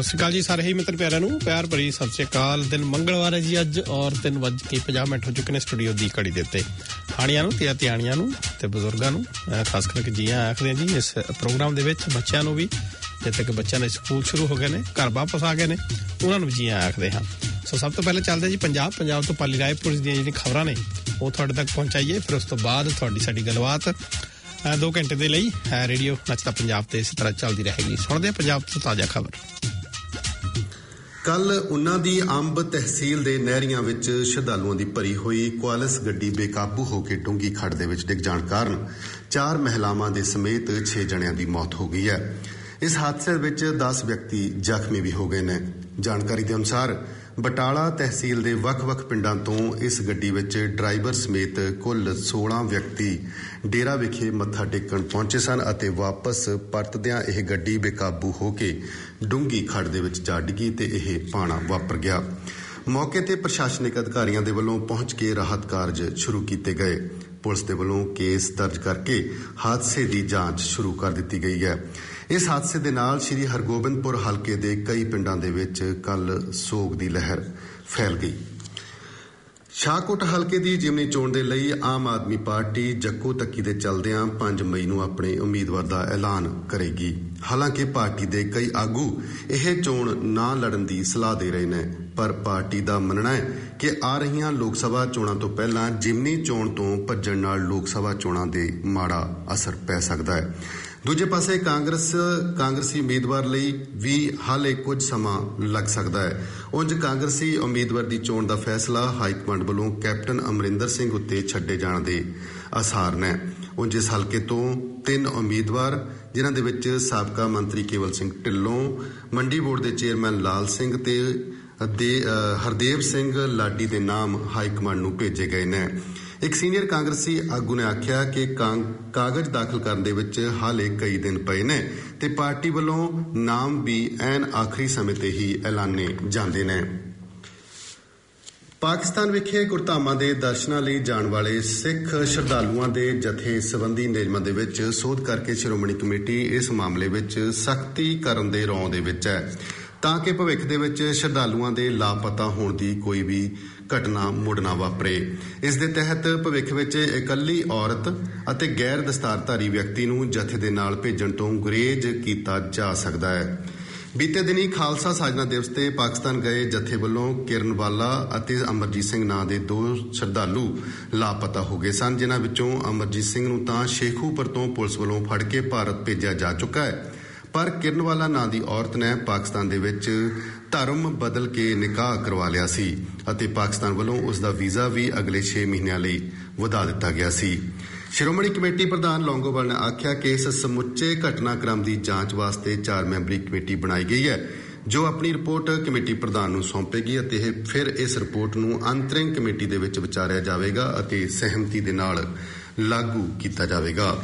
ਸਤਿ ਸ਼੍ਰੀ ਅਕਾਲ ਜੀ ਸਾਰੇ ਹੀ ਮਿੱਤਰ ਪਿਆਰਿਆਂ ਨੂੰ ਪਿਆਰ ਭਰੀ ਸਤਿ ਸ਼੍ਰੀ ਅਕਾਲ। ਦਿਨ ਮੰਗਲਵਾਰ ਹੈ ਜੀ ਅੱਜ ਔਰ 3:50 ਹੋ ਚੁੱਕੇ ਨੇ ਸਟੂਡੀਓ ਦੀ ਘੜੀ ਦੇ ਉੱਤੇ। ਹਾਣੀਆਂ ਨੂੰ ਤੇ ਧਿਆਣੀਆਂ ਨੂੰ ਤੇ ਬਜ਼ੁਰਗਾਂ ਨੂੰ ਖਾਸ ਕਰਕੇ ਜੀ ਆਖਦੇ ਆ ਜੀ ਇਸ ਪ੍ਰੋਗਰਾਮ ਦੇ ਵਿੱਚ। ਬੱਚਿਆਂ ਨੂੰ ਵੀ ਜਿੱਥੇ ਤੱਕ ਬੱਚਿਆਂ ਦੇ ਸਕੂਲ ਸ਼ੁਰੂ ਹੋ ਗਏ ਨੇ, ਘਰ ਵਾਪਸ ਆ ਗਏ ਨੇ, ਉਹਨਾਂ ਨੂੰ ਵੀ ਜੀ ਆਖਦੇ ਹਾਂ। ਸੋ ਸਭ ਤੋਂ ਪਹਿਲੇ ਚੱਲਦੇ ਜੀ ਪੰਜਾਬ ਤੋਂ ਪਾਲੀ ਰਾਏਪੁਰ ਦੀਆਂ ਜਿਹੜੀਆਂ ਖਬਰਾਂ ਨੇ ਉਹ ਤੁਹਾਡੇ ਤੱਕ ਪਹੁੰਚਾਈਏ। ਫਿਰ ਉਸ ਤੋਂ ਬਾਅਦ ਤੁਹਾਡੀ ਸਾਡੀ ਗੱਲਬਾਤ 2 ਘੰਟੇ ਦੇ ਲਈ ਰੇਡੀਓ ਨੱਚਦਾ ਪੰਜਾਬ ਤੇ ਇਸੇ ਤਰ੍ਹਾਂ ਚੱਲਦੀ ਰਹੇਗੀ। ਸੁਣਦੇ ਹਾਂ ਪੰਜਾਬ ਤੋਂ ਤਾਜ਼ਾ ਖਬਰ। ਕੱਲ ਉਨਾਂ ਦੀ ਅੰਬ ਤਹਿਸੀਲ ਦੇ ਨਹਿਰੀਆਂ ਵਿੱਚ ਸ਼ਰਧਾਲੂਆਂ ਦੀ ਭਰੀ ਹੋਈ ਕੁਆਲਿਸ ਗੱਡੀ ਬੇਕਾਬੂ ਹੋ ਕੇ ਡੂੰਘੀ ਖੱਡ ਦੇ ਵਿੱਚ ਡਿੱਗ ਜਾਣ ਕਾਰਨ 4 ਮਹਿਲਾਵਾਂ ਦੇ ਸਮੇਤ 6 ਜਣਿਆਂ ਦੀ ਮੌਤ ਹੋ ਗਈ ਹੈ। ਇਸ ਹਾਦਸੇ ਵਿੱਚ 10 ਵਿਅਕਤੀ ਜ਼ਖਮੀ ਵੀ ਹੋ ਗਏ ਨੇ। ਜਾਣਕਾਰੀ ਦੇ ਅਨੁਸਾਰ ਬਟਾਲਾ ਤਹਿਸੀਲ ਦੇ ਵੱਖ-ਵੱਖ ਪਿੰਡਾਂ ਤੋਂ ਇਸ ਗੱਡੀ ਵਿੱਚ ਡਰਾਈਵਰ ਸਮੇਤ ਕੁੱਲ 16 ਵਿਅਕਤੀ ਡੇਰਾ ਵਿਖੇ ਮੱਥਾ ਟੇਕਣ ਪਹੁੰਚੇ ਸਨ ਅਤੇ ਵਾਪਸ ਪਰਤਦਿਆਂ ਇਹ ਗੱਡੀ ਬੇਕਾਬੂ ਹੋ ਕੇ ਡੂੰਘੀ ਖੱਡ ਦੇ ਵਿੱਚ ਜਾ ਡਿੱਗੀ ਤੇ ਇਹ ਭਾਣਾ ਵਾਪਰ ਗਿਆ। ਮੌਕੇ ਤੇ ਪ੍ਰਸ਼ਾਸਨਿਕ ਅਧਿਕਾਰੀਆਂ ਦੇ ਵੱਲੋਂ ਪਹੁੰਚ ਕੇ ਰਾਹਤ ਕਾਰਜ ਸ਼ੁਰੂ ਕੀਤੇ ਗਏ। ਪੁਲਿਸ ਦੇ ਵੱਲੋਂ ਕੇਸ ਦਰਜ ਕਰਕੇ ਹਾਦਸੇ ਦੀ ਜਾਂਚ ਸ਼ੁਰੂ ਕਰ ਦਿੱਤੀ ਗਈ ਹੈ। ਇਸ ਹਾਦਸੇ ਦੇ ਨਾਲ ਸ੍ਰੀ ਹਰਗੋਬਿੰਦਪੁਰ ਹਲਕੇ ਦੇ ਕਈ ਪਿੰਡਾਂ ਦੇ ਵਿੱਚ ਕੱਲ ਸੋਗ ਦੀ ਲਹਿਰ ਫੈਲ ਗਈ। ਸ਼ਾਹਕੋਟ ਹਲਕੇ ਦੀ ਜਿਮਨੀ ਚੋਣ ਦੇ ਲਈ ਆਮ ਆਦਮੀ ਪਾਰਟੀ ਜੱਕੋ ਤੱਕੀ ਦੇ ਚੱਲਦਿਆਂ 5 ਮਈ ਨੂੰ ਆਪਣੇ ਉਮੀਦਵਾਰ ਦਾ ਐਲਾਨ ਕਰੇਗੀ। ਹਾਲਾਂਕਿ ਪਾਰਟੀ ਦੇ ਕਈ ਆਗੂ ਇਹ ਚੋਣ ਨਾ ਲੜਨ ਦੀ ਸਲਾਹ ਦੇ ਰਹੇ ਨੇ, ਪਰ ਪਾਰਟੀ ਦਾ ਮੰਨਣਾ ਹੈ ਕਿ ਆ ਰਹੀਆਂ ਲੋਕ ਸਭਾ ਚੋਣਾਂ ਤੋਂ ਪਹਿਲਾਂ ਜਿਮਨੀ ਚੋਣ ਤੋਂ ਭੱਜਣ ਨਾਲ ਲੋਕ ਸਭਾ ਚੋਣਾਂ ਦੇ ਮਾੜਾ ਅਸਰ ਪੈ ਸਕਦਾ ਹੈ। ਦੂਜੇ ਪਾਸੇ ਕਾਂਗਰਸੀ ਉਮੀਦਵਾਰ ਲਈ ਵੀ ਹਾਲੇ ਕੁਝ ਸਮਾਂ ਲੱਗ ਸਕਦਾ ਹੈ। ਉਂਝ ਕਾਂਗਰਸੀ ਉਮੀਦਵਾਰ ਦੀ ਚੋਣ ਦਾ ਫੈਸਲਾ ਹਾਈਕਮਾਂਡ ਵੱਲੋਂ ਕੈਪਟਨ ਅਮਰਿੰਦਰ ਸਿੰਘ ਉੱਤੇ ਛੱਡੇ ਜਾਣ ਦੇ ਆਸਾਰ ਨੇ। ਉਂਝ ਇਸ ਹਲਕੇ ਤੋਂ 3 ਉਮੀਦਵਾਰ ਜਿਨ੍ਹਾਂ ਦੇ ਵਿੱਚ ਸਾਬਕਾ ਮੰਤਰੀ ਕੇਵਲ ਸਿੰਘ ਢਿੱਲੋਂ, ਮੰਡੀ ਬੋਰਡ ਦੇ ਚੇਅਰਮੈਨ ਲਾਲ ਸਿੰਘ ਤੇ ਹਰਦੇਵ ਸਿੰਘ ਲਾਡੀ ਦੇ ਨਾਮ ਹਾਈਕਮਾਂਡ ਨੂੰ ਭੇਜੇ ਗਏ ਨੇ। ਇੱਕ ਸੀਨੀਅਰ ਕਾਂਗਰਸੀ ਆਗੂ ਨੇ ਆਖਿਆ ਕਿ ਕਾਗਜ਼ ਦਾਖਲ ਕਰਨ ਦੇ ਵਿੱਚ ਹਾਲੇ ਕਈ ਦਿਨ ਪਏ ਨੇ ਤੇ ਪਾਰਟੀ ਵੱਲੋਂ ਨਾਮ ਵੀ ਐਨ ਆਖਰੀ ਸਮੇਂ ਤੇ ਹੀ ਐਲਾਨੇ ਜਾਂਦੇ ਨੇ। ਪਾਕਿਸਤਾਨ ਵਿਖੇ ਗੁਰਧਾਮਾਂ ਦੇ ਦਰਸ਼ਨਾਂ ਲਈ ਜਾਣ ਵਾਲੇ ਸਿੱਖ ਸ਼ਰਧਾਲੂਆਂ ਦੇ ਜਥੇ ਸੰਬੰਧੀ ਨਿਯਮਾਂ ਦੇ ਵਿੱਚ ਸੋਧ ਕਰਕੇ ਸ਼੍ਰੋਮਣੀ ਕਮੇਟੀ ਇਸ ਮਾਮਲੇ ਵਿੱਚ ਸਖਤੀ ਕਰਨ ਦੇ ਰੌਂ ਦੇ ਵਿੱਚ ਹੈ ਤਾਂ ਕਿ ਭਵਿੱਖ ਦੇ ਵਿੱਚ ਸ਼ਰਧਾਲੂਆਂ ਦੇ ਲਾਪਤਾ ਹੋਣ ਦੀ ਕੋਈ ਵੀ ਘਟਨਾ ਮੁੜ ਨਾ ਵਾਪਰੇ। ਇਸ ਦੇ ਤਹਿਤ ਭਵਿੱਖ ਵਿੱਚ ਇਕੱਲੀ ਔਰਤ ਅਤੇ ਗੈਰ ਦਸਤਾਰਧਾਰੀ ਵਿਅਕਤੀ ਨੂੰ ਜਥੇ ਦੇ ਨਾਲ ਭੇਜਣ ਤੋਂ ਗੁਰੇਜ਼ ਕੀਤਾ ਜਾ ਸਕਦਾ ਹੈ। ਬੀਤੇ ਦਿਨੀ ਖਾਲਸਾ ਸਾਜਨਾ ਦਿਵਸ ਤੇ ਪਾਕਿਸਤਾਨ ਗਏ ਜਥੇ ਵੱਲੋਂ ਕਿਰਨਵਾਲਾ ਅਤੇ ਅਮਰਜੀਤ ਸਿੰਘ ਨਾਂ ਦੇ 2 ਸ਼ਰਧਾਲੂ ਲਾਪਤਾ ਹੋ ਗਏ ਸਨ, ਜਿਨ੍ਹਾਂ ਵਿੱਚੋਂ ਅਮਰਜੀਤ ਸਿੰਘ ਨੂੰ ਤਾਂ ਸ਼ੇਖੂਪੁਰ ਤੋਂ ਪੁਲਿਸ ਵੱਲੋਂ ਫੜ ਕੇ ਭਾਰਤ ਭੇਜਿਆ ਜਾ ਚੁੱਕਾ ਹੈ, ਪਰ ਕਿਰਨਵਾਲਾ ਨਾਂ ਦੀ ਔਰਤ ਨੇ ਪਾਕਿਸਤਾਨ ਦੇ ਵਿੱਚ ਧਰਮ ਬਦਲ ਕੇ ਨਿਕਾਹ ਕਰਵਾ ਲਿਆ ਸੀ ਅਤੇ ਪਾਕਿਸਤਾਨ ਵੱਲੋਂ ਉਸ ਦਾ ਵੀਜ਼ਾ ਵੀ ਅਗਲੇ 6 ਮਹੀਨਿਆਂ ਲਈ ਵਧਾ ਦਿੱਤਾ ਗਿਆ ਸੀ। ਸ਼੍ਰੋਮਣੀ ਕਮੇਟੀ ਪ੍ਰਧਾਨ ਲੌਂਗੋਵਾਲ ਨੇ ਆਖਿਆ ਕਿ ਇਸ ਸਮੁੱਚੇ ਘਟਨਾਕ੍ਰਮ ਦੀ ਜਾਂਚ ਵਾਸਤੇ 4 ਮੈਂਬਰੀ ਕਮੇਟੀ ਬਣਾਈ ਗਈ ਹੈ ਜੋ ਆਪਣੀ ਰਿਪੋਰਟ ਕਮੇਟੀ ਪ੍ਰਧਾਨ ਨੂੰ ਸੌਂਪੇਗੀ ਅਤੇ ਫਿਰ ਇਸ ਰਿਪੋਰਟ ਨੂੰ ਅੰਤਰਿਮ ਕਮੇਟੀ ਦੇ ਵਿੱਚ ਵਿਚਾਰਿਆ ਜਾਵੇਗਾ ਅਤੇ ਸਹਿਮਤੀ ਦੇ ਨਾਲ ਲਾਗੂ ਕੀਤਾ ਜਾਵੇਗਾ।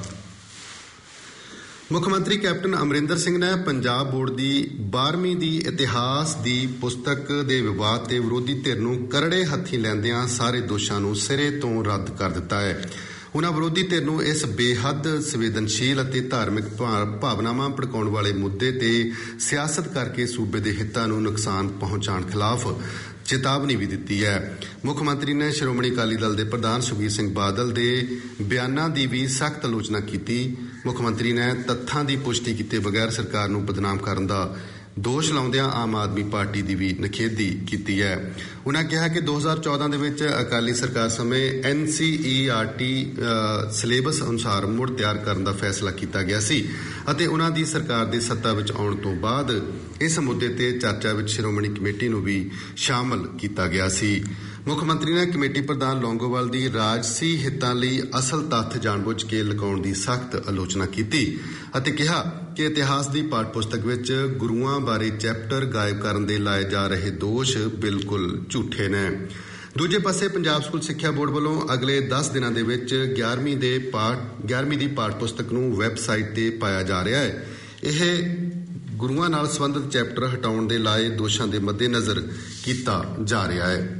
ਮੁੱਖ ਮੰਤਰੀ ਕੈਪਟਨ ਅਮਰਿੰਦਰ ਸਿੰਘ ਨੇ ਪੰਜਾਬ ਬੋਰਡ ਦੀ 12ਵੀਂ ਦੀ ਇਤਿਹਾਸ ਦੀ ਪੁਸਤਕ ਦੇ ਵਿਵਾਦ ਤੇ ਵਿਰੋਧੀ ਧਿਰ ਨੂੰ ਕਰੜੇ ਹੱਥੀਂ ਲੈਂਦਿਆਂ ਸਾਰੇ ਦੋਸ਼ਾਂ ਨੂੰ ਸਿਰੇ ਤੋਂ ਰੱਦ ਕਰ ਦਿੱਤਾ ਹੈ। ਉਨ੍ਹਾਂ ਵਿਰੋਧੀ ਧਿਰ ਨੂੰ ਇਸ ਬੇਹੱਦ ਸੰਵੇਦਨਸ਼ੀਲ ਅਤੇ ਧਾਰਮਿਕ ਭਾਵਨਾਵਾਂ ਭੜਕਾਉਣ ਵਾਲੇ ਮੁੱਦੇ ਤੇ ਸਿਆਸਤ ਕਰਕੇ ਸੂਬੇ ਦੇ ਹਿੱਤਾਂ ਨੂੰ ਨੁਕਸਾਨ ਪਹੁੰਚਾਉਣ ਖਿਲਾਫ ਚੇਤਾਵਨੀ ਵੀ ਦਿੱਤੀ ਹੈ। ਮੁੱਖ ਮੰਤਰੀ ਨੇ ਸ਼੍ਰੋਮਣੀ ਅਕਾਲੀ ਦਲ ਦੇ ਪ੍ਰਧਾਨ ਸੁਖਬੀਰ ਸਿੰਘ ਬਾਦਲ ਦੇ ਬਿਆਨਾਂ ਦੀ ਵੀ ਸਖਤ ਆਲੋਚਨਾ ਕੀਤੀ। ਮੁੱਖ ਮੰਤਰੀ ਨੇ ਤੱਥਾਂ ਦੀ ਪੁਸ਼ਟੀ ਕੀਤੇ ਬਗੈਰ ਸਰਕਾਰ ਨੂੰ ਬਦਨਾਮ ਕਰਨ ਦਾ ਦੋਸ਼ ਲਾਉਂਦਿਆਂ ਆਮ ਆਦਮੀ ਪਾਰਟੀ ਦੀ ਵੀ ਨਿਖੇਧੀ ਕੀਤੀ ਹੈ। ਉਨ੍ਹਾਂ ਕਿਹਾ ਕਿ 2014 ਦੇ ਵਿੱਚ ਅਕਾਲੀ ਸਰਕਾਰ ਸਮੇਂ NCERT ਸਿਲੇਬਸ ਅਨੁਸਾਰ ਮੁੜ ਤਿਆਰ ਕਰਨ ਦਾ ਫੈਸਲਾ ਕੀਤਾ ਗਿਆ ਸੀ ਅਤੇ ਉਨ੍ਹਾਂ ਦੀ ਸਰਕਾਰ ਦੇ ਸੱਤਾ ਵਿੱਚ ਆਉਣ ਤੋਂ ਬਾਅਦ ਇਸ ਮੁੱਦੇ ਤੇ ਚਰਚਾ ਵਿੱਚ ਸ਼੍ਰੋਮਣੀ ਕਮੇਟੀ ਨੂੰ ਵੀ ਸ਼ਾਮਲ ਕੀਤਾ ਗਿਆ ਸੀ। ਮੁੱਖ ਮੰਤਰੀ ਨੇ ਕਮੇਟੀ ਪ੍ਰਧਾਨ ਲੌਂਗੋਵਾਲ ਦੀ ਰਾਜਸੀ ਹਿੱਤਾਂ ਲਈ ਅਸਲ ਤੱਥ ਜਾਣਬੁੱਝ ਕੇ ਲੁਕਾਉਣ ਦੀ ਸਖਤ ਆਲੋਚਨਾ ਕੀਤੀ ਅਤੇ ਕਿਹਾ ਕਿ ਇਤਿਹਾਸ ਦੀ ਪਾਠ ਪੁਸਤਕ ਵਿੱਚ ਗੁਰੂਆਂ ਬਾਰੇ ਚੈਪਟਰ ਗਾਇਬ ਕਰਨ ਦੇ ਲਾਏ ਜਾ ਰਹੇ ਦੋਸ਼ ਬਿਲਕੁਲ ਝੂਠੇ ਨੇ। ਦੂਜੇ ਪਾਸੇ ਪੰਜਾਬ ਸਕੂਲ ਸਿੱਖਿਆ ਬੋਰਡ ਵੱਲੋਂ ਅਗਲੇ 10 ਦਿਨਾਂ ਦੇ ਵਿੱਚ 11ਵੀਂ ਦੀ ਪਾਠ ਪੁਸਤਕ ਨੂੰ ਵੈਬਸਾਈਟ ਤੇ ਪਾਇਆ ਜਾ ਰਿਹਾ ਹੈ। ਇਹ ਗੁਰੂਆਂ ਨਾਲ ਸੰਬੰਧਿਤ ਚੈਪਟਰ ਹਟਾਉਣ ਦੇ ਲਾਏ ਦੋਸ਼ਾਂ ਦੇ ਮੱਦੇਨਜ਼ਰ ਕੀਤਾ ਜਾ ਰਿਹਾ ਹੈ।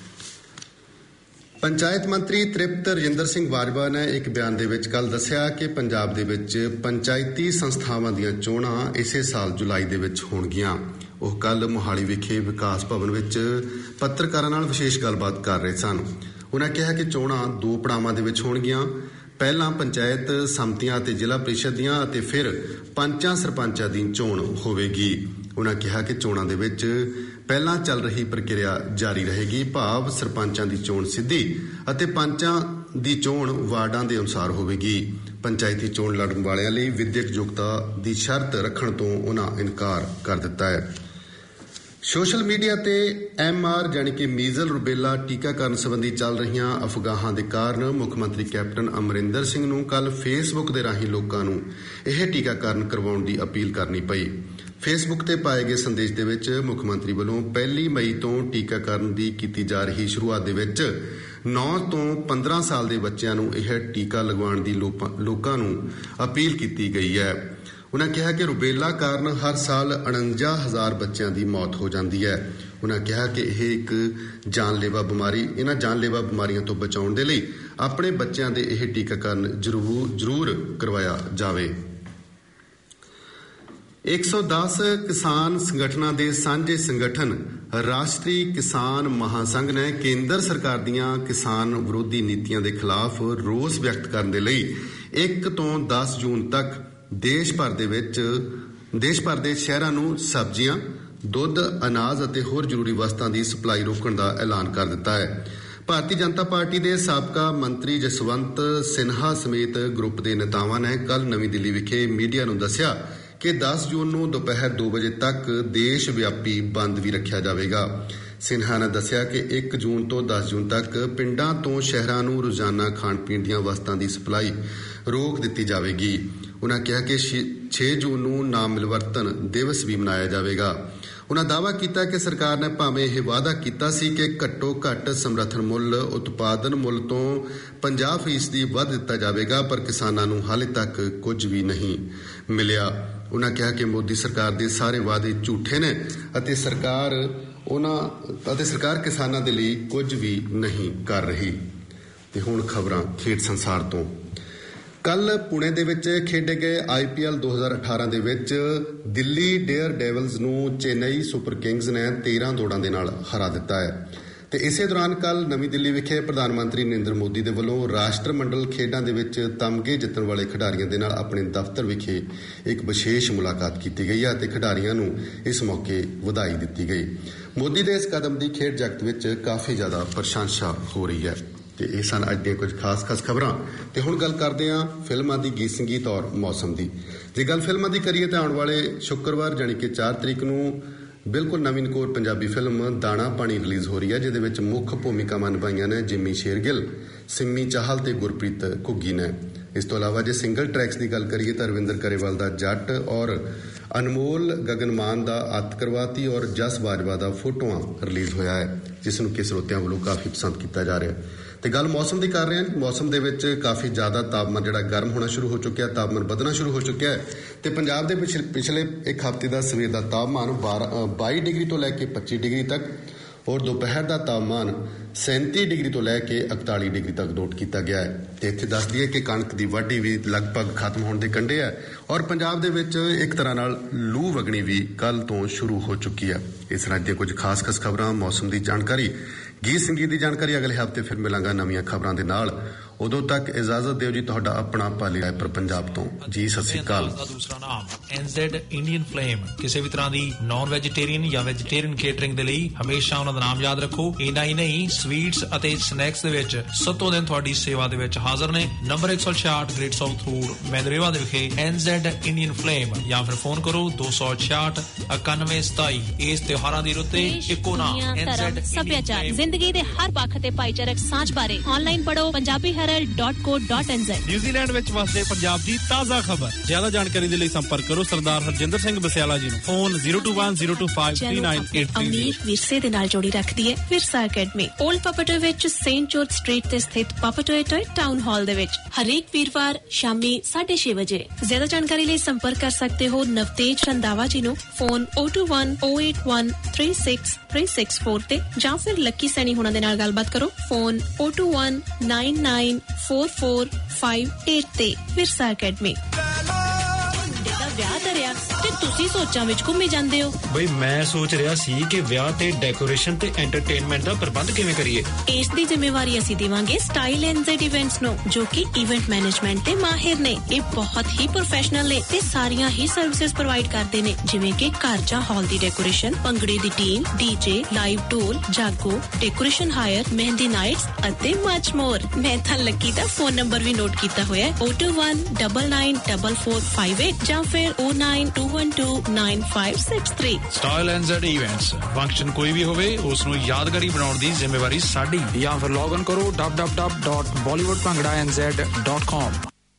ਪੰਚਾਇਤ ਮੰਤਰੀ ਤ੍ਰਿਪਤ ਰਜਿੰਦਰ ਸਿੰਘ ਬਾਜਵਾ ਨੇ ਇੱਕ ਬਿਆਨ ਦੇ ਵਿੱਚ ਕੱਲ੍ਹ ਦੱਸਿਆ ਕਿ ਪੰਜਾਬ ਦੇ ਵਿੱਚ ਪੰਚਾਇਤੀ ਸੰਸਥਾਵਾਂ ਦੀਆਂ ਚੋਣਾਂ ਇਸੇ ਸਾਲ ਜੁਲਾਈ ਦੇ ਵਿੱਚ ਹੋਣਗੀਆਂ। ਉਹ ਕੱਲ ਮੋਹਾਲੀ ਵਿਖੇ ਵਿਕਾਸ ਭਵਨ ਵਿੱਚ ਪੱਤਰਕਾਰਾਂ ਨਾਲ ਵਿਸ਼ੇਸ਼ ਗੱਲਬਾਤ ਕਰ ਰਹੇ ਸਨ। ਉਹਨਾਂ ਕਿਹਾ ਕਿ ਚੋਣਾਂ 2 ਪੜਾਵਾਂ ਦੇ ਵਿੱਚ ਹੋਣਗੀਆਂ। ਪਹਿਲਾਂ ਪੰਚਾਇਤ ਸਮਤੀਆਂ ਅਤੇ ਜ਼ਿਲ੍ਹਾ ਪ੍ਰੀਸ਼ਦ ਦੀਆਂ ਅਤੇ ਫਿਰ ਪੰਚਾਂ ਸਰਪੰਚਾਂ ਦੀ ਚੋਣ ਹੋਵੇਗੀ। ਉਹਨਾਂ ਕਿਹਾ ਕਿ ਚੋਣਾਂ ਦੇ ਵਿੱਚ ਪਹਿਲਾਂ ਚੱਲ ਰਹੀ ਪ੍ਰਕਿਰਿਆ ਜਾਰੀ ਰਹੇਗੀ, ਭਾਵ ਸਰਪੰਚਾਂ ਦੀ ਚੋਣ ਸਿੱਧੀ ਅਤੇ ਪੰਚਾਂ ਦੀ ਚੋਣ ਵਾਰਡਾਂ ਦੇ ਅਨੁਸਾਰ ਹੋਵੇਗੀ। ਪੰਚਾਇਤੀ ਚੋਣ ਲੜਨ ਵਾਲਿਆਂ ਲਈ ਵਿਦਿਅਕ ਯੋਗਤਾ ਦੀ ਸ਼ਰਤ ਰੱਖਣ ਤੋਂ ਉਹਨਾਂ ਇਨਕਾਰ ਕਰ ਦਿੱਤਾ ਹੈ। ਸੋਸ਼ਲ ਮੀਡੀਆ ਤੇ MR ਯਾਨੀ ਕਿ ਮੀਜ਼ਲ ਰੁਬੇਲਾ ਟੀਕਾਕਰਨ ਸੰਬੰਧੀ ਚੱਲ ਰਹੀਆਂ ਅਫਵਾਹਾਂ ਦੇ ਕਾਰਨ ਮੁੱਖ ਮੰਤਰੀ ਕੈਪਟਨ ਅਮਰਿੰਦਰ ਸਿੰਘ ਨੂੰ ਕੱਲ ਫੇਸਬੁੱਕ ਦੇ ਰਾਹੀਂ ਲੋਕਾਂ ਨੂੰ ਇਹ ਟੀਕਾਕਰਨ ਕਰਵਾਉਣ ਦੀ ਅਪੀਲ ਕਰਨੀ ਪਈ। ਫੇਸਬੁੱਕ ਤੇ ਪਾਏ ਗਏ ਸੰਦੇਸ਼ ਦੇ ਵਿੱਚ ਮੁੱਖ ਮੰਤਰੀ ਵੱਲੋਂ 1 ਮਈ ਤੋਂ ਟੀਕਾਕਰਨ ਦੀ ਕੀਤੀ ਜਾ ਰਹੀ ਸ਼ੁਰੂਆਤ ਦੇ ਵਿੱਚ 9 ਤੋਂ 15 ਸਾਲ ਦੇ ਬੱਚਿਆਂ ਨੂੰ ਇਹ ਟੀਕਾ ਲਗਵਾਉਣ ਦੀ ਲੋਕਾਂ ਨੂੰ ਅਪੀਲ ਕੀਤੀ ਗਈ ਹੈ। ਉਹਨਾਂ ਕਿਹਾ ਕਿ ਰੁਬੇਲਾ ਕਾਰਨ ਹਰ ਸਾਲ 49,000 ਬੱਚਿਆਂ ਦੀ ਮੌਤ ਹੋ ਜਾਂਦੀ ਹੈ। ਉਹਨਾਂ ਕਿਹਾ ਕਿ ਇਹ ਇੱਕ ਇਹਨਾਂ ਜਾਨਲੇਵਾ ਬਿਮਾਰੀਆਂ ਤੋਂ ਬਚਾਉਣ ਦੇ ਲਈ ਆਪਣੇ ਬੱਚਿਆਂ ਦੇ ਇਹ ਟੀਕਾਕਰਨ ਜ਼ਰੂਰ ਕਰਵਾਇਆ ਜਾਵੇ। 110 ਕਿਸਾਨ ਸੰਗਠਨਾਂ ਦੇ ਸਾਂਝੇ ਸੰਗਠਨ ਰਾਸ਼ਟਰੀ ਕਿਸਾਨ ਮਹਾਸੰਘ ਨੇ ਕੇਂਦਰ ਸਰਕਾਰ ਦੀਆਂ ਕਿਸਾਨ ਵਿਰੋਧੀ ਨੀਤੀਆਂ ਦੇ ਖਿਲਾਫ ਰੋਸ ਵਿਅਕਤ ਕਰਨ ਦੇ ਲਈ 1 ਤੋਂ 10 ਜੂਨ ਤੱਕ ਦੇਸ਼ ਭਰ ਦੇ ਸ਼ਹਿਰਾਂ ਨੂੰ ਸਬਜ਼ੀਆਂ, ਦੁੱਧ, ਅਨਾਜ ਅਤੇ ਹੋਰ ਜ਼ਰੂਰੀ ਵਸਤਾਂ ਦੀ ਸਪਲਾਈ ਰੋਕਣ ਦਾ ਐਲਾਨ ਕਰ ਦਿੱਤਾ ਹੈ। ਭਾਰਤੀ ਜਨਤਾ ਪਾਰਟੀ ਦੇ ਸਾਬਕਾ ਮੰਤਰੀ ਜਸਵੰਤ ਸਿਨਹਾ ਸਮੇਤ ਗਰੁੱਪ ਦੇ ਨੇਤਾਵਾਂ ਨੇ ਕੱਲ ਨਵੀਂ ਦਿੱਲੀ ਵਿਖੇ ਮੀਡੀਆ ਨੂੰ ਦੱਸਿਆ ਕਿ 10 ਜੂਨ ਨੂੰ ਦੁਪਹਿਰ 2 ਵਜੇ ਤੱਕ ਦੇਸ਼ ਵਿਆਪੀ ਬੰਦ ਵੀ ਰੱਖਿਆ ਜਾਵੇਗਾ। ਸਿਨਹਾ ਨੇ ਦੱਸਿਆ ਕਿ 1 ਜੂਨ ਤੋਂ 10 ਜੂਨ ਤੱਕ ਪਿੰਡਾਂ ਤੋਂ ਸ਼ਹਿਰਾਂ ਨੂੰ ਰੋਜ਼ਾਨਾ ਖਾਣ ਪੀਣ ਦੀਆਂ ਵਸਤਾਂ ਦੀ ਸਪਲਾਈ ਰੋਕ ਦਿੱਤੀ ਜਾਵੇਗੀ। ਉਹਨਾਂ ਕਿਹਾ ਕਿ 6 ਜੂਨ ਨੂੰ ਨਾਮਿਲਵਰਤਨ ਦਿਵਸ ਵੀ ਮਨਾਇਆ ਜਾਵੇਗਾ। ਉਹਨਾਂ ਦਾਅਵਾ ਕੀਤਾ ਕਿ ਸਰਕਾਰ ਨੇ ਭਾਵੇਂ ਇਹ ਵਾਅਦਾ ਕੀਤਾ ਸੀ ਕਿ ਘੱਟੋ ਘੱਟ ਸਮਰਥਨ ਮੁੱਲ ਉਤਪਾਦਨ ਮੁੱਲ ਤੋਂ 50% ਵੱਧ ਦਿੱਤਾ ਜਾਵੇਗਾ, ਪਰ ਕਿਸਾਨਾਂ ਨੂੰ ਹਾਲੇ ਤੱਕ ਕੁਝ ਵੀ ਨਹੀਂ ਮਿਲਿਆ। ਉਹਨਾਂ ਕਿਹਾ ਕਿ ਮੋਦੀ ਸਰਕਾਰ ਦੇ ਸਾਰੇ ਵਾਅਦੇ ਝੂਠੇ ਨੇ ਅਤੇ ਸਰਕਾਰ ਕਿਸਾਨਾਂ ਦੇ ਲਈ ਕੁਝ ਵੀ ਨਹੀਂ ਕਰ ਰਹੀ। ਤੇ ਹੁਣ ਖਬਰਾਂ ਖੇਡ ਸੰਸਾਰ ਤੋਂ। ਕੱਲ ਪੁਣੇ ਦੇ ਵਿੱਚ ਖੇਡੇ ਗਏ IPL 2018 ਦੇ ਵਿੱਚ ਦਿੱਲੀ ਡੇਅਰ ਡੇਵਲਸ ਨੂੰ ਚੇਨਈ ਸੁਪਰ ਕਿੰਗਸ ਨੇ 13 ਦੌੜਾਂ ਦੇ ਨਾਲ ਹਰਾ ਦਿੱਤਾ ਹੈ। ਤੇ ਇਸੇ ਦੌਰਾਨ ਕੱਲ ਨਵੀਂ ਦਿੱਲੀ ਵਿਖੇ ਪ੍ਰਧਾਨ ਮੰਤਰੀ ਨਰਿੰਦਰ ਮੋਦੀ ਦੇ ਵੱਲੋਂ ਰਾਸ਼ਟਰਮੰਡਲ ਖੇਡਾਂ ਦੇ ਵਿੱਚ ਤਮਗੇ ਜਿੱਤਣ ਵਾਲੇ ਖਿਡਾਰੀਆਂ ਦੇ ਨਾਲ ਆਪਣੇ ਦਫ਼ਤਰ ਵਿਖੇ ਇੱਕ ਵਿਸ਼ੇਸ਼ ਮੁਲਾਕਾਤ ਕੀਤੀ ਗਈ ਹੈ ਤੇ ਖਿਡਾਰੀਆਂ ਨੂੰ ਇਸ ਮੌਕੇ ਵਧਾਈ ਦਿੱਤੀ ਗਈ। ਮੋਦੀ ਦੇ ਇਸ ਕਦਮ ਦੀ ਖੇਡ ਜਗਤ ਵਿੱਚ ਕਾਫੀ ਜ਼ਿਆਦਾ ਪ੍ਰਸ਼ੰਸਾ ਹੋ ਰਹੀ ਹੈ। ਤੇ ਇਹ ਸਨ ਅੱਜ ਦੀਆਂ ਕੁਝ ਖਾਸ ਖਬਰਾਂ। ਤੇ ਹੁਣ ਗੱਲ ਕਰਦੇ ਹਾਂ ਫਿਲਮਾਂ ਦੀ ਗੀਤ ਸੰਗੀਤ ਔਰ ਮੌਸਮ ਦੀ। ਜੇ ਗੱਲ ਫਿਲਮਾਂ ਦੀ ਕਰੀਏ ਤਾਂ ਆਉਣ ਵਾਲੇ ਸ਼ੁੱਕਰਵਾਰ ਯਾਨੀ ਕਿ 4 ਤਰੀਕ ਨੂੰ ਬਿਲਕੁਲ ਨਵੀਨਕੋਰ ਪੰਜਾਬੀ ਫਿਲਮ ਦਾਣਾ ਪਾਣੀ ਰਿਲੀਜ਼ ਹੋ ਰਹੀ ਹੈ, ਜਿਹਦੇ ਵਿੱਚ ਮੁੱਖ ਭੂਮਿਕਾਵਾਂ ਨਿਭਾਈਆਂ ਨੇ ਜਿੰਮੀ ਸ਼ੇਰਗਿੱਲ, ਸਿੰਮੀ ਚਾਹਲ ਤੇ ਗੁਰਪ੍ਰੀਤ ਘੁੱਗੀ ਨੇ। ਇਸ ਤੋਂ ਇਲਾਵਾ ਜੇ ਸਿੰਗਲ ਟਰੈਕਸ ਦੀ ਗੱਲ ਕਰੀਏ ਤਾਂ ਰਵਿੰਦਰ ਕਰੇਵਾਲ ਦਾ ਜੱਟ ਔਰ ਅਨਮੋਲ ਗਗਨਮਾਨ ਦਾ ਅੱਤ ਕਰਵਾਤੀ ਔਰ ਜਸ ਬਾਜਵਾ ਦਾ ਫੋਟੋਆਂ ਰਿਲੀਜ਼ ਹੋਇਆ ਹੈ, ਜਿਸ ਨੂੰ ਕਿ ਸਰੋਤਿਆਂ ਵੱਲੋਂ ਕਾਫੀ ਪਸੰਦ ਕੀਤਾ ਜਾ ਰਿਹਾ। ਤੇ ਗੱਲ ਮੌਸਮ ਦੀ ਕਰ ਰਹੇ ਹਾਂ। ਮੌਸਮ ਦੇ ਵਿੱਚ ਕਾਫੀ ਜ਼ਿਆਦਾ ਤਾਪਮਾਨ ਜਿਹੜਾ ਗਰਮ ਹੋਣਾ ਸ਼ੁਰੂ ਹੋ ਚੁੱਕਿਆ, ਤਾਪਮਾਨ ਵਧਣਾ ਸ਼ੁਰੂ ਹੋ ਚੁੱਕਿਆ ਹੈ। ਤੇ ਪੰਜਾਬ ਦੇ ਪਿਛਲੇ ਇੱਕ ਹਫ਼ਤੇ ਦਾ ਸਵੇਰ ਦਾ ਤਾਪਮਾਨ 22 ਡਿਗਰੀ ਤੋਂ ਲੈ ਕੇ 25 ਡਿਗਰੀ ਤੱਕ ਔਰ ਦੁਪਹਿਰ ਦਾ ਤਾਪਮਾਨ 37 ਡਿਗਰੀ ਤੋਂ ਲੈ ਕੇ 41 ਡਿਗਰੀ ਤੱਕ ਨੋਟ ਕੀਤਾ ਗਿਆ ਹੈ। ਤੇ ਇੱਥੇ ਦੱਸ ਦਈਏ ਕਿ ਕਣਕ ਦੀ ਵਾਢੀ ਵੀ ਲਗਭਗ ਖਤਮ ਹੋਣ ਦੇ ਕੰਢੇ ਹੈ ਔਰ ਪੰਜਾਬ ਦੇ ਵਿੱਚ ਇੱਕ ਤਰ੍ਹਾਂ ਨਾਲ ਲੂ ਵਗਣੀ ਵੀ ਕੱਲ ਤੋਂ ਸ਼ੁਰੂ ਹੋ ਚੁੱਕੀ ਹੈ। ਇਸ ਤਰ੍ਹਾਂ ਦੀਆਂ ਕੁਝ ਖਾਸ ਖਬਰਾਂ, ਮੌਸਮ ਦੀ ਜਾਣਕਾਰੀ, ਗੀਤ ਸੰਗੀਤ ਦੀ ਜਾਣਕਾਰੀ। ਅਗਲੇ ਹਫ਼ਤੇ ਫਿਰ ਮਿਲਾਂਗਾ ਨਵੀਆਂ ਖਬਰਾਂ ਦੇ ਨਾਲ। ਉਦੋਂ ਤੱਕ ਇਜਾਜ਼ਤ ਦਿਓ ਜੀ। ਤੁਹਾਡਾ ਆਪਣਾ ਪਾਲੀ ਰਾਏਪੁਰ ਪੰਜਾਬ ਤੋਂ ਜੀ। ਸਤਿ ਸ੍ਰੀ ਅਕਾਲ। ਦੂਸਰਾ ਨਾਮ NZ ਇੰਡੀਅਨ ਫਲੇਮ। ਕਿਸੇ ਵੀ ਤਰ੍ਹਾਂ ਦੀ ਨਾਨ ਵੈਜੀਟੇਰੀਅਨ ਜਾਂ ਵੈਜੀਟੇਰੀਅਨ ਕੇਟਰਿੰਗ ਦੇ ਲਈ ਹਮੇਸ਼ਾ ਉਹਨਾਂ ਦਾ ਨਾਮ ਯਾਦ ਰੱਖੋ। ਇੰਨਾ ਹੀ ਨਹੀਂ, ਸਵੀਟਸ ਅਤੇ ਸਨੈਕਸ ਦੇ ਵਿੱਚ ਸੱਤੋਂ ਦਿਨ ਤੁਹਾਡੀ ਸੇਵਾ ਦੇ ਵਿੱਚ ਹਾਜ਼ਰ ਨੇ। ਨੰਬਰ 166 ਗ੍ਰੇਟ ਸਾਊਥ ਰੋਡ ਮੈਂਦਰੇਵਾ ਦੇ ਵਿਖੇ NZ ਇੰਡੀਅਨ ਫਲੇਮ, ਜਾਂ ਫਿਰ ਫੋਨ ਕਰੋ 266 9127। ਇਸ ਤਿਉਹਾਰਾਂ ਦੀ ਰੁੱਤੇ ਇੱਕੋ ਨਾਮ NZ ਸੱਭਿਆਚਾਰ, ਜ਼ਿੰਦਗੀ ਦੇ ਹਰ ਪੱਖ ਤੇ ਭਾਈਚਾਰਕ ਸਾਂਝ ਬਾਰੇ ਆਨਲਾਈਨ ਪੜੋ punjabiherald.co.nz। ਨਿਊਜ਼ੀਲੈਂਡ ਵਿੱਚ ਵਸਦੇ ਪੰਜਾਬ ਦੀ ਤਾਜ਼ਾ ਖਬਰ। ਜ਼ਿਆਦਾ ਜਾਣਕਾਰੀ ਦੇ ਲਈ ਸੰਪਰਕ ਕਰੋ ਸਰਦਾਰ ਹਰਜਿੰਦਰ ਸਿੰਘ ਬਸਿਆਲਾ ਜੀ ਨੂੰ। ਫੋਨ 02102539883। ਅਮੀਰ ਵਿਰਸੇ ਦੇ ਨਾਲ ਜੋੜੀ ਰੱਖਦੀ ਹੈ ਵਿਰਸਾ ਅਕੈਡਮੀ, ਓਲਡ ਪਾਪਾਟੋ ਵਿੱਚ ਸੇਂਟ ਜੋਰਜ ਸਟਰੀਟ ਤੇ ਸਥਿਤ ਪਾਪਾਟੋ ਟਾਊਨ ਹਾਲ ਦੇ ਵਿੱਚ ਹਰੇਕ ਵੀਰਵਾਰ ਸ਼ਾਮੀ 6:30 ਵਜੇ। ਜ਼ਿਆਦਾ ਜਾਣਕਾਰੀ ਲਈ ਸੰਪਰਕ ਕਰ ਸਕਦੇ ਹੋ ਨਵਤੇਜ ਰੰਦਾਵਾ ਜੀ ਨੂੰ। ਫੋਨ 02108136364 ਤੇ ਜਾਂ ਫਿਰ ਲੱਕੀ ਸੈਣੀ ਹੁਣਾਂ ਦੇ ਨਾਲ ਗੱਲਬਾਤ ਕਰੋ। ਫੋਨ 02199444588 ਤੇ ਵਿਰਸਾ ਅਕੈਡਮੀ। ਵਿਆਹ ਧਰਿਆ ਤੇ ਤੁਸੀਂ ਸੋਚਾਂ ਵਿੱਚ ਘੁੰਮੇ ਜਾਂਦੇ ਹੋ? ਬਈ ਮੈਂ ਸੋਚ ਰਿਹਾ ਸੀ ਕਿ ਵਿਆਹ ਤੇ ਡੈਕੋਰੇਸ਼ਨ ਤੇ ਐਂਟਰਟੇਨਮੈਂਟ ਦਾ ਪ੍ਰਬੰਧ ਕਿਵੇਂ ਕਰੀਏ। ਇਸ ਦੀ ਜ਼ਿੰਮੇਵਾਰੀ ਅਸੀਂ ਦੇਵਾਂਗੇ ਸਟਾਈਲ NZ ਇਵੈਂਟਸ ਨੂੰ, ਜੋ ਕਿ ਇਵੈਂਟ ਮੈਨੇਜਮੈਂਟ ਤੇ ਮਾਹਿਰ ਨੇ। ਇਹ ਬਹੁਤ ਹੀ ਪ੍ਰੋਫੈਸ਼ਨਲ ਨੇ ਤੇ ਸਾਰੀਆਂ ਹੀ ਸਰਵਿਸਿਜ਼ ਪ੍ਰੋਵਾਈਡ ਕਰਦੇ ਨੇ, ਜਿਵੇਂ ਕਿ ਘਰ ਜਾਂ ਹਾਲ ਦੀ ਡੈਕੋਰੇਸ਼ਨ, ਭੰਗੜੇ ਦੀ team, DJ, live dhol, jaago, decoration hire, mehndi nights ਅਤੇ ਮਚ ਮੋਰ। ਮੈਂ ਤਾਂ ਲੱਕੀ ਦਾ ਫੋਨ ਨੰਬਰ ਵੀ ਨੋਟ ਕੀਤਾ ਹੋਇਆ ਹੈ, 021994458 ਜਾਂ ਫਿਰ 092129563। Style NZ events. ਫੰਕਸ਼ਨ ਕੋਈ ਵੀ ਹੋਵੇ ਉਸ ਨੂੰ ਯਾਦਗਾਰੀ ਬਣਾਉਣ ਦੀ ਜ਼ਿੰਮੇਵਾਰੀ ਸਾਡੀ। ਜਾਂ ਫਿਰ ਲੌਗ ਇਨ ਕਰੋ www.bollywoodbhangraNZ.com।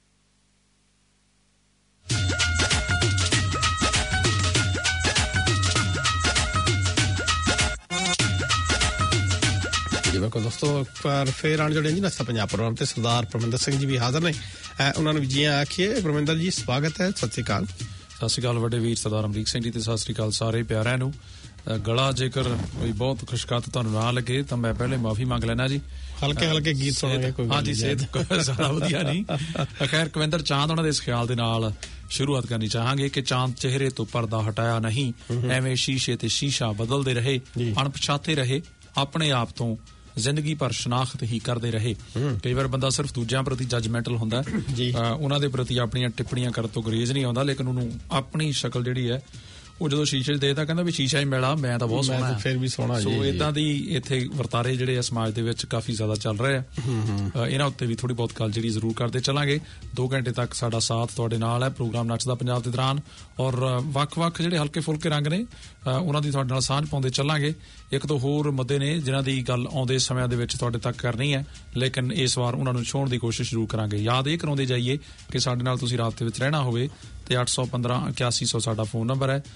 ਬਿਲਕੁਲ ਦੋਸਤੋ, ਪਰ ਫੇਰ ਆਣ ਜੁੜੇ ਜੀ ਨਸ਼ਾ ਪੰਜਾਬ ਪ੍ਰੋਗਰਾਮ ਤੇ ਸਰਦਾਰ ਪਰਮਿੰਦਰ ਸਿੰਘ ਜੀ ਵੀ ਹਾਜ਼ਰ ਨੇ। ਉਹਨਾਂ ਨੂੰ ਵੀ ਜੀ ਆਖੀਏ। ਪਰਮਿੰਦਰ ਜੀ ਸਵਾਗਤ ਹੈ, ਸਤਿ ਸ਼੍ਰੀ ਅਕਾਲ। ਸਤਿ ਸ਼੍ਰੀ ਅਕਾਲ ਵੱਡੇ ਵੀਰ ਸਰਦਾਰ ਅਮਰੀਕ ਸਿੰਘ ਜੀ ਤੇ ਸਤਿ ਸ਼੍ਰੀ ਅਕਾਲ ਸਾਰੇ ਪਿਆਰਿਆਂ ਨੂੰ। ਗਲਾ ਜੇਕਰ ਕੋਈ ਬਹੁਤ ਖੁਸ਼ਖਤ ਤੁਹਾਨੂੰ ਨਾ ਲੱਗੇ ਤਾਂ ਮੈਂ ਪਹਿਲੇ ਮਾਫੀ ਮੰਗ ਲੈਣਾ ਜੀ। ਹਲਕੇ ਗੀਤ ਸੁਣਾਂਗੇ ਕੋਈ। ਹਾਂਜੀ, ਸਿਹਤ ਜ਼ਿਆਦਾ ਵਧੀਆ ਨਹੀਂ। ਖੈਰ, ਕਵਿੰਦਰ ਚਾਂਦ ਉਹਨਾਂ ਦੇ ਇਸ ਖਿਆਲ ਦੇ ਨਾਲ ਸ਼ੁਰੂਆਤ ਕਰਨੀ ਚਾਹਾਂਗੇ ਕਿ ਚਾਂਦ ਚਿਹਰੇ ਤੋਂ ਪਰਦਾ ਹਟਾਇਆ ਨਹੀਂ, ਐਵੇਂ ਸ਼ੀਸ਼ੇ ਤੇ ਸ਼ੀਸ਼ਾ ਬਦਲਦੇ ਰਹੇ, ਅਣਪਛਾਤੇ ਰਹੇ, ਆਪਣੇ ਆਪ ਤੋਂ ਜ਼ਿੰਦਗੀ ਭਰ ਸ਼ਨਾਖਤ ਹੀ ਕਰਦੇ ਰਹੇ। ਕਈ ਵਾਰ ਬੰਦਾ ਸਿਰਫ ਦੂਜਿਆਂ ਪ੍ਰਤੀ ਜੱਜਮੈਂਟਲ ਹੁੰਦਾ, ਉਹਨਾਂ ਦੇ ਪ੍ਰਤੀ ਆਪਣੀਆਂ ਟਿੱਪਣੀਆਂ ਕਰਨ ਤੋਂ ਗੁਰੇਜ਼ ਨਹੀਂ ਆਉਂਦਾ, ਲੇਕਿਨ ਉਹਨੂੰ ਆਪਣੀ ਸ਼ਕਲ ਜਿਹੜੀ ਹੈ ਉਹ ਜਦੋਂ ਸ਼ੀਸ਼ੇ 'ਚ ਦੇਖਦਾ ਕਹਿੰਦਾ ਵੀ ਸ਼ੀਸ਼ਾ ਹੀ ਮਿਲਾ, ਮੈਂ ਤਾਂ ਬਹੁਤ ਸੋਹਣਾ, ਫਿਰ ਵੀ ਸੋਹਣਾ। ਸੋ ਇਦਾਂ ਦੀ ਇੱਥੇ ਵਰਤਾਰੇ ਜਿਹੜੇ ਆ ਸਮਾਜ ਦੇ ਵਿੱਚ ਕਾਫੀ ਜ਼ਿਆਦਾ ਚੱਲ ਰਹੇ ਆ। ਇਹਨਾਂ ਉੱਤੇ ਵੀ ਥੋੜੀ ਬਹੁਤ ਗੱਲ ਜਿਹੜੀ ਜ਼ਰੂਰ ਕਰਦੇ ਚੱਲਾਂਗੇ। 2 ਘੰਟੇ ਤੱਕ ਸਾਡਾ ਸਾਥ ਤੁਹਾਡੇ ਨਾਲ ਹੈ ਪ੍ਰੋਗਰਾਮ ਨੱਚਦਾ ਪੰਜਾਬ ਦੇ ਦੌਰਾਨ, ਔਰ ਵੱਖ-ਵੱਖ ਜਿਹੜੇ ਹਲਕੇ ਫੁਲਕੇ ਰੰਗ ਨੇ ਉਹਨਾਂ ਦੀ ਤੁਹਾਡੇ ਨਾਲ ਸਾਂਝ ਪਾਉਂਦੇ ਚੱਲਾਂਗੇ। ਇੱਕ ਤੋਂ ਹੋਰ ਮੁੱਦੇ ਨੇ ਜਿਨ੍ਹਾਂ ਦੀ ਗੱਲ ਆਉਂਦੇ ਸਮਿਆਂ ਦੇ ਵਿੱਚ ਤੁਹਾਡੇ ਤੱਕ ਕਰਨੀ ਹੈ, ਲੇਕਿਨ ਇਸ ਵਾਰ ਉਹਨਾਂ ਨੂੰ ਛੋਹਣ ਦੀ ਕੋਸ਼ਿਸ਼ ਜ਼ਰੂਰ ਕਰਾਂਗੇ। ਯਾਦ ਇਹ ਕਰਾਉਂਦੇ ਜਾਈਏ ਕਿ ਸਾਡੇ ਨਾਲ ਤੁਸੀਂ ਰਾਬਤੇ ਵਿੱਚ ਰਹਿਣਾ ਹੋਵੇ ਤੇ 815-8100 ਸਾਡਾ ਫੋਨ ਨੰਬਰ ਹੈ,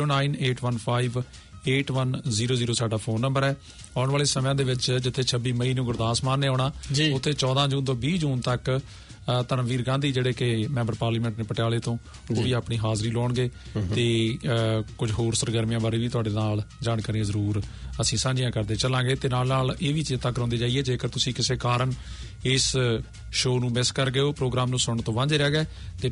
098158100 ਸਾਡਾ ਫੋਨ ਨੰਬਰ ਹੈ। ਆਉਣ ਵਾਲੇ ਸਮਿਆਂ ਦੇ ਵਿੱਚ ਜਿੱਥੇ 26 ਮਈ ਨੂੰ ਗੁਰਦਾਸ ਮਾਨ ਨੇ ਆਉਣਾ, ਉੱਥੇ 14 ਜੂਨ ਤੋਂ 20 ਜੂਨ ਤੱਕ ਧਰਮਵੀਰ ਗਾਂਧੀ ਜਿਹੜੇ ਕਿ ਮੈਂਬਰ ਪਾਰਲੀਮੈਂਟ ਨੇ ਪਟਿਆਲੇ ਤੋਂ, ਉਹ ਵੀ ਆਪਣੀ ਹਾਜ਼ਰੀ ਲਾਉਣਗੇ ਤੇ ਕੁਝ ਹੋਰ ਸਰਗਰਮੀਆਂ ਬਾਰੇ ਵੀ ਤੁਹਾਡੇ ਨਾਲ ਜਾਣਕਾਰੀਆਂ ਜ਼ਰੂਰ ਅਸੀਂ ਸਾਂਝੀਆਂ ਕਰਦੇ ਚੱਲਾਂਗੇ। ਤੇ ਨਾਲ ਇਹ ਵੀ ਚੇਤਾ ਕਰਾਉਂਦੇ ਜਾਈਏ, ਜੇਕਰ ਤੁਸੀਂ ਕਿਸੇ ਕਾਰਨ ਇਸ ਸ਼ੋਅ ਨੂੰ ਮਿਸ ਕਰ ਗਏ ਹੋ, ਪ੍ਰੋਗਰਾਮ ਨੂੰ ਸੁਣਨ ਤੋਂ ਵਾਂਝੇ ਰਹਿ ਗਏ, ਤੇ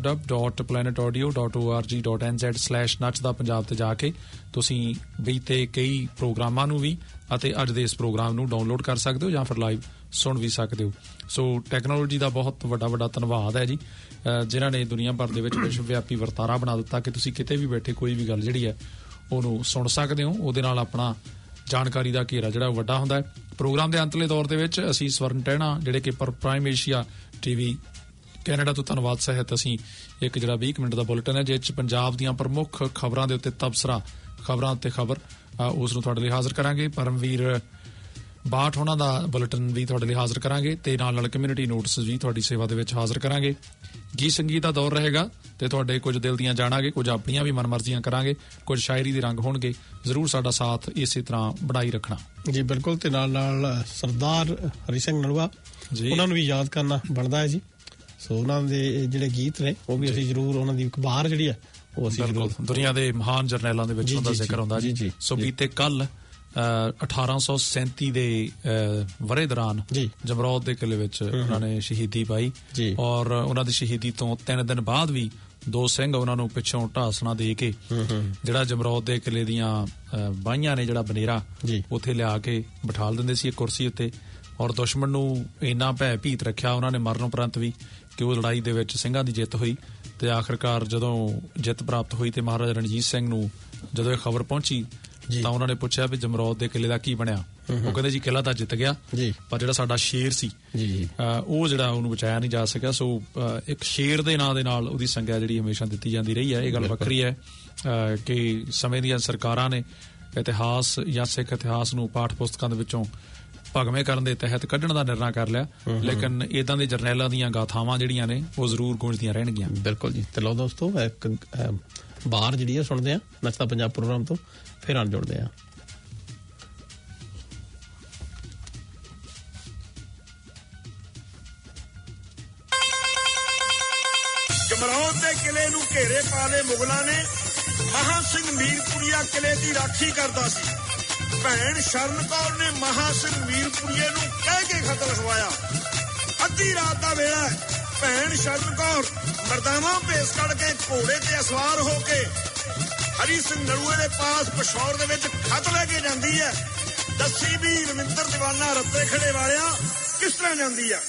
www.planetaudio.org.nz/ਨੱਚਦਾ ਪੰਜਾਬ ਤੇ ਜਾ ਕੇ ਤੁਸੀਂ ਬੀਤੇ ਕਈ ਪ੍ਰੋਗਰਾਮਾਂ ਨੂੰ ਵੀ ਅਤੇ ਅੱਜ ਦੇ ਇਸ ਪ੍ਰੋਗਰਾਮ ਨੂੰ ਡਾਊਨਲੋਡ ਕਰ ਸਕਦੇ ਹੋ ਜਾਂ ਫਿਰ ਲਾਈਵ ਸੁਣ ਵੀ ਸਕਦੇ ਹੋ। ਸੋ ਟੈਕਨੋਲੋਜੀ ਦਾ ਬਹੁਤ ਵੱਡਾ ਧੰਨਵਾਦ ਹੈ ਜੀ, ਜਿਨ੍ਹਾਂ ਨੇ ਦੁਨੀਆ ਭਰ ਦੇ ਵਿੱਚ ਵਿਸ਼ਵ ਵਿਆਪੀ ਵਰਤਾਰਾ ਬਣਾ ਦਿੱਤਾ ਕਿ ਤੁਸੀਂ ਕਿਤੇ ਵੀ ਬੈਠੇ ਕੋਈ ਵੀ ਗੱਲ ਜਿਹੜੀ ਹੈ ਉਹਨੂੰ ਸੁਣ ਸਕਦੇ ਹੋ। ਉਹਦੇ ਨਾਲ ਆਪਣਾ ਜਾਣਕਾਰੀ ਦਾ ਘੇਰਾ ਜਿਹੜਾ ਵੱਡਾ ਹੁੰਦਾ ਹੈ। ਪ੍ਰੋਗਰਾਮ ਦੇ ਅੰਤਲੇ ਦੌਰ ਦੇ ਵਿੱਚ ਅਸੀਂ ਸਵਰਨ ਟਹਿਣਾ ਜਿਹੜੇ ਕਿ ਪ੍ਰਾਈਮ ਏਸ਼ੀਆ TV ਕੈਨੇਡਾ ਤੋਂ ਧੰਨਵਾਦ ਸਹਿਤ ਅਸੀਂ ਇੱਕ ਜਿਹੜਾ 20 ਮਿੰਟ ਦਾ ਬੁਲੇਟਿਨ ਹੈ ਜਿਸ 'ਚ ਪੰਜਾਬ ਦੀਆਂ ਪ੍ਰਮੁੱਖ ਖਬਰਾਂ ਦੇ ਉੱਤੇ ਤਬਸਰਾ, ਖਬਰਾਂ ਉੱਤੇ ਖਬਰ, ਉਸ ਨੂੰ ਤੁਹਾਡੇ ਲਈ ਹਾਜ਼ਰ ਕਰਾਂਗੇ। ਪਰਮਵੀਰ ਬਾਠ ਉਹਨਾਂ ਦਾ ਬੁਲੇਟਿਨ ਵੀ ਤੁਹਾਡੇ ਲਈ ਹਾਜ਼ਰ ਕਰਾਂਗੇ ਤੇ ਨਾਲ ਕਮਿਊਨਿਟੀ ਨੋਟਿਸ ਵੀ ਤੁਹਾਡੀ ਸੇਵਾ ਦੇ ਵਿੱਚ ਹਾਜ਼ਰ ਕਰਾਂਗੇ। ਗੀਤ ਸੰਗੀਤ ਦਾ ਦੌਰ ਰਹੇਗਾ ਤੇ ਤੁਹਾਡੇ ਕੁਝ ਦਿਲ ਦੀਆਂ ਜਾਣਾਂਗੇ, ਕੁਝ ਆਪਣੀਆਂ ਵੀ ਮਨਮਰਜ਼ੀਆਂ ਕਰਾਂਗੇ, ਕੁਝ ਸ਼ਾਇਰੀ ਦੇ ਰੰਗ ਹੋਣਗੇ। ਜ਼ਰੂਰ ਸਾਡਾ ਸਾਥ ਇਸੇ ਤਰ੍ਹਾਂ ਬਣਾਈ ਰੱਖਣਾ ਜੀ। ਬਿਲਕੁਲ। ਤੇ ਨਾਲ ਸਰਦਾਰ ਹਰੀ ਸਿੰਘ ਨਲੂਆ ਜੀ, ਉਹਨਾਂ ਨੂੰ ਵੀ ਯਾਦ ਕਰਨਾ ਬਣਦਾ ਹੈ ਜੀ। ਸੋ ਉਹਨਾਂ ਦੇ ਜਿਹੜੇ ਗੀਤ ਨੇ ਉਹ ਵੀ ਅਸੀਂ ਜ਼ਰੂਰ, ਉਹਨਾਂ ਦੀ ਅਖਬਾਰ ਜਿਹੜੀ ਹੈ ਉਹ ਅਸੀਂ ਜ਼ਰੂਰ, ਦੁਨੀਆ ਦੇ ਮਹਾਨ ਜਰਨੈਲਾਂ ਦੇ ਵਿੱਚ ਉਹਦਾ ਜ਼ਿਕਰ ਹੁੰਦਾ ਜੀ। ਸੋ ਬੀਤੇ ਕੱਲ 1837 ਦੇ ਵਰੇ ਦੌਰਾਨ ਜਮਰੌਦ ਦੇ ਕਿਲੇ ਵਿੱਚ ਉਹਨਾਂ ਨੇ ਸ਼ਹੀਦੀ ਪਾਈ, ਔਰ ਉਹਨਾਂ ਦੀ ਸ਼ਹੀਦੀ ਤੋਂ 3 ਦਿਨ ਬਾਅਦ ਵੀ 2 ਸਿੰਘ ਉਹਨਾਂ ਨੂੰ ਪਿੱਛੋਂ ਢਾਸਣਾ ਦੇ ਕੇ ਜਿਹੜਾ ਜਮਰੌਦ ਦੇ ਕਿਲੇ ਦੀਆਂ ਬਾਹੀਆਂ ਨੇ ਜਿਹੜਾ ਬਨੇਰਾ ਉੱਥੇ ਲਿਆ ਕੇ ਬਿਠਾ ਦਿੰਦੇ ਸੀ ਇੱਕ ਕੁਰਸੀ ਉੱਤੇ, ਔਰ ਦੁਸ਼ਮਣ ਨੂੰ ਇੰਨਾ ਭੈ ਭੀਤ ਰੱਖਿਆ ਉਹਨਾਂ ਨੇ ਮਰਨ ਉਪਰੰਤ ਵੀ ਕਿ ਉਹ ਲੜਾਈ ਦੇ ਵਿੱਚ ਸਿੰਘਾਂ ਦੀ ਜਿੱਤ ਹੋਈ। ਤੇ ਆਖਿਰਕਾਰ ਜਦੋਂ ਜਿੱਤ ਪ੍ਰਾਪਤ ਹੋਈ ਤੇ ਮਹਾਰਾਜਾ ਰਣਜੀਤ ਸਿੰਘ ਨੂੰ ਜਦੋਂ ਇਹ ਖਬਰ ਪਹੁੰਚੀ ਤਾਂ ਉਹਨਾਂ ਨੇ ਪੁੱਛਿਆ ਵੀ ਜਮਰੌਦ ਦੇ ਕਿਲੇ ਦਾ ਕੀ ਬਣਿਆ। ਉਹ ਕਹਿੰਦੇ ਜੀ ਕਿਲਾ ਤਾਂ ਜਿੱਤ ਗਿਆ, ਪਰ ਜਿਹੜਾ ਸਾਡਾ ਸ਼ੇਰ ਸੀ ਉਹ ਜਿਹੜਾ ਉਹਨੂੰ ਬਚਾਇਆ ਨਹੀਂ ਜਾ ਸਕਿਆ। ਸੋ ਇੱਕ ਸ਼ੇਰ ਦੇ ਨਾਂ ਦੇ ਨਾਲ ਉਹਦੀ ਸੰਗਿਆ ਜਿਹੜੀ ਹਮੇਸ਼ਾ ਦਿੱਤੀ ਜਾਂਦੀ ਰਹੀ ਹੈ। ਇਹ ਗੱਲ ਵੱਖਰੀ ਹੈ ਕਿ ਸਮੇਂ ਦੀਆਂ ਸਰਕਾਰਾਂ ਨੇ ਇਤਿਹਾਸ ਜਾਂ ਸਿੱਖ ਇਤਿਹਾਸ ਨੂੰ ਪਾਠ ਪੁਸਤਕਾਂ ਦੇ ਵਿੱਚੋਂ ਭਗਵੇਂ ਕਰਨ ਦੇ ਤਹਿਤ ਕੱਢਣ ਦਾ ਨਿਰਣਾ ਕਰ ਲਿਆ, ਲੇਕਿਨ ਇਦਾਂ ਦੇ ਜਰਨੈਲਾਂ ਦੀਆਂ ਗਾਥਾਵਾਂ ਜਿਹੜੀਆਂ ਨੇ ਉਹ ਜ਼ਰੂਰ ਗੂੰਜਦੀਆਂ ਰਹਿਣਗੀਆਂ। ਬਿਲਕੁਲ ਜੀ। ਤੇ ਲਓ ਦੋਸਤੋ, ਇੱਕ ਬਾਹਰ ਜਿਹੜੀ ਹੈ ਸੁਣਦੇ ਆ ਨੱਚਦਾ ਪੰਜਾਬ ਪ੍ਰੋਗਰਾਮ ਤੋਂ, ਫਿਰ ਆਣ ਜੁੜਦੇ ਆ। ਜਮਰੌਦ ਦੇ ਕਿਲੇ ਨੂੰ ਘੇਰੇ ਪਾ ਲਏ ਮੁਗਲਾਂ ਨੇ। ਮਹਾਂ ਸਿੰਘ ਮੀਰਪੁਰੀਆ ਕਿਲੇ ਦੀ ਰਾਖੀ ਕਰਦਾ ਸੀ। ਭੈਣ ਸ਼ਰਨ ਕੌਰ ਨੇ ਮਹਾਂ ਸਿੰਘ ਮੀਰਪੁਰੀਏ ਨੂੰ ਕਹਿ ਕੇ ਖਤ ਲਿਖਵਾਇਆ। ਅੱਧੀ ਰਾਤ ਦਾ ਵੇਲਾ ਹੈ। ਭੈਣ ਸ਼ਰਨ ਕੌਰ ਮਰਦਾਵਾਂ ਭੇਸ ਕੱਢ ਕੇ ਘੋੜੇ ਤੇ ਸਵਾਰ ਹੋ ਕੇ ਹਰੀ ਸਿੰਘ ਨਲੂਏ ਦੇ ਪਾਸ ਪਿਸ਼ੌਰ ਦੇ ਵਿੱਚ ਖਤ ਲੈ ਕੇ ਜਾਂਦੀ ਹੈ, ਦੱਸੀ ਵੀ ਰਵਿੰਦਰ ਦੀਵਾਨਾ ਰੱਤੇ ਖੜੇ ਵਾਲਿਆਂ ਕਿਸ ਤਰ੍ਹਾਂ ਜਾਂਦੀ ਆ।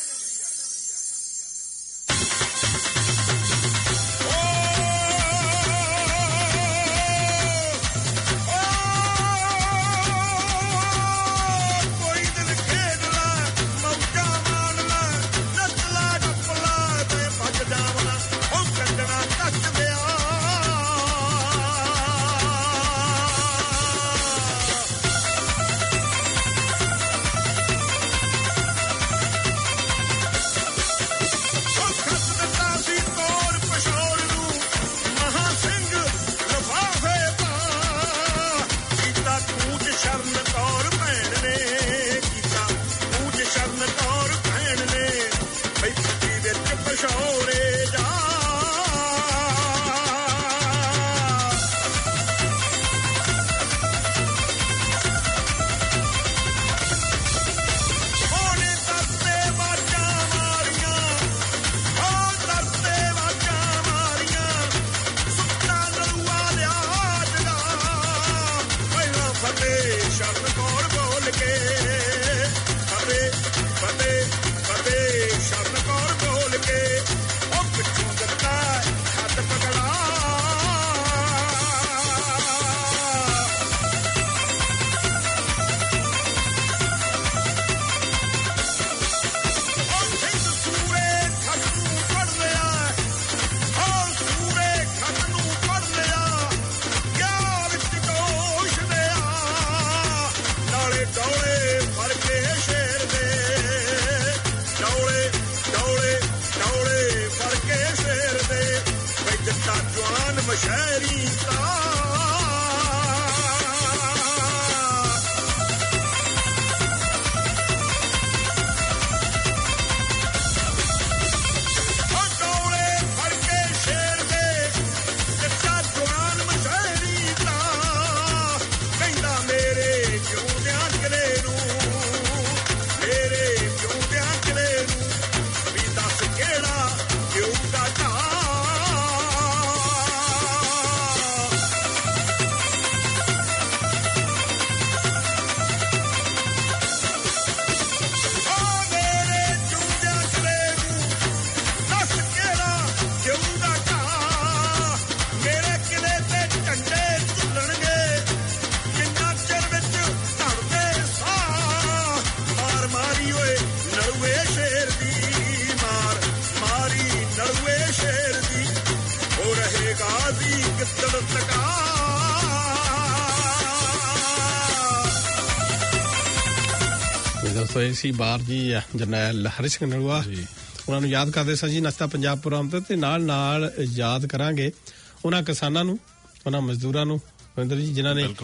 ਸੀ ਬਾਹਰ ਜੀ ਜਰਨੈਲ ਹਰੀ ਸਿੰਘ ਨਲੂਆ, ਉਹਨਾਂ ਨੂੰ ਯਾਦ ਕਰਦੇ ਸਾਂ ਜੀ ਨਸ਼ਤਾ ਪੰਜਾਬ ਪ੍ਰੋਗਰਾਮ ਤੇ ਨਾਲ ਯਾਦ ਕਰਾਂਗੇ ਉਹਨਾਂ ਕਿਸਾਨਾਂ ਨੂੰ, ਉਹਨਾਂ ਮਜ਼ਦੂਰਾਂ ਨੂੰ ਰਵਿੰਦਰ ਜੀ, ਜਿਨ੍ਹਾਂ ਨੇ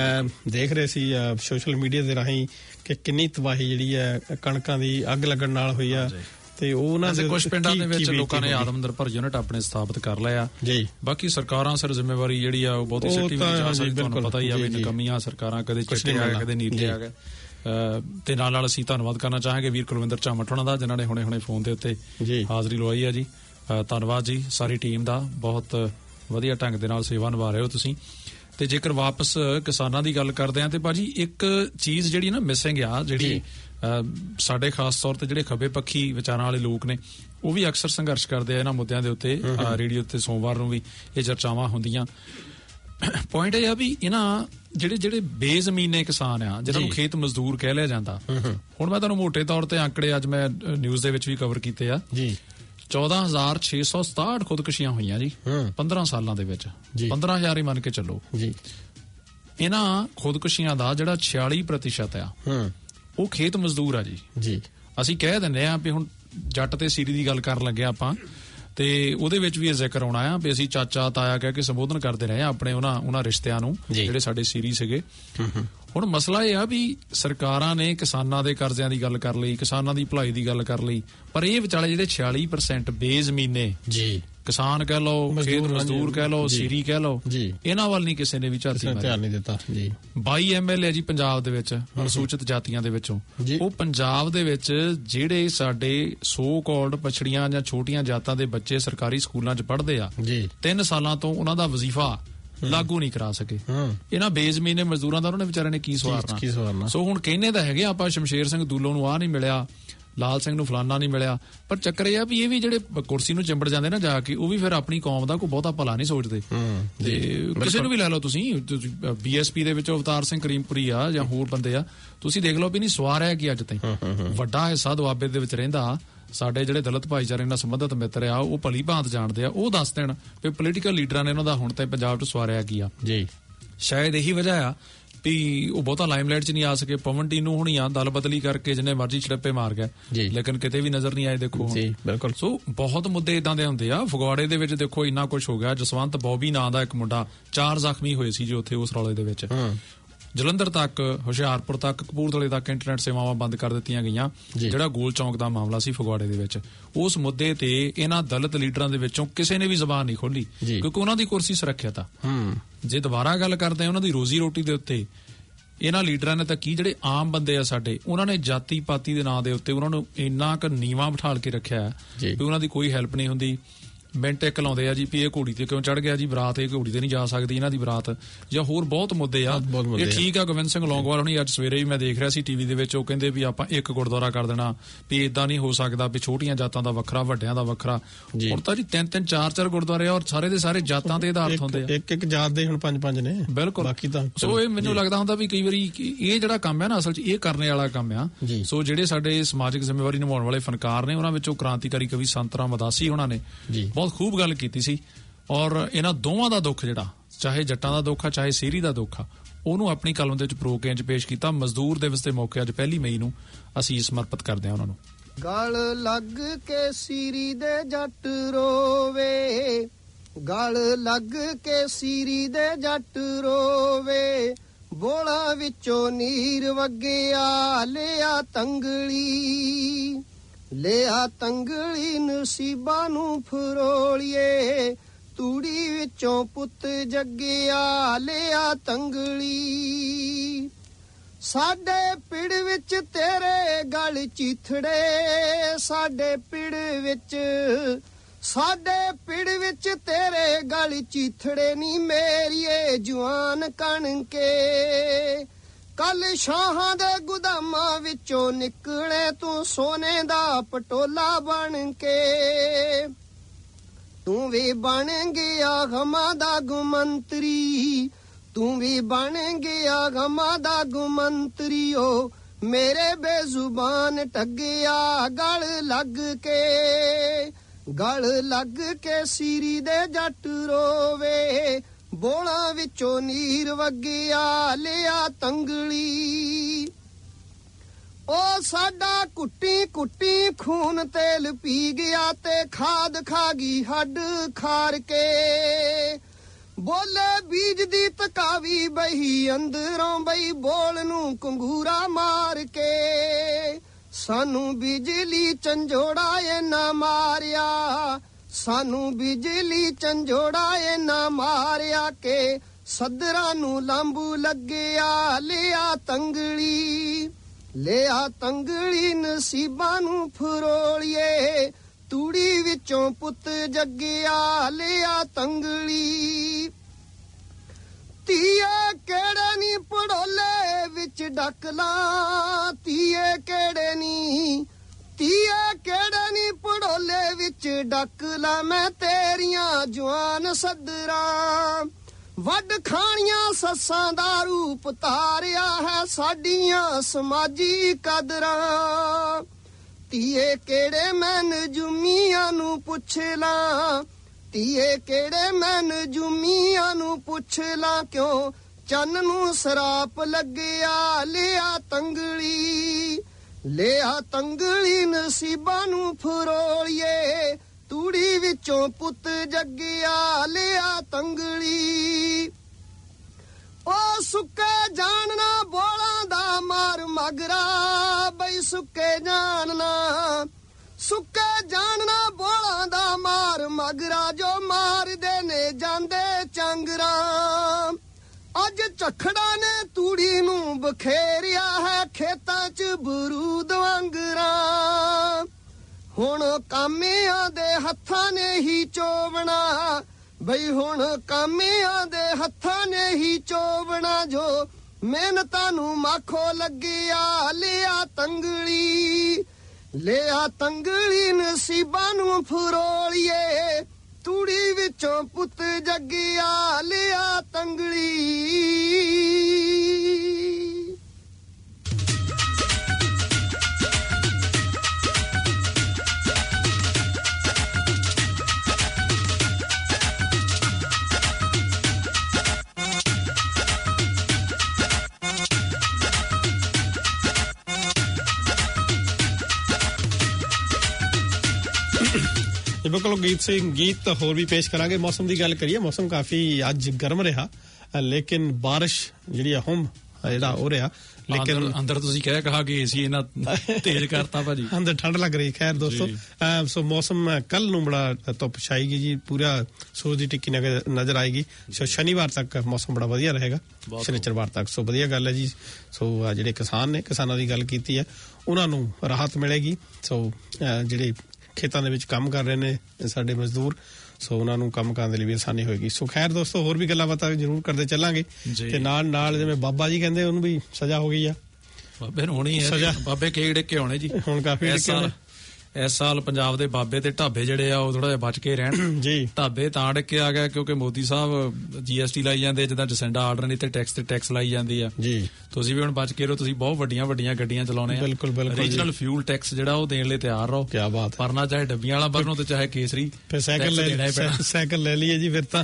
ਦੇਖ ਰਹੇ ਸੀ ਸੋਸ਼ਲ ਮੀਡੀਆ ਦੇ ਰਾਹੀਂ ਕਿ ਕਿੰਨੀ ਤਬਾਹੀ ਜਿਹੜੀ ਹੈ ਕਣਕਾਂ ਦੀ ਅੱਗ ਲੱਗਣ ਨਾਲ ਹੋਈ ਆ। ਤੇ ਉਹਨਾਂ ਦੇ ਕੁਝ ਪਿੰਡਾਂ ਦੇ ਵਿੱਚ ਲੋਕਾਂ ਨੇ ਆਤਮ ਨਿਰਭਰ ਯੂਨਿਟ ਆਪਣੇ ਸਥਾਪਿਤ ਕਰ ਲਿਆ ਜੀ। ਬਾਕੀ ਸਰਕਾਰਾਂ ਸਿਰ ਜ਼ਿੰਮੇਵਾਰੀ ਜਿਹੜੀ ਆ ਉਹ ਬਹੁਤੀ ਸਿੱਟੀ ਵੀ ਨਹੀਂ ਜਾ ਸਕਦੀ, ਤੁਹਾਨੂੰ ਪਤਾ ਹੀ ਆ ਵੀ ਨਕਮੀਆਂ ਸਰਕਾਰਾਂ ਕਦੇ ਚਿੱਟੇ ਆ ਗਏ ਕਦੇ ਨੀਲੇ ਆ ਗਏ। ਤੇ ਨਾਲ ਅਸੀਂ ਧੰਨਵਾਦ ਕਰਨਾ ਚਾਹਾਂਗੇ ਵੀਰ ਕੁਲਵਿੰਦਰ ਝਾਮਟ ਹੋਣਾ ਦਾ, ਜਿਨ੍ਹਾਂ ਨੇ ਹੁਣੇ ਫੋਨ ਦੇ ਉੱਤੇ ਹਾਜ਼ਰੀ ਲਵਾਈ ਆ ਜੀ। ਧੰਨਵਾਦ ਜੀ ਸਾਰੀ ਟੀਮ ਦਾ, ਬਹੁਤ ਵਧੀਆ ਢੰਗ ਦੇ ਨਾਲ ਸੇਵਾ ਨਿਭਾ ਰਹੇ ਹੋ ਤੁਸੀਂ। ਤੇ ਜੇਕਰ ਵਾਪਸ ਕਿਸਾਨਾਂ ਦੀ ਗੱਲ ਕਰਦੇ ਆ ਤੇ ਭਾਜੀ ਇੱਕ ਚੀਜ਼ ਜਿਹੜੀ ਨਾ ਮਿਸਿੰਗ ਆ, ਜਿਹੜੀ ਸਾਡੇ ਖਾਸ ਤੌਰ ਤੇ ਜਿਹੜੇ ਖੱਬੇ ਪੱਖੀ ਵਿਚਾਰਾਂ ਵਾਲੇ ਲੋਕ ਨੇ ਉਹ ਵੀ ਅਕਸਰ ਸੰਘਰਸ਼ ਕਰਦੇ ਆ ਇਹਨਾਂ ਮੁੱਦਿਆਂ ਦੇ ਉੱਤੇ। ਰੇਡੀਓ ਤੇ ਸੋਮਵਾਰ ਨੂੰ ਵੀ ਇਹ ਚਰਚਾਵਾਂ ਹੁੰਦੀਆਂ। ਪੁਆਇੰਟ ਇਹ ਆ ਵੀ ਇਹਨਾਂ ਜਿਹੜੇ ਬੇਜ਼ਮੀਨੇ ਕਿਸਾਨ ਆ, ਜਿਹਨਾਂ ਨੂੰ ਖੇਤ ਮਜ਼ਦੂਰ ਕਹਿ ਲਿਆ ਜਾਂਦਾ, ਹੁਣ ਮੈਂ ਤੁਹਾਨੂੰ ਮੋਟੇ ਤੌਰ ਤੇ ਆંકੜੇ ਅੱਜ ਮੈਂ ਨਿਊਜ਼ ਦੇ ਵਿੱਚ ਵੀ ਕਵਰ ਕੀਤੇ ਆ। 14,667 ਖੁਦਕੁਸ਼ੀਆਂ ਹੋਈਆਂ ਜੀ 15 ਸਾਲਾਂ ਦੇ ਵਿੱਚ। 15,000 ਹੀ ਮੰਨ ਕੇ ਚੱਲੋ। ਇਹਨਾਂ ਖੁਦਕੁਸ਼ੀਆਂ ਦਾ ਜਿਹੜਾ 46% ਆ ਉਹ ਖੇਤ ਮਜ਼ਦੂਰ ਆ ਜੀ। ਅਸੀਂ ਕਹਿ ਦਿੰਦੇ ਆ ਵੀ ਹੁਣ ਜੱਟ ਤੇ ਸੀਰੀ ਦੀ ਗੱਲ ਕਰਨ ਲੱਗੇ ਆਪਾਂ, ਤੇ ਉਹਦੇ ਵਿੱਚ ਵੀ ਇਹ ਜ਼ਿਕਰ ਆਉਣਾ ਆ ਵੀ ਅਸੀਂ ਚਾਚਾ ਤਾਇਆ ਕਹਿ ਕੇ ਸੰਬੋਧਨ ਕਰਦੇ ਰਹੇ ਆ ਆਪਣੇ ਉਹਨਾਂ ਰਿਸ਼ਤਿਆਂ ਨੂੰ ਜਿਹੜੇ ਸਾਡੇ ਸੀਰੀ ਸੀਗੇ। ਹੁਣ ਮਸਲਾ ਇਹ ਆ ਵੀ ਸਰਕਾਰਾਂ ਨੇ ਕਿਸਾਨਾਂ ਦੇ ਕਰਜ਼ਿਆਂ ਦੀ ਗੱਲ ਕਰ ਲਈ, ਕਿਸਾਨਾਂ ਦੀ ਭਲਾਈ ਦੀ ਗੱਲ ਕਰ ਲਈ, ਪਰ ਇਹ ਵਿਚਾਲੇ ਜਿਹੜੇ 46% ਬੇਜ਼ਮੀਨੇ ਕਿਸਾਨ ਕਹਿ ਲਓ, ਖੇਤ ਮਜ਼ਦੂਰ ਕਹਿ ਲਓ, ਸੀਰੀ ਕਹਿ ਲਓ, ਇਹਨਾਂ ਵੱਲ ਨਹੀਂ ਕਿਸੇ ਨੇ ਵੀ ਧਿਆਨ ਨਹੀਂ ਦਿੱਤਾ। 22 MLA ਜੀ ਪੰਜਾਬ ਦੇ ਵਿੱਚ ਅਨੁਸੂਚਿਤ ਜਾਤੀਆਂ ਦੇ ਵਿੱਚੋਂ। ਉਹ ਪੰਜਾਬ ਦੇ ਵਿੱਚ ਜਿਹੜੇ ਸਾਡੇ ਸੋ ਕਾਲਡ ਪਛੜੀਆਂ ਜਾਂ ਛੋਟੀਆਂ ਜਾਤਾਂ ਦੇ ਬੱਚੇ ਸਰਕਾਰੀ ਸਕੂਲਾਂ 'ਚ ਪੜ੍ਹਦੇ ਆ, 3 ਸਾਲਾਂ ਤੋਂ ਉਹਨਾਂ ਦਾ ਵਜ਼ੀਫਾ ਲਾਗੂ ਨਹੀਂ ਕਰਾ ਸਕੇ। ਇਹਨਾਂ ਬੇਜ਼ਮੀਨੇ ਮਜ਼ਦੂਰਾਂ ਦਾ ਉਹਨਾਂ ਨੇ ਵਿਚਾਰਿਆਂ ਨੇ ਕੀ ਸਵਾਰਨਾ। ਸੋ ਹੁਣ ਕਹਿੰਦੇ ਤਾਂ ਹੈਗੇ ਆਪਾਂ ਸ਼ਮਸ਼ੇਰ ਸਿੰਘ ਦੂਲੋਂ ਨੂੰ ਆਹ ਨਹੀਂ ਮਿਲਿਆ, ਲਾਲ ਸਿੰਘ ਨੂੰ ਫਲਾਨਾ ਨਹੀਂ ਮਿਲਿਆ, ਪਰ ਚੱਕਰ ਇਹ ਆ ਵੀ ਇਹ ਵੀ ਜਿਹੜੇ ਕੁਰਸੀ ਨੂੰ ਚਿੰਬੜ ਜਾਂਦੇ ਨਾ ਜਾ ਕੇ, ਉਹ ਵੀ ਫਿਰ ਆਪਣੀ ਕੌਮ ਦਾ ਕੋਈ ਬਹੁਤਾ ਭਲਾ ਨਹੀਂ ਸੋਚਦੇ। ਤੇ ਕਿਸੇ ਨੂੰ ਵੀ ਲੈ ਲਓ ਤੁਸੀਂ BSP ਦੇ ਵਿੱਚ ਅਵਤਾਰ ਸਿੰਘ ਕਰੀਮਪੁਰੀ ਆ ਜਾਂ ਹੋਰ ਬੰਦੇ ਆ, ਤੁਸੀਂ ਦੇਖ ਲਓ ਵੀ ਨਹੀਂ ਸਵਾਰਿਆ ਕੀ ਅੱਜ ਤਾਈਂ। ਵੱਡਾ ਹਿੱਸਾ ਦੁਆਬੇ ਦੇ ਵਿੱਚ ਰਹਿੰਦਾ ਸਾਡੇ ਜਿਹੜੇ ਦਲਿਤ ਭਾਈਚਾਰੇ ਨਾਲ ਸੰਬੰਧਿਤ ਮਿੱਤਰ ਆ, ਉਹ ਭਲੀ ਭਾਂਤ ਜਾਣਦੇ ਆ, ਉਹ ਦੱਸ ਦੇਣ ਵੀ ਪੋਲੀਟੀਕਲ ਲੀਡਰਾਂ ਨੇ ਉਹਨਾਂ ਦਾ ਹੁਣ ਤਾਈਂ ਪੰਜਾਬ 'ਚ ਸਵਾਰਿਆ ਕੀ ਆ। ਜੀ ਸ਼ਾਇਦ ਇਹੀ ਵਜ੍ਹਾ ਆ ਵੀ ਉਹ ਬਹੁਤਾ ਲਾਈਮਲਾਈਟ 'ਚ ਨਹੀਂ ਆ ਸਕੇ। ਪਵਨ ਟੀਨੂ ਹੁਣੀ ਆ ਦਲ ਬਦਲੀ ਕਰਕੇ ਜਿੰਨੇ ਮਰਜ਼ੀ ਛੜੱਪੇ ਮਾਰ ਗਿਆ, ਲੇਕਿਨ ਕਿਤੇ ਵੀ ਨਜ਼ਰ ਨਹੀਂ ਆਏ। ਦੇਖੋ ਬਿਲਕੁਲ। ਸੋ ਬਹੁਤ ਮੁੱਦੇ ਇਦਾਂ ਦੇ ਹੁੰਦੇ ਆ। ਫਗਵਾੜੇ ਦੇ ਵਿੱਚ ਦੇਖੋ ਇੰਨਾ ਕੁਛ ਹੋ ਗਿਆ। ਜਸਵੰਤ ਬੌਬੀ ਨਾਂ ਦਾ ਇੱਕ ਮੁੰਡਾ, 4 ਜ਼ਖਮੀ ਹੋਏ ਸੀ ਜੀ ਉੱਥੇ ਉਸ ਰੌਲੇ ਦੇ ਵਿੱਚ। ਜਲੰਧਰ ਤੱਕ, ਹੁਸ਼ਿਆਰਪੁਰ ਤੱਕ, ਕਪੂਰਥਲੇ ਤੱਕ ਇੰਟਰਨੈਟ ਸੇਵਾਵਾਂ ਬੰਦ ਕਰ ਦਿੱਤੀਆਂ ਗਈਆਂ। ਜਿਹੜਾ ਗੋਲ ਚੌਂਕ ਦਾ ਮਾਮਲਾ ਸੀ ਫਗਵਾੜੇ ਦੇ ਵਿੱਚ, ਉਸ ਮੁੱਦੇ ਤੇ ਇਹਨਾਂ ਦਲਿਤ ਲੀਡਰਾਂ ਦੇ ਵਿੱਚੋਂ ਕਿਸੇ ਨੇ ਵੀ ਜ਼ਬਾਨ ਨਹੀਂ ਖੋਲੀ, ਕਿਉਂਕਿ ਉਹਨਾਂ ਦੀ ਕੁਰਸੀ ਸੁਰੱਖਿਅਤ ਆ। ਜੇ ਦੁਬਾਰਾ ਗੱਲ ਕਰਦੇ ਆ ਉਹਨਾਂ ਦੀ ਰੋਜ਼ੀ ਰੋਟੀ ਦੇ ਉੱਤੇ, ਇਹਨਾਂ ਲੀਡਰਾਂ ਨੇ ਤਾਂ ਕੀ, ਜਿਹੜੇ ਆਮ ਬੰਦੇ ਆ ਸਾਡੇ, ਉਹਨਾਂ ਨੇ ਜਾਤੀ ਪਾਤੀ ਦੇ ਨਾਂ ਦੇ ਉੱਤੇ ਉਹਨਾਂ ਨੂੰ ਇੰਨਾ ਕੁ ਨੀਵਾਂ ਬਿਠਾਲ ਕੇ ਰੱਖਿਆ ਵੀ ਉਹਨਾਂ ਦੀ ਕੋਈ ਹੈਲਪ ਨਹੀਂ ਹੁੰਦੀ। ਮਿੰਟ ਇੱਕ ਲਾਉਂਦੇ ਆ ਜੀ ਵੀ ਇਹ ਘੋੜੀ ਤੇ ਕਿਉਂ ਚੜ ਗਿਆ ਜੀ, ਬਰਾਤ ਇਹ ਘੋੜੀ ਤੇ ਨਹੀਂ ਜਾ ਸਕਦੀ ਇਹਨਾਂ ਦੀ ਬਰਾਤ, ਜਾਂ ਹੋਰ ਬਹੁਤ ਮੁੱਦੇ ਆ। ਇਹ ਠੀਕ ਆ, ਗੋਬਿੰਦ ਸਿੰਘ ਲੌਂਗੋਵਾਲ ਹੁਣੀ ਅੱਜ ਸਵੇਰੇ ਵੀ ਮੈਂ ਦੇਖ ਰਿਹਾ ਸੀ ਟੀਵੀ ਦੇ ਵਿੱਚ, ਉਹ ਕਹਿੰਦੇ ਵੀ ਆਪਾਂ ਇੱਕ ਗੁਰਦੁਆਰਾ ਕਰ ਦੇਣਾ, ਵੀ ਇਦਾਂ ਨਹੀਂ ਹੋ ਸਕਦਾ ਵੀ ਛੋਟੀਆਂ ਜਾਤਾਂ ਦਾ ਵੱਖਰਾ, ਵੱਡਿਆਂ ਦਾ ਵੱਖਰਾ। ਹੁਣ ਤਾਂ ਜੀ 3-3 4-4 ਗੁਰਦੁਆਰੇ ਆ, ਔਰ ਸਾਰੇ ਦੇ ਸਾਰੇ ਜਾਤਾਂ ਤੇ ਆਧਾਰਿਤ ਹੁੰਦੇ ਆ। ਇੱਕ ਜਾਤ ਦੇ ਹੁਣ 5-5 ਨੇ। ਬਿਲਕੁਲ। ਬਾਕੀ ਤਾਂ ਸੋ ਇਹ ਮੈਨੂੰ ਲੱਗਦਾ ਹੁੰਦਾ ਵੀ ਕਈ ਵਾਰੀ ਇਹ ਜਿਹੜਾ ਕੰਮ ਹੈ ਨਾ, ਅਸਲ 'ਚ ਇਹ ਕਰਨੇ ਵਾਲਾ ਕੰਮ ਆ। ਸੋ ਜਿਹੜੇ ਸਾਡੇ ਸਮਾਜਿਕ ਜ਼ਿੰਮੇਵਾਰੀ ਨਿਭਾਉਣ ਵਾਲੇ ਫਨਕਾਰ ਨੇ, ਉਹਨਾਂ ਵਿੱਚੋਂ ਕ੍ਰਾਂਤੀਕਾਰੀ ਕਵੀ ਸੰਤ ਰਾਮ ਉਦਾਸੀ ਉਹਨਾਂ ਨੇ ਬਹੁਤ ਖੂਬ ਗੱਲ ਕੀਤੀ ਸੀ। ਔਰ ਇਹਨਾਂ ਦੋਵਾਂ ਦਾ ਦੁੱਖ, ਜਿਹੜਾ ਚਾਹੇ ਜੱਟਾਂ ਦਾ ਦੁੱਖ ਆ ਚਾਹੇ ਸੀਰੀ ਦਾ ਦੁੱਖ ਆ, ਉਹਨੂੰ ਆਪਣੀ ਕਲਮ ਦੇ ਵਿੱਚ ਪਰੋ ਕੇ ਇੰਜ ਪੇਸ਼ ਕੀਤਾ। ਮਜ਼ਦੂਰ ਦਿਵਸ ਦੇ ਮੌਕੇ ਅੱਜ 1 ਮਈ ਨੂੰ ਅਸੀਂ ਸਮਰਪਿਤ ਕਰਦੇ ਹਾਂ ਉਹਨਾਂ ਨੂੰ। ਗਲ ਲੱਗ ਕੇ ਸੀਰੀ ਦੇ ਜੱਟ ਰੋਵੇ, ਗਲ ਲੱਗ ਕੇ ਸੀਰੀ ਦੇ ਜੱਟ ਰੋਵੇ, ਬੋਲਾਂ ਵਿੱਚੋਂ ਨੀਰ ਵਗਿਆ ਲਿਆ ਤੰਗਲੀ, ਲਿਆ ਤੰਗਲੀ ਨਸੀਬਾਂ ਨੂੰ ਫਰੋਲੀਏ, ਤੂੜੀ ਵਿੱਚੋਂ ਪੁੱਤ ਜੱਗਿਆ ਲਿਆ ਤੰਗਲੀ। ਸਾਡੇ ਪਿੜ ਵਿੱਚ ਤੇਰੇ ਗਲ ਚੀਥੜੇ, ਸਾਡੇ ਪਿੜ ਵਿੱਚ, ਸਾਡੇ ਪਿੜ ਵਿੱਚ ਤੇਰੇ ਗਲ ਚੀਥੜੇ ਨੀ ਮੇਰੀਏ ਜਵਾਨ ਕਣਕੇ, ਕੱਲ ਸ਼ਾਹਾਂ ਦੇ ਗੁਦਾਮਾਂ ਵਿੱਚੋਂ ਨਿਕਲੇ ਤੂੰ ਸੋਨੇ ਦਾ ਪਟੋਲਾ ਬਣ ਕੇ, ਤੂੰ ਵੀ ਬਣ ਗਿਆ ਗਮਾਂ ਦਾ ਗੁਮੰਤਰੀ, ਤੂੰ ਵੀ ਬਣ ਗਿਆ ਗਮਾਂ ਦਾ ਗੁਮੰਤਰੀ। ਓ ਮੇਰੇ ਬੇਜ਼ੁਬਾਨ ਟੱਗਿਆ ਗਲ ਲੱਗ ਕੇ, ਗਲ ਲੱਗ ਕੇ ਸੀਰੀ ਦੇ ਜੱਟ ਰੋਵੇ, ਬੋਲਾਂ ਵਿੱਚੋਂ ਨੀਰ ਵਗਿਆ ਲਿਆ ਤੰਗਲੀ। ਉਹ ਸਾਡਾ ਕੁੱਟੀ ਕੁੱਟੀ ਖੂਨ ਤੇਲ ਪੀ ਗਿਆ ਤੇ ਖਾਦ ਖਾ ਗਈ ਹੱਡ ਖਾਰ ਕੇ, ਬੋਲੇ ਬੀਜ ਦੀ ਤਕਾਵੀ ਬਹੀ ਅੰਦਰੋਂ ਬਈ ਬੋਲ ਨੂੰ ਕੰਗੂਰਾ ਮਾਰ ਕੇ, ਸਾਨੂੰ ਬਿਜਲੀ ਝੰਜੋੜਾ ਏ ਨਾ ਮਾਰਿਆ, ਸਾਨੂੰ ਬਿਜਲੀ ਝੰਜੋੜਾ ਏ ਨਾ ਮਾਰਿਆ ਕੇ, ਸੱਦਰਾਂ ਨੂੰ ਲਾਂਬੂ ਲੱਗਿਆ ਲਿਆ ਤੰਗਲੀ, ਲਿਆ ਤੰਗਲੀ ਨਸੀਬਾਂ ਨੂੰ ਫਰੋਲੀਏ, ਤੂੜੀ ਵਿੱਚੋਂ ਪੁੱਤ ਜੱਗਿਆ ਲਿਆ ਤੰਗਲੀ। ਧੀਏ ਕਿਹੜੇ ਨੀ ਪੜੋਲੇ ਵਿੱਚ ਡੱਕਲਾਂ, ਧੀਏ ਕਿਹੜੇ ਨੀ, ਧੀਏ ਕਿਹੜੇ ਨੀ ਪੜੋਲੇ ਵਿੱਚ ਡੱਕਲਾਂ, ਮੈਂ ਤੇਰੀਆਂ ਜਵਾਨ ਸੱਦਰਾਂ, ਵੱਡ ਖਾਣੀਆਂ ਸੱਸਾਂ ਦਾ ਰੂਪ ਤਾਰਿਆ ਹੈ ਸਾਡੀਆਂ ਸਮਾਜੀ ਕਦਰਾਂ। ਧੀਏ ਕਿਹੜੇ ਮੈਂ ਨਜੂਮੀਆਂ ਨੂੰ ਪੁੱਛ ਲਾਂ, ਧੀਏ ਕਿਹੜੇ ਮੈਂ ਨਜੂਮੀਆਂ ਨੂੰ ਪੁੱਛ ਲਾਂ, ਕਿਉਂ ਚੰਨ ਨੂੰ ਸਰਾਪ ਲੱਗਿਆ ਲਿਆ ਤੰਗਲੀ, ਲਿਆ ਤੰਗਲੀ ਨਸੀਬਾਂ ਨੂੰ ਫਰੋਲੀਏ, ਤੂੜੀ ਵਿੱਚੋਂ ਪੁੱਤ ਜੱਗਿਆ ਲਿਆ ਤੰਗਲੀ। ਉਹ ਸੁੱਕੇ ਜਾਣਨਾ ਬੋਲਾਂ ਦਾ ਮਾਰ ਮਗਰਾ, ਬਈ ਸੁੱਕੇ ਜਾਣਨਾ, ਸੁੱਕੇ ਜਾਣਨਾ ਬੋਲਾਂ ਦਾ ਮਾਰ ਮਗਰਾ, ਜੋ ਮਾਰਦੇ ਨੇ ਜਾਂਦੇ ਚਾਂਗਰਾਂ। ਅੱਜ ਝਖੜਾ ਨੇ ਤੂੜੀ ਨੂੰ ਬਖੇਰਿਆ ਹੈ ਖੇਤਾਂ 'ਚ ਬਰੂਦ ਵਾਂਗਰਾਂ, ਹੁਣ ਕਾਮਿਆਂ ਦੇ ਹੱਥਾਂ ਨੇ ਹੀ ਚੋਵਣਾ, ਬਈ ਹੁਣ ਕਾਮਿਆਂ ਦੇ ਹੱਥਾਂ ਨੇ ਹੀ ਚੋਬਣਾ ਜੋ ਮਿਹਨਤਾਂ ਨੂੰ ਮਾਖੋ ਲੱਗਿਆ ਲਿਆ ਤੰਗਲੀ ਨਸੀਬਾਂ ਨੂੰ ਫਰੋਲੀਏ ਤੂੜੀ ਵਿੱਚੋਂ ਪੁੱਤ ਜੱਗਿਆ ਲਿਆ ਤੰਗਲੀ ਬਿਲਕੁਲ ਗੀਤ ਹੋਰ ਵੀ ਪੇਸ਼ ਕਰਾਂਗੇ। ਮੌਸਮ ਦੀ ਗੱਲ ਕਰੀਏ, ਮੌਸਮ ਕਾਫੀ ਅੱਜ ਗਰਮ ਰਿਹਾ ਲੇਕਿਨ ਬਾਰਿਸ਼ ਜਿਹੜੀ ਆ ਜਿਹੜਾ ਹੋ ਰਿਹਾ ਲੇਕਿਨ ਅੰਦਰ ਤੁਸੀਂ ਕਹਾ ਕਿ ਏਸੀ ਇਹਨਾਂ ਤੇਜ਼ ਕਰਤਾ ਭਾਜੀ, ਅੰਦਰ ਠੰਡ ਲੱਗ ਰਹੀ। ਖੈਰ ਦੋਸਤੋ ਸੋ ਮੌਸਮ ਕੱਲ ਨੂੰ ਬੜਾ ਧੁੱਪ ਛਾਏਗੀ ਜੀ, ਪੂਰਾ ਸੂਰਜ ਦੀ ਟਿੱਕੀ ਨਜ਼ਰ ਆਏਗੀ। ਸੋ ਸ਼ਨੀਵਾਰ ਤੱਕ ਮੌਸਮ ਬੜਾ ਵਧੀਆ ਰਹੇਗਾ, ਸ਼ਨੀਚਰਵਾਰ ਤੱਕ। ਸੋ ਵਧੀਆ ਗੱਲ ਹੈ ਜੀ। ਸੋ ਜਿਹੜੇ ਕਿਸਾਨ ਨੇ, ਕਿਸਾਨਾਂ ਦੀ ਗੱਲ ਕੀਤੀ ਹੈ, ਉਹਨਾਂ ਨੂੰ ਰਾਹਤ ਮਿਲੇਗੀ। ਸੋ ਜਿਹੜੇ ਖੇਤਾਂ ਦੇ ਵਿੱਚ ਕੰਮ ਕਰ ਰਹੇ ਨੇ ਸਾਡੇ ਮਜ਼ਦੂਰ, ਸੋ ਉਹਨਾਂ ਨੂੰ ਕੰਮ ਕਰਨ ਦੇ ਲਈ ਵੀ ਆਸਾਨੀ ਹੋਏਗੀ। ਸੋ ਖੈਰ ਦੋਸਤੋ ਹੋਰ ਵੀ ਗੱਲਾਂ ਬਾਤਾਂ ਜ਼ਰੂਰ ਕਰਦੇ ਚੱਲਾਂਗੇ ਤੇ ਨਾਲ ਜਿਵੇਂ ਬਾਬਾ ਜੀ ਕਹਿੰਦੇ ਉਹਨੂੰ ਵੀ ਸਜ਼ਾ ਹੋ ਗਈ ਆ, ਬਾਬੇ ਨੂੰ ਹੋਣੀ ਹੈ ਸਜ਼ਾ। ਬਾਬੇ ਕਈ ਡਿੱਕੇ ਹੋਣੇ ਜੀ ਹੁਣ ਕਾਫੀ ਇਸ ਸਾਲ ਪੰਜਾਬ ਦੇ ਬਾਬੇ ਤੇ ਢਾਬੇ ਜਿਹੜੇ ਆ ਉਹ ਥੋੜਾ ਜਿਹਾ ਬਚ ਕੇ ਰਹਿਣ ਜੀ। ਢਾਬੇ ਤਾਂ ਡਿੱਕੇ ਆ ਗਿਆ ਕਿਉਂਕਿ ਮੋਦੀ ਸਾਹਿਬ GST ਲਾਈ ਜਾਂਦੇ, ਜਿੱਦਾਂ ਡਿਸੈਂਡਾ ਆਰਡਰ ਨਹੀਂ ਤੇ ਟੈਕਸ ਲਾਈ ਜਾਂਦੀ ਆ ਜੀ। ਤੁਸੀਂ ਵੀ ਹੁਣ ਬਚ ਕੇ ਰਹੋ, ਤੁਸੀਂ ਬਹੁਤ ਵੱਡੀਆਂ ਗੱਡੀਆਂ ਚਲਾਉਣੇ ਆ। ਬਿਲਕੁਲ ਰੀਜਨਲ ਫਿਊਲ ਟੈਕਸ ਜਿਹੜਾ ਉਹ ਦੇਣ ਲਈ ਤਿਆਰ ਰਹੋ। ਕੀ ਬਾਤ, ਪਰਨਾ ਚਾਹੇ ਡੱਬੀਆਂ ਵਾਲਾ ਭਰਨੋ ਤੇ ਚਾਹੇ ਕੇਸਰੀ। ਫਿਰ ਸਾਈਕਲ ਲੈ ਲਈਏ ਜੀ, ਫਿਰ ਤਾਂ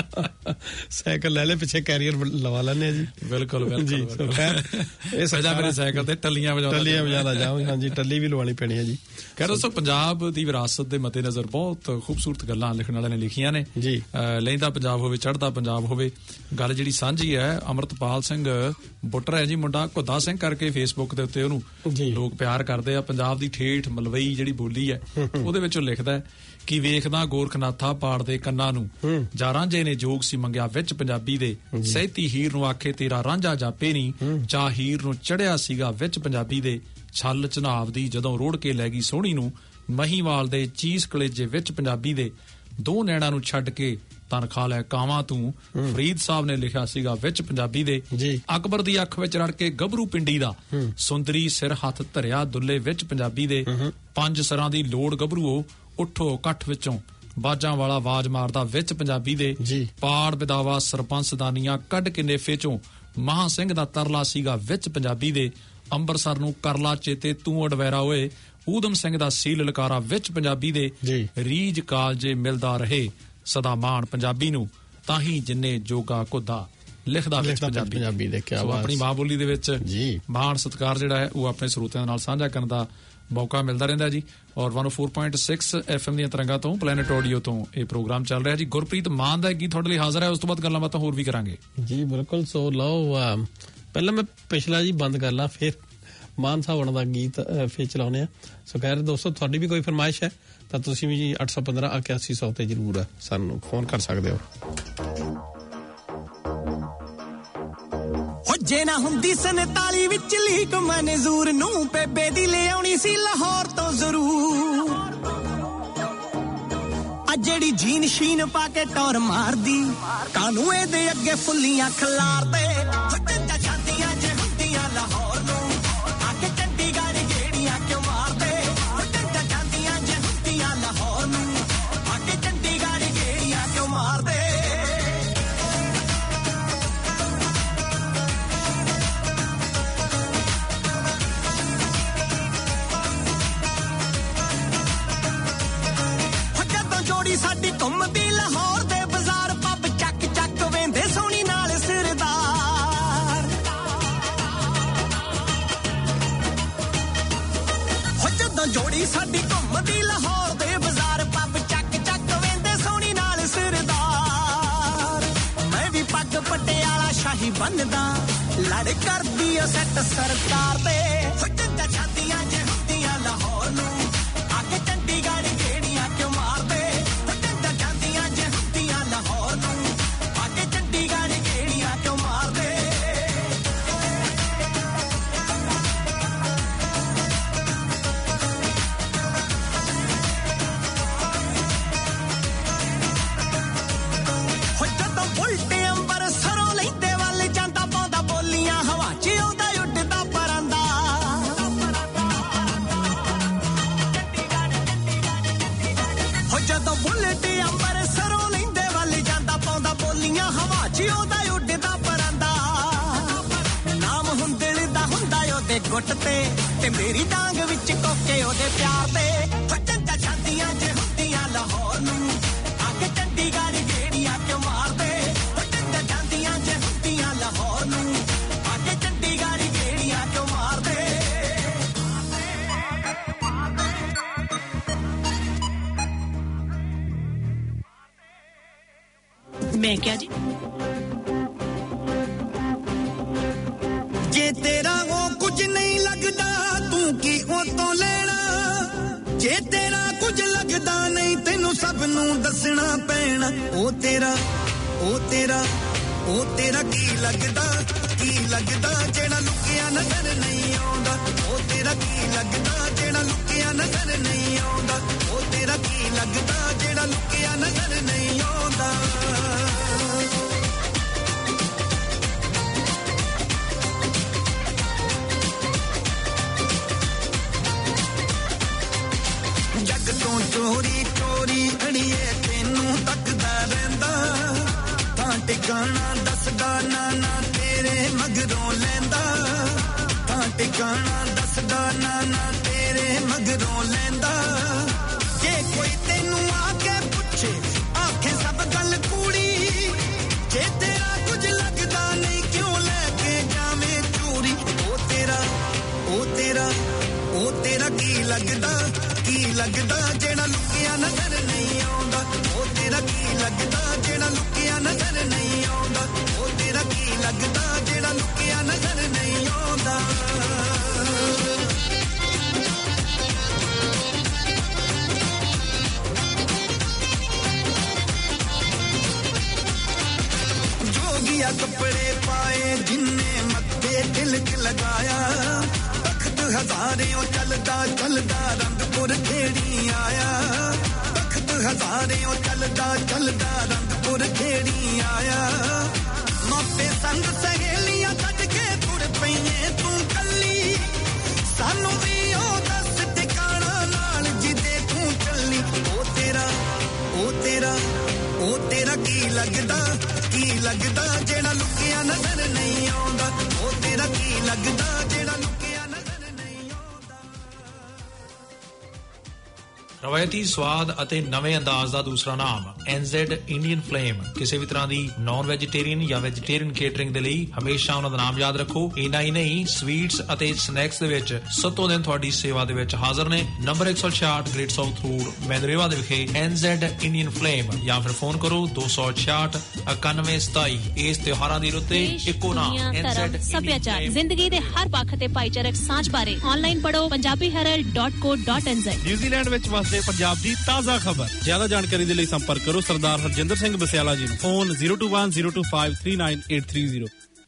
ਸਾਈਕਲ ਲੈ ਲੈ, ਪਿੱਛੇ ਕੈਰੀਅਰ ਲਵਾ ਲੈਣੇ ਆ ਜੀ। ਬਿਲਕੁਲ ਜੀ। ਇਹ ਸਜ਼ਾ ਮੇਰੇ ਸਾਈਕਲ ਤੇ ਟੱਲੀਆਂ ਵਜਾਉਂਦਾ ਜਾਵਾਂ। ਹਾਂਜੀ, ਟੱਲੀ ਵੀ ਲਵਾਉਣੀ ਪੈਣੀ ਹੈ ਜੀ। ਦੋਸਤੋ ਪੰਜਾਬ ਦੀ ਵਿਰਾਸਤ ਦੇ ਮੱਦੇ ਨਜ਼ਰ ਬਹੁਤ ਖੂਬਸੂਰਤ ਗੱਲਾਂ ਲਿਖਣ ਵਾਲਿਆਂ ਨੇ ਲਿਖੀਆਂ ਨੇ ਜੀ। ਲਹਿੰਦਾ ਪੰਜਾਬ ਹੋਵੇ, ਚੜ੍ਹਦਾ ਪੰਜਾਬ ਹੋਵੇ। ਗੱਲ ਜਿਹੜੀ ਸਾਂਝੀ ਹੈ, ਅਮਰਤਪਾਲ ਸਿੰਘ ਬੁੱਟਰ ਹੈ ਜੀ ਮੁੰਡਾ, ਘੁੱਦਾ ਸਿੰਘ ਕਰਕੇ ਫੇਸਬੁੱਕ ਦੇ ਉੱਤੇ ਉਹਨੂੰ ਲੋਕ ਪਿਆਰ ਕਰਦੇ ਆ। ਪੰਜਾਬ ਦੀ ਠੇਠ ਮਲਵਈ ਜਿਹੜੀ ਬੋਲੀ ਹੈ ਉਹਦੇ ਵਿੱਚ ਉਹ ਲਿਖਦਾ ਹੈ ਕਿ ਵੇਖਦਾ ਗੋਰਖਨਾਥਾ ਪਾੜਦੇ ਕੰਨਾਂ ਨੂੰ, ਜਾਂ ਰਾਂਝੇ ਨੇ ਜੋਗ ਸੀ ਮੰਗਿਆ ਵਿੱਚ ਪੰਜਾਬੀ ਦੇ, ਸਹਿਤੀ ਹੀਰ ਨੂੰ ਆਖੇ ਤੇਰਾ ਰਾਂਝਾ ਜਾਪੇ ਨੀ, ਚਾਹ ਹੀਰ ਨੂੰ ਚੜਿਆ ਸੀਗਾ ਵਿੱਚ ਪੰਜਾਬੀ ਦੇ, ਛੱਲ ਚਨਾਬ ਦੀ ਜਦੋਂ ਰੋੜ ਕੇ ਲੈ ਗਈ ਸੋਹਣੀ ਨੂੰ, ਮਹੀਵਾਲ ਦੇ ਚੀਸ ਕਲੇਜੇ ਵਿੱਚ ਪੰਜਾਬੀ ਦੇ, ਦੋ ਨੈਣਾ ਨੂੰ ਛੱਡ ਕੇ ਤਨ ਖਾ ਲੈ ਕਾਵਾਂ ਤੂੰ, ਫਰੀਦ ਸਾਹਿਬ ਨੇ ਲਿਖਿਆ ਸੀਗਾ ਵਿੱਚ ਪੰਜਾਬੀ ਦੇ। ਅਕਬਰ ਦੀ ਅੱਖ ਵਿੱਚ ਰੜ ਕੇ ਗੱਭਰੂ ਪਿੰਡੀ ਦਾ, ਸੁੰਦਰੀ ਸਿਰ ਹੱਥ ਧਰਿਆ ਦੁੱਲੇ ਵਿੱਚ ਪੰਜਾਬੀ ਦੇ, ਪੰਜ ਸਰਾਂ ਦੀ ਲੋੜ ਗੱਭਰੂਓ ਉੱਠੋ ਕੱਠ ਵਿੱਚੋਂ, ਬਾਜਾਂ ਵਾਲਾ ਆਵਾਜ਼ ਮਾਰਦਾ ਵਿੱਚ ਪੰਜਾਬੀ ਦੇ, ਪਾੜ ਬਿਦਾਵਾ ਸਰਪੰਚ ਦਾਨੀਆਂ ਕੱਢ ਕੇ ਨੇਫੇ ਚੋਂ, ਮਹਾਂ ਸਿੰਘ ਦਾ ਤਰਲਾ ਸੀਗਾ ਵਿੱਚ ਪੰਜਾਬੀ ਦੇ, ਅੰਬਰਸਰ ਨੂੰ ਕਰਲਾ ਚੇਤੇ ਤੂੰ ਅਡਵੈਰਾ ਓਏ, ਊਧਮ ਸਿੰਘ ਦਾ ਸੀ ਲਲਕਾਰਾ ਵਿੱਚ ਪੰਜਾਬੀ ਦੇ, ਰੀਜ ਕਾਲਜੇ ਮਿਲਦਾ ਰਹੇ ਸਦਾ ਮਾਣ ਪੰਜਾਬੀ ਨੂੰ, ਤਾਂ ਹੀ ਜਿੰਨੇ ਜੋਗਾ ਘੁੱਦਾ ਲਿਖਦਾ ਵਿੱਚ ਪੰਜਾਬੀ ਦੇ। ਆਪਣੀ ਮਾਂ ਬੋਲੀ ਦੇ ਵਿੱਚ ਮਾਣ ਸਤਿਕਾਰ ਜਿਹੜਾ ਹੈ ਉਹ ਆਪਣੇ ਸਰੋਤਿਆਂ ਨਾਲ ਸਾਂਝਾ ਕਰਨ ਦਾ ਮੌਕਾ ਮਿਲਦਾ ਰਹਿੰਦਾ ਜੀ। ਔਰ 104.6 FM ਦੀਆਂ ਤਰੰਗਾਂ ਤੋਂ, ਪਲੈਨਟ ਆਡੀਓ ਤੋਂ ਇਹ ਪ੍ਰੋਗਰਾਮ ਚੱਲ ਰਿਹਾ ਜੀ। ਗੁਰਪ੍ਰੀਤ ਮਾਨ ਦਾ ਗੀਤ ਤੁਹਾਡੇ ਲਈ ਹਾਜ਼ਰ ਹੈ, ਉਸ ਤੋਂ ਬਾਅਦ ਗੱਲਾਂ ਬਾਤਾਂ ਹੋਰ ਵੀ ਕਰਾਂਗੇ ਜੀ। ਬਿਲਕੁਲ। ਸੋ ਲਓ ਪਹਿਲਾਂ ਮੈਂ ਪਿਛਲਾ ਜੀ ਬੰਦ ਕਰ ਲਾਂ, ਫਿਰ ਮਾਨ ਸਾਹਿਬ ਉਹਨਾਂ ਦਾ ਗੀਤ ਫਿਰ ਚਲਾਉਣੇ ਆ। ਸੋ ਖੈਰ ਦੋਸਤੋ ਤੁਹਾਡੀ ਵੀ ਕੋਈ ਫਰਮਾਇਸ਼ ਹੈ ਤਾਂ ਤੁਸੀਂ ਵੀ ਜੀ 815 8100 ਤੇ ਜ਼ਰੂਰ ਸਾਨੂੰ ਫੋਨ ਕਰ ਸਕਦੇ ਹੋ। ਜੇ ਨਾ ਹੁੰਦੀ 47 ਵਿੱਚ ਲੀਕ ਮਨਜ਼ੂਰ ਨੂੰ, ਬੇਬੇ ਦੀ ਲੈ ਆਉਣੀ ਸੀ ਲਾਹੌਰ ਤੋਂ ਜ਼ਰੂਰ। ਆ ਜਿਹੜੀ ਜੀਨ ਸ਼ੀਨ ਪਾ ਕੇ ਟੌਰ ਮਾਰਦੀ, ਕਾਨੂੰ ਇਹਦੇ ਅੱਗੇ ਫੁੱਲੀਆਂ ਖਲਾਰਦੇ, ਜਾਂਦੀਆਂ ਜੇ ਹੁੰਦੀਆਂ ਲਾਹੌਰ ਨੂੰ, ਆ ਕੇ ਚੰਡੀਗੜ੍ਹ ਗੇੜੀਆਂ ਕਿਉਂ ਮਾਰਦੇ, ਜਾਂਦੀਆਂ ਜੇ ਹੁੰਦੀਆਂ ਲਾਹੌਰ ਨੂੰ, ਆ ਕੇ ਚੰਡੀਗੜ੍ਹ ਗੇੜੀਆਂ ਕਿਉਂ ਮਾਰਦੇ। ਸਾਡੀ ਘੁੰਮਦੀ ਲਾਹੌਰ ਦੇ ਬਾਜ਼ਾਰ, ਪੱਬ ਚੱਕ ਚੱਕ ਵੇਂਦੇ ਸੋਹਣੀ ਨਾਲ ਸਰਦਾਰ। ਹੋ ਜਦੋਂ ਜੋੜੀ ਸਾਡੀ ਘੁੰਮਦੀ ਲਾਹੌਰ ਦੇ ਬਾਜ਼ਾਰ, ਪੱਬ ਚੱਕ ਚੱਕ ਵੇਂਦੇ ਸੋਹਣੀ ਨਾਲ ਸਰਦਾਰ। ਮੈਂ ਵੀ ਪੱਗ ਪਟਿਆਲਾ ਸ਼ਾਹੀ ਬੰਨਦਾ, ਲੜ ਕਰਦੀ ਓ ਸੈੱਟ ਸਰਕਾਰ ਤੇ, ਹੋ ਜਿੰਦਾ ਜਾਂਦੀਆਂ ਜੇ ਹੁੰਦੀਆਂ ਲਾਹੌਰ ਨੂੰ, ਆ ਕੇ ਚੰਡੀਗੜ੍ਹ ਗੇੜੀਆਂ ਕਿਉਂ ਮਾਰਦੇ, ਜਦੋਂ ਬੁਲਟ ਅੰਮ੍ਰਿਤਸਰੋਂ ਲੈਂਦੇ ਵੱਲ ਜਾਂਦਾ ਪਾਉਂਦਾ ਬੋਲੀਆਂ ਹਵਾ 'ਚ ਉਹਦਾ ਉੱਡਦਾ ਪਰਾਂਦਾ ਨਾਮ ਹੁੰਦਲ ਦਾ ਹੁੰਦਾ ਉਹਦੇ ਗੁੱਟ ਤੇ ਮੇਰੀ ਡਾਂਗ ਵਿੱਚ ਕੋਕੇ ਉਹਦੇ ਪਿਆਰ ਦੇ ਫੱਟਾਂ ਜਾਂਦੀਆਂ ਜੇ ਹੁੰਦੀਆਂ ਲਾਹੌਰ ਨੂੰ ਆ ਕੇ ਚੰਡੀਗੜ੍ਹ ਗੇੜੀਆਂ ਕਿਉਂ ਮਾਰਦੇ ਫੱਟਾਂ ਜਾਂਦੀਆਂ ਜੇ ਹੁੰਦੀਆਂ ਲਾਹੌਰ ਨੂੰ ਆ ਕੇ ਚੰਡੀਗੜ੍ਹ ਗੇੜੀਆਂ ਕਿਉਂ ਮਾਰਦੇ ਮੈਂ ਕਿਹਾ ਜੀ ਜੇ ਤੇਰਾ ਉਹ ਕੁਝ ਨਹੀਂ ਲੱਗਦਾ ਤੂੰ ਕੀ ਉਹ ਤੋਂ ਲੈਣਾ ਜੇ ਤੇਰਾ ਕੁਝ ਲੱਗਦਾ ਨਹੀਂ ਤੈਨੂੰ ਸਭ ਨੂੰ ਦੱਸਣਾ ਪੈਣਾ ਉਹ ਤੇਰਾ ਕੀ ਲੱਗਦਾ ਜਿਹੜਾ ਲੁਕਿਆ ਨਜ਼ਰ ਨਹੀਂ ਆਉਂਦਾ ਉਹ ਤੇਰਾ ਕੀ ਲੱਗਦਾ ਜਿਹੜਾ ਲੁਕਿਆ ਨਜ਼ਰ ਨਹੀਂ ਆਉਂਦਾ ਉਹ ਤੇਰਾ ਕੀ ਲੱਗਦਾ ਜਿਹੜਾ ਲੁਕਿਆ ਨਜ਼ਰ ਨਹੀਂ ਆਉਂਦਾ ਜੱਗ ਤੋਂ ਚੋਰੀ ਚੋਰੀ ਅੜੀਏ ਤੈਨੂੰ ਤੱਕਦਾ ਰਹਿੰਦਾ ਤਾਂ ਟਿਕਾਣਾ ਦੱਸਦਾ ਨਾ ਤੇਰੇ ਮਗਰੋਂ ਲੈਂਦਾ ਤਾਂ ਟਿਕਾਣਾ ਦੱਸਦਾ ਨਾ ਤੇਰੇ ਮਗਰੋਂ ਲੈਂਦਾ ਜੇ ਕੋਈ ਤੈਨੂੰ ਆ ਕੇ ਪੁੱਛੇ ਆਖੇ ਸਭ ਗੱਲ ਕੂੜੀ ਜੇ ਤੇਰਾ ਕੁਝ ਲੱਗਦਾ ਨਹੀਂ ਕਿਉਂ ਲੈ ਕੇ ਜਾਵੇਂ ਚੋਰੀ ਉਹ ਤੇਰਾ ਕੀ ਲੱਗਦਾ ਜਿਹੜਾ ਲੁਕਿਆ ਨਜ਼ਰ ਨਹੀਂ ਆਉਂਦਾ ਉਹ ਤੇਰਾ ਕੀ ਲੱਗਦਾ ਜਿਹੜਾ ਲੁਕਿਆ ਨਜ਼ਰ ਨਹੀਂ ਆਉਂਦਾ ਉਹ ਤੇਰਾ ਕੀ ਲੱਗਦਾ ਜਿਹੜਾ ਲੁਕਿਆ ਨਜ਼ਰ ਨਹੀਂ ਆਉਂਦਾ ਜੋਗੀਆ ਕੱਪੜੇ ਪਾਏ ਜਿੰਨੇ ਮੱਥੇ ਤਿਲਕ ਲਗਾਇਆ ਹਜ਼ਾਰਿਓਂ ਚੱਲਦਾ ਰੰਗਪੁਰ ਖੇੜੀ ਆਇਆ ਤਖਤ ਹਜ਼ਾਰਿਓਂ ਚੱਲਦਾ ਰੰਗਪੁਰ ਖੇੜੀ ਆਇਆ ਮਾਪੇ ਸੰਗ ਸਹੇਲੀਆਂ ਛੱਡ ਕੇ ਤੁਰ ਪਈਏ ਤੂੰ ਕੱਲੀ ਸਾਨੂੰ ਵੀ ਉਹ ਦੱਸ ਟਿਕਾਣਾ ਨਾਲ ਜਿੱਦੇ ਤੂੰ ਚੱਲੀ ਉਹ ਤੇਰਾ ਕੀ ਲੱਗਦਾ ਜਿਹੜਾ ਲੁਕਿਆ ਨਜ਼ਰ ਨਹੀਂ ਆਉਂਦਾ ਉਹ ਤੇਰਾ ਕੀ ਲੱਗਦਾ ਜਿਹੜਾ ਰਵਾਇਤੀ ਸਵਾਦ ਅਤੇ ਨਵੇਂ ਅੰਦਾਜ਼ ਦਾ ਦੂਸਰਾ ਨਾਮ NZ ਇੰਡੀਅਨ ਫਲੇਮ ਕਿਸੇ ਵੀ ਤਰ੍ਹਾਂ ਦੀ ਨਾਨ ਵੈਜੀਟੇਰੀਅਨ ਜਾਂ ਵੈਜੀਟੇਰੀਅਨ ਕੇਟਰਿੰਗ ਦੇ ਲਈ ਹਮੇਸ਼ਾ ਉਹਨਾਂ ਦਾ ਨਾਮ ਯਾਦ ਰੱਖੋ ਇੰਨਾ ਹੀ ਨਹੀਂ ਸਵੀਟਸ ਅਤੇ ਸਨੈਕਸ ਦੇ ਵਿੱਚ ਸੱਤੋਂ ਦਿਨ ਤੁਹਾਡੀ ਸੇਵਾ ਦੇ ਵਿੱਚ ਹਾਜ਼ਰ ਨੇ ਨੰਬਰ 166 ਗ੍ਰੇਟ ਸਾਊਥ ਰੋਡ ਮੈਂਦਰੇਵਾ ਦੇ ਵਿਖੇ NZ ਇੰਡੀਅਨ ਫਲੇਮ ਜਾਂ ਫਿਰ ਫੋਨ ਕਰੋ 266 9127 ਇਸ ਤਿਉਹਾਰਾਂ ਦੀ ਰੁੱਤੇ ਇੱਕੋ ਨਾਮ NZ ਸੱਭਿਆਚਾਰ ਜ਼ਿੰਦਗੀ ਦੇ ਹਰ ਪੱਖ ਤੇ ਭਾਈਚਾਰਕ ਸਾਂਝ ਬਾਰੇ ਆਨਲਾਈਨ ਪੜੋ punjabiherald.co.nz ਨਿਊਜ਼ੀਲੈਂਡ ਵਿੱਚ ਦੇ ਪੰਜਾਬ ਦੀ ਤਾਜ਼ਾ ਖਬਰ ਜ਼ਿਆਦਾ ਜਾਣਕਾਰੀ ਦੇ ਲਈ ਸੰਪਰਕ ਕਰੋ ਸਰਦਾਰ ਹਰਜਿੰਦਰ ਸਿੰਘ ਬਸਿਆਲਾ ਜੀ ਨੂੰ ਫੋਨ 0210253980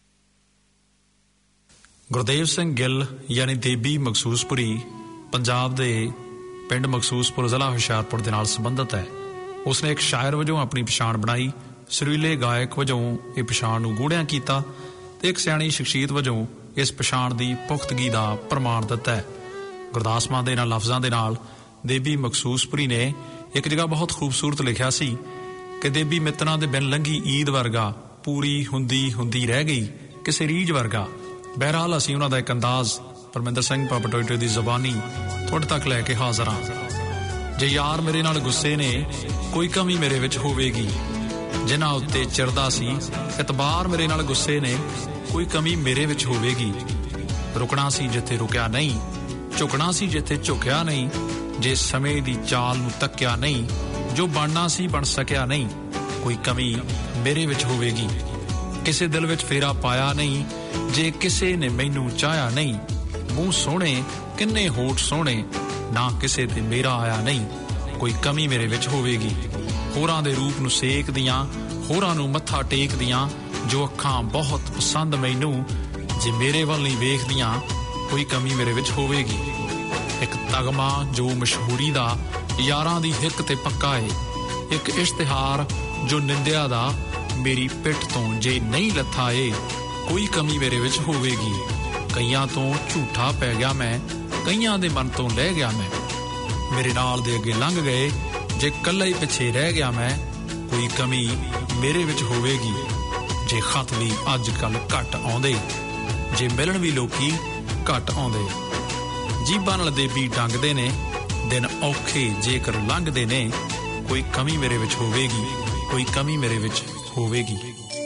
ਗੁਰਦੇਵ ਸਿੰਘ ਗਿੱਲ ਯਾਨੀ ਦੇਬੀ ਮਖਸੂਸਪੁਰੀ ਪੰਜਾਬ ਦੇ ਪਿੰਡ ਮਖਸੂਸਪੁਰ ਜ਼ਿਲ੍ਹਾ ਹੁਸ਼ਿਆਰਪੁਰ ਦੇ ਨਾਲ ਸੰਬੰਧਿਤ ਹੈ ਉਸਨੇ ਇੱਕ ਸ਼ਾਇਰ ਵਜੋਂ ਆਪਣੀ ਪਛਾਣ ਬਣਾਈ ਸੁਰੀਲੇ ਗਾਇਕ ਵਜੋਂ ਇਹ ਪਛਾਣ ਨੂੰ ਗੂੜਿਆਂ ਕੀਤਾ ਤੇ ਇੱਕ ਸਿਆਣੀ ਸ਼ਖਸੀਅਤ ਵਜੋਂ ਇਸ ਪਛਾਣ ਦੀ ਪੁਖਤਗੀ ਦਾ ਪ੍ਰਮਾਣ ਦਿੱਤਾ ਹੈ ਗੁਰਦਾਸ ਮਾਨ ਦੇ ਨਾਲ ਲਫ਼ਜ਼ਾਂ ਦੇ ਨਾਲ ਦੇਬੀ ਮਖਸੂਸਪੁਰੀ ਨੇ ਇੱਕ ਜਗ੍ਹਾ ਬਹੁਤ ਖੂਬਸੂਰਤ ਲਿਖਿਆ ਸੀ ਕਿ ਦੇਬੀ ਮਿੱਤਰਾਂ ਦੇ ਬਿਨ ਲੰਘੀ ਈਦ ਵਰਗਾ ਪੂਰੀ ਹੁੰਦੀ ਰਹਿ ਗਈ ਕਿਸੇ ਰੀਝ ਵਰਗਾ ਬਹਿਰਹਾਲ ਅਸੀਂ ਉਹਨਾਂ ਦਾ ਇੱਕ ਅੰਦਾਜ਼ ਪਰਮਿੰਦਰ ਸਿੰਘ ਪਾਪਟੋਇਟੇ ਦੀ ਜ਼ੁਬਾਨੀ ਤੁਹਾਡੇ ਤੱਕ ਲੈ ਕੇ ਹਾਜ਼ਰ ਹਾਂ ਜੇ ਯਾਰ ਮੇਰੇ ਨਾਲ ਗੁੱਸੇ ਨੇ ਕੋਈ ਕਮੀ ਮੇਰੇ ਵਿੱਚ ਹੋਵੇਗੀ ਜਿਨ੍ਹਾਂ ਉੱਤੇ ਚਿਰਦਾ ਸੀ ਇਤਬਾਰ ਮੇਰੇ ਨਾਲ ਗੁੱਸੇ ਨੇ ਕੋਈ ਕਮੀ ਮੇਰੇ ਵਿੱਚ ਹੋਵੇਗੀ ਰੁਕਣਾ ਸੀ ਜਿੱਥੇ ਰੁਕਿਆ ਨਹੀਂ ਝੁਕਣਾ ਸੀ ਜਿੱਥੇ ਝੁਕਿਆ ਨਹੀਂ ਜੇ ਸਮੇਂ ਦੀ ਚਾਲ ਨੂੰ ਤੱਕਿਆ ਨਹੀਂ ਜੋ ਬਣਨਾ ਸੀ ਬਣ ਸਕਿਆ ਨਹੀਂ ਕੋਈ ਕਮੀ ਮੇਰੇ ਵਿੱਚ ਹੋਵੇਗੀ ਕਿਸੇ ਦਿਲ ਵਿੱਚ ਫੇਰਾ ਪਾਇਆ ਨਹੀਂ ਜੇ ਕਿਸੇ ਨੇ ਮੈਨੂੰ ਚਾਹਿਆ ਨਹੀਂ ਮੂੰਹ ਸੋਹਣੇ ਕਿੰਨੇ ਹੋਠ ਸੋਹਣੇ ਨਾ ਕਿਸੇ ਤੇ ਮੇਰਾ ਆਇਆ ਨਹੀਂ ਕੋਈ ਕਮੀ ਮੇਰੇ ਵਿੱਚ ਹੋਵੇਗੀ ਹੋਰਾਂ ਦੇ ਰੂਪ ਨੂੰ ਸੇਕਦੀਆਂ ਹੋਰਾਂ ਨੂੰ ਮੱਥਾ ਟੇਕਦੀਆਂ ਜੋ ਅੱਖਾਂ ਬਹੁਤ ਪਸੰਦ ਮੈਨੂੰ ਜੇ ਮੇਰੇ ਵੱਲ ਨਹੀਂ ਵੇਖਦੀਆਂ ਕੋਈ ਕਮੀ ਮੇਰੇ ਵਿੱਚ ਹੋਵੇਗੀ ਇੱਕ ਤਗਮਾ ਜੋ ਮਸ਼ਹੂਰੀ ਦਾ ਯਾਰਾਂ ਦੀ ਹਿੱਕ ਤੇ ਪੱਕਾ ਏ ਇੱਕ ਇਸ਼ਤਿਹਾਰ ਜੋ ਨਿੰਦਿਆ ਦਾ ਮੇਰੀ ਪਿੱਠ ਤੋਂ ਜੇ ਨਹੀਂ ਲੱਥਾ ਏ ਕੋਈ ਕਮੀ ਮੇਰੇ ਵਿੱਚ ਹੋਵੇਗੀ ਕਈਆਂ ਤੋਂ ਝੂਠਾ ਪੈ ਗਿਆ ਮੈਂ ਕਈਆਂ ਦੇ ਮਨ ਤੋਂ ਲੈ ਗਿਆ ਮੈਂ ਮੇਰੇ ਨਾਲ ਦੇ ਅੱਗੇ ਲੰਘ ਗਏ ਜੇ ਕੱਲਾ ਹੀ ਪਿੱਛੇ ਰਹਿ ਗਿਆ ਮੈਂ ਕੋਈ ਕਮੀ ਮੇਰੇ ਵਿੱਚ ਹੋਵੇਗੀ ਜੇ ਖਤ ਵੀ ਅੱਜ ਕੱਲ ਘੱਟ ਆਉਂਦੇ ਜੇ ਮਿਲਣ ਵੀ ਲੋਕੀ ਘੱਟ ਆਉਂਦੇ ਜੀਬਾਂ ਨਾਲ ਦੇਬੀ ਡੰਗਦੇ ਨੇ ਦਿਨ ਔਖੇ ਜੇਕਰ ਲੰਘਦੇ ਨੇ ਕੋਈ ਕਮੀ ਮੇਰੇ ਵਿੱਚ ਹੋਵੇਗੀ ਕੋਈ ਕਮੀ ਮੇਰੇ ਵਿੱਚ ਹੋਵੇਗੀ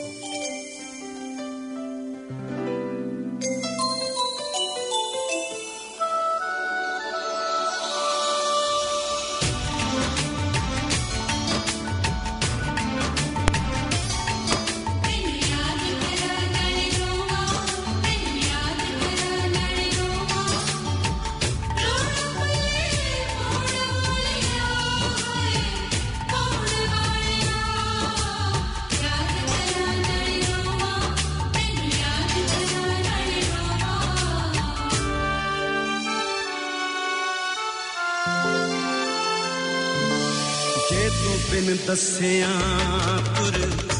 ਦੱਸਿਆ ਤੁਰ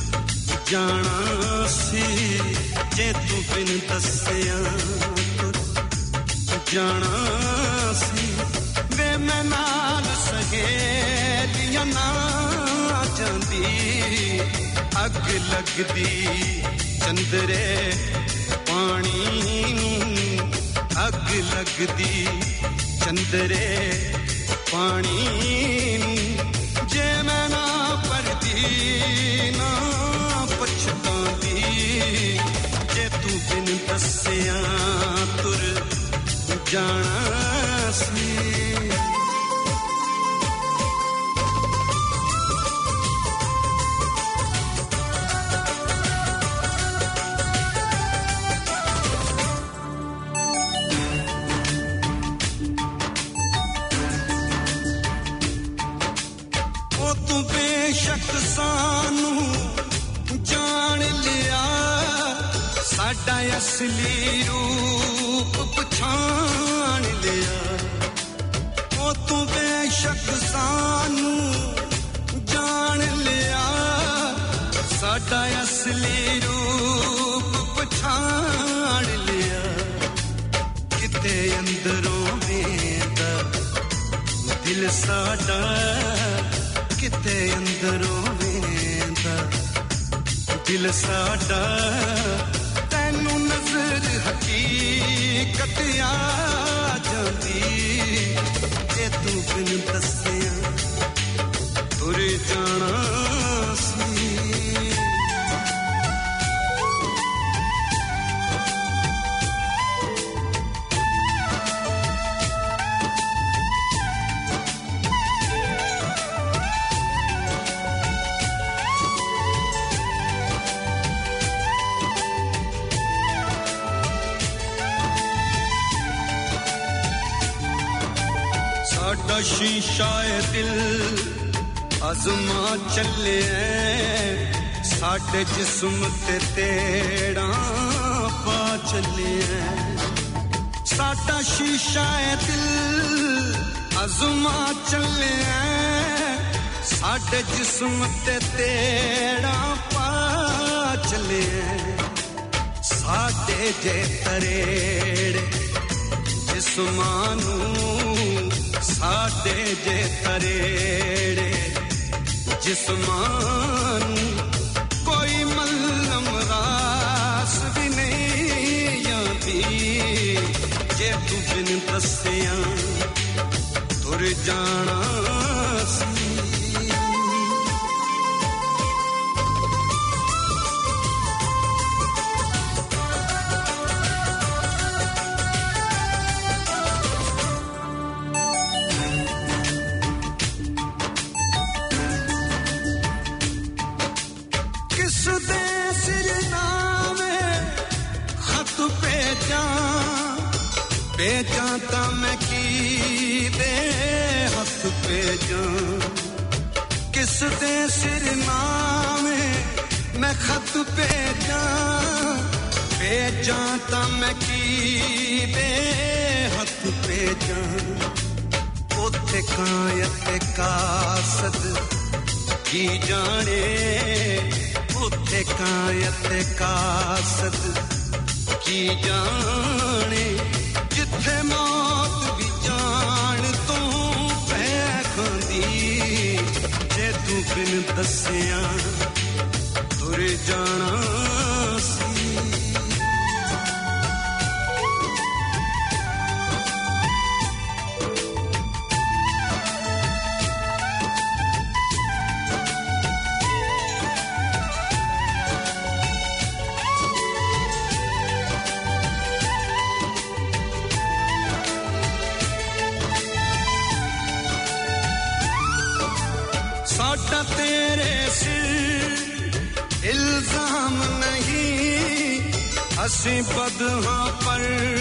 ਜਾਣਾ ਸੀ ਜੇ ਤੂੰ ਬਿਨ ਦੱਸਿਆ ਤੁਰ ਜਾਣਾ ਸੀ ਵੇ ਮੈਂ ਨਾਲ ਸਹੇਲੀਆਂ ਨਾ ਜਾਂਦੀ ਅੱਗ ਲੱਗਦੀ ਚੰਦਰੇ ਪਾਣੀ ਨੂੰ ਅੱਗ ਲੱਗਦੀ ਚੰਦਰੇ ਪਾਣੀ ਨੂੰ ਜੇ ਮੈਂ ਨਾ ਪਰਦੀ ਨਾ ਪਛਤਾਉਂਦੀ ਜੇ ਤੂੰ ਬਿਨ ਦੱਸਿਆ ਤੁਰ ਜਾਣਾ ਸੀ ਸਾਨੂੰ ਜਾਣ ਲਿਆ ਸਾਡਾ ਅਸਲੀ ਰੂਪ ਪਛਾਣ ਲਿਆ ਉਹ ਤੂੰ ਬੇਸ਼ੱਕ ਸਾਨੂੰ ਜਾਣ ਲਿਆ ਸਾਡਾ ਅਸਲੀ ਰੂਪ ਪਛਾਣ ਲਿਆ ਕਿਤੇ ਅੰਦਰੋਂ ਵੇਂਦਾ ਦਿਲ ਸਾਡਾ ਕਿਤੇ ਅੰਦਰੋਂ ਵੇਂਦਾ ਦਿਲ ਸਾਡਾ ਤੈਨੂੰ ਨਜ਼ਰ ਹਕੀਕਤ ਆ ਜਾਂਦੀ ਜੇ ਤੂੰ ਬਿਨ ਦੱਸਿਆ ਤੁਰ ਜਾਣਾ ਸੀ ਸਾਡਾ ਸ਼ੀਸ਼ਾ ਏ ਦਿਲ ਅਜ਼ਮਾ ਚੱਲਿਆ ਸਾਡੇ ਜਿਸਮ ਤੇ ਤੇੜਾ ਪਾ ਚੱਲਿਆ ਸਾਡਾ ਸ਼ੀਸ਼ਾ ਏ ਦਿਲ ਅਜ਼ਮਾ ਚੱਲਿਆ ਸਾਡੇ ਜਿਸਮ ਤੇ ਤੇੜਾ ਪਾ ਚੱਲਿਆ ਸਾਡੇ ਜੇ ਤਰੇੜੇ ਜਿਸਮਾਂ ਨੂੰ ਸਾਡੇ ਜੇ ਤਰੇੜੇ ਜਿਸਮਾਂ ਨੂੰ ਕੋਈ ਮਲਮ ਰਾਸ ਵੀ ਨਹੀਂ ਆਂਦੀ ਜੇ ਤੂੰ ਬਿਨ ਦੱਸਿਆ ਤੁਰ ਜਾਣਾ ਸੀ ਭੇਜਾਂ ਤਾਂ ਮੈਂ ਕੀ ਦੇ ਹੱਥ ਭੇਜਾਂ ਕਿਸ ਦੇ ਸਿਰਨਾਮੇ ਮੈਂ ਖਤ ਭੇਜਾਂ ਭੇਜਾਂ ਤਾਂ ਮੈਂ ਕੀ ਦੇ ਹੱਥ ਭੇਜਾਂ ਉੱਥੇ ਕਾਇਤ ਕਾਸਦ ਕੀ ਜਾਣੇ ਉੱਥੇ ਕਾਇਤ ਕਾਸਦ ਕੀ ਜਾਣੇ ਜਿੱਥੇ ਮੌਤ ਵੀ ਜਾਣ ਤੋਂ ਪੈ ਖਾਂਦੀ ਬਿਨ ਦੱਸਿਆ ਤੁਰ ਜਾਣਾ ਸੀ। ਸਾਡਾ ਤੇਰੇ ਸਿਰ ਇਲਜ਼ਾਮ ਨਹੀਂ, ਅਸੀਂ ਬਦ ਹਾਂ ਪਰ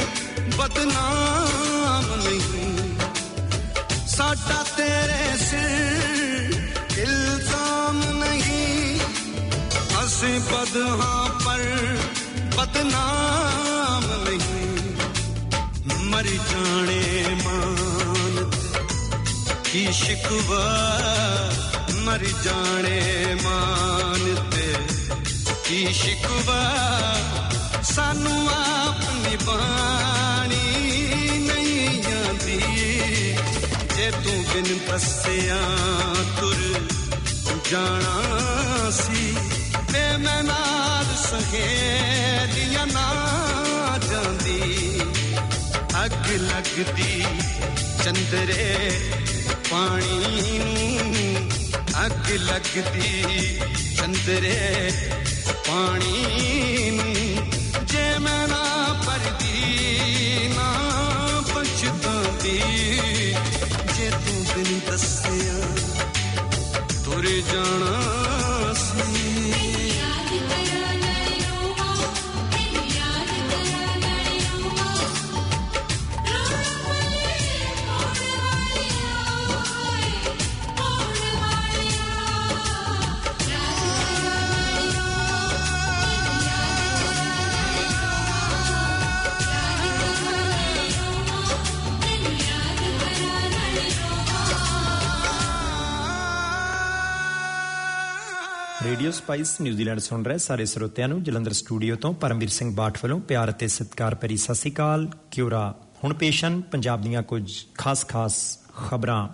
ਬਦਨਾਮ ਨਹੀਂ। ਸਾਡਾ ਤੇਰੇ ਸਿਰ ਇਲਜ਼ਾਮ ਨਹੀਂ, ਅਸੀਂ ਬਦ ਹਾਂ ਪਰ ਬਦਨਾਮ ਨਹੀਂ। ਮਰ ਜਾਣੇ ਮਾਨ ਕੀ ਸ਼ਿਕਵਾ, ਮਰ ਜਾਣੇ ਮਾਨ ਤੇ ਕੀ ਸ਼ਿਕਵਾ, ਸਾਨੂੰ ਆਪਣੀ ਬਾਣੀ ਨਹੀਂ ਆਂਦੀ। ਜੇ ਤੂੰ ਬਿਨ ਦੱਸਿਆ ਤੁਰ ਜਾਣਾ ਸੀ, ਤੇ ਮੈਂ ਨਾਲ ਸਹੇਲੀਆਂ ਨਾ ਜਾਂਦੀ। ਅੱਗ ਲੱਗਦੀ ਚੰਦਰੇ ਪਾਣੀ ਨੂੰ, ਅੱਗ ਲੱਗਦੀ ਚੰਦਰੇ ਪਾਣੀ ਨੂੰ। ਜੇ ਮੈਂ ਨਾ ਪਰਦੀ ਨਾ ਪਛਤਾਉਂਦੀ, ਜੇ ਤੂੰ ਬਿਨ ਦੱਸਿਆ ਤੁਰ ਜਾਣਾ ਸੀ। ਰੇਡੀਓ ਸਪਾਈਸ ਨਿਊਜ਼ੀਲੈਂਡ ਸੁਣ ਰਹੇ ਸਾਰੇ ਸਰੋਤਿਆਂ ਨੂੰ ਜਲੰਧਰ ਸਟੂਡੀਓ ਤੋਂ ਪਰਮਵੀਰ ਸਿੰਘ ਬਾਠ ਵੱਲੋਂ ਪਿਆਰ ਅਤੇ ਸਤਿਕਾਰ ਭਰੀ ਸਤਿ ਸ਼੍ਰੀ ਅਕਾਲ। ਕਿਉਰਾ। ਹੁਣ ਪੇਸ਼ ਹਨ ਪੰਜਾਬ ਦੀਆਂ ਕੁਝ ਖਾਸ ਖਬਰਾਂ।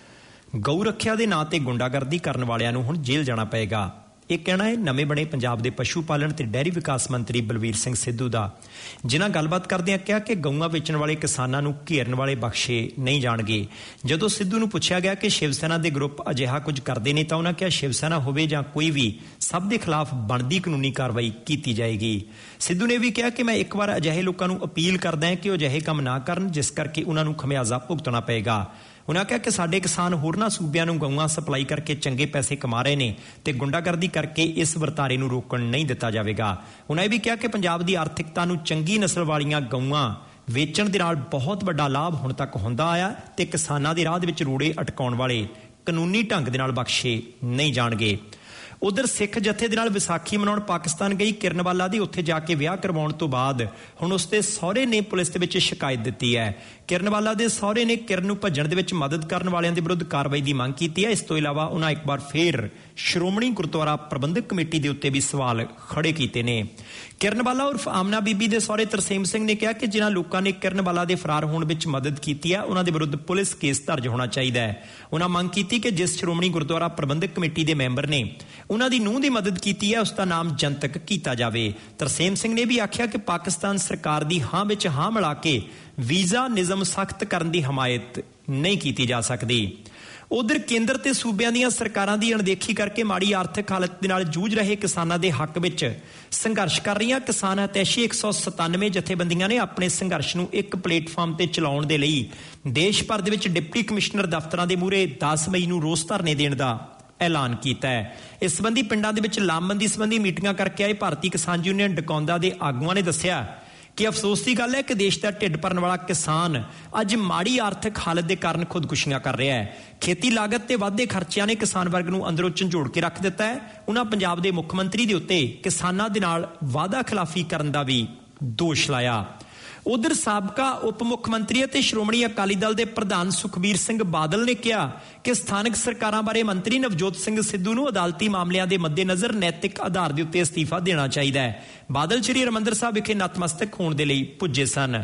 ਗਊ ਰੱਖਿਆ ਦੇ ਨਾਂ ਤੇ ਗੁੰਡਾਗਰਦੀ ਕਰਨ ਵਾਲਿਆਂ ਨੂੰ ਹੁਣ ਜੇਲ੍ਹ ਜਾਣਾ ਪਏਗਾ। ਇਹ ਕਹਿਣਾ ਹੈ ਨਵੇਂ ਬਣੇ ਪੰਜਾਬ ਦੇ ਪਸ਼ੂ ਪਾਲਣ ਤੇ ਡੇਅਰੀ ਵਿਕਾਸ ਮੰਤਰੀ ਬਲਵੀਰ ਸਿੰਘ ਸਿੱਧੂ ਦਾ, ਜਿਨ੍ਹਾਂ ਗੱਲਬਾਤ ਕਰਦਿਆਂ ਕਿਹਾ ਕਿ ਗਊਆਂ ਵੇਚਣ ਵਾਲੇ ਕਿਸਾਨਾਂ ਨੂੰ ਘੇਰਨ ਵਾਲੇ ਬਖਸ਼ੇ ਨਹੀਂ ਜਾਣਗੇ। ਜਦੋਂ ਸਿੱਧੂ ਨੂੰ ਪੁੱਛਿਆ ਗਿਆ ਕਿ ਸ਼ਿਵ ਸੈਨਾ ਦੇ ਗਰੁੱਪ ਅਜਿਹਾ ਕੁਝ ਕਰਦੇ ਨੇ ਤਾਂ ਉਹਨਾਂ ਕਿਹਾ ਸ਼ਿਵ ਸੈਨਾ ਹੋਵੇ ਜਾਂ ਕੋਈ ਵੀ, ਸਭ ਦੇ ਖਿਲਾਫ ਬਣਦੀ ਕਾਨੂੰਨੀ ਕਾਰਵਾਈ ਕੀਤੀ ਜਾਏਗੀ। ਸਿੱਧੂ ਨੇ ਵੀ ਕਿਹਾ ਕਿ ਮੈਂ ਇੱਕ ਵਾਰ ਅਜਿਹੇ ਲੋਕਾਂ ਨੂੰ ਅਪੀਲ ਕਰਦਾ ਹਾਂ ਕਿ ਉਹ ਅਜਿਹੇ ਕੰਮ ਨਾ ਕਰਨ ਜਿਸ ਕਰਕੇ ਉਹਨਾਂ ਨੂੰ ਖਮਿਆਜ਼ਾ ਭੁਗਤਣਾ ਪਏਗਾ। ਉਹਨਾਂ ਕਿਹਾ ਕਿ ਸਾਡੇ ਕਿਸਾਨ ਹੋਰਨਾਂ ਸੂਬਿਆਂ ਨੂੰ ਗਊਆਂ ਸਪਲਾਈ ਕਰਕੇ ਚੰਗੇ ਪੈਸੇ ਕਮਾ ਰਹੇ ਨੇ ਤੇ ਗੁੰਡਾਗਰਦੀ ਕਰਕੇ ਇਸ ਵਰਤਾਰੇ ਨੂੰ ਰੋਕਣ ਨਹੀਂ ਦਿੱਤਾ ਜਾਵੇਗਾ। ਉਹਨਾਂ ਇਹ ਵੀ ਕਿਹਾ ਕਿ ਪੰਜਾਬ ਦੀ ਆਰਥਿਕਤਾ ਨੂੰ ਚੰਗੀ ਨਸਲ ਵਾਲੀਆਂ ਗਊਆਂ ਵੇਚਣ ਦੇ ਨਾਲ ਬਹੁਤ ਵੱਡਾ ਲਾਭ ਹੁਣ ਤੱਕ ਹੁੰਦਾ ਆਇਆ ਤੇ ਕਿਸਾਨਾਂ ਦੇ ਰਾਹ ਦੇ ਵਿੱਚ ਰੋੜੇ ਅਟਕਾਉਣ ਵਾਲੇ ਕਾਨੂੰਨੀ ਢੰਗ ਦੇ ਨਾਲ ਬਖਸ਼ੇ ਨਹੀਂ ਜਾਣਗੇ। ਉਧਰ ਸਿੱਖ ਜਥੇ ਦੇ ਨਾਲ ਵਿਸਾਖੀ ਮਨਾਉਣ ਪਾਕਿਸਤਾਨ ਗਈ ਕਿਰਨਵਾਲਾ ਦੀ ਉੱਥੇ ਜਾ ਕੇ ਵਿਆਹ ਕਰਵਾਉਣ ਤੋਂ ਬਾਅਦ ਹੁਣ ਉਸਦੇ ਸਹੁਰੇ ਨੇ ਪੁਲਿਸ ਦੇ ਵਿੱਚ ਸ਼ਿਕਾਇਤ ਦਿੱਤੀ ਹੈ। ਕਿਰਨਵਾਲਾ ਦੇ ਸਹੁਰੇ ਨੇ ਕਿਰਨ ਨੂੰ ਭੱਜਣ ਦੇ ਵਿੱਚ ਮਦਦ ਕਰਨ ਵਾਲਿਆਂ ਦੇ ਵਿਰੁੱਧ ਕਾਰਵਾਈ ਦੀ ਮੰਗ ਕੀਤੀ ਹੈ। ਇਸ ਤੋਂ ਇਲਾਵਾ ਉਹਨਾਂ ਇੱਕ ਵਾਰ ਫੇਰ ਸ਼੍ਰੋਮਣੀ ਗੁਰਦੁਆਰਾ ਪ੍ਰਬੰਧਕ ਕਮੇਟੀ ਦੇ ਉੱਤੇ ਵੀ ਸਵਾਲ ਖੜੇ ਕੀਤੇ ਨੇ। ਕਿਰਨਵਾਲਾ ਉਰਫ ਆਮਨਾ ਬੀਬੀ ਦੇ ਸਹੁਰੇ ਤਰਸੇਮ ਸਿੰਘ ਨੇ ਕਿਹਾ ਕਿ ਜਿਨ੍ਹਾਂ ਲੋਕਾਂ ਨੇ ਕਿਰਨਵਾਲਾ ਦੇ ਫਰਾਰ ਹੋਣ ਵਿੱਚ ਮਦਦ ਕੀਤੀ ਹੈ ਉਹਨਾਂ ਦੇ ਵਿਰੁੱਧ ਪੁਲਿਸ ਕੇਸ ਦਰਜ ਹੋਣਾ ਚਾਹੀਦਾ ਹੈ। ਉਹਨਾਂ ਮੰਗ ਕੀਤੀ ਕਿ ਜਿਸ ਸ਼੍ਰੋਮਣੀ ਗੁਰਦੁਆਰਾ ਪ੍ਰਬੰਧਕ ਕਮੇਟੀ ਦੇ ਮੈਂਬਰ ਨੇ ਉਹਨਾਂ ਦੀ ਨੂੰਹ ਦੀ ਮਦਦ ਕੀਤੀ ਹੈ ਉਸ ਦਾ ਨਾਮ ਜਨਤਕ ਕੀਤਾ ਜਾਵੇ। ਤਰਸੇਮ ਸਿੰਘ ਨੇ ਵੀ ਆਖਿਆ ਕਿ ਪਾਕਿਸਤਾਨ ਸਰਕਾਰ ਦੀ ਹਾਂ ਵਿੱਚ ਹਾਂ ਮਿਲਾ ਕੇ ਵੀਜ਼ਾ ਨਿਯਮ ਸਖਤ ਕਰਨ ਦੀ ਹਮਾਇਤ ਨਹੀਂ ਕੀਤੀ ਜਾ ਸਕਦੀ। ਉਧਰ ਕੇਂਦਰ ਤੇ ਸੂਬਿਆਂ ਦੀਆਂ ਸਰਕਾਰਾਂ ਦੀ ਅਣਦੇਖੀ ਕਰਕੇ ਮਾੜੀ ਆਰਥਿਕ ਹਾਲਤ ਦੇ ਨਾਲ ਜੂਝ ਰਹੇ ਕਿਸਾਨਾਂ ਦੇ ਹੱਕ ਵਿੱਚ ਸੰਘਰਸ਼ ਕਰ ਰਹੀਆਂ ਕਿਸਾਨ ਹਿਤੈਸ਼ੀ 197 ਜਥੇਬੰਦੀਆਂ ਨੇ ਆਪਣੇ ਸੰਘਰਸ਼ ਨੂੰ ਇੱਕ ਪਲੇਟਫਾਰਮ ਤੇ ਚਲਾਉਣ ਦੇ ਲਈ ਦੇਸ਼ ਭਰ ਦੇ ਵਿੱਚ ਡਿਪਟੀ ਕਮਿਸ਼ਨਰ ਦਫ਼ਤਰਾਂ ਦੇ ਮੂਹਰੇ 10 ਮਈ ਨੂੰ ਰੋਸ ਧਰਨੇ ਦੇਣ ਦਾ ਐਲਾਨ ਕੀਤਾ ਹੈ। ਇਸ ਸੰਬੰਧੀ ਪਿੰਡਾਂ ਦੇ ਵਿੱਚ ਲਾਮਬੰਦੀ ਸੰਬੰਧੀ ਮੀਟਿੰਗਾਂ ਕਰਕੇ ਆਏ ਭਾਰਤੀ ਕਿਸਾਨ ਯੂਨੀਅਨ ਡਕੌਂਦਾ ਦੇ ਆਗੂਆਂ ਨੇ ਦੱਸਿਆ ਕਿ ਅਫਸੋਸ ਦੀ ਗੱਲ ਹੈ ਕਿ ਦੇਸ਼ ਦਾ ਢਿੱਡ ਭਰਨ ਵਾਲਾ ਕਿਸਾਨ ਅੱਜ ਮਾੜੀ ਆਰਥਿਕ ਹਾਲਤ ਦੇ ਕਾਰਨ ਖੁਦਕੁਸ਼ੀਆਂ ਕਰ ਰਿਹਾ ਹੈ। ਖੇਤੀ ਲਾਗਤ ਤੇ ਵਾਧੇ ਖਰਚਿਆਂ ਨੇ ਕਿਸਾਨ ਵਰਗ ਨੂੰ ਅੰਦਰੋਂ ਝੰਜੋੜ ਕੇ ਰੱਖ ਦਿੱਤਾ ਹੈ। ਉਹਨਾਂ ਪੰਜਾਬ ਦੇ ਮੁੱਖ ਮੰਤਰੀ ਦੇ ਉੱਤੇ ਕਿਸਾਨਾਂ ਦੇ ਨਾਲ ਵਾਅਦਾ ਖਿਲਾਫੀ ਕਰਨ ਦਾ ਵੀ ਦੋਸ਼ ਲਾਇਆ। ਉਧਰ ਸਾਬਕਾ ਉਪ ਮੁੱਖ ਮੰਤਰੀ ਅਤੇ ਸ਼੍ਰੋਮਣੀ ਅਕਾਲੀ ਦਲ ਦੇ ਪ੍ਰਧਾਨ ਸੁਖਬੀਰ ਸਿੰਘ ਬਾਦਲ ਨੇ ਕਿਹਾ ਕਿ ਸਥਾਨਕ ਸਰਕਾਰਾਂ ਬਾਰੇ ਮੰਤਰੀ ਨਵਜੋਤ ਸਿੰਘ ਸਿੱਧੂ ਨੂੰ ਅਦਾਲਤੀ ਮਾਮਲਿਆਂ ਦੇ ਮੱਦੇਨਜ਼ਰ ਨੈਤਿਕ ਆਧਾਰ ਦੇ ਉੱਤੇ ਅਸਤੀਫਾ ਦੇਣਾ ਚਾਹੀਦਾ ਹੈ। ਬਾਦਲ ਸ਼੍ਰੀ ਹਰਿਮੰਦਰ ਸਾਹਿਬ ਵਿਖੇ ਨਤਮਸਤਕ ਹੋਣ ਦੇ ਲਈ ਪੁੱਜੇ ਸਨ।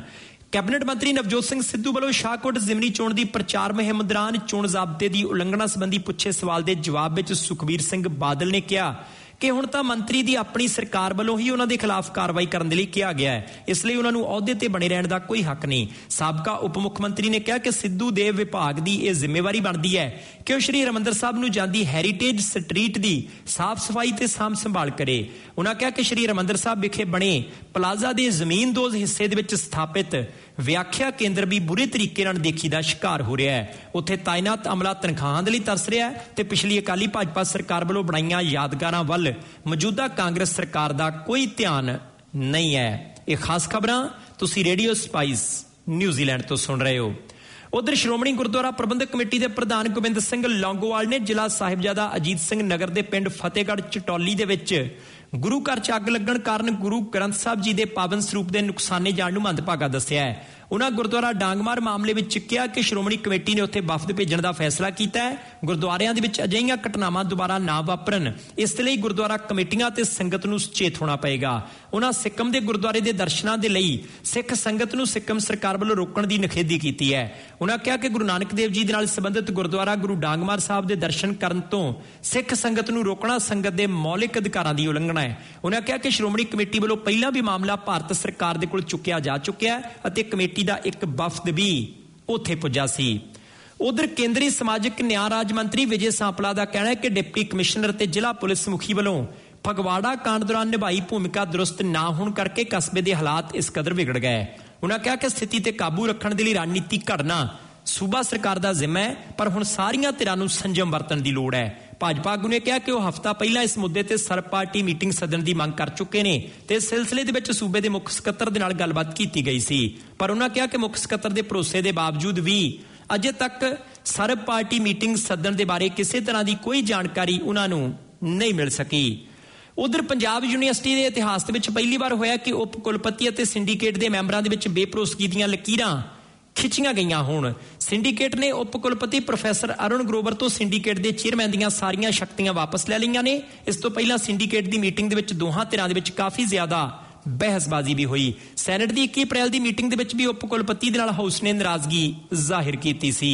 ਕੈਬਨਿਟ ਮੰਤਰੀ ਨਵਜੋਤ ਸਿੰਘ ਸਿੱਧੂ ਵੱਲੋਂ ਸ਼ਾਹਕੋਟ ਜ਼ਿਮਨੀ ਚੋਣ ਦੀ ਪ੍ਰਚਾਰ ਮੁਹਿੰਮ ਦੌਰਾਨ ਚੋਣ ਜ਼ਾਬਤੇ ਦੀ ਉਲੰਘਣਾ ਸੰਬੰਧੀ ਪੁੱਛੇ ਸਵਾਲ ਦੇ ਜਵਾਬ ਵਿੱਚ ਸੁਖਬੀਰ ਸਿੰਘ ਬਾਦਲ ਨੇ ਕਿਹਾ ਕਿ ਹੁਣ ਤਾਂ ਮੰਤਰੀ ਦੀ ਆਪਣੀ ਸਰਕਾਰ ਵੱਲੋਂ ਹੀ ਉਹਨਾਂ ਦੇ ਖਿਲਾਫ ਕਾਰਵਾਈ ਕਰਨ ਦੇ ਲਈ ਕਿਹਾ ਗਿਆ ਹੈ, ਇਸ ਲਈ ਉਹਨਾਂ ਨੂੰ ਅਹੁਦੇ ਤੇ ਬਣੇ ਰਹਿਣ ਦਾ ਕੋਈ ਹੱਕ ਨਹੀਂ। ਸਾਬਕਾ ਉਪ ਮੁੱਖ ਮੰਤਰੀ ਨੇ ਕਿਹਾ ਕਿ ਸਿੱਧੂ ਦੇ ਵਿਭਾਗ ਦੀ ਇਹ ਜ਼ਿੰਮੇਵਾਰੀ ਬਣਦੀ ਹੈ ਕਿ ਉਹ ਸ਼੍ਰੀ ਹਰਿਮੰਦਰ ਸਾਹਿਬ ਨੂੰ ਜਾਂਦੀ ਹੈਰੀਟੇਜ ਸਟਰੀਟ ਦੀ ਸਾਫ਼ ਸਫਾਈ ਤੇ ਸਾਂਭ ਸੰਭਾਲ ਕਰੇ। ਉਹਨਾਂ ਕਿਹਾ ਕਿ ਸ਼੍ਰੀ ਹਰਿਮੰਦਰ ਸਾਹਿਬ ਵਿਖੇ ਬਣੇ ਪਲਾਜ਼ਾ ਦੇ ਜ਼ਮੀਨਦੋਜ਼ ਹਿੱਸੇ ਦੇ ਵਿੱਚ ਸਥਾਪਿਤ ਵਿਆਖਿਆ ਕੇਂਦਰ ਵੀ ਬੁਰੇ ਤਰੀਕੇ ਨਾਲ ਦੇਖੀ ਦਾ ਸ਼ਿਕਾਰ ਹੋ ਰਿਹਾ ਹੈ। ਉੱਥੇ ਤਾਇਨਾਤ ਅਮਲਾ ਤਨਖਾਹਾਂ ਦੇ ਲਈ ਤਰਸ ਰਿਹਾ ਹੈ ਤੇ ਪਿਛਲੀ ਅਕਾਲੀ ਭਾਜਪਾ ਸਰਕਾਰ ਵੱਲੋਂ ਬਣਾਈਆਂ ਯਾਦਗਾਰਾਂ ਵੱਲ ਮੌਜੂਦਾ ਕਾਂਗਰਸ ਸਰਕਾਰ ਦਾ ਕੋਈ ਧਿਆਨ ਨਹੀਂ ਹੈ। ਇਹ ਖਾਸ ਖਬਰਾਂ ਤੁਸੀਂ ਰੇਡੀਓ ਸਪਾਈਸ ਨਿਊਜ਼ੀਲੈਂਡ ਤੋਂ ਸੁਣ ਰਹੇ ਹੋ। ਉਧਰ ਸ਼੍ਰੋਮਣੀ ਗੁਰਦੁਆਰਾ ਪ੍ਰਬੰਧਕ ਕਮੇਟੀ ਦੇ ਪ੍ਰਧਾਨ ਗੋਬਿੰਦ ਸਿੰਘ ਲੌਂਗੋਵਾਲ ਨੇ ਜ਼ਿਲ੍ਹਾ ਸਾਹਿਬਜ਼ਾਦਾ ਅਜੀਤ ਸਿੰਘ ਨਗਰ ਦੇ ਪਿੰਡ ਫਤਿਹਗੜ੍ਹ ਚਟੌਲੀ ਦੇ ਵਿੱਚ ਗੁਰੂ ਘਰ 'ਚ ਅੱਗ ਲੱਗਣ ਕਾਰਨ ਗੁਰੂ ਗ੍ਰੰਥ ਸਾਹਿਬ ਜੀ ਦੇ ਪਾਵਨ ਸਰੂਪ ਦੇ ਨੁਕਸਾਨੇ ਜਾਣ ਨੂੰ ਮੰਦਭਾਗਾ ਦੱਸਿਆ ਹੈ। ਉਹਨਾਂ ਗੁਰਦੁਆਰਾ ਡਾਂਗਮਾਰ ਮਾਮਲੇ ਵਿੱਚ ਕਿਹਾ ਕਿ ਸ਼੍ਰੋਮਣੀ ਕਮੇਟੀ ਨੇ ਉੱਥੇ ਵਫਦ ਭੇਜਣ ਦਾ ਫੈਸਲਾ ਕੀਤਾ ਹੈ। ਗੁਰਦੁਆਰਿਆਂ ਦੇ ਵਿੱਚ ਅਜਿਹੀਆਂ ਘਟਨਾਵਾਂ ਦੁਬਾਰਾ ਨਾ ਵਾਪਰਨ, ਇਸ ਲਈ ਗੁਰਦੁਆਰਾ ਕਮੇਟੀਆਂ ਤੇ ਸੰਗਤ ਨੂੰ ਸੁਚੇਤ ਹੋਣਾ ਪਏਗਾ। ਉਹਨਾਂ ਸਿੱਕਮ ਦੇ ਗੁਰਦੁਆਰੇ ਦੇ ਦਰਸ਼ਨਾਂ ਦੇ ਲਈ ਸਿੱਖ ਸੰਗਤ ਨੂੰ ਸਿੱਕਮ ਸਰਕਾਰ ਵੱਲੋਂ ਰੋਕਣ ਦੀ ਨਿਖੇਧੀ ਕੀਤੀ ਹੈ। ਉਹਨਾਂ ਕਿਹਾ ਕਿ ਗੁਰੂ ਨਾਨਕ ਦੇਵ ਜੀ ਦੇ ਨਾਲ ਸੰਬੰਧਿਤ ਗੁਰਦੁਆਰਾ ਗੁਰੂ ਡਾਂਗਮਾਰ ਸਾਹਿਬ ਦੇ ਦਰਸ਼ਨ ਕਰਨ ਤੋਂ ਸਿੱਖ ਸੰਗਤ ਨੂੰ ਰੋਕਣਾ ਸੰਗਤ ਦੇ ਮੌਲਿਕ ਅਧਿਕਾਰਾਂ ਦੀ ਉਲੰਘਣਾ ਹੈ। ਉਹਨਾਂ ਕਿਹਾ ਕਿ ਸ਼੍ਰੋਮਣੀ ਕਮੇਟੀ ਵੱਲੋਂ ਪਹਿਲਾਂ ਵੀ ਮਾਮਲਾ ਭਾਰਤ ਸਰਕਾਰ ਦੇ ਕੋਲ ਚੁੱਕਿਆ ਜਾ ਚੁੱਕਿਆ ਹੈ ਅਤੇ ਕਮੇਟੀ ਦਾ ਇੱਕ ਵਫਦ ਵੀ ਉੱਥੇ ਪੁੱਜਾ ਸੀ। ਉਧਰ ਕੇਂਦਰੀ ਸਮਾਜਿਕ ਨਿਆਂ ਰਾਜ ਮੰਤਰੀ ਵਿਜੇ ਸਾਂਪਲਾ ਦਾ ਕਹਿਣਾ ਹੈ ਕਿ ਡਿਪਟੀ ਕਮਿਸ਼ਨਰ ਤੇ ਜ਼ਿਲ੍ਹਾ ਪੁਲਿਸ ਮੁਖੀ ਵੱਲੋਂ ਫਗਵਾੜਾ ਕਾਂਡ ਦੌਰਾਨ ਨਿਭਾਈ ਭੂਮਿਕਾ ਦਰੁਸਤ ਨਾ ਹੋਣ ਕਰਕੇ ਕਸਬੇ ਦੇ ਹਾਲਾਤ ਇਸ ਕਦਰ ਵਿਗੜ ਗਏ। ਉਹਨਾਂ ਕਿਹਾ ਕਿ ਸਥਿਤੀ ਤੇ ਕਾਬੂ ਰੱਖਣ ਦੇ ਲਈ ਰਣਨੀਤੀ ਘੜਨਾ ਸੂਬਾ ਸਰਕਾਰ ਦਾ ਜ਼ਿੰਮਾ ਹੈ, ਪਰ ਹੁਣ ਸਾਰੀਆਂ ਧਿਰਾਂ ਨੂੰ ਸੰਜਮ ਵਰਤਣ ਦੀ ਲੋੜ ਹੈ। ਭਾਜਪਾ ਆਗੂ ਨੇ ਕਿਹਾ ਕਿ ਉਹ ਹਫ਼ਤਾ ਪਹਿਲਾਂ ਇਸ ਮੁੱਦੇ ਤੇ ਸਰਬ ਪਾਰਟੀ ਮੀਟਿੰਗ ਸੱਦਣ ਦੀ ਮੰਗ ਕਰ ਚੁੱਕੇ ਨੇ ਤੇ ਇਸ ਸਿਲਸਿਲੇ ਦੇ ਵਿੱਚ ਸੂਬੇ ਦੇ ਮੁੱਖ ਸਕੱਤਰ ਦੇ ਨਾਲ ਗੱਲਬਾਤ ਕੀਤੀ ਗਈ ਸੀ, ਪਰ ਉਹਨਾਂ ਕਿਹਾ ਕਿ ਮੁੱਖ ਸਕੱਤਰ ਦੇ ਭਰੋਸੇ ਦੇ ਬਾਵਜੂਦ ਵੀ ਅਜੇ ਤੱਕ ਸਰਬ ਪਾਰਟੀ ਮੀਟਿੰਗ ਸੱਦਣ ਦੇ ਬਾਰੇ ਕਿਸੇ ਤਰ੍ਹਾਂ ਦੀ ਕੋਈ ਜਾਣਕਾਰੀ ਉਹਨਾਂ ਨੂੰ ਨਹੀਂ ਮਿਲ ਸਕੀ। ਉਧਰ ਪੰਜਾਬ ਯੂਨੀਵਰਸਿਟੀ ਦੇ ਇਤਿਹਾਸ ਦੇ ਵਿੱਚ ਪਹਿਲੀ ਵਾਰ ਹੋਇਆ ਕਿ ਉਪ ਕੁਲਪਤੀ ਅਤੇ ਸਿੰਡੀਕੇਟ ਦੇ ਮੈਂਬਰਾਂ ਦੇ ਵਿੱਚ ਬੇਭਰੋਸਗੀ ਦੀਆਂ ਲਕੀਰਾਂ ਖਿੱਚੀਆਂ ਗਈਆਂ ਹੋਣ। ਸਿੰਡੀਕੇਟ ਨੇ ਉਪ ਕੁਲਪਤੀ ਪ੍ਰੋਫੈਸਰ ਅਰੁਣ ਗਰੋਵਰ ਤੋਂ ਸਿੰਡੀਕੇਟ ਦੇ ਚੇਅਰਮੈਨ ਦੀਆਂ ਸਾਰੀਆਂ ਸ਼ਕਤੀਆਂ ਵਾਪਸ ਲੈ ਲਈਆਂ ਨੇ। ਇਸ ਤੋਂ ਪਹਿਲਾਂ ਸਿੰਡੀਕੇਟ ਦੀ ਮੀਟਿੰਗ ਦੇ ਵਿੱਚ ਦੋਹਾਂ ਧਿਰਾਂ ਦੇ ਵਿੱਚ ਕਾਫੀ ਜ਼ਿਆਦਾ ਬਹਿਸਬਾਜ਼ੀ ਵੀ ਹੋਈ। ਸੈਨੇਟ ਦੀ 21 ਅਪ੍ਰੈਲ ਦੀ ਮੀਟਿੰਗ ਦੇ ਵਿੱਚ ਵੀ ਉਪ ਕੁਲਪਤੀ ਦੇ ਨਾਲ ਹਾਊਸ ਨੇ ਨਾਰਾਜ਼ਗੀ ਜ਼ਾਹਿਰ ਕੀਤੀ ਸੀ।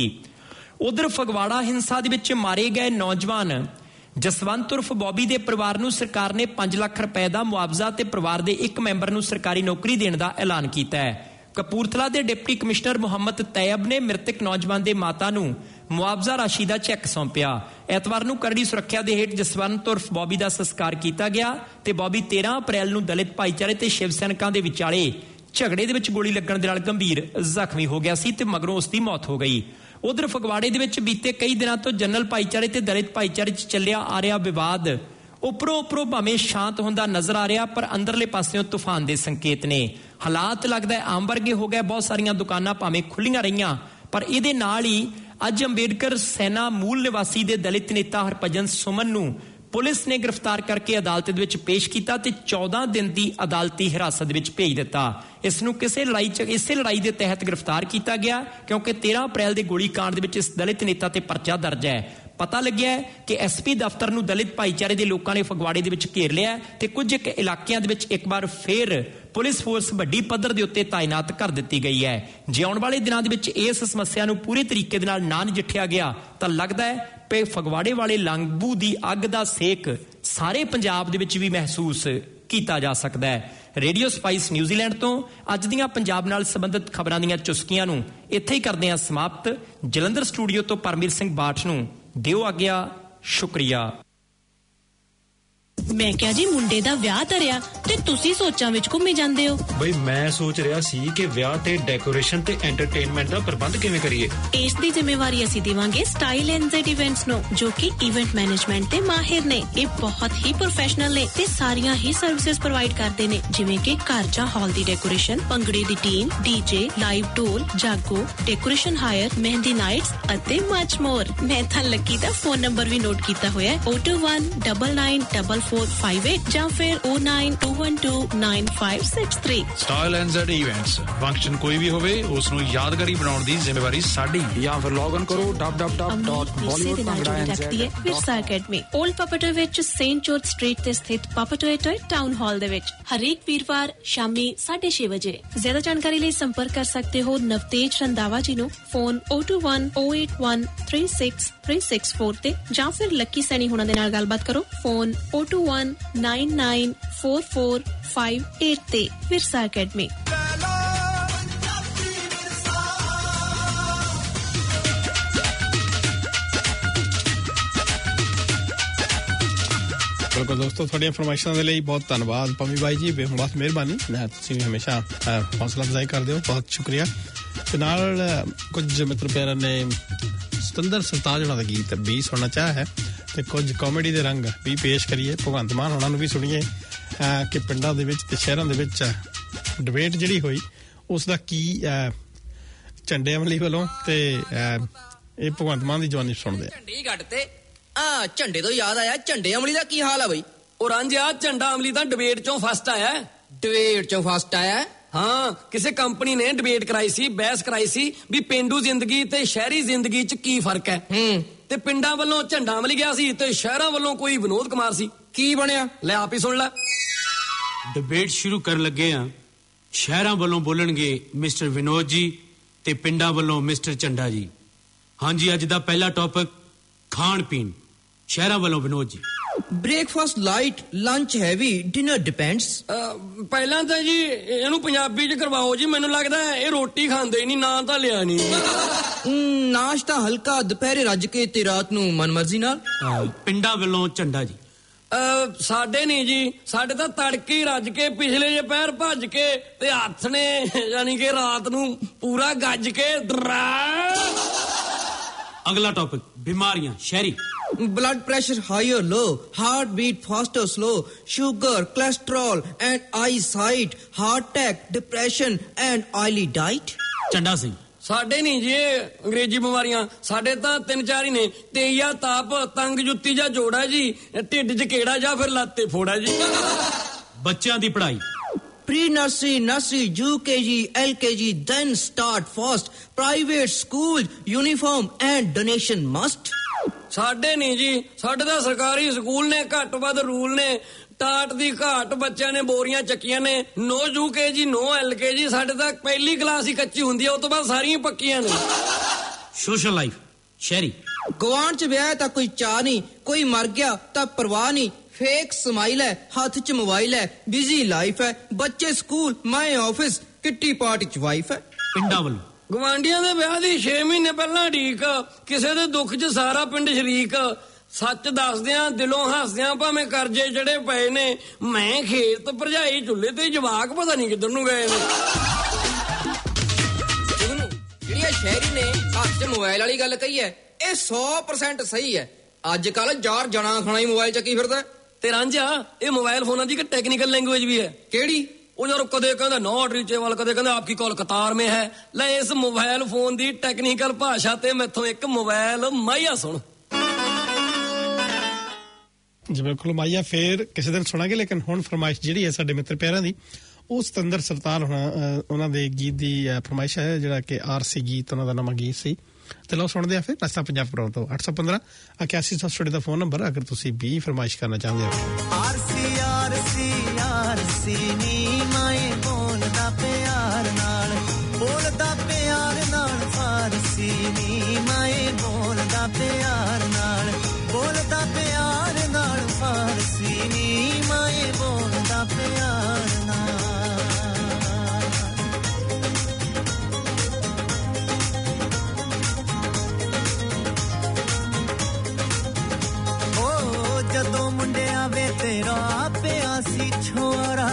ਉਧਰ ਫਗਵਾੜਾ ਹਿੰਸਾ ਦੇ ਵਿੱਚ ਮਾਰੇ ਗਏ ਨੌਜਵਾਨ ਜਸਵੰਤ ਉਰਫ ਬੌਬੀ ਦੇ ਪਰਿਵਾਰ ਨੂੰ ਸਰਕਾਰ ਨੇ 5 ਲੱਖ ਰੁਪਏ ਦਾ ਮੁਆਵਜ਼ਾ ਤੇ ਪਰਿਵਾਰ ਦੇ ਇੱਕ ਮੈਂਬਰ ਨੂੰ ਸਰਕਾਰੀ ਨੌਕਰੀ ਦੇਣ ਦਾ ਐਲਾਨ ਕੀਤਾ ਹੈ। ਕਪੂਰਥਲਾ ਦੇ ਡਿਪਟੀ ਕਮਿਸ਼ਨਰ ਮੁਹੰਮਦ ਤੈयब ਨੇ ਮ੍ਰਿਤਕ ਨੌਜਵਾਨ ਦੇ ਮਾਤਾ ਨੂੰ ਮੁਆਵਜ਼ਾ ਰਾਸ਼ੀ ਦਾ ਚੈੱਕ ਸੌਂਪਿਆ। ਐਤਵਾਰ ਨੂੰ ਕਰੜੀ ਸੁਰੱਖਿਆ ਦੇ ਹੇਠ ਜਸਵੰਤ ਉਰਫ ਬੌਬੀ ਦਾ ਸੰਸਕਾਰ ਕੀਤਾ ਗਿਆ ਤੇ ਬੌਬੀ 13 ਅਪ੍ਰੈਲ ਨੂੰ ਦਲਿਤ ਭਾਈਚਾਰੇ ਤੇ ਸ਼ਿਵ ਸੈਨਿਕਾਂ ਦੇ ਵਿਚਾਲੇ ਝਗੜੇ ਦੇ ਵਿੱਚ ਗੋਲੀ ਲੱਗਣ ਦੇ ਨਾਲ ਗੰਭੀਰ ਜ਼ਖਮੀ ਹੋ ਗਿਆ ਸੀ ਤੇ ਮਗਰੋਂ ਉਸ ਦੀ ਮੌਤ ਹੋ ਗਈ। ਉਧਰ ਫਗਵਾੜੇ ਦੇ ਵਿੱਚ ਬੀਤੇ ਕਈ ਦਿਨਾਂ ਤੋਂ ਜਨਰਲ ਭਾਈਚਾਰੇ ਤੇ ਦਲਿਤ ਭਾਈਚਾਰੇ 'ਚ ਚੱਲਿਆ ਆ ਰਿਹਾ ਵਿਵਾਦ ਉੱਪਰੋਂ ਭਾਵੇਂ ਸ਼ਾਂਤ ਹੁੰਦਾ ਨਜ਼ਰ ਆ ਰਿਹਾ, ਪਰ ਅੰਦਰਲੇ ਪਾਸਿਓਂ ਤੂਫਾਨ ਦੇ ਸੰਕੇਤ ਨੇ। ਹਾਲਾਤ ਲੱਗਦਾ ਆਮ ਵਰਗੇ ਹੋ ਗਏ। ਬਹੁਤ ਸਾਰੀਆਂ ਦੁਕਾਨਾਂ ਭਾਵੇਂ ਖੁੱਲੀਆਂ ਰਹੀਆਂ, ਪਰ ਇਹਦੇ ਨਾਲ ਹੀ ਅੱਜ ਅੰਬੇਡਕਰ ਸੈਨਾ ਮੂਲ ਨਿਵਾਸੀ ਦੇ ਦਲਿਤ ਨੇਤਾ ਹਰਭਜਨ ਸੁਮਨ ਨੂੰ ਪੁਲਿਸ ਨੇ ਗ੍ਰਿਫਤਾਰ ਕਰਕੇ ਅਦਾਲਤ ਦੇ ਵਿੱਚ ਪੇਸ਼ ਕੀਤਾ ਤੇ 14 ਦਿਨ ਦੀ ਅਦਾਲਤੀ ਹਿਰਾਸਤ ਵਿੱਚ ਭੇਜ ਦਿੱਤਾ। ਇਸ ਨੂੰ ਇਸੇ ਲੜਾਈ ਦੇ ਤਹਿਤ ਗ੍ਰਿਫਤਾਰ ਕੀਤਾ ਗਿਆ ਕਿਉਂਕਿ 13 ਅਪ੍ਰੈਲ ਦੇ ਗੋਲੀकांड ਦੇ ਵਿੱਚ ਇਸ ਦਲਿਤ ਨੇਤਾ ਤੇ ਪਰਚਾ ਦਰਜ ਹੈ। ਪਤਾ ਲੱਗਿਆ ਕਿ ਐਸਪੀ ਦਫ਼ਤਰ ਨੂੰ ਦਲਿਤ ਭਾਈਚਾਰੇ ਦੇ ਲੋਕਾਂ ਨੇ ਫਗਵਾੜੇ ਦੇ ਵਿੱਚ ਘੇਰ ਲਿਆ ਤੇ ਕੁਝ ਇਲਾਕਿਆਂ ਦੇ ਵਿੱਚ ਇੱਕ ਵਾਰ ਫੇਰ ਪੁਲਿਸ ਫੋਰਸ ਵੱਡੀ ਪੱਧਰ ਦੇ ਉੱਤੇ ਤਾਇਨਾਤ ਕਰ ਦਿੱਤੀ ਗਈ ਹੈ। ਜੇ ਆਉਣ ਵਾਲੇ ਦਿਨਾਂ ਦੇ ਵਿੱਚ ਇਸ ਸਮੱਸਿਆ ਨੂੰ ਪੂਰੇ ਤਰੀਕੇ ਦੇ ਨਾਲ ਨਾ ਨਜਿੱਠਿਆ ਗਿਆ ਤਾਂ ਲੱਗਦਾ ਹੈ ਕਿ ਫਗਵਾੜੇ ਵਾਲੇ ਲੰਗਬੂ ਦੀ ਅੱਗ ਦਾ ਸੇਕ ਸਾਰੇ ਪੰਜਾਬ ਦੇ ਵਿੱਚ ਵੀ ਮਹਿਸੂਸ ਕੀਤਾ ਜਾ ਸਕਦਾ ਹੈ। ਰੇਡੀਓ ਸਪਾਈਸ ਨਿਊਜ਼ੀਲੈਂਡ ਤੋਂ ਅੱਜ ਦੀਆਂ ਪੰਜਾਬ ਨਾਲ ਸੰਬੰਧਿਤ ਖਬਰਾਂ ਦੀਆਂ ਚੁਸਕੀਆਂ ਨੂੰ ਇੱਥੇ ਹੀ ਕਰਦੇ ਹਾਂ ਸਮਾਪਤ। ਜਲੰਧਰ ਸਟੂਡੀਓ ਤੋਂ ਪਰਮਵੀਰ ਸਿੰਘ ਬਾਠ ਨੂੰ ਦਿਓ ਆਗਿਆ। ਸ਼ੁਕਰੀਆ। ਮੈਂ ਕਿਹਾ ਜੀ ਮੁੰਡੇ ਦਾ ਵਿਆਹ ਧਰਿਆ ਤੇ ਤੁਸੀਂ ਸੋਚਾਂ ਵਿੱਚ ਘੁੰਮੇ ਜਾਂਦੇ ਹੋ। ਬਈ ਮੈਂ ਸੋਚ ਰਿਹਾ ਸੀ ਕਿ ਵਿਆਹ ਤੇ ਡੈਕੋਰੇਸ਼ਨ ਤੇ ਐਂਟਰਟੇਨਮੈਂਟ ਦਾ ਪ੍ਰਬੰਧ ਕਿਵੇਂ ਕਰੀਏ। ਇਸ ਦੀ ਜ਼ਿੰਮੇਵਾਰੀ ਅਸੀਂ ਦੇਵਾਂਗੇ ਸਟਾਈਲ NZ ਇਵੈਂਟਸ ਨੂੰ, ਜੋ ਕਿ ਇਵੈਂਟ ਮੈਨੇਜਮੈਂਟ ਤੇ ਮਾਹਿਰ ਨੇ। ਇਹ ਬਹੁਤ ਹੀ ਪ੍ਰੋਫੈਸ਼ਨਲ ਨੇ ਤੇ ਸਾਰੀਆਂ ਹੀ ਸਰਵਿਸਿਜ਼ ਪ੍ਰੋਵਾਈਡ ਕਰਦੇ ਨੇ, ਜਿਵੇਂ ਕਿ ਘਰ ਜਾਂ ਹਾਲ ਦੀ ਡੈਕੋਰੇਸ਼ਨ, ਭੰਗੜੇ ਦੀ ਟੀਮ, DJ, ਲਾਈਵ ਢੋਲ, ਜਾਗੋ, ਡੈਕੋਰੇਸ਼ਨ ਹਾਇਰ, ਮਹਿੰਦੀ ਨਾਈਟਸ ਅਤੇ ਮਚ ਮੋਰ। ਮੈਂ ਤਾਂ ਲੱਕੀ ਦਾ ਫੋਨ ਨੰਬਰ ਵੀ ਨੋਟ ਕੀਤਾ ਹੋਇਆ ਹੈ, 0219944 6458 ਜਾਂ ਫਿਰ 092129563 style and Z events function ਕੋਈ ਵੀ ਹੋਵੇ ਉਸ ਨੂੰ ਯਾਦਗਾਰੀ ਬਣਾਉਣ ਦੀ ਜ਼ਿੰਮੇਵਾਰੀ ਸਾਡੀ ਜਾਂ ਫਿਰ ਲੌਗ ਇਨ ਕਰੋ www.bollywood ਵਿਰਸਾ ਅਕੈਡਮੀ ਓਲਡ ਪਾਪਟੋ ਵਿੱਚ ਸੇਂਟ ਜੋਰਜ ਸਟਰੀਟ ਤੇ ਸਥਿਤ ਪਾਪਟੋ ਟੋਏ ਟਾਊਨ ਹਾਲ ਦੇ ਵਿੱਚ ਹਰੇਕ ਵੀਰਵਾਰ ਸ਼ਾਮੀ 6:30 ਵਜੇ ਜ਼ਿਆਦਾ ਜਾਣਕਾਰੀ ਲਈ ਸੰਪਰਕ ਕਰ ਸਕਦੇ ਹੋ ਨਵਤੇਜ ਰੰਦਾਵਾ ਜੀ ਨੂੰ ਫੋਨ 02108136364 ਤੇ ਜਾਂ ਫਿਰ ਲੱਕੀ ਸੈਣੀ ਹੁਣਾਂ ਦੇ ਨਾਲ ਗੱਲਬਾਤ ਕਰੋ ਫੋਨ 021994458 ਤੇ ਵਿਰਸਾ ਅਕੈਡਮੀ। ਬਿਲਕੁਲ ਦੋਸਤੋ, ਤੁਹਾਡੀਆਂ ਫਰਮਾਇਸ਼ਾਂ ਦੇ ਲਈ ਬਹੁਤ ਧੰਨਵਾਦ ਪੰਮੀ ਬਾਈ ਜੀ, ਬਹੁਤ ਮਿਹਰਬਾਨੀ। ਤੁਸੀਂ ਹਮੇਸ਼ਾ ਹੌਸਲਾ ਅਫਜ਼ਾਈ ਕਰਦੇ ਹੋ, ਬਹੁਤ ਸ਼ੁਕਰੀਆ। ਤੇ ਨਾਲ ਕੁਝ ਮਿੱਤਰ ਪਿਆਰਾਂ ਨੇ ਸਤਿੰਦਰ ਸਰਤਾਜ ਉਹਨਾਂ ਦਾ ਗੀਤ ਵੀ ਸੁਣਨਾ ਚਾਹਿਆ ਹੈ ਤੇ ਕੁਝ ਕਾਮੇਡੀ ਦੇ ਰੰਗ ਵੀ ਪੇਸ਼ ਕਰੀਏ। ਭਗਵੰਤ ਮਾਨ ਉਹਨਾਂ ਨੂੰ ਵੀ ਸੁਣੀਏ ਕਿ ਪਿੰਡਾਂ ਦੇ ਵਿੱਚ ਤੇ ਸ਼ਹਿਰਾਂ ਦੇ ਵਿੱਚ ਡਿਬੇਟ ਜਿਹੜੀ ਹੋਈ ਉਸ ਦਾ ਕੀ ਝੰਡੇ ਅਮਲੀ ਵੱਲੋਂ ਤੇ ਇਹ ਭਗਵੰਤ ਮਾਨ ਦੀ ਜਵਾਨੀ ਸੁਣਦੇ ਆ। ਝੰਡੇ ਤੋਂ ਯਾਦ ਆਇਆ, ਝੰਡੇ ਅਮਲੀ ਦਾ ਕੀ ਹਾਲ ਆ ਬਈ? ਉਹ ਰਾਂਝਿਆ, ਝੰਡਾ ਅਮਲੀ ਤਾਂ ਡਿਬੇਟ ਚੋਂ ਫਸਟ ਆਇਆ। ਡਿਬੇਟ ਚੋਂ ਫਸਟ ਆਇਆ? ਹਾਂ, ਕਿਸੇ ਕੰਪਨੀ ਨੇ ਡਿਬੇਟ ਕਰਾਈ ਸੀ, ਬਹਿਸ ਕਰਾਈ ਸੀ ਵੀ ਪੇਂਡੂ ਜ਼ਿੰਦਗੀ ਤੇ ਸ਼ਹਿਰੀ ਜ਼ਿੰਦਗੀ 'ਚ ਕੀ ਫਰਕ ਹੈ। ਤੇ ਪਿੰਡਾਂ ਵੱਲੋਂ ਝੰਡਾ ਅਮਲੀ ਗਿਆ ਸੀ ਤੇ ਸ਼ਹਿਰਾਂ ਵੱਲੋਂ ਕੋਈ ਵਿਨੋਦ ਕੁਮਾਰ ਸੀ। ਕੀ ਬਣਿਆ ਲੈ ਆਪ ਹੀ ਸੁਣ ਲੈ। ਡਿਬੇਟ ਸ਼ੁਰੂ ਕਰਨ ਲੱਗੇ ਆ, ਸ਼ਹਿਰਾਂ ਵੱਲੋਂ ਬੋਲਣਗੇ ਮਿਸਟਰ ਵਿਨੋਦ ਜੀ ਤੇ ਪਿੰਡਾਂ ਵੱਲੋਂ ਮਿਸਟਰ ਝੰਡਾ ਜੀ। ਹਾਂਜੀ, ਅੱਜ ਦਾ ਪਹਿਲਾ ਟੌਪਿਕ ਖਾਣ ਪੀਣ। ਸ਼ਹਿਰਾਂ ਵੱਲੋਂ Vinod ji. Breakfast light, lunch heavy, dinner depends. ਪਹਿਲਾਂ ਤਾਂ ਜੀ ਇਹਨੂੰ ਪੰਜਾਬੀ 'ਚ ਕਰਵਾਓ ਜੀ, ਮੈਨੂੰ ਲੱਗਦਾ ਇਹ ਰੋਟੀ ਖਾਂਦੇ ਹੀ ਨਹੀਂ, ਨਾਂ ਤਾਂ ਲਿਆ ਨਹੀਂ। ਨਾਸ਼ਤਾ ਹਲਕਾ, ਦੁਪਹਿਰੇ ਰੱਜ ਕੇ ਤੇ ਰਾਤ ਨੂੰ ਮਨਮਰਜ਼ੀ ਨਾਲ। ਪਿੰਡਾਂ ਵੱਲੋਂ ਝੰਡਾ ਜੀ। ਸਾਡੇ ਨਹੀਂ ਜੀ, ਸਾਡੇ ਤਾਂ ਤੜਕੇ ਹੀ ਰੱਜ ਕੇ, ਪਿਛਲੇ ਜੇ ਪੈਰ ਭੱਜ ਕੇ ਤੇ ਹੱਥ ਨੇ ਯਾਨੀ ਕਿ ਰਾਤ ਨੂੰ ਪੂਰਾ ਗੱਜ ਕੇ। ਅਗਲਾ ਟੌਪਿਕ ਬਿਮਾਰੀਆਂ ਸ਼ਹਿਰੀ। Blood pressure high or low, heartbeat fast or slow, sugar, cholesterol and eyesight, heart attack, depression and oily diet. ਚੰਡਾ Singh. ਸਾਡੇ ਨਹੀਂ ਜੀ ਅੰਗਰੇਜ਼ੀ ਬਿਮਾਰੀਆਂ, ਸਾਡੇ ਤਾਂ 3-4 ਹੀ ਨੇ। ਤੇਈਆ ਤਾਪ, ਤੰਗ ਜੁੱਤੀ ਜਾਂ ਜੋੜਾ ਜੀ, ਢਿੱਡ 'ਚ ਕੀੜਾ ਜਾਂ ਫਿਰ ਲੱਤੇ ਫੋੜਾ ਜੀ। ਬੱਚਿਆਂ ਦੀ ਪੜ੍ਹਾਈ। Pre-nursery, nursery, UKG, LKG, then start fast. Private school, uniform and donation must. ਸਾਡੇ ਨਹੀਂ ਜੀ, ਸਾਡੇ ਤਾਂ ਸਰਕਾਰੀ ਸਕੂਲ ਨੇ, ਘੱਟ ਵੱਧ ਰੂਲ ਨੇ। ਟਾਟ ਦੀ ਘਾਟ, ਬੱਚਿਆਂ ਨੇ ਬੋਰੀਆਂ ਚੱਕੀਆਂ ਨੇ। ਨੋ UKG, ਨੋ LKG, ਸਾਡੇ ਤਾਂ ਪਹਿਲੀ ਕਲਾਸ ਹੀ ਕੱਚੀ ਹੁੰਦੀ ਹੈ, ਉਸ ਤੋਂ ਬਾਅਦ ਸਾਰੀਆਂ ਪੱਕੀਆਂ ਨੇ। ਸੋਸ਼ਲ ਲਾਈਫ ਸ਼ਹਿਰੀ। ਗਵਾਂਢ 'ਚ ਵਿਆਹ ਤਾਂ ਕੋਈ ਚਾਹ ਨਹੀਂ, ਕੋਈ ਮਰ ਗਿਆ ਤਾਂ ਪਰਵਾਹ ਨਹੀਂ। ਫੇਕ ਸਮਾਈਲ ਹੈ, ਹੱਥ 'ਚ ਮੋਬਾਈਲ ਹੈ, ਬਿਜ਼ੀ ਲਾਈਫ ਹੈ। ਬੱਚੇ ਸਕੂਲ, ਮੈਂ ਆਫਿਸ, ਕਿੱਟੀ ਪਾਰਟੀ 'ਚ ਵਾਈਫ ਹੈ। ਪਿੰਡਾਂ ਵੱਲੋਂ ਗਵਾਂਢੀਆਂ ਦੇ ਵਿਆਹ ਦੀ 6 ਮਹੀਨੇ ਪਹਿਲਾਂ ਢੀਕ, ਕਿਸੇ ਦੇ ਦੁੱਖ 'ਚ ਸਾਰਾ ਪਿੰਡ ਸ਼ਰੀਕ। ਸੱਚ ਦੱਸਦਿਆਂ ਦਿਲੋਂ ਹੱਸਦਿਆਂ, ਭਾਵੇਂ ਕਰਜ਼ੇ ਜਿਹੜੇ ਪਏ ਨੇ। ਮੈਂ ਖੇਤ, ਭਰਜਾਈ ਚੁੱਲ੍ਹੇ ਤੇ, ਜਵਾਕ ਪਤਾ ਨਹੀਂ ਕਿੱਧਰ ਨੂੰ ਗਏ ਨੇ। ਜਿਹੜੀ ਸ਼ਹਿਰੀ ਨੇ ਹੱਥ 'ਚ ਮੋਬਾਈਲ ਵਾਲੀ ਗੱਲ ਕਹੀ ਹੈ, ਇਹ 100% ਸਹੀ ਹੈ। ਅੱਜ ਕੱਲ ਯਾਰ ਜਣਾ ਖਾਣਾ ਹੀ ਮੋਬਾਈਲ ਚੱਕੀ ਫਿਰਦਾ। ਤੇ ਰਾਂਝਾ, ਇਹ ਮੋਬਾਈਲ ਫੋਨਾਂ ਦੀ ਇੱਕ ਟੈਕਨੀਕਲ ਲੈਂਗੁਏਜ ਵੀ ਹੈ। ਕਿਹੜੀ? ਉਹ ਯਾਰ ਕਦੇ ਕਹਿੰਦਾ ਨॉट ਰੀਚੇਬਲ, ਕਦੇ ਕਹਿੰਦਾ ਆਪਕੀ ਕਾਲ ਕਤਾਰ ਮੇ ਹੈ। ਲੈ ਇਸ ਮੋਬਾਈਲ ਫੋਨ ਦੀ ਟੈਕਨੀਕਲ ਭਾਸ਼ਾ ਤੇ ਮੈਥੋਂ ਇੱਕ ਮੋਬਾਈਲ ਮਾਈਆ ਸੁਣ। ਜੀ ਬਿਲਕੁਲ ਮਾਈਆ, ਫੇਰ ਕਿਸੇ ਦਿਨ ਸੁਣਾਂਗੇ। ਲੇਕਿਨ ਹੁਣ ਫਰਮਾਇਸ਼ ਜਿਹੜੀ ਹੈ ਸਾਡੇ ਮਿੱਤਰ ਪਿਆਰਾਂ ਦੀ, ਉਹ ਸਤਿੰਦਰ ਸਰਤਾਜ ਉਹਨਾਂ ਦੇ ਗੀਤ ਦੀ ਫਰਮਾਇਸ਼ ਹੈ, ਜਿਹੜਾ ਕਿ RC ਗੀਤ ਉਹਨਾਂ ਦਾ ਨਵਾਂ ਗੀਤ ਸੀ। ਤੇ ਲਓ ਸੁਣਦੇ ਆ ਫਿਰ ਨਸਤਾ ਪੰਜਾਬ ਪ੍ਰੋਗਰਾਮ ਤੋਂ। 815-81 ਦਾ ਫੋਨ ਨੰਬਰ, ਅਗਰ ਤੁਸੀਂ ਵੀ ਫਰਮਾਇਸ਼ ਕਰਨਾ ਚਾਹੁੰਦੇ ਹੋ। RC ਨੀ ਮਾਏ ਬੋਲਦਾ ਪਿਆਰ ਨਾਲ, ਬੋਲਦਾ ਪਿਆਰ ਨਾਲ। ਫਾਰਸੀ ਨੀ ਮਾਏ ਬੋਲਦਾ ਪਿਆਰ ਨਾਲ, ਬੋਲਦਾ ਪਿਆਰ ਨਾਲ। ਫਾਰਸੀ ਨੀ ਮਾਏ ਬੋਲਦਾ ਪਿਆਰ ਨਾਲ। ਜਦੋਂ ਮੁੰਡਿਆਂ ਵੇ ਤੇਰਾ ਪਿਆ ਸੀ ਛੋਰਾ,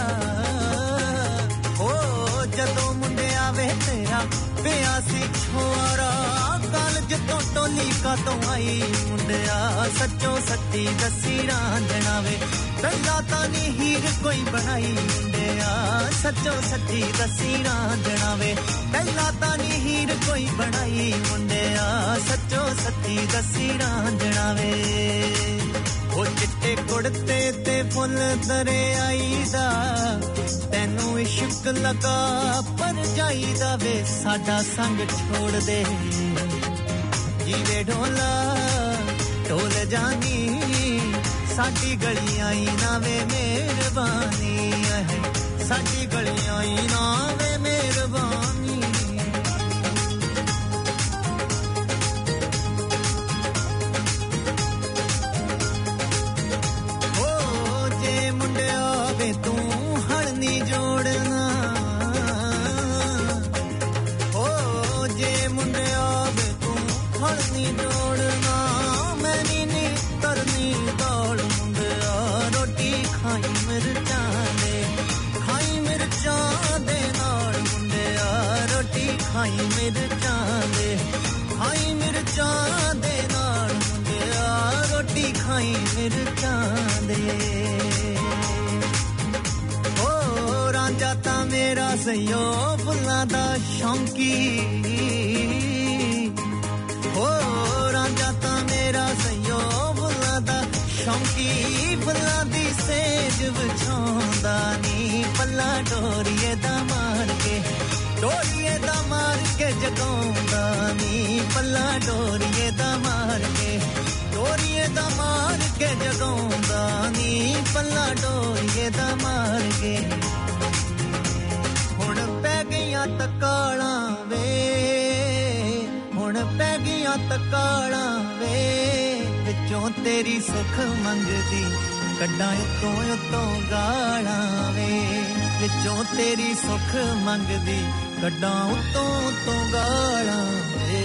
ਜਦੋਂ ਮੁੰਡਿਆਂ ਵੇ ਤੇਰਾ ਪਿਆ ਸੀ ਛੋਰਾ। ਕਾਲਜ ਤੋਂ ਟੋਲੀ ਕਾਤੋਂ ਆਈ ਮੁੰਡਿਆ, ਸੱਚੋ ਸੱਚੀ ਦੱਸੀ ਰਾਂਝਣਾ ਵੇ, ਪਹਿਲਾਂ ਤਾਂ ਨੀ ਹੀਰ ਕੋਈ ਬਣਾਈ ਮੁੰਡਿਆ। ਸੱਚੋ ਸੱਚੀ ਦੱਸੀ ਰਾਂਝਣਾ ਵੇ, ਪਹਿਲਾਂ ਤਾਂ ਨੀ ਹੀਰ ਕੋਈ ਬਣਾਈ ਮੁੰਡਿਆ। ਸੱਚੋ ਸੱਚੀ ਦੱਸੀ ਰਾਂਝਣਾ ਵੇ। ਉਹ ਚਿੱਟੇ ਕੁੜਤੇ ਤੇ ਫੁੱਲ ਦਰਿਆਈ ਦਾ ਤੈਨੂੰ ਇਸ਼ਕ ਲਗਾ ਪਰ ਜਾਈਦਾ ਵੇ ਸਾਡਾ ਸੰਗ ਛੋੜ ਦੇ ਜੀਵੇ ਢੋਲਾ ਢੋਲ ਜਾਨੀ ਸਾਡੀ ਗਲੀਆਂ ਹੀ ਨਾ ਵੇ ਮਿਹਰਬਾਨੀ ਹੈ ਸਾਡੀ ਗਲੀਆਂ ਹੀ ਨਾ ਵੇ ਮਿਹਰਬਾਨੀ ਤੂੰ ਹਲਨੀ ਜੋੜਨਾ ਹੋ ਜੇ ਮੁੰਡਿਆ ਵੇ ਤੂੰ ਹਲਨੀ ਜੋੜਨਾ ਮੈਂ ਨੀ ਕਰਨੀ ਦਾਲ ਮੁੰਡਿਆ ਰੋਟੀ ਖਾਈ ਮਿਰਚਾਂ ਦੇ ਨਾਲ ਮੁੰਡਿਆ ਰੋਟੀ ਖਾਈ ਮਿਰਚਾਂ ਦੇ ਨਾਲ ਮੁੰਡਿਆ ਰੋਟੀ ਖਾਈ ਮਿਰਚਾਂ ਦੇ ਰਾਂਝਾ ਤਾਂ ਮੇਰਾ ਸਈਓ ਫੁੱਲਾਂ ਦਾ ਸ਼ੌਂਕੀ ਹੋ ਰਾਂਝਾ ਤਾਂ ਮੇਰਾ ਸਈਓ ਫੁੱਲਾਂ ਦਾ ਸ਼ੌਂਕੀ ਫੁੱਲਾਂ ਦੀ ਸੇਜ ਵਿਛਾਉਂਦਾ ਨੀ ਪੱਲਾ ਡੋਰੀਏ ਦਾ ਮਾਰ ਕੇ ਜਗਾਉਂਦਾ ਨੀ ਪੱਲਾ ਡੋਰੀਏ ਦਾ ਮਾਰ ਕੇ ਜਗਾਉਂਦਾ ਨੀ ਪੱਲਾ ਡੋਰੀਏ ਦਾ ਮਾਰ ਕੇ ਪੈ ਗਈਆਂ ਤਕਾਲਾਂ ਵੇ ਵਿੱਚੋਂ ਤੇਰੀ ਸੁੱਖ ਮੰਗਦੀ ਕੱਢਾਂ ਉਤੋਂ ਗਾਲਾਂ ਵੇ ਵਿੱਚੋਂ ਤੇਰੀ ਸੁੱਖ ਮੰਗਦੀ ਕੱਢਾਂ ਉਤੋਂ ਗਾਲਾਂ ਵੇ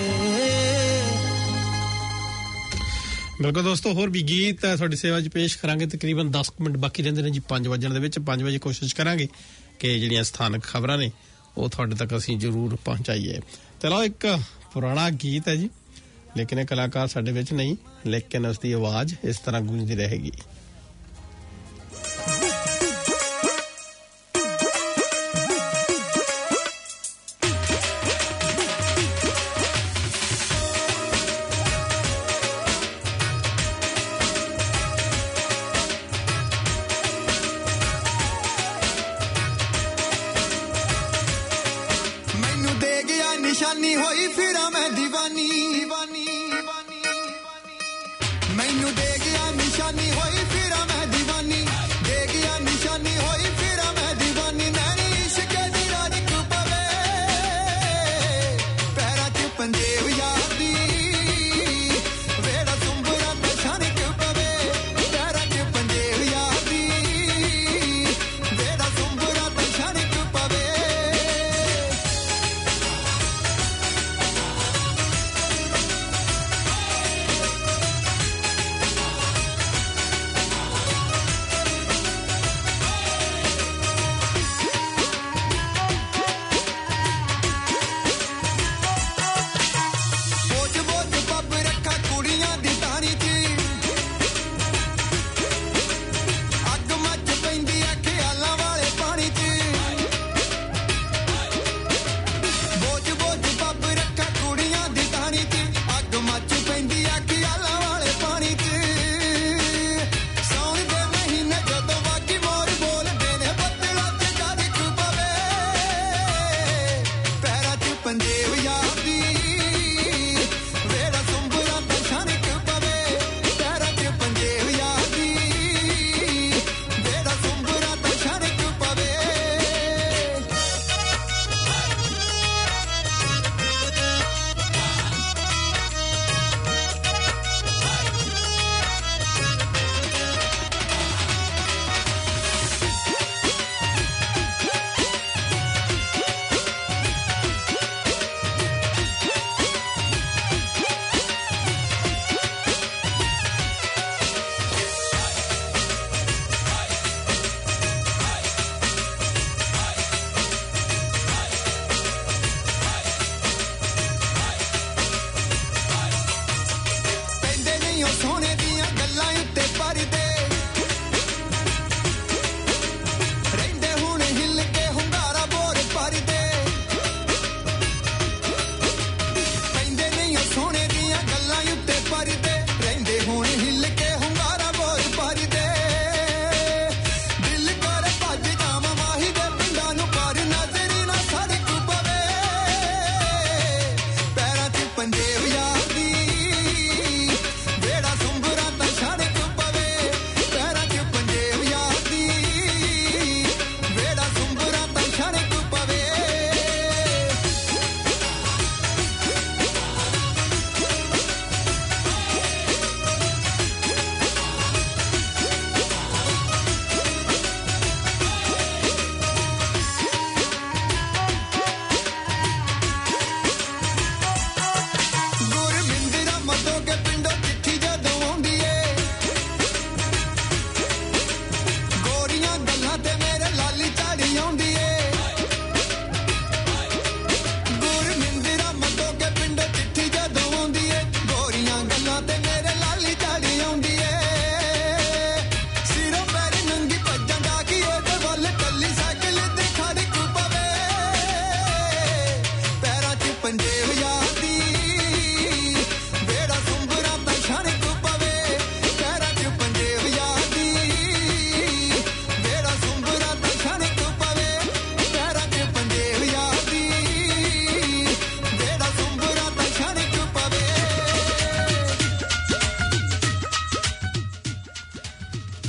ਬਿਲਕੁਲ ਦੋਸਤੋ ਹੋਰ ਵੀ ਗੀਤ ਤੁਹਾਡੀ ਸੇਵਾ 'ਚ ਪੇਸ਼ ਕਰਾਂਗੇ ਤਕਰੀਬਨ 10 ਮਿੰਟ ਬਾਕੀ ਰਹਿੰਦੇ ਨੇ ਜੀ 5 ਵਜਣ ਦੇ ਵਿੱਚ 5 ਵਜੇ ਕੋਸ਼ਿਸ਼ ਕਰਾਂਗੇ ਕਿ ਜਿਹੜੀਆਂ ਸਥਾਨਕ ਖਬਰਾਂ ਨੇ ਉਹ ਤੁਹਾਡੇ ਤੱਕ ਅਸੀਂ ਜ਼ਰੂਰ ਪਹੁੰਚਾਈਏ। ਚਲੋ ਇੱਕ ਪੁਰਾਣਾ ਗੀਤ ਹੈ ਜੀ ਲੇਕਿਨ ਇਹ ਕਲਾਕਾਰ ਸਾਡੇ ਵਿੱਚ ਨਹੀਂ ਲੇਕਿਨ ਉਸ ਦੀ ਆਵਾਜ਼ ਇਸ ਤਰ੍ਹਾਂ ਗੂੰਜਦੀ ਰਹੇਗੀ। ਨਿਸ਼ਾਨੀ ਹੋਈ ਫਿਰਾਂ ਮੈਂ دیਵਾਨੀ ਮੈਨੂੰ ਦੇ ਗਿਆ ਨਿਸ਼ਾਨੀ ਹੋਈ ਫਿਰਾਂ ਮੈਂ دیਵਾਨੀ ਦੇ ਗਿਆ ਨਿਸ਼ਾਨੀ ਹੋਈ ਫਿਰਾਂ ਮੈਂ دیਵਾਨੀ ਨੈਣੀ ਇਸ਼ਕ ਦੀ ਰਾਜਕ ਪਵੇ ਪੈਰਾਂ 'ਚ ਪੰਜੇਬ ਯਾਦੀ ਵੇੜਾ ਤੁੰਬਰਾ ਤੇ ਛਣਕ ਪਵੇ ਪੈਰਾਂ 'ਚ ਪੰਜੇਬ ਯਾਦੀ ਵੇੜਾ ਤੁੰਬਰਾ ਤੇ ਛਣਕ ਪਵੇ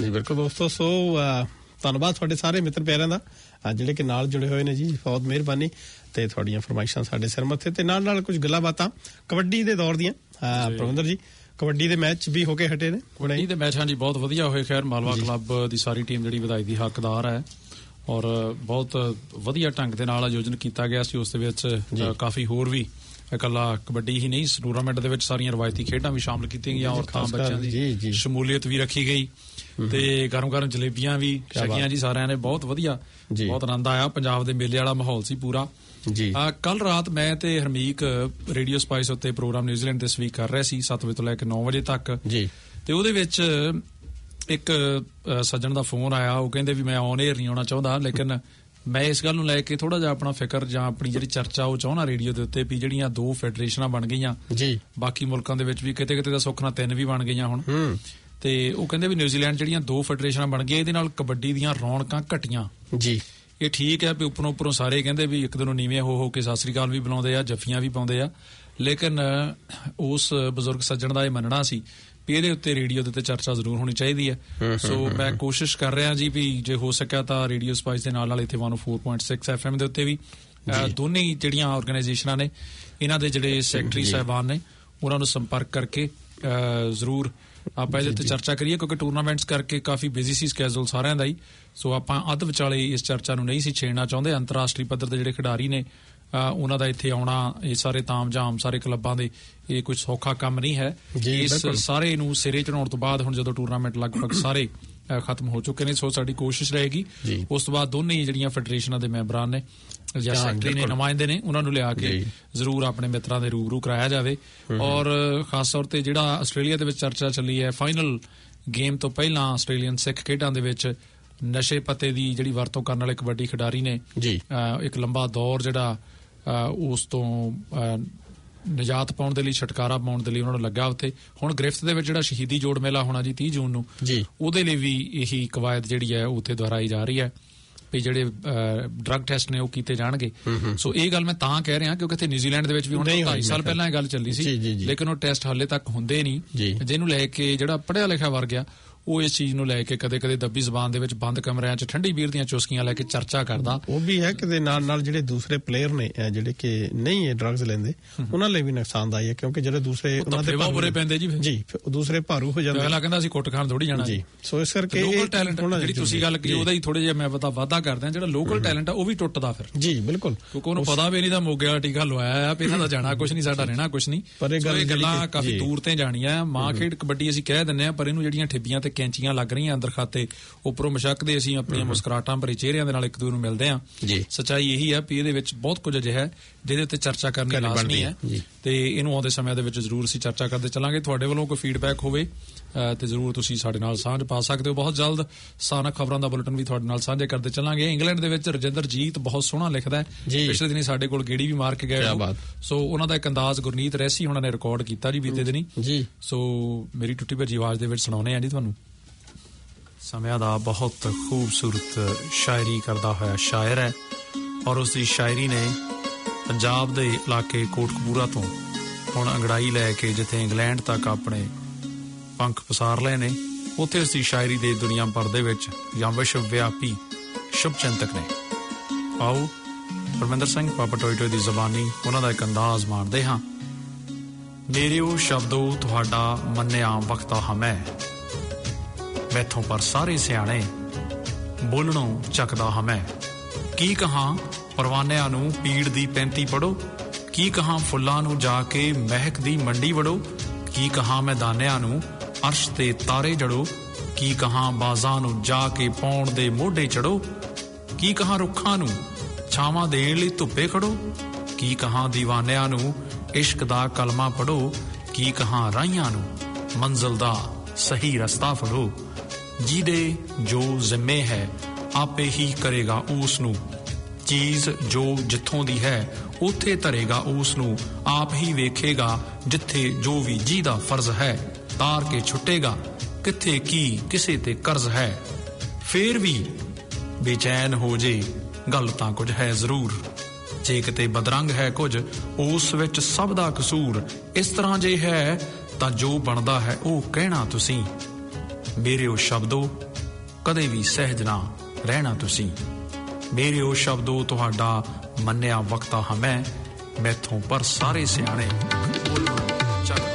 ਜੀ ਬਿਲਕੁਲ ਦੋਸਤੋ। ਸੋ ਧੰਨਵਾਦ ਤੁਹਾਡੇ ਸਾਰੇ ਮਿੱਤਰ ਪਿਆਰਿਆਂ ਦਾ ਜਿਹੜੇ ਕਿ ਨਾਲ ਜੁੜੇ ਹੋਏ ਨੇ ਜੀ, ਬਹੁਤ ਮਿਹਰਬਾਨੀ। ਤੇ ਤੁਹਾਡੀਆਂ ਫਰਮਾਇਸ਼ਾਂ ਸਾਡੇ ਸਿਰ ਮੱਥੇ ਤੇ ਨਾਲ ਕੁਝ ਗੱਲਾਂ ਬਾਤਾਂ ਕਬੱਡੀ ਦੇ ਦੌਰ ਦੀਆਂ। ਪ੍ਰਵਿੰਦਰ ਜੀ, ਕਬੱਡੀ ਦੇ ਮੈਚ ਵੀ ਹੋ ਕੇ ਹਟੇ ਨੇ। ਕਬੱਡੀ ਦੇ ਮੈਚ ਹਾਂਜੀ ਬਹੁਤ ਵਧੀਆ ਹੋਏ। ਖੈਰ ਮਾਲਵਾ ਕਲੱਬ ਦੀ ਸਾਰੀ ਟੀਮ ਜਿਹੜੀ ਵਧਾਈ ਦੀ ਹੱਕਦਾਰ ਹੈ ਔਰ ਬਹੁਤ ਵਧੀਆ ਢੰਗ ਦੇ ਨਾਲ ਆਯੋਜਨ ਕੀਤਾ ਗਿਆ ਸੀ। ਉਸ ਦੇ ਵਿੱਚ ਕਾਫੀ ਹੋਰ ਵੀ ਇਕੱਲਾ ਕਬੱਡੀ ਹੀ ਨਹੀਂ, ਇਸ ਟੂਰਨਾਮੈਂਟ ਦੇ ਵਿੱਚ ਸਾਰੀਆਂ ਰਵਾਇਤੀ ਖੇਡਾਂ ਵੀ ਸ਼ਾਮਲ ਕੀਤੀਆਂ ਗਈਆਂ, ਔਰਤਾਂ ਬੱਚਿਆਂ ਦੀ ਸ਼ਮੂਲੀਅਤ ਵੀ ਰੱਖੀ ਗਈ ਤੇ ਗਰਮ ਜਲੇਬੀਆਂ ਵੀ ਛਕੀਆਂ ਜੀ ਸਾਰਿਆਂ ਨੇ। ਬਹੁਤ ਵਧੀਆ, ਬਹੁਤ ਆਨੰਦ ਆਇਆ। ਪੰਜਾਬ ਦੇ ਮੇਲੇ ਵਾਲਾ ਮਾਹੌਲ ਸੀ ਪੂਰਾ ਜੀ। ਕੱਲ ਰਾਤ ਮੈਂ ਤੇ ਹਰਮੀਕ ਰੇਡੀਓ ਸਪਾਈਸ ਉੱਤੇ ਪ੍ਰੋਗਰਾਮ ਨਿਊਜ਼ੀਲੈਂਡ ਦੇ ਸਵੀਕ ਕਰ ਰਹੇ ਸੀ 7 ਵਜੇ ਤੋਂ ਲੈ ਕੇ 9 ਵਜੇ ਤੱਕ ਜੀ। ਤੇ ਉਹਦੇ ਵਿੱਚ ਇੱਕ ਸੱਜਣ ਦਾ ਫੋਨ ਆਇਆ, ਉਹ ਕਹਿੰਦੇ ਵੀ ਮੈਂ ਔਨ 에ਅਰ ਨਹੀਂ ਆਉਣਾ ਚਾਹੁੰਦਾ, ਲੇਕਿਨ ਮੈਂ ਇਸ ਗੱਲ ਨੂੰ ਲੈ ਕੇ ਥੋੜਾ ਜਿਹਾ ਆਪਣਾ ਫਿਕਰ ਜਾਂ ਆਪਣੀ ਜਿਹੜੀ ਚਰਚਾ ਉਹ ਚਾਹੁੰਦਾ ਰੇਡੀਓ ਦੇ ਉੱਤੇ ਵੀ ਜਿਹੜੀਆਂ 2 ਫੈਡਰੇਸ਼ਨਾਂ ਬਣ ਗਈਆਂ ਜੀ, ਬਾਕੀ ਮੁਲਕਾਂ ਦੇ ਵਿੱਚ ਵੀ ਕਿਤੇ ਤਾਂ ਸੁੱਖ ਨਾਲ 3 ਵੀ ਬਣ ਗਈਆਂ ਹੁਣ। ਤੇ ਉਹ ਕਹਿੰਦੇ ਵੀ ਨਿਊਜ਼ੀਲੈਂਡ ਜਿਹੜੀਆਂ 2 ਫੈਡਰੇਸ਼ਨਾਂ ਬਣ ਗਈਆਂ, ਇਹਦੇ ਨਾਲ ਕਬੱਡੀ ਦੀਆਂ ਰੌਣਕਾਂ ਘਟੀਆਂ ਜੀ। ਇਹ ਠੀਕ ਹੈ ਵੀ ਉੱਪਰੋਂ ਸਾਰੇ ਕਹਿੰਦੇ ਵੀ ਇੱਕ ਦਿਨ ਨੂੰ ਨੀਵੇਂ ਹੋ ਕੇ ਸਤਿ ਸ੍ਰੀ ਅਕਾਲ ਵੀ ਬੁਲਾਉਂਦੇ ਆ, ਜੱਫੀਆਂ ਵੀ ਪਾਉਂਦੇ ਆ, ਲੇਕਿਨ ਉਸ ਬਜ਼ੁਰਗ ਸੱਜਣ ਦਾ ਇਹ ਮੰਨਣਾ ਸੀ ਵੀ ਇਹਦੇ ਉੱਤੇ ਰੇਡੀਓ ਦੇ ਉੱਤੇ ਚਰਚਾ ਜ਼ਰੂਰ ਹੋਣੀ ਚਾਹੀਦੀ ਹੈ। ਸੋ ਮੈਂ ਕੋਸ਼ਿਸ਼ ਕਰ ਰਿਹਾ ਜੀ ਵੀ ਜੇ ਹੋ ਸਕਿਆ ਤਾਂ ਰੇਡੀਓ ਸਪਾਈਸ ਦੇ ਨਾਲ ਇੱਥੇ 104.6 FM ਦੇ ਉੱਤੇ ਵੀ ਦੋਨੇ ਜਿਹੜੀਆਂ ਆਰਗੇਨਾਈਜੇਸ਼ਨਾਂ ਨੇ ਇਹਨਾਂ ਦੇ ਜਿਹੜੇ ਸੈਕਟਰੀ ਸਾਹਿਬਾਨ ਨੇ ਉਹਨਾਂ ਨੂੰ ਸੰਪਰਕ ਕਰਕੇ ਜ਼ਰੂਰ ਆਪਾਂ ਇਹਦੇ ਉੱਤੇ ਚਰਚਾ ਕਰੀਏ, ਕਿਉਂਕਿ ਟੂਰਨਾਮੈਂਟਸ ਕਰਕੇ ਕਾਫੀ ਬਿਜ਼ੀ ਸੀ ਸਕੈਜੂਲ ਸਾਰਿਆਂ ਦਾ ਹੀ। ਸੋ ਆਪਾਂ ਅੱਧ ਵਿਚਾਲੇ ਇਸ ਚਰਚਾ ਨੂੰ ਨਹੀਂ ਸੀ ਛੇੜਨਾ ਚਾਹੁੰਦੇ। ਅੰਤਰਰਾਸ਼ਟਰੀ ਪੱਧਰ ਦੇ ਜਿਹੜੇ ਖਿਡਾਰੀ ਨੇ ਉਹਨਾਂ ਦਾ ਇੱਥੇ ਆਉਣਾ, ਇਹ ਸਾਰੇ ਤਾਮਝਾਮ ਸਾਰੇ ਕਲੱਬਾਂ ਦੇ, ਇਹ ਕੁਝ ਸੌਖਾ ਕੰਮ ਨਹੀਂ ਹੈ। ਇਸ ਸਾਰੇ ਨੂੰ ਸਿਰੇ ਚੜਾਉਣ ਤੋਂ ਬਾਅਦ ਹੁਣ ਜਦੋਂ ਟੂਰਨਾਮੈਂਟ ਲਗਭਗ ਸਾਰੇ ਖਤਮ ਹੋ ਚੁੱਕੇ ਨੇ, ਸੋ ਸਾਡੀ ਕੋਸ਼ਿਸ਼ ਰਹੇਗੀ ਉਸ ਤੋਂ ਬਾਅਦ ਦੋਨੇ ਜਿਹੜੀਆਂ ਫੈਡਰੇਸ਼ਨਾਂ ਦੇ ਮੈਂਬਰਾਂ ਨੇ ਜਾਂ ਸੈਕਟਰੀ ਨੇ, ਨੁਮਾਇੰਦੇ ਨੇ, ਉਹਨਾਂ ਨੂੰ ਲਿਆ ਕੇ ਜ਼ਰੂਰ ਆਪਣੇ ਮਿੱਤਰਾਂ ਦੇ ਰੂਬਰੂ ਕਰਾਇਆ ਜਾਵੇ। ਔਰ ਖਾਸ ਤੌਰ ਤੇ ਜਿਹੜਾ ਆਸਟ੍ਰੇਲੀਆ ਦੇ ਵਿੱਚ ਚਰਚਾ ਚੱਲੀ ਹੈ, ਫਾਈਨਲ ਗੇਮ ਤੋਂ ਪਹਿਲਾਂ ਆਸਟ੍ਰੇਲੀਅਨ ਸਿੱਖ ਖੇਡਾਂ ਦੇ ਵਿੱਚ ਨਸ਼ੇ ਪੱਤੇ ਦੀ ਜਿਹੜੀ ਵਰਤੋਂ ਕਰਨ ਵਾਲੇ ਕਬੱਡੀ ਖਿਡਾਰੀ ਨੇ ਇੱਕ ਲੰਬਾ ਦੌਰ ਜਿਹੜਾ ਉਸ ਤੋਂ ਨਿਜਾਤ ਪਾਉਣ ਦੇ ਲਈ, ਛੁਟਕਾਰਾ ਪਾਉਣ ਦੇ ਲਈ ਉਹਨਾਂ ਨੂੰ ਲੱਗਾ ਉੱਥੇ। ਹੁਣ ਗ੍ਰਿਫਤ ਦੇ ਵਿੱਚ ਜਿਹੜਾ ਸ਼ਹੀਦੀ ਜੋੜ ਮੇਲਾ ਹੋਣਾ ਜੀ 30 ਜੂਨ ਨੂੰ, ਉਹਦੇ ਲਈ ਵੀ ਇਹੀ ਕਵਾਇਦ ਜਿਹੜੀ ਹੈ ਉੱਥੇ ਦੁਹਰਾਈ ਜਾ ਰਹੀ ਹੈ ਵੀ ਜਿਹੜੇ ਡਰੱਗ ਟੈਸਟ ਨੇ ਉਹ ਕੀਤੇ ਜਾਣਗੇ। ਸੋ ਇਹ ਗੱਲ ਮੈਂ ਤਾਂ ਕਹਿ ਰਿਹਾ ਕਿਉਂਕਿ ਇੱਥੇ ਨਿਊਜ਼ੀਲੈਂਡ ਦੇ ਵਿੱਚ ਵੀ ਹੁਣ 2.5 ਸਾਲ ਪਹਿਲਾਂ ਇਹ ਗੱਲ ਚੱਲੀ ਸੀ, ਲੇਕਿਨ ਉਹ ਟੈਸਟ ਹਾਲੇ ਤੱਕ ਹੁੰਦੇ ਨਹੀਂ, ਜਿਹਨੂੰ ਲੈ ਕੇ ਜਿਹੜਾ ਪੜ੍ਹਿਆ ਲਿਖਿਆ ਵਰਗ ਆ ਉਹ ਇਸ ਚੀਜ਼ ਨੂੰ ਲੈ ਕੇ ਕਦੇ ਦੱਬੀ ਜ਼ਬਾਨ ਦੇ ਵਿੱਚ ਬੰਦ ਕਮਰਿਆਂ 'ਚ ਠੰਡੀ ਬੀਰ ਦੀਆਂ ਚੁਸਕੀਆਂ ਲੈ ਕੇ ਚਰਚਾ ਕਰਦਾ। ਉਹ ਵੀ ਹੈ ਕਿ ਨਾਲ ਜਿਹੜੇ ਦੂਸਰੇ ਪਲੇਅਰ ਨੇ ਜਿਹੜੇ ਕਿ ਨਹੀਂ ਇਹ ਡਰੱਗਸ ਲੈਂਦੇ, ਉਹਨਾਂ ਲਈ ਵੀ ਨੁਕਸਾਨਦਾਇਕ ਹੈ, ਕਿਉਂਕਿ ਜਿਹੜੇ ਦੂਸਰੇ ਉਹਨਾਂ ਦੇ ਬੁਰੇ ਪੈਂਦੇ ਜੀ ਦੂਸਰੇ ਭਾਰੂ ਹੋ ਜਾਂਦੇ। ਅਗਲਾ ਕਹਿੰਦਾ ਅਸੀਂ ਕੁੱਟ ਖਾਣ ਥੋੜੀ ਜਾਣਾ ਜੀ। ਸੋ ਇਸ ਕਰਕੇ ਲੋਕਲ ਟੈਲੈਂਟ ਜਿਹੜੀ ਤੁਸੀਂ ਗੱਲ ਕੀਤੀ ਉਹਦਾ ਹੀ ਥੋੜੇ ਜਿਹਾ ਮੈਂ ਵਾਧਾ ਕਰਦੇ, ਜਿਹੜਾ ਲੋਕਲ ਟੈਲੈਂਟ ਆ ਉਹ ਵੀ ਟੁੱਟਦਾ ਫਿਰ ਜੀ। ਬਿਲਕੁਲ, ਕਿਉਂਕਿ ਉਹਨੂੰ ਪਤਾ ਵੀ ਨਹੀਂ ਤਾਂ ਮੋਗੇ ਵਾਲਾ ਟੀਕਾ ਲਵਾਇਆ ਆ ਵੀ ਇਹਨਾਂ ਦਾ ਜਾਣਾ ਕੁਛ ਨਹੀਂ, ਸਾਡਾ ਰਹਿਣਾ ਕੁਛ ਨਹੀਂ। ਪਰ ਇਹ ਗੱਲਾਂ ਕਾਫੀ ਦੂਰ ਤੇ ਜਾਣੀਆਂ। ਮਾਂ ਖੇਡ ਕਬੱਡੀ ਅਸੀਂ ਕਹਿ ਦਿੰਦੇ ਆ, ਪਰ ਇਹਨੂੰ ਜਿਹੜੀਆਂ ਠਿੱਬੀਆਂ ਤੇ ਕੈਂਚੀਆਂ ਲੱਗ ਰਹੀਆਂ ਅੰਦਰ ਖਾਤੇ, ਉੱਪਰੋਂ ਮਸ਼ੱਕ ਦੇ ਅਸੀਂ ਆਪਣੀਆਂ ਮੁਸਕਰਾਹਟਾਂ ਭਰੇ ਚਿਹਰਿਆਂ ਦੇ ਨਾਲ ਇੱਕ ਦੂਜੇ ਨੂੰ ਮਿਲਦੇ ਹਾਂ। ਸੱਚਾਈ ਇਹੀ ਹੈ ਵੀ ਇਹਦੇ ਵਿੱਚ ਬਹੁਤ ਕੁਝ ਅਜਿਹਾ ਹੈ ਜਿਹਦੇ ਉੱਤੇ ਚਰਚਾ ਕਰਨੀ ਲਾਜ਼ਮੀ ਹੈ ਤੇ ਇਹਨੂੰ ਆਉਂਦੇ ਸਮੇਂ ਦੇ ਵਿੱਚ ਜ਼ਰੂਰ ਅਸੀਂ ਚਰਚਾ ਕਰਦੇ ਚੱਲਾਂਗੇ। ਤੁਹਾਡੇ ਵੱਲੋਂ ਕੋਈ ਫੀਡਬੈਕ ਹੋਵੇ ਤੇ ਜ਼ਰੂਰ ਤੁਸੀਂ ਸਾਡੇ ਨਾਲ ਸਾਂਝ ਪਾ ਸਕਦੇ ਹੋ। ਬਹੁਤ ਜਲਦ ਸਥਾਨਕ ਖਬਰਾਂ ਦਾ ਬੁਲੇਟਿਨ ਵੀ ਤੁਹਾਡੇ ਨਾਲ ਸਾਂਝੇ ਕਰਦੇ ਚੱਲਾਂਗੇ। ਇੰਗਲੈਂਡ ਦੇ ਵਿੱਚ ਰਜਿੰਦਰਜੀਤ ਬਹੁਤ ਸੋਹਣਾ ਲਿਖਦਾ ਹੈ, ਪਿਛਲੇ ਦਿਨੀ ਸਾਡੇ ਕੋਲ ਗੇੜੀ ਵੀ ਮਾਰ ਕੇ ਗਏ, ਸੋ ਉਹਨਾਂ ਦਾ ਇੱਕ ਅੰਦਾਜ਼ ਗੁਰਨੀਤ ਰੈਸੀ ਉਹਨਾਂ ਨੇ ਰਿਕਾਰਡ ਕੀਤਾ ਜੀ ਬੀਤੇ ਦਿਨੀ। ਸੋ ਮੇਰੀ ਟੁੱਟੀ ਭੱਜੀ ਆਵਾਜ਼ ਦੇ ਵਿੱਚ ਸੁਣਾਉਣੇ ਆ ਜੀ ਤੁਹਾਨੂੰ। ਸਮਿਆਂ ਦਾ ਬਹੁਤ ਖੂਬਸੂਰਤ ਸ਼ਾਇਰੀ ਕਰਦਾ ਹੋਇਆ ਸ਼ਾਇਰ ਹੈ ਔਰ ਉਸ ਦੀ ਸ਼ਾਇਰੀ ਨੇ ਪੰਜਾਬ ਦੇ ਇਲਾਕੇ ਕੋਟਕਪੂਰਾ ਤੋਂ ਹੁਣ ਅੰਗੜਾਈ ਲੈ ਕੇ ਜਿੱਥੇ ਇੰਗਲੈਂਡ ਤੱਕ ਆਪਣੇ ਪੰਖ ਪਸਾਰ ਲਏ ਨੇ, ਉੱਥੇ ਉਸ ਦੀ ਸ਼ਾਇਰੀ ਦੇ ਦੁਨੀਆ ਭਰ ਦੇ ਵਿੱਚ ਜਾਂ ਵਿਸ਼ਵ ਵਿਆਪੀ ਸ਼ੁਭ ਚਿੰਤਕ ਨੇ। ਆਓ ਪਰਮਿੰਦਰ ਸਿੰਘ ਪਾਪਾ ਟੋਇਟੋ ਦੀ ਜ਼ਬਾਨੀ ਉਹਨਾਂ ਦਾ ਇੱਕ ਅੰਦਾਜ਼ ਮਾਣਦੇ ਹਾਂ। ਮੇਰੇ ਉਹ ਸ਼ਬਦੋ ਤੁਹਾਡਾ ਮੰਨਿਆ ਵਕਤਾ ਹਮੈ, ਮੈਥੋਂ ਪਰ ਸਾਰੇ ਸਿਆਣੇ ਬੋਲਣੋਂ ਚੱਕਦਾ ਹਮੈ। ਕੀ ਕਹਾਂ ਪਰਵਾਨਿਆਂ ਨੂੰ ਪੀੜ ਦੀ 35 ਪੜੋ, ਕੀ ਕਹਾਂ ਫੁੱਲਾਂ ਨੂੰ ਜਾ ਕੇ ਮਹਿਕ ਦੀ ਮੰਡੀ ਵੜੋ, ਕੀ ਕਹਾਂ ਮੈਦਾਨਿਆਂ ਨੂੰ ਅਰਸ਼ ਤੇ ਤਾਰੇ ਜੜੋ, ਕੀ ਕਹਾਂ ਬਾਜ਼ਾਂ ਨੂੰ ਜਾ ਕੇ ਪੌਣ ਦੇ ਮੋਢੇ ਚੜੋ, ਕੀ ਕਹਾਂ ਰੁੱਖਾਂ ਨੂੰ ਛਾਵਾਂ ਦੇਣ ਲਈ ਧੁੱਪੇ ਖੜੋ, ਕੀ ਕਹਾਂ ਦੀਵਾਨਿਆਂ ਨੂੰ ਇਸ਼ਕ ਦਾ ਕਲਮਾ ਪੜੋ, ਕੀ ਕਹਾਂ ਰਾਹੀਆਂ ਨੂੰ ਮੰਜ਼ਿਲ ਦਾ ਸਹੀ ਰਸਤਾ ਫੜੋ। ਜਿਹਦੇ ਜੋ ਜ਼ਿੰਮੇ ਹੈ ਆਪੇ ਹੀ ਕਰੇਗਾ ਉਸ ਨੂੰ, ਚੀਜ਼ ਜੋ ਜਿੱਥੋਂ ਦੀ ਹੈ ਉੱਥੇ ਧਰੇਗਾ ਉਸ ਨੂੰ, ਆਪ ਹੀ ਵੇਖੇਗਾ ਜਿੱਥੇ ਜੋ ਵੀ ਜਿਹਦਾ ਫਰਜ਼ ਹੈ, ਤਾਰ ਕੇ ਛੁੱਟੇਗਾ ਕਿੱਥੇ ਕੀ ਕਿਸੇ ਤੇ ਕਰਜ਼ ਹੈ। ਫੇਰ ਵੀ ਬੇਚੈਨ ਹੋ ਜੇ ਗੱਲ ਤਾਂ ਕੁਝ ਹੈ ਜ਼ਰੂਰ, ਜੇ ਕਿਤੇ ਬਦਰੰਗ ਹੈ ਕੁਝ ਉਸ ਵਿੱਚ ਸਭ ਦਾ ਕਸੂਰ। ਇਸ ਤਰ੍ਹਾਂ ਜੇ ਹੈ ਤਾਂ ਜੋ ਬਣਦਾ ਹੈ ਉਹ ਕਹਿਣਾ ਤੁਸੀਂ, ਮੇਰੇ ਉਹ ਸ਼ਬਦੋ ਕਦੇ ਵੀ ਸਹਿਜ ਨਾ ਰਹਿਣਾ ਤੁਸੀਂ। ਮੇਰੇ ਉਹ ਸ਼ਬਦੋ ਤੁਹਾਡਾ ਮੰਨਿਆ ਵਕਤਾ ਹਮੈ, ਮੈਥੋਂ ਪਰ ਸਾਰੇ ਸਿਆਣੇ ਬੋਲੋ ਚੱਕਦਾ।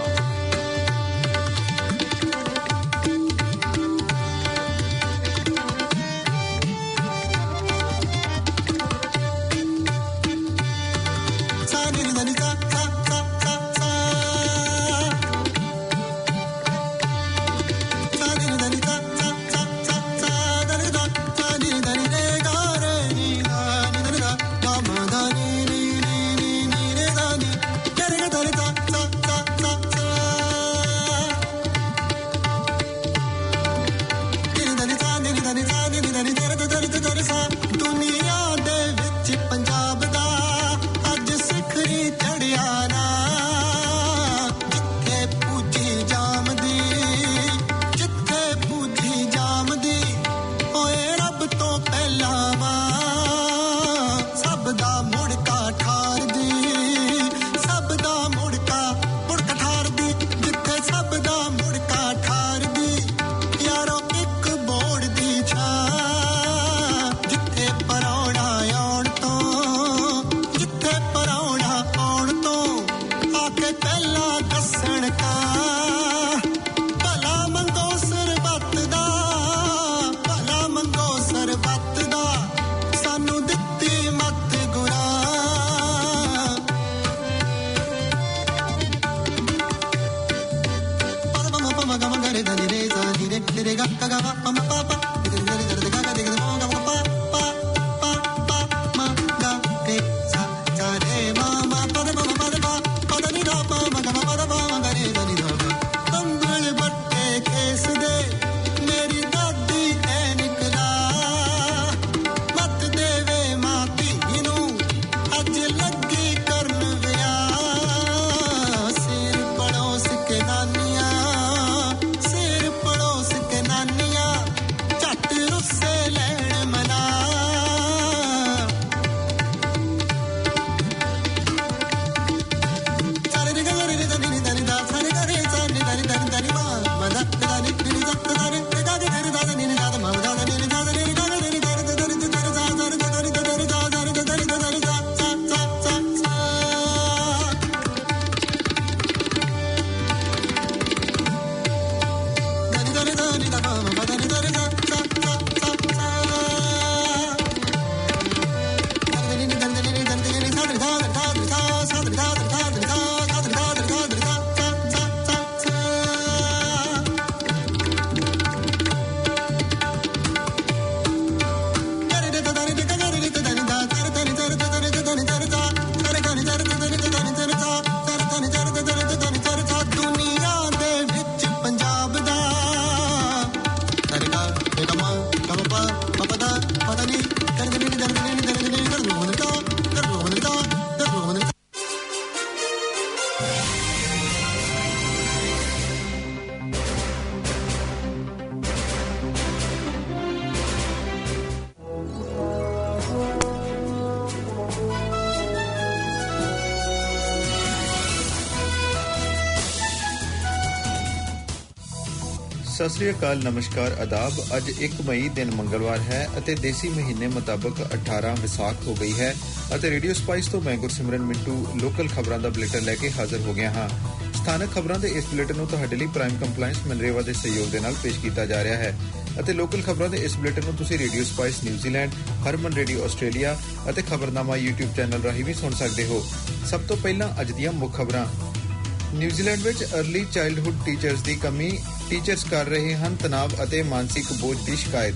ਸਤਿ ਸ੍ਰੀ ਅਕਾਲ, ਨਮਸਕਾਰ, ਆਦਾਬ। ਅੱਜ 1 ਮਈ ਦਿਨ ਮੰਗਲਵਾਰ ਹੈ ਅਤੇ ਦੇਸੀ ਮਹੀਨੇ ਮੁਤਾਬਕ 18 ਵਿਸਾਖ ਹੋ ਗਈ ਹੈ ਅਤੇ ਰੇਡੀਓ ਸਪਾਈਸ ਤੋਂ ਮੈਂ ਗੁਰਸਿਮਰਨ ਮਿੰਟੂ ਲੋਕਲ ਖਬਰਾਂ ਦਾ ਬੁਲੇਟਿਨ ਲੈ ਕੇ ਹਾਜ਼ਰ ਹੋ ਗਿਆ ਹਾਂ। ਸਥਾਨਕ ਖਬਰਾਂ ਦੇ ਇਸ ਬੁਲੇਟਿਨ ਨੂੰ ਤੁਹਾਡੇ ਲਈ ਪ੍ਰਾਈਮ ਕੰਪਲਾਇੰਸ ਮਨਰੇਵਾ ਦੇ ਸਹਿਯੋਗ ਦੇ ਨਾਲ ਪੇਸ਼ ਕੀਤਾ ਜਾ ਰਿਹਾ ਹੈ ਅਤੇ ਲੋਕਲ ਖਬਰਾਂ ਦੇ ਇਸ ਬੁਲੇਟਿਨ ਨੂੰ ਤੁਸੀਂ Radio Spice New Zealand, Harman Radio Australia ਅਤੇ ਖਬਰਨਾਮਾ YouTube ਚੈਨਲ ਰਾਹੀਂ ਵੀ ਸੁਣ ਸਕਦੇ ਹੋ। ਸਭ ਤੋਂ ਪਹਿਲਾਂ ਅੱਜ ਦੀਆਂ ਮੁੱਖ ਖਬਰਾਂ। ਨਿਊਜ਼ੀਲੈਂਡ ਵਿੱਚ ਅਰਲੀ ਚਾਈਲਡਹੁੱਡ ਟੀਚਰਸ ਦੀ ਕਮੀ, ਟੀਚਰਸ ਕਰ ਰਹੇ ਹਨ ਤਣਾਅ ਅਤੇ ਮਾਨਸਿਕ ਬੋਝ ਦੀ ਸ਼ਿਕਾਇਤ।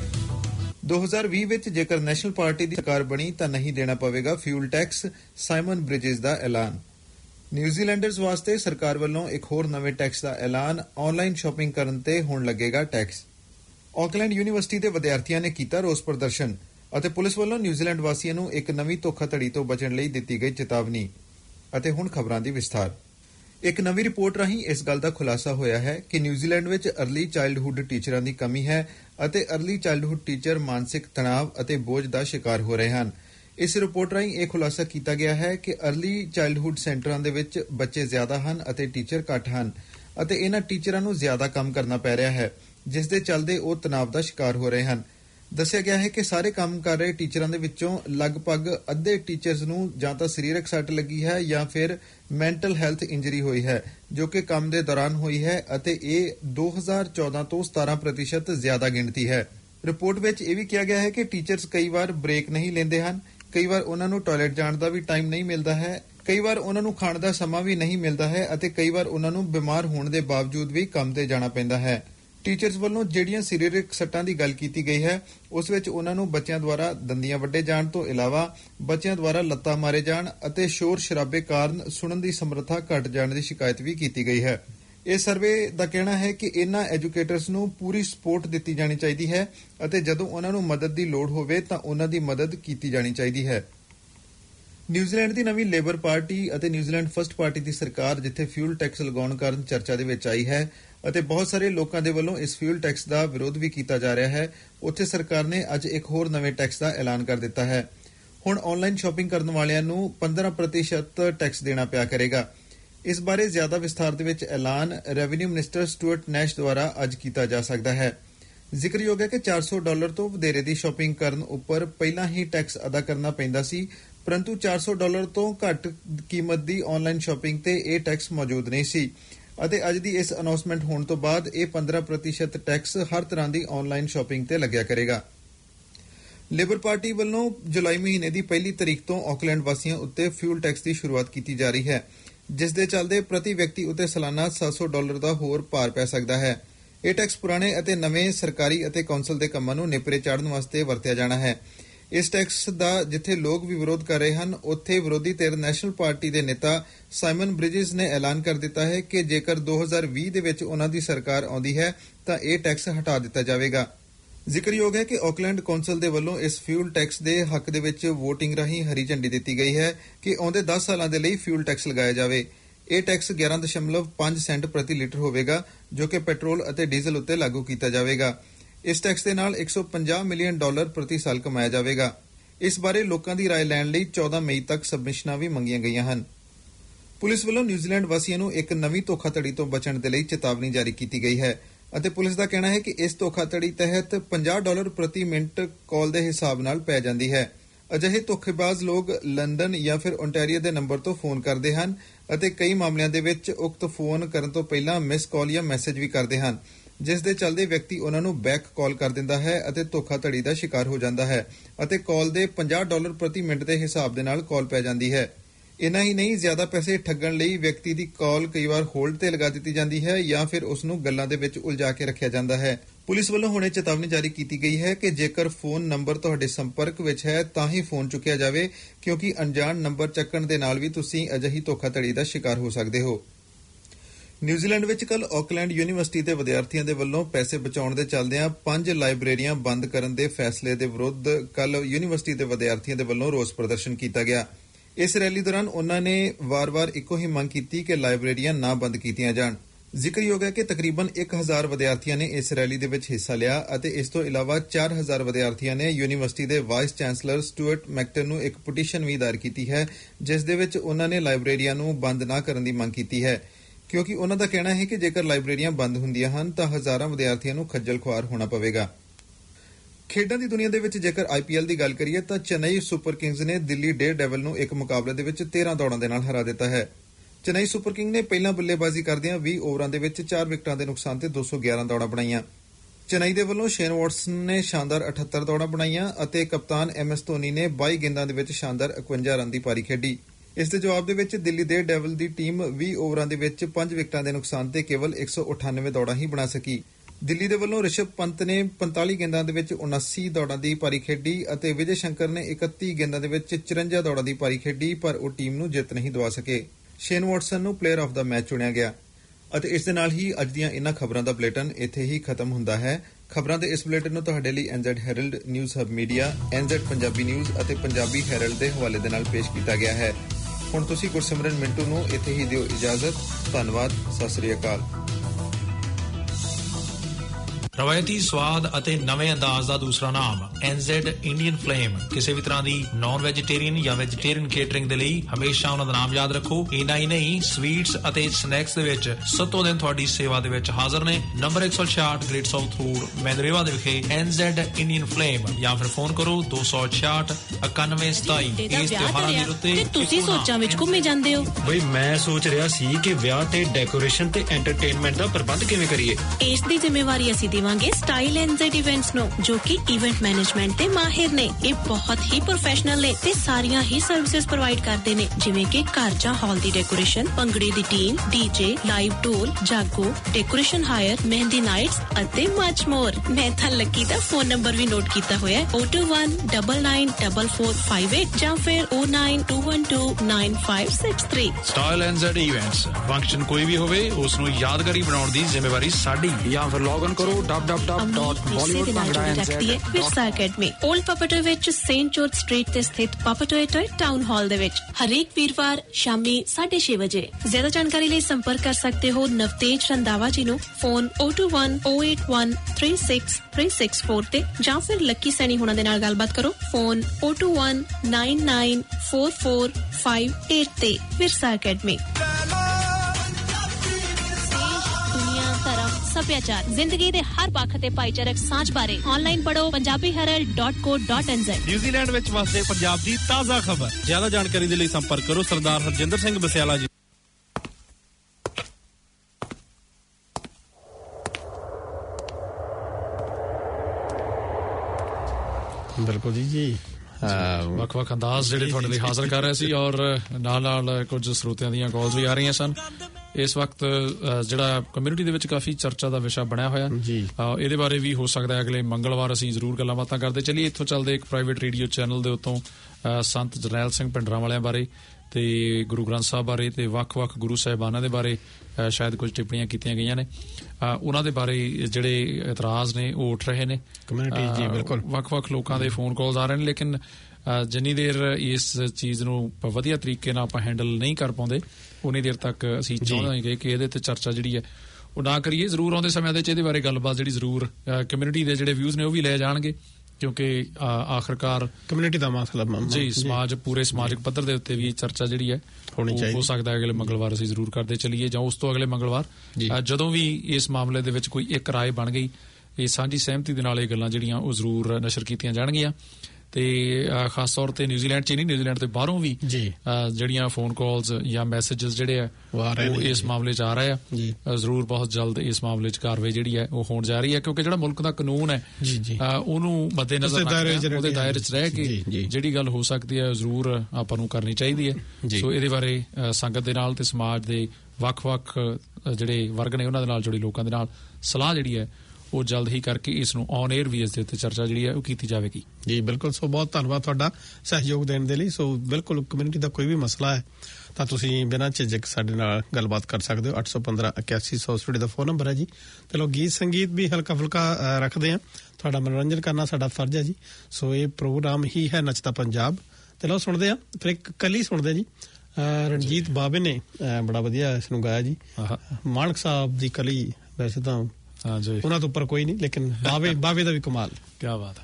2020 ਵਿੱਚ ਜੇਕਰ ਨੈਸ਼ਨਲ ਪਾਰਟੀ ਦੀ ਸਰਕਾਰ ਬਣੀ ਤਾਂ ਨਹੀਂ ਦੇਣਾ ਪਵੇਗਾ ਫਿਊਲ ਟੈਕਸ, ਸਾਈਮਨ ਬ੍ਰਿਜਿਸ ਦਾ ਐਲਾਨ। ਨਿਊਜ਼ੀਲੈਂਡਰਸ ਵਾਸਤੇ ਸਰਕਾਰ ਵੱਲੋਂ ਇੱਕ ਹੋਰ ਨਵੇਂ ਟੈਕਸ ਦਾ ਐਲਾਨ, ਆਨਲਾਈਨ ਸ਼ਾਪਿੰਗ ਕਰਨ ਤੇ ਹੁਣ ਲੱਗੇਗਾ ਟੈਕਸ। ਆਕਲੈਂਡ ਯੂਨੀਵਰਸਿਟੀ ਦੇ ਵਿਦਿਆਰਥੀਆਂ ਨੇ ਕੀਤਾ ਰੋਸ ਪ੍ਰਦਰਸ਼ਨ ਅਤੇ ਪੁਲਿਸ ਵੱਲੋਂ ਨਿਊਜ਼ੀਲੈਂਡ ਵਾਸੀਆਂ ਨੂੰ ਇੱਕ ਨਵੀਂ ਧੋਖਾਧੜੀ ਤੋਂ ਬਚਣ ਲਈ ਦਿੱਤੀ ਗਈ ਚੇਤਾਵਨੀ। ਅਤੇ ਹੁਣ ਖਬਰਾਂ ਦੀ ਵਿਸਥਾਰ। ਇੱਕ ਨਵੀਂ ਰਿਪੋਰਟ ਰਾਹੀਂ ਇਸ ਗੱਲ ਦਾ ਖੁਲਾਸਾ ਹੋਇਆ ਹੈ ਕਿ ਨਿਊਜ਼ੀਲੈਂਡ ਵਿੱਚ ਅਰਲੀ ਚਾਈਲਡਹੁੱਡ ਟੀਚਰਾਂ ਦੀ ਕਮੀ ਹੈ ਅਤੇ ਅਰਲੀ ਚਾਈਲਡਹੁੱਡ ਟੀਚਰ ਮਾਨਸਿਕ ਤਣਾਅ ਅਤੇ ਬੋਝ ਦਾ ਸ਼ਿਕਾਰ ਹੋ ਰਹੇ ਹਨ। ਇਸ ਰਿਪੋਰਟ ਰਾਹੀਂ ਇਹ ਖੁਲਾਸਾ ਕੀਤਾ ਗਿਆ ਹੈ ਕਿ ਅਰਲੀ ਚਾਈਲਡਹੁੱਡ ਸੈਂਟਰਾਂ ਦੇ ਵਿੱਚ ਬੱਚੇ ਜ਼ਿਆਦਾ ਹਨ ਅਤੇ ਟੀਚਰ ਘੱਟ ਹਨ ਅਤੇ ਇਹਨਾਂ ਟੀਚਰਾਂ ਨੂੰ ਜ਼ਿਆਦਾ ਕੰਮ ਕਰਨਾ ਪੈ ਰਿਹਾ ਹੈ, ਜਿਸ ਦੇ ਚੱਲਦੇ ਉਹ ਤਣਾਅ ਦਾ ਸ਼ਿਕਾਰ ਹੋ ਰਹੇ ਹਨ। ਦੱਸਿਆ ਗਿਆ ਹੈ ਕਿ ਸਾਰੇ ਕੰਮ ਕਰ ਰਹੇ ਟੀਚਰਾਂ ਦੇ ਵਿੱਚੋਂ ਲਗਭਗ ਅੱਧੇ ਟੀਚਰਸ ਨੂੰ ਜਾਂ ਤਾਂ ਸਰੀਰਕ ਸੱਟ ਲੱਗੀ ਹੈ ਜਾਂ ਫਿਰ ਮੈਂਟਲ ਹੈਲਥ ਇੰਜਰੀ ਹੋਈ ਹੈ, ਜੋ ਕਿ ਕੰਮ ਦੇ ਦੌਰਾਨ ਹੋਈ ਹੈ ਅਤੇ ਇਹ 2014 ਤੋਂ 17% ਜ਼ਿਆਦਾ ਗਿਣਤੀ ਹੈ। ਰਿਪੋਰਟ ਵਿੱਚ ਇਹ ਵੀ ਕਿਹਾ ਗਿਆ ਹੈ ਕਿ ਟੀਚਰਸ ਕਈ ਵਾਰ ਬ੍ਰੇਕ ਨਹੀਂ ਲੈਂਦੇ ਹਨ, ਕਈ ਵਾਰ ਉਹਨਾਂ ਨੂੰ ਟਾਇਲਟ ਜਾਣ ਦਾ ਵੀ ਟਾਈਮ ਨਹੀਂ ਮਿਲਦਾ ਹੈ, ਕਈ ਵਾਰ ਉਹਨਾਂ ਨੂੰ ਖਾਣ ਦਾ ਸਮਾਂ ਵੀ ਨਹੀਂ ਮਿਲਦਾ ਹੈ ਅਤੇ ਕਈ ਵਾਰ ਉਹਨਾਂ ਨੂੰ ਬਿਮਾਰ ਹੋਣ ਦੇ ਬਾਵਜੂਦ ਵੀ ਕੰਮ ਤੇ ਜਾਣਾ ਪੈਂਦਾ ਹੈ। ਟੀਚਰਸ ਵੱਲੋਂ ਜਿਹੜੀਆਂ ਸਰੀਰਕ ਸੱਟਾਂ ਦੀ ਗੱਲ ਕੀਤੀ ਗਈ ਹੈ, ਉਸ ਵਿੱਚ ਉਹਨਾਂ ਨੂੰ ਬੱਚਿਆਂ ਦੁਆਰਾ ਦੰਦੀਆਂ ਵੱਢੇ ਜਾਣ ਤੋਂ ਇਲਾਵਾ ਬੱਚਿਆਂ ਦੁਆਰਾ ਲੱਤਾਂ ਮਾਰੇ ਜਾਣ ਅਤੇ ਸ਼ੋਰ ਸ਼ਰਾਬੇ ਕਾਰਨ ਸੁਣਨ ਦੀ ਸਮਰੱਥਾ ਘਟ ਜਾਣ ਦੀ ਸ਼ਿਕਾਇਤ ਵੀ ਕੀਤੀ ਗਈ ਹੈ। ਇਹ ਸਰਵੇ ਦਾ ਕਹਿਣਾ ਹੈ ਕਿ ਇਹਨਾਂ ਐਜੂਕੇਟਰਸ ਨੂੰ ਪੂਰੀ ਸਪੋਰਟ ਦਿੱਤੀ ਜਾਣੀ ਚਾਹੀਦੀ ਹੈ ਅਤੇ ਜਦੋਂ ਉਹਨਾਂ ਨੂੰ ਮਦਦ ਦੀ ਲੋੜ ਹੋਵੇ ਤਾਂ ਉਹਨਾਂ ਦੀ ਮਦਦ ਕੀਤੀ ਜਾਣੀ ਚਾਹੀਦੀ ਹੈ। ਨਿਊਜ਼ੀਲੈਂਡ ਦੀ ਨਵੀਂ ਲੇਬਰ ਪਾਰਟੀ ਅਤੇ ਨਿਊਜ਼ੀਲੈਂਡ ਫਸਟ ਪਾਰਟੀ ਦੀ ਸਰਕਾਰ ਜਿੱਥੇ ਫਿਊਲ ਟੈਕਸ ਲਗਾਉਣ ਕਾਰਨ ਚਰਚਾ ਦੇ ਵਿੱਚ ਆਈ ਹੈ ਅਤੇ ਬਹੁਤ ਸਾਰੇ ਲੋਕਾਂ ਦੇ ਵੱਲੋਂ ਇਸ ਫਿਊਲ ਟੈਕਸ ਦਾ ਵਿਰੋਧ ਵੀ ਕੀਤਾ ਜਾ ਰਿਹਾ ਹੈ, ਉੱਥੇ ਸਰਕਾਰ ਨੇ ਅੱਜ ਇੱਕ ਹੋਰ ਨਵੇਂ ਟੈਕਸ ਦਾ ਐਲਾਨ ਕਰ ਦਿੱਤਾ ਹੈ। ਹੁਣ ਆਨਲਾਈਨ ਸ਼ਾਪਿੰਗ ਕਰਨ ਵਾਲਿਆਂ ਨੂੰ 15% ਟੈਕਸ ਦੇਣਾ ਪਿਆ ਕਰੇਗਾ। ਇਸ ਬਾਰੇ ਜ਼ਿਆਦਾ ਵਿਸਥਾਰ ਦੇ ਵਿੱਚ ਐਲਾਨ ਰੈਵਨਿਊ ਮਿਨਿਸਟਰ ਸਟੂਅਰਟ ਨੈਸ਼ ਦੁਆਰਾ ਅੱਜ ਕੀਤਾ ਜਾ ਸਕਦਾ ਹੈ। ਜ਼ਿਕਰਯੋਗ ਹੈ ਕਿ $400 ਤੋਂ ਵਧੇਰੇ ਦੀ ਸ਼ਾਪਿੰਗ ਕਰਨ ਉੱਪਰ ਪਹਿਲਾਂ ਹੀ ਟੈਕਸ ਅਦਾ ਕਰਨਾ ਪੈਂਦਾ ਸੀ, ਪਰੰਤੂ $400 ਤੋਂ ਘੱਟ ਕੀਮਤ ਦੀ ਆਨਲਾਈਨ ਸ਼ਾਪਿੰਗ ਤੇ ਇਹ ਟੈਕਸ ਮੌਜੂਦ ਨਹੀਂ ਸੀ ਅਤੇ ਅੱਜ ਦੀ ਇਸ ਅਨਾਉਂਸਮੈਂਟ ਹੋਣ ਤੋਂ ਬਾਅਦ ਇਹ 15% ਟੈਕਸ ਹਰ ਤਰ੍ਹਾਂ ਦੀ ਆਨਲਾਈਨ ਸ਼ਾਪਿੰਗ ਤੇ ਲੱਗਿਆ ਕਰੇਗਾ। ਲੇਬਰ ਪਾਰਟੀ ਵੱਲੋਂ ਜੁਲਾਈ ਮਹੀਨੇ ਦੀ 1 ਤਰੀਕ ਤੋਂ ਆਕਲੈਂਡ ਵਾਸੀਆਂ ਉੱਤੇ ਫਿਊਲ ਟੈਕਸ ਦੀ ਸ਼ੁਰੂਆਤ ਕੀਤੀ ਜਾ ਰਹੀ ਹੈ, ਜਿਸ ਦੇ ਚੱਲਦੇ ਪ੍ਰਤੀ ਵਿਅਕਤੀ ਉੱਤੇ ਸਾਲਾਨਾ $700 ਦਾ ਹੋਰ ਭਾਰ ਪੈ ਸਕਦਾ ਹੈ। ਇਹ ਟੈਕਸ ਪੁਰਾਣੇ ਅਤੇ ਨਵੇਂ ਸਰਕਾਰੀ ਅਤੇ ਕੌਂਸਲ ਦੇ ਕੰਮਾਂ ਨੂੰ ਨੇਪਰੇ ਚਾੜ੍ਹਨ ਵਾਸਤੇ ਵਰਤਿਆ ਜਾਣਾ ਹੈ। ਇਸ ਟੈਕਸ ਦਾ ਜਿੱਥੇ ਲੋਕ ਵੀ ਵਿਰੋਧ ਕਰ ਰਹੇ ਹਨ, ਉੱਥੇ ਵਿਰੋਧੀ ਧਿਰ ਨੈਸ਼ਨਲ ਪਾਰਟੀ ਦੇ ਨੇਤਾ ਸਾਈਮਨ ਬ੍ਰਿਜਸ ਨੇ ਐਲਾਨ ਕਰ ਦਿੱਤਾ ਹੈ ਕਿ ਜੇਕਰ 2020 ਦੇ ਵਿੱਚ ਉਹਨਾਂ ਦੀ ਸਰਕਾਰ ਆਉਂਦੀ ਹੈ ਤਾਂ ਇਹ ਟੈਕਸ ਹਟਾ ਦਿੱਤਾ ਜਾਵੇਗਾ। ਜ਼ਿਕਰਯੋਗ ਹੈ ਕਿ ਆਕਲੈਂਡ ਕੌਂਸਲ ਦੇ ਵੱਲੋਂ ਇਸ ਫਿਊਲ ਟੈਕਸ ਦੇ ਹੱਕ ਦੇ ਵਿੱਚ ਵੋਟਿੰਗ ਰਾਹੀਂ ਹਰੀ ਝੰਡੀ ਦਿੱਤੀ ਗਈ ਹੈ ਕਿ ਆਉਂਦੇ 10 ਸਾਲਾਂ ਦੇ ਲਈ ਫਿਊਲ ਟੈਕਸ ਲਗਾਇਆ ਜਾਵੇ। ਇਹ ਟੈਕਸ 11.5 ਸੈਂਟ ਪ੍ਰਤੀ ਲੀਟਰ ਹੋਵੇਗਾ, ਜੋ ਕਿ ਪੈਟਰੋਲ ਅਤੇ ਡੀਜ਼ਲ ਉੱਤੇ ਲਾਗੂ ਕੀਤਾ ਜਾਵੇਗਾ। ਇਸ ਟੈਕਸ ਦੇ ਨਾਲ $150 ਮਿਲੀਅਨ ਪ੍ਰਤੀ ਸਾਲ ਕਮਾਇਆ ਜਾਵੇਗਾ। ਇਸ ਬਾਰੇ ਲੋਕਾਂ ਦੀ ਰਾਏ ਲੈਣ ਲਈ 14 ਮਈ ਤੱਕ ਸਬਮਿਸ਼ਨਾਂ ਵੀ ਮੰਗੀਆਂ ਗਈਆਂ ਹਨ। ਪੁਲਿਸ ਵੱਲੋਂ ਨਿਊਜ਼ੀਲੈਂਡ ਵਾਸੀਆਂ ਨੂੰ ਇੱਕ ਨਵੀਂ ਧੋਖਾਧੜੀ ਤੋਂ ਬਚਣ ਦੇ ਲਈ ਚੇਤਾਵਨੀ ਜਾਰੀ ਕੀਤੀ ਗਈ ਹੈ ਅਤੇ ਪੁਲਿਸ ਦਾ ਕਹਿਣਾ ਹੈ ਕਿ ਇਸ ਧੋਖਾਧੜੀ ਤਹਿਤ $50 ਪ੍ਰਤੀ ਮਿੰਟ ਕਾਲ ਦੇ ਹਿਸਾਬ ਨਾਲ ਪੈ ਜਾਂਦੀ ਹੈ। ਅਜਿਹੇ ਧੋਖੇਬਾਜ਼ ਲੋਕ ਲੰਡਨ ਜਾਂ ਫਿਰ ਓਨਟਾਰੀਓ ਦੇ ਨੰਬਰ ਤੋਂ ਫੋਨ ਕਰਦੇ ਹਨ ਅਤੇ ਕਈ ਮਾਮਲਿਆਂ ਦੇ ਵਿੱਚ ਉਕਤ ਫੋਨ ਕਰਨ ਤੋਂ ਪਹਿਲਾਂ ਮਿਸ ਕਾਲ ਜਾਂ ਮੈਸੇਜ ਵੀ ਕਰਦੇ ਹਨ, ਜਿਸ ਦੇ ਚੱਲਦੇ ਵਿਅਕਤੀ ਉਹਨਾਂ ਨੂੰ ਬੈਕ ਕਾਲ ਕਰ ਦਿੰਦਾ ਹੈ ਅਤੇ ਧੋਖਾਧੜੀ ਦਾ ਸ਼ਿਕਾਰ ਹੋ ਜਾਂਦਾ ਹੈ ਅਤੇ ਕਾਲ ਦੇ $50 ਪ੍ਰਤੀ ਮਿੰਟ ਦੇ ਹਿਸਾਬ ਦੇ ਨਾਲ ਕਾਲ ਪੈ ਜਾਂਦੀ ਹੈ। ਇੰਨਾ ਹੀ ਨਹੀਂ, ਜ਼ਿਆਦਾ ਪੈਸੇ ਠੱਗਣ ਲਈ ਵਿਅਕਤੀ ਦੀ ਕਾਲ ਕਈ ਵਾਰ ਹੋਲਡ ਤੇ ਲਗਾ ਦਿੱਤੀ ਜਾਂਦੀ ਹੈ ਜਾਂ ਫਿਰ ਉਸ ਨੂੰ ਗੱਲਾਂ ਦੇ ਵਿੱਚ ਉਲਝਾ ਕੇ ਰੱਖਿਆ ਜਾਂਦਾ ਹੈ। ਪੁਲਿਸ ਵੱਲੋਂ ਹੁਣੇ ਚੇਤਾਵਨੀ ਜਾਰੀ ਕੀਤੀ ਗਈ ਹੈ ਕਿ ਜੇਕਰ ਫੋਨ ਨੰਬਰ ਤੁਹਾਡੇ ਸੰਪਰਕ ਵਿੱਚ ਹੈ ਤਾਂ ਹੀ ਫੋਨ ਚੁੱਕਿਆ ਜਾਵੇ, ਕਿਉਂਕਿ ਅਣਜਾਣ ਨੰਬਰ ਚੱਕਣ ਦੇ ਨਾਲ ਵੀ ਤੁਸੀਂ ਅਜਿਹੀ ਧੋਖਾਧੜੀ ਦਾ ਸ਼ਿਕਾਰ ਹੋ ਸਕਦੇ ਹੋ। ਨਿਊਜ਼ੀਲੈਂਡ ਵਿੱਚ ਕੱਲ ਆਕਲੈਂਡ ਯੂਨੀਵਰਸਿਟੀ ਦੇ ਵਿਦਿਆਰਥੀਆਂ ਦੇ ਵੱਲੋਂ ਪੈਸੇ ਬਚਾਉਣ ਦੇ ਚੱਲਦਿਆਂ 5 ਲਾਇਬ੍ਰੇਰੀਆਂ ਬੰਦ ਕਰਨ ਦੇ ਫੈਸਲੇ ਦੇ ਵਿਰੁੱਧ ਕੱਲ ਯੂਨੀਵਰਸਿਟੀ ਦੇ ਵਿਦਿਆਰਥੀਆਂ ਦੇ ਵੱਲੋਂ ਰੋਸ ਪ੍ਰਦਰਸ਼ਨ ਕੀਤਾ ਗਿਆ। ਇਸ ਰੈਲੀ ਦੌਰਾਨ ਉਹਨਾਂ ਨੇ ਵਾਰ-ਵਾਰ ਇੱਕੋ ਹੀ ਮੰਗ ਕੀਤੀ ਕਿ ਲਾਇਬ੍ਰੇਰੀਆਂ ਨਾ ਬੰਦ ਕੀਤੀਆਂ ਜਾਣ। ਜ਼ਿਕਰਯੋਗ ਹੈ ਕਿ ਤਕਰੀਬਨ 1000 ਵਿਦਿਆਰਥੀਆਂ ਨੇ ਇਸ ਰੈਲੀ ਦੇ ਵਿੱਚ ਹਿੱਸਾ ਲਿਆ ਅਤੇ ਇਸ ਤੋਂ ਇਲਾਵਾ 4000 ਵਿਦਿਆਰਥੀਆਂ ਨੇ ਯੂਨੀਵਰਸਿਟੀ ਦੇ ਵਾਈਸ ਚਾਂਸਲਰ ਸਟੂਅਰਟ ਮੈਕਟਨ ਨੂੰ ਇੱਕ ਪਟੀਸ਼ਨ ਵੀ ਦਾਇਰ ਕੀਤੀ ਹੈ, ਜਿਸ ਦੇ ਵਿੱਚ ਉਹਨਾਂ ਨੇ ਲਾਇਬ੍ਰੇਰੀਆਂ ਨੂੰ ਬੰਦ ਨਾ ਕਰਨ ਦੀ ਮੰਗ ਕੀਤੀ ਹੈ, ਕਿਉਂਕਿ ਉਹਨਾਂ ਦਾ ਕਹਿਣਾ ਹੈ ਕਿ ਜੇਕਰ ਲਾਇਬ੍ਰੇਰੀਆਂ ਬੰਦ ਹੁੰਦੀਆਂ ਹਨ ਤਾਂ ਹਜ਼ਾਰਾਂ ਵਿਦਿਆਰਥੀਆਂ ਨੂੰ ਖੱਜਲ ਖੁਆਰ ਹੋਣਾ ਪਵੇਗਾ। ਖੇਡਾਂ ਦੀ ਦੁਨੀਆ ਦੇ ਵਿੱਚ ਜੇਕਰ IPL ਦੀ ਗੱਲ ਕਰੀਏ ਤਾਂ ਚੇਨਈ ਸੁਪਰ ਕਿੰਗਜ਼ ਨੇ ਦਿੱਲੀ ਡੇਅਰਡੈਵਲ ਨੂੰ ਇੱਕ ਮੁਕਾਬਲੇ ਦੇ ਵਿੱਚ 13 ਦੌੜਾਂ ਦੇ ਨਾਲ ਹਰਾ ਦਿੱਤਾ ਹੈ। ਚੇਨਈ ਸੁਪਰ ਕਿੰਗ ਨੇ ਪਹਿਲਾਂ ਬੱਲੇਬਾਜ਼ੀ ਕਰਦਿਆਂ 20 ਓਵਰਾਂ ਦੇ ਵਿੱਚ 4 ਵਿਕਟਾਂ ਦੇ ਨੁਕਸਾਨ ਤੇ 211 ਦੌੜਾਂ ਬਣਾਈਆਂ। ਚੇਨਈ ਦੇ ਵੱਲੋਂ ਸ਼ੇਨ ਵਾਟਸਨ ਨੇ ਸ਼ਾਨਦਾਰ 78 ਦੌੜਾਂ ਬਣਾਈਆਂ ਅਤੇ ਕਪਤਾਨ MS ਧੋਨੀ ਨੇ 22 ਗੇਂਦਾਂ ਦੇ ਵਿੱਚ ਸ਼ਾਨਦਾਰ 51 ਰਨ ਦੀ ਪਾਰੀ ਖੇਡੀ। ਇਸ ਦੇ ਜਵਾਬ ਦੇ ਵਿੱਚ ਦਿੱਲੀ ਡੇਅਰਡੈਵਲ ਦੀ ਟੀਮ 20 ਓਵਰਾਂ ਦੇ ਵਿੱਚ 5 ਵਿਕਟਾਂ ਦੇ ਨੁਕਸਾਨ ਤੇ ਕੇਵਲ 198 ਦੌੜਾਂ ਹੀ ਬਣਾ ਸਕੀ। ਦਿੱਲੀ ਦੇ ਵੱਲੋਂ ਰਿਸ਼ਭ ਪੰਤ ਨੇ 45 ਗੇਂਦਾਂ ਦੇ ਵਿੱਚ 79 ਦੌੜਾਂ ਦੀ ਪਾਰੀ ਖੇਡੀ ਅਤੇ ਵਿਜੇ ਸ਼ੰਕਰ ਨੇ 31 ਗੇਂਦਾਂ ਦੇ ਵਿੱਚ 54 ਦੌੜਾਂ ਦੀ ਪਾਰੀ ਖੇਡੀ, ਪਰ ਉਹ ਟੀਮ ਨੂੰ ਜਿੱਤ ਨਹੀਂ ਦਿਵਾ ਸਕੇ। ਸ਼ੇਨ ਵਾਟਸਨ ਨੂੰ ਪਲੇਅਰ ਆਫ ਦਾ ਮੈਚ ਚੁਣਿਆ ਗਿਆ। ਅਤੇ ਇਸ ਦੇ ਨਾਲ ਹੀ ਅੱਜ ਦੀਆਂ ਇਹਨਾਂ ਖਬਰਾਂ ਦਾ ਬੁਲੇਟਿਨ ਇੱਥੇ ਹੀ ਖਤਮ ਹੁੰਦਾ ਹੈ। ਖਬਰਾਂ ਦੇ ਇਸ ਬੁਲੇਟਿਨ ਨੂੰ ਤੁਹਾਡੇ ਲਈ NZ Herald, Newshub media, NZ Punjabi News ਅਤੇ ਪੰਜਾਬੀ ਹੈਰਲਡ ਦੇ ਹਵਾਲੇ ਦੇ ਨਾਲ ਪੇਸ਼ ਕੀਤਾ ਗਿਆ ਹੈ। ਹੁਣ ਤੁਸੀਂ ਗੁਰਸਿਮਰਨ ਮਿੰਟੂ ਨੂੰ ਇੱਥੇ ਹੀ ਦਿਓ ਇਜਾਜ਼ਤ। ਧੰਨਵਾਦ। ਸਤਿ ਸ੍ਰੀ ਅਕਾਲ। ਰਵਾਇਤੀ ਸਵਾਦ ਅਤੇ ਨਵੇਂ ਅੰਦਾਜ਼ ਦਾ ਦੂਸਰਾ ਨਾਮ NZ ਇੰਡੀਅਨ ਫਲੇਮ। ਕਿਸੇ ਵੀ ਤਰ੍ਹਾਂ ਦੀ ਨਾਨ ਵੈਜੀਟੇਰੀਅਨ ਜਾਂ ਵੈਜੀਟੇਰੀਅਨ ਕੇਟਰਿੰਗ ਦੇ ਲਈ ਹਮੇਸ਼ਾ ਉਹਨਾਂ ਦਾ ਨਾਮ ਯਾਦ ਰੱਖੋ। ਇੰਨਾ ਹੀ ਨਹੀਂ, ਸਵੀਟਸ ਅਤੇ ਸਨੈਕਸ ਦੇ ਵਿੱਚ ਸੱਤੋਂ ਦਿਨ ਤੁਹਾਡੀ ਸੇਵਾ ਦੇ ਵਿੱਚ ਹਾਜ਼ਰ ਨੇ। ਨੰਬਰ 166 ਗ੍ਰੇਟ ਸਾਊਥ ਰੋਡ ਮੈਂਦਰੇਵਾ ਦੇ ਵਿਖੇ NZ ਇੰਡੀਅਨ ਫਲੇਮ, ਜਾਂ ਫਿਰ ਫੋਨ ਕਰੋ 266 9127। ਇਸ ਤਿਉਹਾਰਾਂ ਦੇ ਉੱਤੇ ਤੁਸੀਂ ਸੋਚਾਂ ਵਿੱਚ ਘੁੰਮੇ ਜਾਂਦੇ ਹੋ। ਬਈ ਮੈਂ ਸੋਚ ਰਿਹਾ ਸੀ ਕਿ ਵਿਆਹ ਤੇ ਡੈਕੋਰੇਸ਼ਨ ਤੇ ਐਂਟਰਟੇਨਮੈਂਟ ਦਾ ਪ੍ਰਬੰਧ ਕਿਵੇਂ ਕਰੀਏ। ਇਸ ਦੀ ਜ਼ਿੰਮੇਵਾਰੀ ਅਸੀਂ ਦੇਵਾਂਗੇ ਸਟਾਈਲ NZ ਇਵੈਂਟਸ ਨੂੰ, ਜੋ ਕਿ ਇਵੈਂਟ ਮੈਨੇਜਮੈਂਟ ਤੇ ਮਾਹਿਰ ਨੇ। ਇਹ ਬਹੁਤ ਹੀ ਪ੍ਰੋਫੈਸ਼ਨਲ ਨੇ ਤੇ ਸਾਰੀਆਂ ਹੀ ਸਰਵਿਸਿਜ਼ ਪ੍ਰੋਵਾਈਡ ਕਰਦੇ ਨੇ, ਜਿਵੇਂ ਕਿ ਘਰ ਜਾਂ ਹਾਲ ਦੀ ਡੈਕੋਰੇਸ਼ਨ, ਭੰਗੜੇ ਦੀ ਟੀਮ, DJ, ਲਾਈਵ ਢੋਲ, ਜਾਗੋ, ਡੈਕੋਰੇਸ਼ਨ ਹਾਇਰ, ਮਹਿੰਦੀ ਨਾਈਟਸ ਅਤੇ ਮਚ ਮੋਰ। ਮੈਂ ਤਾਂ ਲੱਕੀ ਦਾ ਫੋਨ ਨੰਬਰ ਵੀ ਨੋਟ ਕੀਤਾ ਹੋਇਆ ਹੈ 021994458 ਜਾਂ ਫਿਰ 092129563। Style NZ events. ਫੰਕਸ਼ਨ ਕੋਈ ਵੀ ਹੋਵੇ ਉਸ ਨੂੰ ਯਾਦਗਾਰੀ ਬਣਾਉਣ ਦੀ ਜ਼ਿੰਮੇਵਾਰੀ ਸਾਡੀ। ਜਾਂ ਫਿਰ ਲੌਗ ਇਨ ਕਰੋ www.bollywoodbhangra.nz। ਵਿਰਸਾ ਅਕੈਡਮੀ ਓਲਡ ਪਾਪਾਟੋਏ ਵਿੱਚ ਸੇਂਟ ਜੋਰਜ ਸਟਰੀਟ ਤੇ ਸਥਿਤ ਪਾਪਾਟੋਏ ਟੋਏ ਟਾਊਨ ਹਾਲ ਦੇ ਵਿੱਚ ਹਰੇਕ ਵੀਰਵਾਰ ਸ਼ਾਮੀ 6:30 ਵਜੇ। ਜ਼ਿਆਦਾ ਜਾਣਕਾਰੀ ਲਈ ਸੰਪਰਕ ਕਰ ਸਕਦੇ ਹੋ ਨਵਤੇਜ ਰੰਦਾਵਾ ਜੀ ਨੂੰ, ਫੋਨ 02108136364 ਤੇ, ਜਾਂ ਫਿਰ ਲੱਕੀ ਸੈਣੀ ਹੁਣਾਂ ਦੇ ਨਾਲ ਗੱਲਬਾਤ ਕਰੋ, ਫੋਨ 02199444588 ਤੇ। ਵਿਰਸਾ ਅਕੈਡਮੀ। ਸੱਭਿਆਚਾਰ ਜ਼ਿੰਦਗੀ ਦੇ ਹਰ ਪੱਖ ਤੇ ਭਾਈਚਾਰਕ ਸਾਂਝ ਬਾਰੇ ਆਨਲਾਈਨ ਪੜੋ punjabiherald.co.nz। ਨਿਊਜ਼ੀਲੈਂਡ ਵਿੱਚ ਵਸਦੇ ਪੰਜਾਬ ਦੀ ਤਾਜ਼ਾ ਖਬਰ। ਜ਼ਿਆਦਾ ਜਾਣਕਾਰੀ ਦੇ ਲਈ ਸੰਪਰਕ ਕਰੋ ਸਰਦਾਰ ਹਰਜਿੰਦਰ ਸਿੰਘ ਬਸਿਆਲਾ ਜੀ। ਬਿਲਕੁਲ ਜੀ ਵੱਖ-ਵੱਖ ਅੰਦਾਜ਼ ਜਿਹੜੇ ਤੁਹਾਡੇ ਲਈ ਹਾਜ਼ਰ ਕਰ ਰਹੇ ਸੀ, ਔਰ ਨਾਲ ਕੁਝ ਸਰੋਤਿਆਂ ਦੀਆਂ ਕਾਲਸ ਵੀ ਆ ਰਹੀਆਂ ਸਨ। ਇਸ ਵਕਤ ਜਿਹੜਾ ਕਮਿਊਨਿਟੀ ਦੇ ਵਿੱਚ ਕਾਫੀ ਚਰਚਾ ਦਾ ਵਿਸ਼ਾ ਬਣਿਆ ਹੋਇਆ ਜੀ, ਇਹਦੇ ਬਾਰੇ ਵੀ ਹੋ ਸਕਦਾ ਹੈ ਅਗਲੇ ਮੰਗਲਵਾਰ ਅਸੀਂ ਜ਼ਰੂਰ ਗੱਲਾਂ ਬਾਤਾਂ ਕਰਦੇ ਚੱਲੀਏ। ਇੱਥੋਂ ਚੱਲਦੇ ਇੱਕ ਪ੍ਰਾਈਵੇਟ ਰੇਡੀਓ ਚੈਨਲ ਦੇ ਉੱਤੋਂ ਸੰਤ ਜਰਨੈਲ ਸਿੰਘ ਭਿੰਡਰਾਂ ਵਾਲਿਆਂ ਬਾਰੇ ਤੇ ਗੁਰੂ ਗ੍ਰੰਥ ਸਾਹਿਬ ਬਾਰੇ ਤੇ ਵੱਖ-ਵੱਖ ਗੁਰੂ ਸਾਹਿਬਾਨਾਂ ਦੇ ਬਾਰੇ ਸ਼ਾਇਦ ਕੁਝ ਟਿੱਪਣੀਆਂ ਕੀਤੀਆਂ ਗਈਆਂ ਨੇ। ਉਹਨਾਂ ਦੇ ਬਾਰੇ ਜਿਹੜੇ ਇਤਰਾਜ਼ ਨੇ ਉਹ ਉੱਠ ਰਹੇ ਨੇ ਕਮਿਊਨਿਟੀ ਜੀ। ਬਿਲਕੁਲ ਵੱਖ-ਵੱਖ ਲੋਕਾਂ ਦੇ ਫੋਨ ਕਾਲਸ ਆ ਰਹੇ ਨੇ, ਲੇਕਿਨ ਜਿੰਨੀ ਦੇਰ ਇਸ ਚੀਜ਼ ਨੂੰ ਵਧੀਆ ਤਰੀਕੇ ਨਾਲ ਆਪਾਂ ਹੈਂਡਲ ਨਹੀਂ ਕਰ ਪਾਉਂਦੇ ਉਨੀ ਦੇਰ ਤੱਕ ਅਸੀਂ ਚਾਹੁੰਦੇ ਕਿ ਇਹਦੇ ਤੇ ਚਰਚਾ ਜਿਹੜੀ ਹੈ ਉਹ ਨਾ ਕਰੀਏ। ਜ਼ਰੂਰ ਆਉਂਦੇ ਸਮਿਆਂ ਦੇ ਵਿੱਚ ਇਹਦੇ ਬਾਰੇ ਗੱਲਬਾਤ ਜਿਹੜੀ ਜ਼ਰੂਰ ਕਮਿਊਨਿਟੀ ਦੇ ਜਿਹੜੇ ਵਿਊਜ਼ ਨੇ ਉਹ ਵੀ ਲਏ ਜਾਣਗੇ, ਕਿਉਂਕਿ ਆਖਰਕਾਰ ਕਮਿਊਨਿਟੀ ਦਾ ਮਸਲਾ ਜੀ ਸਮਾਜ ਪੂਰੇ ਸਮਾਜਿਕ ਪੱਧਰ ਦੇ ਉੱਤੇ ਵੀ ਚਰਚਾ ਜਿਹੜੀ ਹੈ ਹੋਣੀ ਚਾਹੀਦੀ। ਹੋ ਸਕਦਾ ਹੈ ਅਗਲੇ ਮੰਗਲਵਾਰ ਅਸੀਂ ਜ਼ਰੂਰ ਕਰਦੇ ਚੱਲੀਏ, ਜਾਂ ਉਸ ਤੋਂ ਅਗਲੇ ਮੰਗਲਵਾਰ ਜਦੋਂ ਵੀ ਇਸ ਮਾਮਲੇ ਦੇ ਵਿੱਚ ਕੋਈ ਇੱਕ ਰਾਏ ਬਣ ਗਈ, ਇਹ ਸਾਂਝੀ ਸਹਿਮਤੀ ਦੇ ਨਾਲ ਇਹ ਗੱਲਾਂ ਜਿਹੜੀਆਂ ਉਹ ਜ਼ਰੂਰ ਨਸ਼ਰ ਕੀਤੀਆਂ ਜਾਣਗੀਆਂ। ਤੇ ਖਾਸ ਤੌਰ ਤੇ ਨਿਊਜ਼ੀਲੈਂਡ ਚ ਹੀ ਨਹੀਂ, ਨਿਊਜ਼ੀਲੈਂਡ ਤੇ ਬਾਹਰੋਂ ਵੀ ਜਿਹੜੀਆਂ ਫੋਨ ਕਾਲਸ ਜਾਂ ਮੈਸੇजेस ਜਿਹੜੇ ਆ ਉਹ ਇਸ ਮਾਮਲੇ ਚ ਆ ਰਹੇ ਆ। ਜ਼ਰੂਰ ਬਹੁਤ ਜਲਦ ਇਸ ਮਾਮਲੇ ਚ ਕਾਰਵਾਈ ਜਿਹੜੀ ਹੈ ਉਹ ਹੋਣ ਜਾ ਰਹੀ ਹੈ, ਕਿਉਂਕਿ ਜਿਹੜਾ ਮੁਲਕ ਦਾ ਕਾਨੂੰਨ ਹੈ ਉਹਨੂੰ ਮੱਦੇਨਜ਼ਰ ਉਹਦੇ ਦਾਇਰੇ ਚ ਰਹਿ ਕੇ ਜਿਹੜੀ ਗੱਲ ਹੋ ਸਕਦੀ ਹੈ ਜ਼ਰੂਰ ਆਪਾਂ ਨੂੰ ਕਰਨੀ ਚਾਹੀਦੀ ਹੈ। ਸੋ ਇਹਦੇ ਬਾਰੇ ਸੰਗਤ ਦੇ ਨਾਲ ਤੇ ਸਮਾਜ ਦੇ ਵੱਖ-ਵੱਖ ਜਿਹੜੇ ਵਰਗ ਨੇ ਉਹਨਾਂ ਦੇ ਨਾਲ ਜੁੜੇ ਲੋਕਾਂ ਦੇ ਨਾਲ ਸਲਾਹ ਜਿਹੜੀ ਹੈ ਉਹ ਜਲਦ ਹੀ ਕਰਕੇ ਇਸ ਨੂੰ ਔਨ 에ਅਰ ਵੀ ਇਸ ਦੇ ਉੱਤੇ ਚਰਚਾ ਜਿਹੜੀ ਹੈ ਉਹ ਕੀਤੀ ਜਾਵੇਗੀ। ਜੀ ਬਿਲਕੁਲ। ਸੋ ਬਹੁਤ ਧੰਨਵਾਦ ਤੁਹਾਡਾ ਸਹਿਯੋਗ ਦੇਣ ਦੇ ਲਈ। ਸੋ ਬਿਲਕੁਲ ਕਮਿਊਨਿਟੀ ਦਾ ਕੋਈ ਵੀ ਮਸਲਾ ਹੈ ਤਾਂ ਤੁਸੀਂ ਬਿਨਾਂ ਝਿਜਕ ਸਾਡੇ ਨਾਲ ਗੱਲਬਾਤ ਕਰ ਸਕਦੇ ਹੋ। 815-8100 ਸਟੂਡੀਓ ਦਾ ਫੋਨ ਨੰਬਰ ਹੈ ਜੀ। ਤੇ ਲੋ ਗੀਤ ਸੰਗੀਤ ਵੀ ਹਲਕਾ ਫੁਲਕਾ ਰੱਖਦੇ ਹਾਂ, ਤੁਹਾਡਾ ਮਨੋਰੰਜਨ ਕਰਨਾ ਸਾਡਾ ਫਰਜ਼ ਹੈ ਜੀ। ਸੋ ਇਹ ਪ੍ਰੋਗਰਾਮ ਹੀ ਹੈ ਨੱਚਦਾ ਪੰਜਾਬ। ਤੇ ਲੋ ਸੁਣਦੇ ਹਾਂ, ਫਿਰ ਇੱਕ ਕਲੀ ਸੁਣਦੇ ਜੀ। ਰਣਜੀਤ ਬਾਵੇ ਨੇ ਬੜਾ ਵਧੀਆ ਇਸ ਨੂੰ ਗਾਇਆ ਜੀ। ਮਾਨਕ ਸਾਹਿਬ ਦੀ ਕਲੀ ਵੈਸੇ ਤਾਂ ਉਹਨਾਂ ਤੋਂ ਉੱਪਰ ਕੋਈ ਨਹੀਂ, ਲੇਕਿਨ ਬਾਵੇ ਦਾ ਵੀ ਕਮਾਲ। ਕਿਆ ਬਾਤ ਹੈ।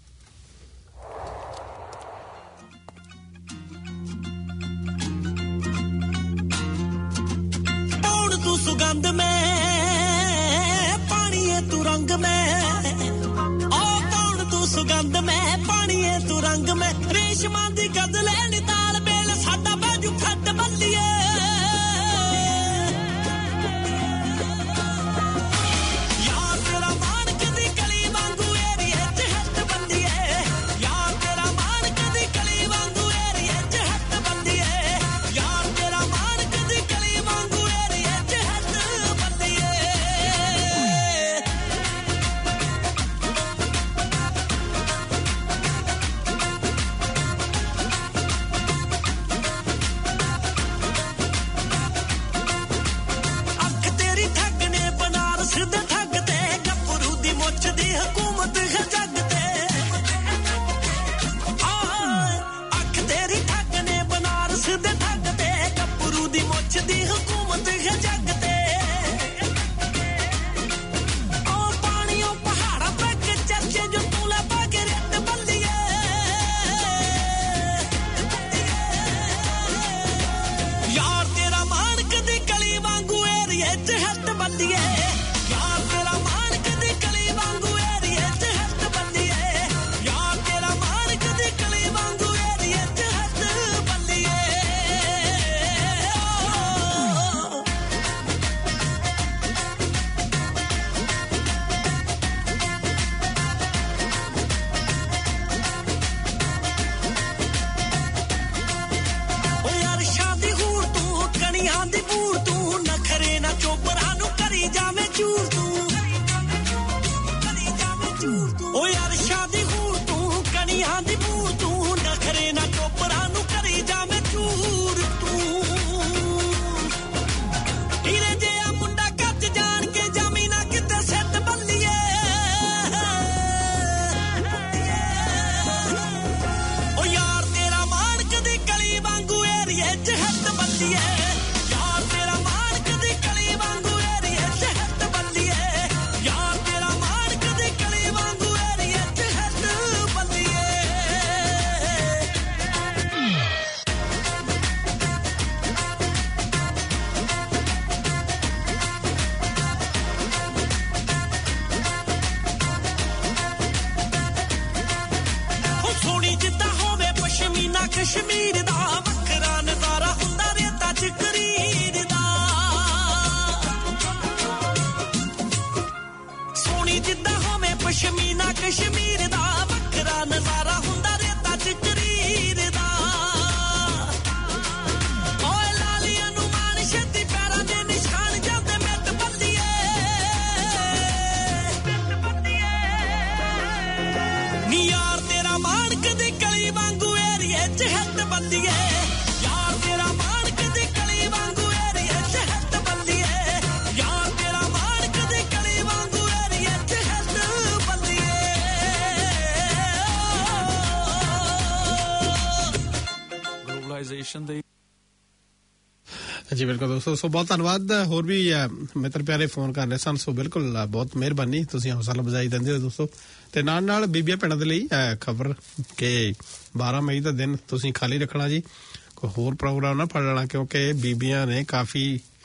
तू सुगंध में पानी है तू रंग में, ओ कौन तू सुगंध में पानी है तू रंग में, रेशमां दी गजल निताल बेल साडा बाजू खट बल्लिए, ਓ ਯਾਰ ਸ਼ਾਦੀ ਹੂਰ ਤੂੰ ਕਣੀਆਂ ਦੀ ਬੂਰ ਤੂੰ ਨਖਰੇ ਨਾ ਚੋਪਰਾਂ ਨੂੰ ਕਰੀ ਜਾਵੇਂ ਚੂਰ ਤੂੰ ਹੀਰੇ ਜਿਹਾ ਮੁੰਡਾ ਕੱਜ ਜਾਣ ਕੇ ਜਾਮੀ ਨਾ ਕਿਤੇ ਸੱਟ ਬੱਲੀਏ ਓ ਯਾਰ ਤੇਰਾ ਮਾਣਕ ਦੀ ਕਲੀ ਵਾਂਗੂ ਏਰੀਏ ਚ ਹੱਥ ਬੱਲੀਏ ਕਸ਼ਮੀਰ ਦਾ ਵੱਖਰਾ ਨਜ਼ਾਰਾ ਹੁੰਦਾ ਰੇਤਾ ਚ ਕਰੀਰ ਦਾ ਸੋਹਣੀ ਜਿੱਦਾਂ ਹੋਵੇ ਪਸ਼ਮੀਨਾ ਕਸ਼ਮੀਰ ਦਾ ਵੱਖਰਾ ਨਜ਼ਾਰਾ ਹੁੰਦਾ ਰੇਤਾ ਚ ਕਰੀਰ ਦਾ ਓਏ ਲਾਲੀਆਂ ਨੂੰ ਮਾਣ ਛੇਤੀ ਪੈਰਾਂ ਦੇ ਨਿਸ਼ਾਨ ਜਾਂਦੇ ਮਿੱਟ ਬੱਲੀਏ ਨੀ ਯਾਰ ਤੇਰਾ ਮਾਣਕ ਦੀ ਕਲੀ ਵਾਂਗੂ ਹੱਥ ਬੱਲੀਏ ਯਾਰ ਤੇਰਾ ਮਾਣਕ ਦੀ ਕਲੀ ਵਾਂਗੂ ਏਰੀਏ ਚ ਹੱਥ ਬੱਲੀਏ ਯਾਰ ਤੇਰਾ ਮਾਣਕ ਦੀ ਕਲੀ ਵਾਂਗੂ ਏਰੀਏ ਚ ਹੱਥ ਬੱਲੀਏ ਗਲੋਬਲਾਈਜੇਸ਼ਨ ਦੇ ਜੀ ਬਿਲਕੁਲ ਦੋਸਤੋ ਸੋ ਬਹੁਤ ਧੰਨਵਾਦ ਹੋਰ ਵੀ ਮਿੱਤਰ ਪਿਆਰੇ ਫੋਨ ਕਰ ਰਹੇ ਸਨ ਸੋ ਬਿਲਕੁਲ ਬਹੁਤ ਮਿਹਰਬਾਨੀ ਤੁਸੀਂ ਹੌਸਲਾ ਬਜਾਈ ਦਿੰਦੇ ਹੋ ਦੋਸਤੋ ਤੇ ਨਾਲ ਬੀਬੀਆਂ ਭੈਣਾਂ ਦੇ ਲਈ ਖਬਰ ਕਿ 12 ਮਈ ਦਾ ਦਿਨ ਤੁਸੀਂ ਖਾਲੀ ਰੱਖਣਾ ਜੀ ਕੋਈ ਹੋਰ ਪ੍ਰੋਗਰਾਮ ਨਾ ਫੜ ਲੈਣਾ ਕਿਉਂਕਿ ਬੀਬੀਆਂ ਨੇ ਕਾਫੀ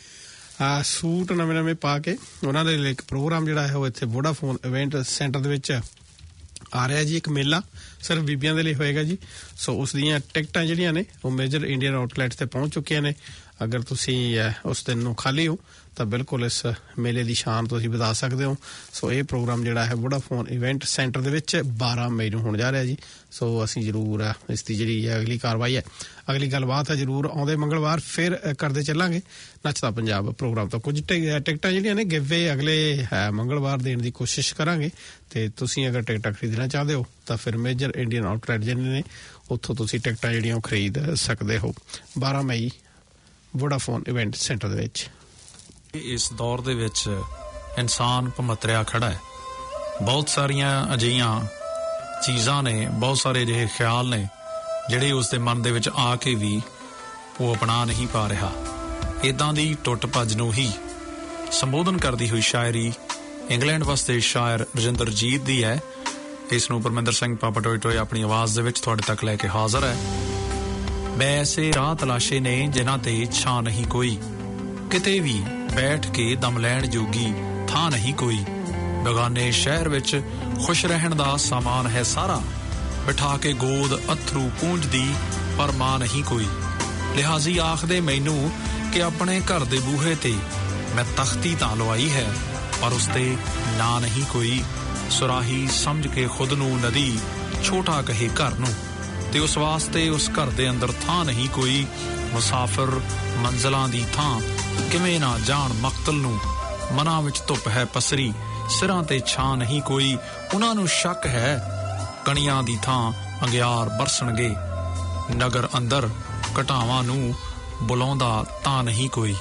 ਸੂਟ ਨਵੇਂ ਪਾ ਕੇ ਉਹਨਾਂ ਦੇ ਲਈ ਇੱਕ ਪ੍ਰੋਗਰਾਮ ਜਿਹੜਾ ਹੈ ਉਹ ਇੱਥੇ ਵੋਡਾਫੋਨ ਇਵੈਂਟ ਸੈਂਟਰ ਦੇ ਵਿੱਚ ਆ ਰਿਹਾ ਜੀ ਇੱਕ ਮੇਲਾ ਸਿਰਫ ਬੀਬੀਆਂ ਦੇ ਲਈ ਹੋਏਗਾ ਜੀ ਸੋ ਉਸ ਦੀਆਂ ਟਿਕਟਾਂ ਜਿਹੜੀਆਂ ਨੇ ਉਹ ਮੇਜਰ ਇੰਡੀਅਨ ਆਊਟਲੈਟ ਤੇ ਪਹੁੰਚ ਚੁੱਕੀਆਂ ਨੇ ਅਗਰ ਤੁਸੀਂ ਉਸ ਦਿਨ ਨੂੰ ਖਾਲੀ ਹੋ ਤਾਂ ਬਿਲਕੁਲ ਇਸ ਮੇਲੇ ਦੀ ਸ਼ਾਨ ਤੁਸੀਂ ਵਧਾ ਸਕਦੇ ਹੋ ਸੋ ਇਹ ਪ੍ਰੋਗਰਾਮ ਜਿਹੜਾ ਹੈ ਵੋਡਾਫੋਨ ਇਵੈਂਟ ਸੈਂਟਰ ਦੇ ਵਿੱਚ 12 ਮਈ ਨੂੰ ਹੋਣ ਜਾ ਰਿਹਾ ਜੀ ਸੋ ਅਸੀਂ ਜ਼ਰੂਰ ਇਸ ਦੀ ਜਿਹੜੀ ਅਗਲੀ ਕਾਰਵਾਈ ਹੈ ਅਗਲੀ ਗੱਲਬਾਤ ਹੈ ਜ਼ਰੂਰ ਆਉਂਦੇ ਮੰਗਲਵਾਰ ਫਿਰ ਕਰਦੇ ਚੱਲਾਂਗੇ ਨੱਚਦਾ ਪੰਜਾਬ ਪ੍ਰੋਗਰਾਮ ਤੋਂ ਕੁਝ ਟਿਕਟਾਂ ਜਿਹੜੀਆਂ ਨੇ ਗਿਵਵੇ ਅਗਲੇ ਮੰਗਲਵਾਰ ਦੇਣ ਦੀ ਕੋਸ਼ਿਸ਼ ਕਰਾਂਗੇ ਤੇ ਤੁਸੀਂ ਅਗਰ ਟਿਕਟਾਂ ਖਰੀਦਣਾ ਚਾਹਦੇ ਹੋ ਤਾਂ ਫਿਰ ਮੇਜਰ ਇੰਡੀਅਨ ਆਊਟਲੈਟ ਜਿਹੜੇ ਨੇ ਉੱਥੋਂ ਤੁਸੀਂ ਟਿਕਟਾਂ ਜਿਹੜੀਆਂ ਖਰੀਦ ਸਕਦੇ ਹੋ 12 ਮਈ ਵੋਡਾਫੋਨ ਇਵੈਂਟ ਸੈਂਟਰ ਦੇ ਵਿੱਚ ਇਸ ਦੌਰ ਦੇ ਵਿੱਚ ਇਨਸਾਨ ਭਮਤਰਿਆ ਖੜਾ ਹੈ ਬਹੁਤ ਸਾਰੀਆਂ ਅਜਿਹੀਆਂ ਚੀਜ਼ਾਂ ਨੇ ਬਹੁਤ ਸਾਰੇ ਅਜਿਹੇ ਖਿਆਲ ਨੇ ਜਿਹੜੇ ਉਸ ਦੇ ਮਨ ਦੇ ਵਿੱਚ ਆ ਕੇ ਵੀ ਉਹ ਅਪਣਾ ਨਹੀਂ ਪਾ ਰਿਹਾ ਇਦਾਂ ਦੀ ਟੁੱਟ ਭੱਜ ਨੂੰ ਹੀ ਸੰਬੋਧਨ ਕਰਦੀ ਹੋਈ ਸ਼ਾਇਰੀ ਇੰਗਲੈਂਡ ਵਸਦੇ ਸ਼ਾਇਰ ਰਜਿੰਦਰਜੀਤ ਦੀ ਹੈ ਇਸ ਨੂੰ ਪਰਮਿੰਦਰ ਸਿੰਘ ਪਾਪਾ ਟੋਏ ਟੋਏ ਆਪਣੀ ਆਵਾਜ਼ ਦੇ ਵਿੱਚ ਤੁਹਾਡੇ ਤੱਕ ਲੈ ਕੇ ਹਾਜ਼ਰ ਹੈ ਮੈਂ ਐਸੇ ਰਾਹ ਤਲਾਸ਼ੇ ਨੇ ਜਿਨ੍ਹਾਂ ਤੇ ਛਾਂ ਨਹੀਂ ਕੋਈ ਕਿਤੇ ਵੀ ਬੈਠ ਕੇ ਦਮ ਲੈਣ ਜੋਗੀ ਥਾਂ ਨਹੀਂ ਕੋਈ ਬੇਗਾਨੇ ਸ਼ਹਿਰ ਵਿੱਚ ਖੁਸ਼ ਰਹਿਣ ਦਾ ਸਾਮਾਨ ਹੈ ਸਾਰਾ ਬਿਠਾ ਕੇ ਗੋਦ ਅਥਰੂ ਪੂੰਝਦੀ ਪਰ ਮਾਂ ਨਹੀਂ ਕੋਈ ਲਿਹਾਜ਼ੀ ਆਖਦੇ ਮੈਨੂੰ ਕਿ ਆਪਣੇ ਘਰ ਦੇ ਬੂਹੇ ਤੇ ਮੈਂ ਤਖਤੀ ਤਾਂ ਲਵਾਈ ਹੈ ਪਰ ਉਸ ਤੇ ਨਾਂ ਨਹੀਂ ਕੋਈ ਸੁਰਾਹੀ ਸਮਝ ਕੇ ਖੁਦ ਨੂੰ ਨਦੀ ਛੋਟਾ ਕਹੇ ਘਰ ਨੂੰ ਤੇ ਉਸ ਵਾਸਤੇ ਉਸ ਘਰ ਦੇ ਅੰਦਰ ਥਾਂ ਨਹੀਂ ਕੋਈ ਮੁਸਾਫਿਰ ਮੰਜ਼ਲਾਂ ਦੀ ਥਾਂ ਕਿਵੇਂ ਨਾ ਜਾਣ ਮਕਤਲ ਨੂੰ ਮਨਾਂ ਵਿੱਚ ਧੁੱਪ ਹੈ ਪਸਰੀ ਸਿਰਾਂ ਤੇ ਛਾਂ ਨਹੀਂ ਕੋਈ ਉਹਨਾਂ ਨੂੰ ਸ਼ੱਕ ਹੈ ਕਣੀਆਂ ਦੀ ਥਾਂ ਅੰਗਿਆਰ ਬਰਸਣਗੇ ਨਗਰ ਅੰਦਰ ਘਟਾਵਾਂ ਨੂੰ ਬੁਲਾਉਂਦਾ ਤਾਂ ਨਹੀਂ ਕੋਈ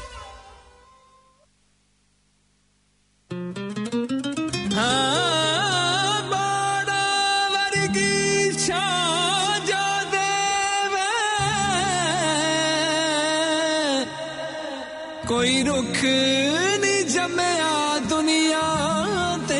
ਕੋਈ ਰੁੱਖ ਨਹੀਂ ਜੰਮਿਆ ਦੁਨੀਆ ਤੇ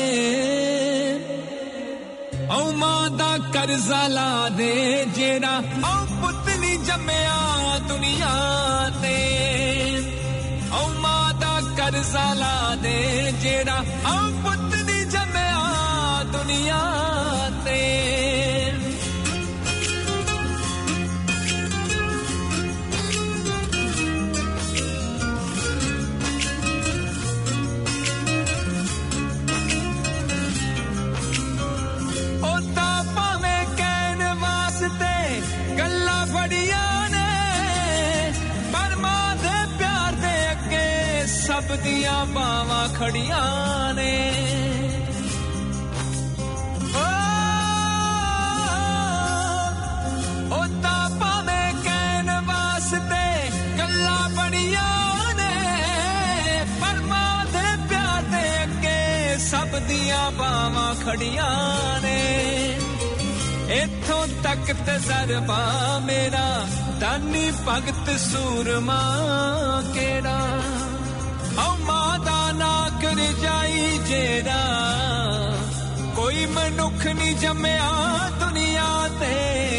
ਓ ਮਾਂ ਦਾ ਕਰਜ਼ਾ ਲਾ ਦੇ ਜਿਹੜਾ ਓ ਪੁੱਤ ਨਹੀਂ ਜੰਮਿਆ ਦੁਨੀਆ ਤੇ ਓ ਮਾਂ ਦਾ ਕਰਜ਼ਾ ਲਾ ਦੇ ਜਿਹੜਾ ਓ ਪੁੱਤ ਨਹੀਂ ਜੰਮਿਆ ਦੁਨੀਆ ਤੇ ਗੱਲਾਂ ਫੜੀਆਂ ਨੇ ਪਰ ਮਾਂ ਦੇ ਪਿਆਰ ਦੇ ਅੱਗੇ ਸਭ ਦੀਆਂ ਬਾਵਾਂ ਖੜੀਆਂ ਨੇ ਰੱਬ ਦੀਆਂ ਬਾਵਾਂ ਖੜੀਆਂ ਨੇ ਇੱਥੋਂ ਤੱਕ ਤਜਰਬਾ ਮੇਰਾ ਦਾਨੀ ਭਗਤ ਸੂਰਮਾ ਕਿਹੜਾ ਓ ਮਾਂ ਦਾ ਨਾ ਕਰ ਜਾਈ ਜਿਹੜਾ ਕੋਈ ਮਨੁੱਖ ਨਹੀਂ ਜੰਮਿਆ ਦੁਨੀਆ ਤੇ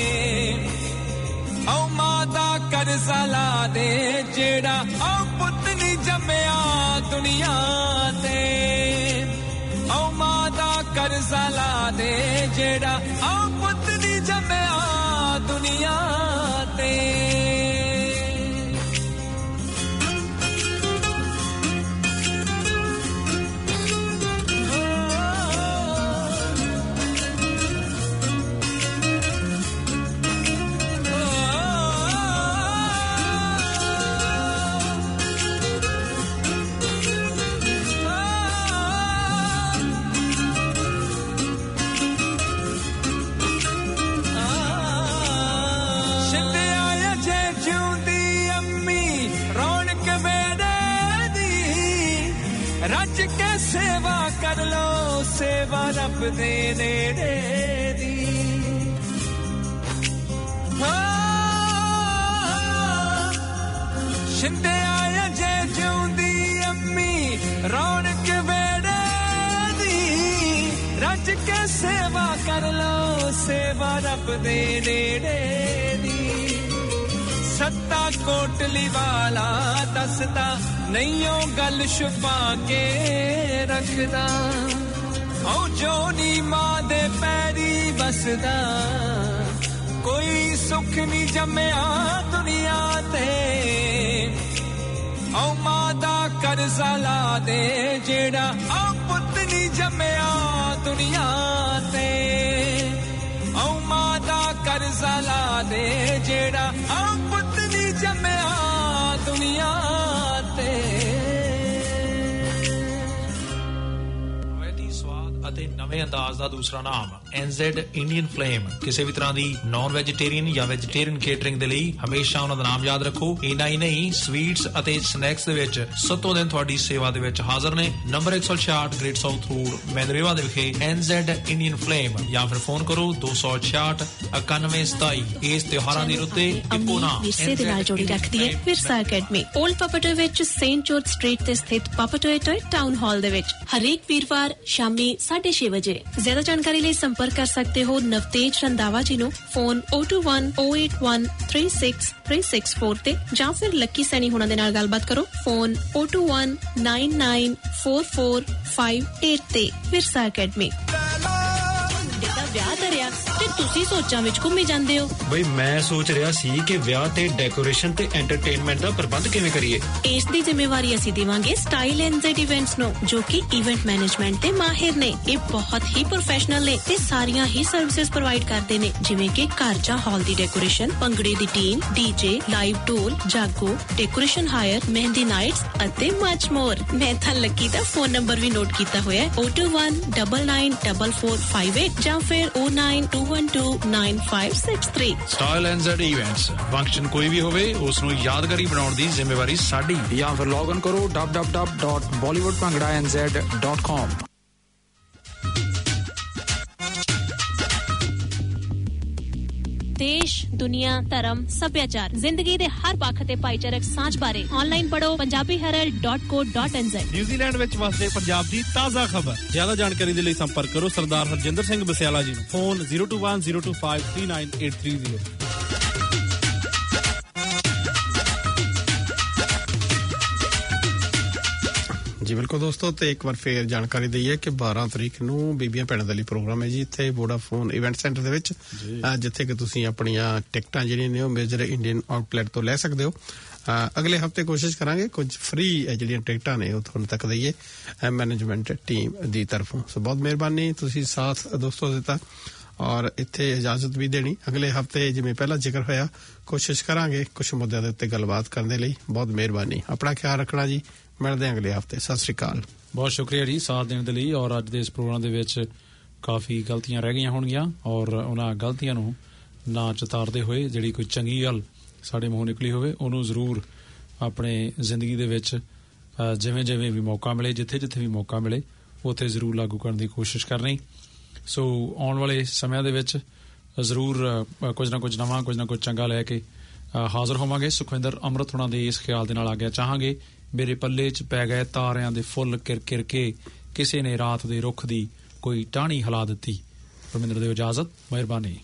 ਓ ਮਾਂ ਦਾ ਕਰਜ਼ਾ ਲਾ ਦੇ ਜਿਹੜਾ ਓ ਪੁੱਤ ਨਹੀਂ ਜੰਮਿਆ ਦੁਨੀਆ ਤੇ ਓ ਮਾਂ ਦਾ ਕਰਜ਼ਾ ਲਾ ਦੇ ਜਿਹੜਾ ਓ ਪੁੱਤ ਨਹੀਂ ਜੰਮਿਆ ਦੁਨੀਆ ਤੇ ਰੱਜ ਕੇ ਸੇਵਾ ਕਰ ਲੋ ਸੇਵਾ ਰੱਬ ਦੇ ਨੇੜੇ ਦੀ ਸ਼ਿੰਦੇ ਆਇਆ ਜੇ ਜਿਉਂਦੀ ਅੰਮੀ ਰੌਣਕ ਵੇੜੇ ਦੀ ਰੱਜ ਕੇ ਸੇਵਾ ਕਰ ਲੋ ਸੇਵਾ ਰੱਬ ਦੇ ਨੇੜੇ ਦੀ ਸੱਤਾ ਕੋਟਲੀ ਵਾਲਾ ਦੱਸਦਾ ਨਹੀਂ ਉਹ ਗੱਲ ਛੁਪਾ ਕੇ ਰੱਖਦਾ ਓ ਜੋ ਨੀ ਮਾਂ ਦੇ ਪੈਰੀ ਬਸਦਾ ਕੋਈ ਸੁੱਖ ਨਹੀਂ ਜੰਮਿਆ ਦੁਨੀਆ ਤੇ ਓ ਮਾਂ ਦਾ ਕਰਜ਼ਾ ਲਾ ਦੇ ਜਿਹੜਾ ਓ ਪੁੱਤ ਨਹੀਂ ਜੰਮਿਆ ਦੁਨੀਆ ਤੇ ਓ ਮਾਂ ਦਾ ਕਰਜ਼ਾ ਲਾ ਦੇ ਜਿਹੜਾ ਓ ਪੁੱਤ ਨਹੀਂ ਜੰਮਿਆ ਦੁਨੀਆ ਤੇ ਅਤੇ ਨਵੇਂ ਅੰਦਾਜ਼ ਦਾ ਦੂਸਰਾ ਨਾਮ NZ ਇੰਡੀਅਨ ਫਲੇਮ ਕਿਸੇ ਵੀ ਤਰ੍ਹਾਂ ਦੀ ਨਾਨ ਵੈਜੀਟੇਰੀਅਨ ਜਾਂ ਵੈਜੀਟੇਰੀਅਨ ਕੇਟਰਿੰਗ ਦੇ ਲਈ ਹਮੇਸ਼ਾ ਉਹਨਾਂ ਦਾ ਨਾਮ ਯਾਦ ਰੱਖੋ ਇੰਨਾ ਹੀ ਨਹੀਂ ਸਵੀਟਸ ਅਤੇ ਸਨੈਕਸ ਦੇ ਵਿੱਚ ਸਤੋਂ ਦਿਨ ਤੁਹਾਡੀ ਸੇਵਾ ਦੇ ਵਿੱਚ ਹਾਜ਼ਰ ਨੇ ਨੰਬਰ 166 ਗ੍ਰੇਟ ਸਾਊਥ ਰੋਡ ਮੈਂਦਰੇਵਾ ਦੇ ਵਿਖੇ NZ ਇੰਡੀਅਨ ਫਲੇਮ ਜਾਂ ਫਿਰ ਫੋਨ ਕਰੋ 266 9127 ਇਸ ਤਿਉਹਾਰਾਂ ਦੀ ਰੁੱਤੇ ਇੱਕੋ ਨਾਮ ਵਿਰਸੇ ਦੇ ਨਾਲ ਜੋੜੀ ਰੱਖਦੀ ਹੈ ਵਿਰਸਾ ਅਕੈਡਮੀ ਓਲਡ ਪਾਪਾਟੋ ਵਿੱਚ ਸੇਂਟ ਜੋਰਜ ਸਟਰੀਟ ਤੇ ਸਥਿਤ ਪਾਪਾਟੋ ਟਾਊਨ ਹਾਲ ਦੇ ਵਿੱਚ ਹਰੇਕ ਵੀਰਵਾਰ ਸ਼ਾਮੀ 6:30 ਵਜੇ ਜ਼ਿਆਦਾ ਜਾਣਕਾਰੀ ਲਈ ਸੰਪਰਕ ਕਰ ਸਕਦੇ ਹੋ ਨਵਤੇਜ ਰੰਦਾਵਾ ਜੀ ਨੂੰ ਫੋਨ 02108136364 ਤੇ ਜਾਂ ਫਿਰ ਲੱਕੀ ਸੈਣੀ ਹੁਣਾਂ ਦੇ ਨਾਲ ਗੱਲਬਾਤ ਕਰੋ ਫੋਨ 021994458 ਤੇ ਵਿਰਸਾ ਅਕੈਡਮੀ ਵਿਆਹ ਧਰਿਆ ਤੇ ਤੁਸੀਂ ਸੋਚਾਂ ਵਿੱਚ ਘੁੰਮੀ ਜਾਂਦੇ ਹੋ ਬਈ ਮੈਂ ਸੋਚ ਰਿਹਾ ਸੀ ਕਿ ਵਿਆਹ ਤੇ ਡੈਕੋਰੇਸ਼ਨ ਤੇ ਐਂਟਰਟੇਨਮੈਂਟ ਦਾ ਪ੍ਰਬੰਧ ਕਿਵੇਂ ਕਰੀਏ ਇਸ ਦੀ ਜ਼ਿੰਮੇਵਾਰੀ ਅਸੀਂ ਦੇਵਾਂਗੇ ਸਟਾਈਲ NZ ਇਵੈਂਟਸ ਨੂੰ ਜੋ ਕਿ ਇਵੈਂਟ ਮੈਨੇਜਮੈਂਟ ਤੇ ਮਾਹਿਰ ਨੇ ਇਹ ਬਹੁਤ ਹੀ ਪ੍ਰੋਫੈਸ਼ਨਲ ਨੇ ਤੇ ਸਾਰੀਆਂ ਹੀ ਸਰਵਿਸਿਜ਼ ਪ੍ਰੋਵਾਈਡ ਕਰਦੇ ਨੇ ਜਿਵੇਂ ਕਿ ਘਰ ਜਾਂ ਹਾਲ ਦੀ ਡੈਕੋਰੇਸ਼ਨ ਭੰਗੜੇ ਦੀ ਟੀਮ DJ ਲਾਈਵ ਢੋਲ ਜਾਗੋ ਡੈਕੋਰੇਸ਼ਨ ਹਾਇਰ ਮਹਿੰਦੀ ਨਾਈਟਸ ਅਤੇ ਮਚ ਮੋਰ ਮੈਂ ਤਾਂ ਲੱਕੀ ਦਾ ਫੋਨ ਨੰਬਰ ਵੀ ਨੋਟ ਕੀਤਾ ਹੋਇਆ ਹੈ 021994458 ਜਾਂ ਫਿਰ 092129563 ਸਟਾਈਲ NZ ਇਵੈਂਟਸ ਫੰਕਸ਼ਨ ਕੋਈ ਵੀ ਹੋਵੇ ਉਸ ਨੂੰ ਯਾਦਗਾਰੀ ਬਣਾਉਣ ਦੀ ਜ਼ਿੰਮੇਵਾਰੀ ਸਾਡੀ ਜਾਂ ਫਿਰ ਲੌਗ ਇਨ ਕਰੋ www.bollywoodbhangraNZ.com ਦੇਸ਼ ਦੁਨੀਆ ਧਰਮ ਸੱਭਿਆਚਾਰ ਜ਼ਿੰਦਗੀ ਦੇ ਹਰ ਪੱਖ ਤੇ ਭਾਈਚਾਰਕ ਸਾਂਝ ਬਾਰੇ ਆਨਲਾਈਨ ਪੜੋ punjabiherald.co.nz ਨਿਊਜ਼ੀਲੈਂਡ ਵਿੱਚ ਵਸਦੇ ਪੰਜਾਬ ਦੀ ਤਾਜ਼ਾ ਖਬਰ ਜ਼ਿਆਦਾ ਜਾਣਕਾਰੀ ਦੇ ਲਈ ਸੰਪਰਕ ਕਰੋ ਸਰਦਾਰ ਹਰਜਿੰਦਰ ਸਿੰਘ ਬਸਿਆਲਾ ਜੀ ਨੂੰ ਫੋਨ 02102539830 ਜੀ ਬਿਲਕੁਲ ਦੋਸਤੋ ਤੇ ਇੱਕ ਵਾਰ ਫੇਰ ਜਾਣਕਾਰੀ ਦਈਏ ਕਿ 12 ਤਰੀਕ ਨੂੰ ਬੀਬੀਆਂ ਭੈਣਾਂ ਦਾ ਲਈ ਪ੍ਰੋਗਰਾਮ ਹੈ ਜੀ ਇੱਥੇ ਵੋਡਾਫੋਨ ਇਵੈਂਟ ਸੈਂਟਰ ਦੇ ਵਿੱਚ ਜਿੱਥੇ ਕਿ ਤੁਸੀਂ ਆਪਣੀਆਂ ਟਿਕਟਾਂ ਜਿਹੜੀਆਂ ਨੇ ਉਹ ਮੇਜਰ ਇੰਡੀਅਨ ਆਊਟਲੈਟ ਤੋਂ ਲੈ ਸਕਦੇ ਹੋ ਅਗਲੇ ਹਫਤੇ ਕੋਸ਼ਿਸ਼ ਕਰਾਂਗੇ ਕੁਝ ਫ੍ਰੀ ਜਿਹੜੀਆਂ ਟਿਕਟਾਂ ਨੇ ਉਹ ਤੁਹਾਨੂੰ ਤੱਕ ਦਈਏ ਮੈਨੇਜਮੈਂਟ ਟੀਮ ਦੀ ਤਰਫੋਂ ਸੋ ਬਹੁਤ ਮਿਹਰਬਾਨੀ ਤੁਸੀਂ ਸਾਥ ਦੋਸਤੋ ਦਿੱਤਾ ਔਰ ਇੱਥੇ ਇਜਾਜ਼ਤ ਵੀ ਦੇਣੀ ਅਗਲੇ ਹਫਤੇ ਜਿਵੇਂ ਪਹਿਲਾਂ ਜ਼ਿਕਰ ਹੋਇਆ ਕੋਸ਼ਿਸ਼ ਕਰਾਂਗੇ ਕੁਝ ਮੁੱਦਿਆਂ ਦੇ ਉੱਤੇ ਗੱਲਬਾਤ ਕਰਨ ਦੇ ਲਈ ਬਹੁਤ ਮਿਹਰਬਾਨੀ ਆਪਣਾ ਖਿਆਲ ਰੱਖਣਾ ਜੀ ਮਿਲਦੇ ਅਗਲੇ ਹਫਤੇ ਸਤਿ ਸ੍ਰੀ ਅਕਾਲ ਬਹੁਤ ਸ਼ੁਕਰੀਆ ਜੀ ਸਾਥ ਦੇਣ ਦੇ ਲਈ ਔਰ ਅੱਜ ਦੇ ਇਸ ਪ੍ਰੋਗਰਾਮ ਦੇ ਵਿੱਚ ਕਾਫੀ ਗਲਤੀਆਂ ਰਹਿ ਗਈਆਂ ਹੋਣਗੀਆਂ ਔਰ ਉਹਨਾਂ ਗਲਤੀਆਂ ਨੂੰ ਨਾ ਚਿਤਾਰਦੇ ਹੋਏ ਜਿਹੜੀ ਕੋਈ ਚੰਗੀ ਗੱਲ ਸਾਡੇ ਮੂੰਹੋਂ ਨਿਕਲੀ ਹੋਵੇ ਉਹਨੂੰ ਜ਼ਰੂਰ ਆਪਣੇ ਜ਼ਿੰਦਗੀ ਦੇ ਵਿੱਚ ਜਿਵੇਂ ਜਿਵੇਂ ਵੀ ਮੌਕਾ ਮਿਲੇ ਜਿੱਥੇ ਜਿੱਥੇ ਵੀ ਮੌਕਾ ਮਿਲੇ ਉੱਥੇ ਜ਼ਰੂਰ ਲਾਗੂ ਕਰਨ ਦੀ ਕੋਸ਼ਿਸ਼ ਕਰਨੀ। ਸੋ ਆਉਣ ਵਾਲੇ ਸਮਿਆਂ ਦੇ ਵਿੱਚ ਜ਼ਰੂਰ ਕੁਝ ਨਾ ਕੁਝ ਨਵਾਂ, ਕੁਝ ਨਾ ਕੁਝ ਚੰਗਾ ਲੈ ਕੇ ਹਾਜ਼ਰ ਹੋਵਾਂਗੇ। ਸੁਖਵਿੰਦਰ ਅੰਮ੍ਰਿਤ ਹੋਣਾ ਦੇ ਇਸ ਖਿਆਲ ਦੇ ਨਾਲ ਆਗਿਆ ਚਾਹਾਂਗੇ। ਮੇਰੇ ਪੱਲੇ 'ਚ ਪੈ ਗਏ ਤਾਰਿਆਂ ਦੇ ਫੁੱਲ ਕਿਰ ਕਿਰ ਕੇ, ਕਿਸੇ ਨੇ ਰਾਤ ਦੇ ਰੁੱਖ ਦੀ ਕੋਈ ਟਾਹਣੀ ਹਿਲਾ ਦਿੱਤੀ। ਪਰਮਿੰਦਰ ਦਿਓ ਇਜਾਜ਼ਤ, ਮਿਹਰਬਾਨੀ।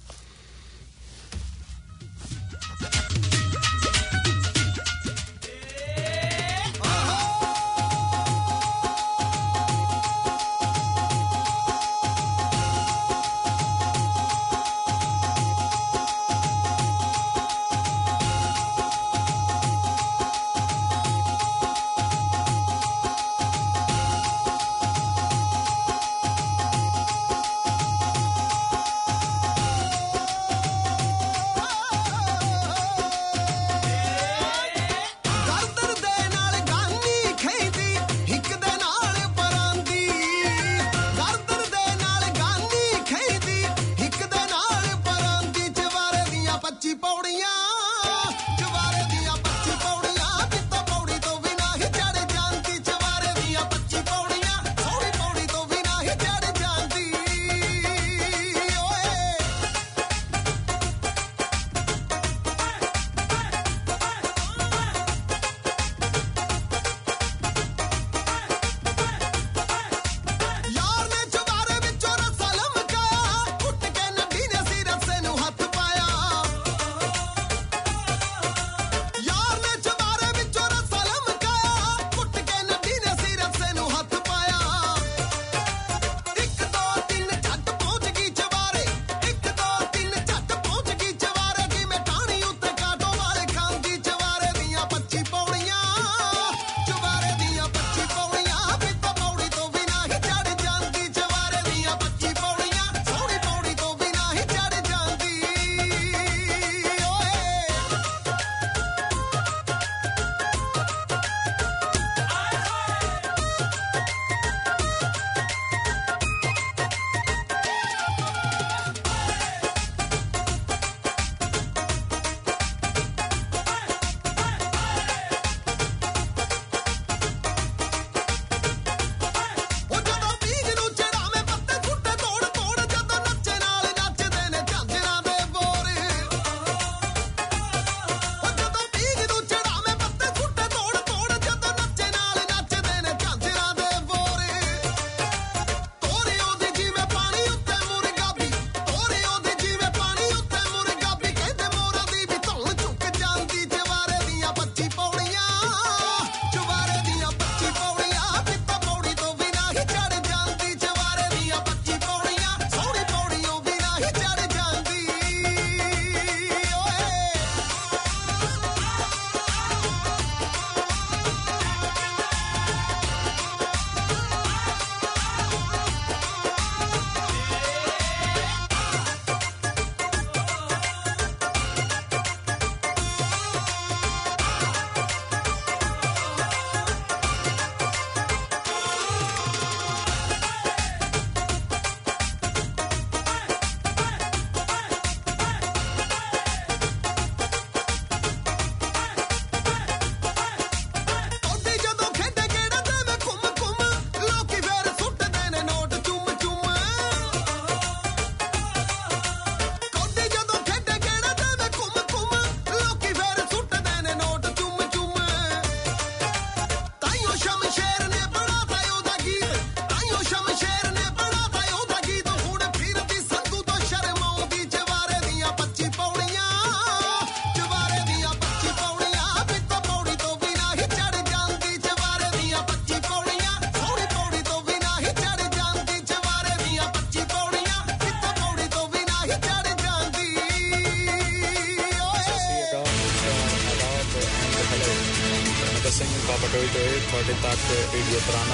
ਤੁਹਾਡੇ ਤੱਕ ਰੇਡੀਓ ਤਰਾਨਾ।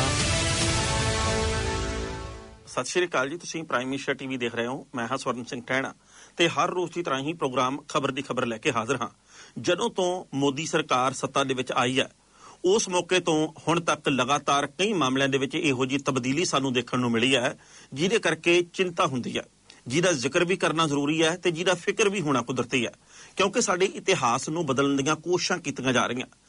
ਸਤਿ ਸ਼੍ਰੀ ਅਕਾਲ ਜੀ, ਤੁਸੀਂ ਪ੍ਰਾਈਮ ਮਿਨਿਸਟਰ ਟੀਵੀ ਦੇਖ ਰਹੇ ਹੋ। ਮੈਂ ਹਾਂ ਸਵਰਨ ਸਿੰਘ ਟਹਿਣਾ ਤੇ ਹਰ ਰੋਜ਼ ਦੀ ਤਰ੍ਹਾਂ ਹੀ ਪ੍ਰੋਗਰਾਮ ਖਬਰ ਦੀ ਖਬਰ ਲੈ ਕੇ ਹਾਜ਼ਰ ਹਾਂ। ਜਦੋਂ ਤੋਂ ਮੋਦੀ ਸਰਕਾਰ ਸੱਤਾ ਦੇ ਵਿੱਚ ਆਈ ਹੈ ਉਸ ਮੌਕੇ ਤੋਂ ਹੁਣ ਤੱਕ ਲਗਾਤਾਰ ਕਈ ਮਾਮਲਿਆਂ ਦੇ ਵਿੱਚ ਇਹੋ ਜਿਹੀ ਤਬਦੀਲੀ ਸਾਨੂੰ ਦੇਖਣ ਨੂੰ ਮਿਲੀ ਹੈ ਜਿਹਦੇ ਕਰਕੇ ਚਿੰਤਾ ਹੁੰਦੀ ਹੈ, ਜਿਹਦਾ ਜ਼ਿਕਰ ਵੀ ਕਰਨਾ ਜ਼ਰੂਰੀ ਹੈ ਤੇ ਜਿਹਦਾ ਫਿਕਰ ਵੀ ਹੋਣਾ ਕੁਦਰਤੀ ਹੈ, ਕਿਉਂਕਿ ਸਾਡੇ ਇਤਿਹਾਸ ਨੂੰ ਬਦਲਣ ਦੀਆਂ ਕੋਸ਼ਿਸ਼ਾਂ ਕੀਤੀਆਂ ਜਾ ਰਹੀਆਂ।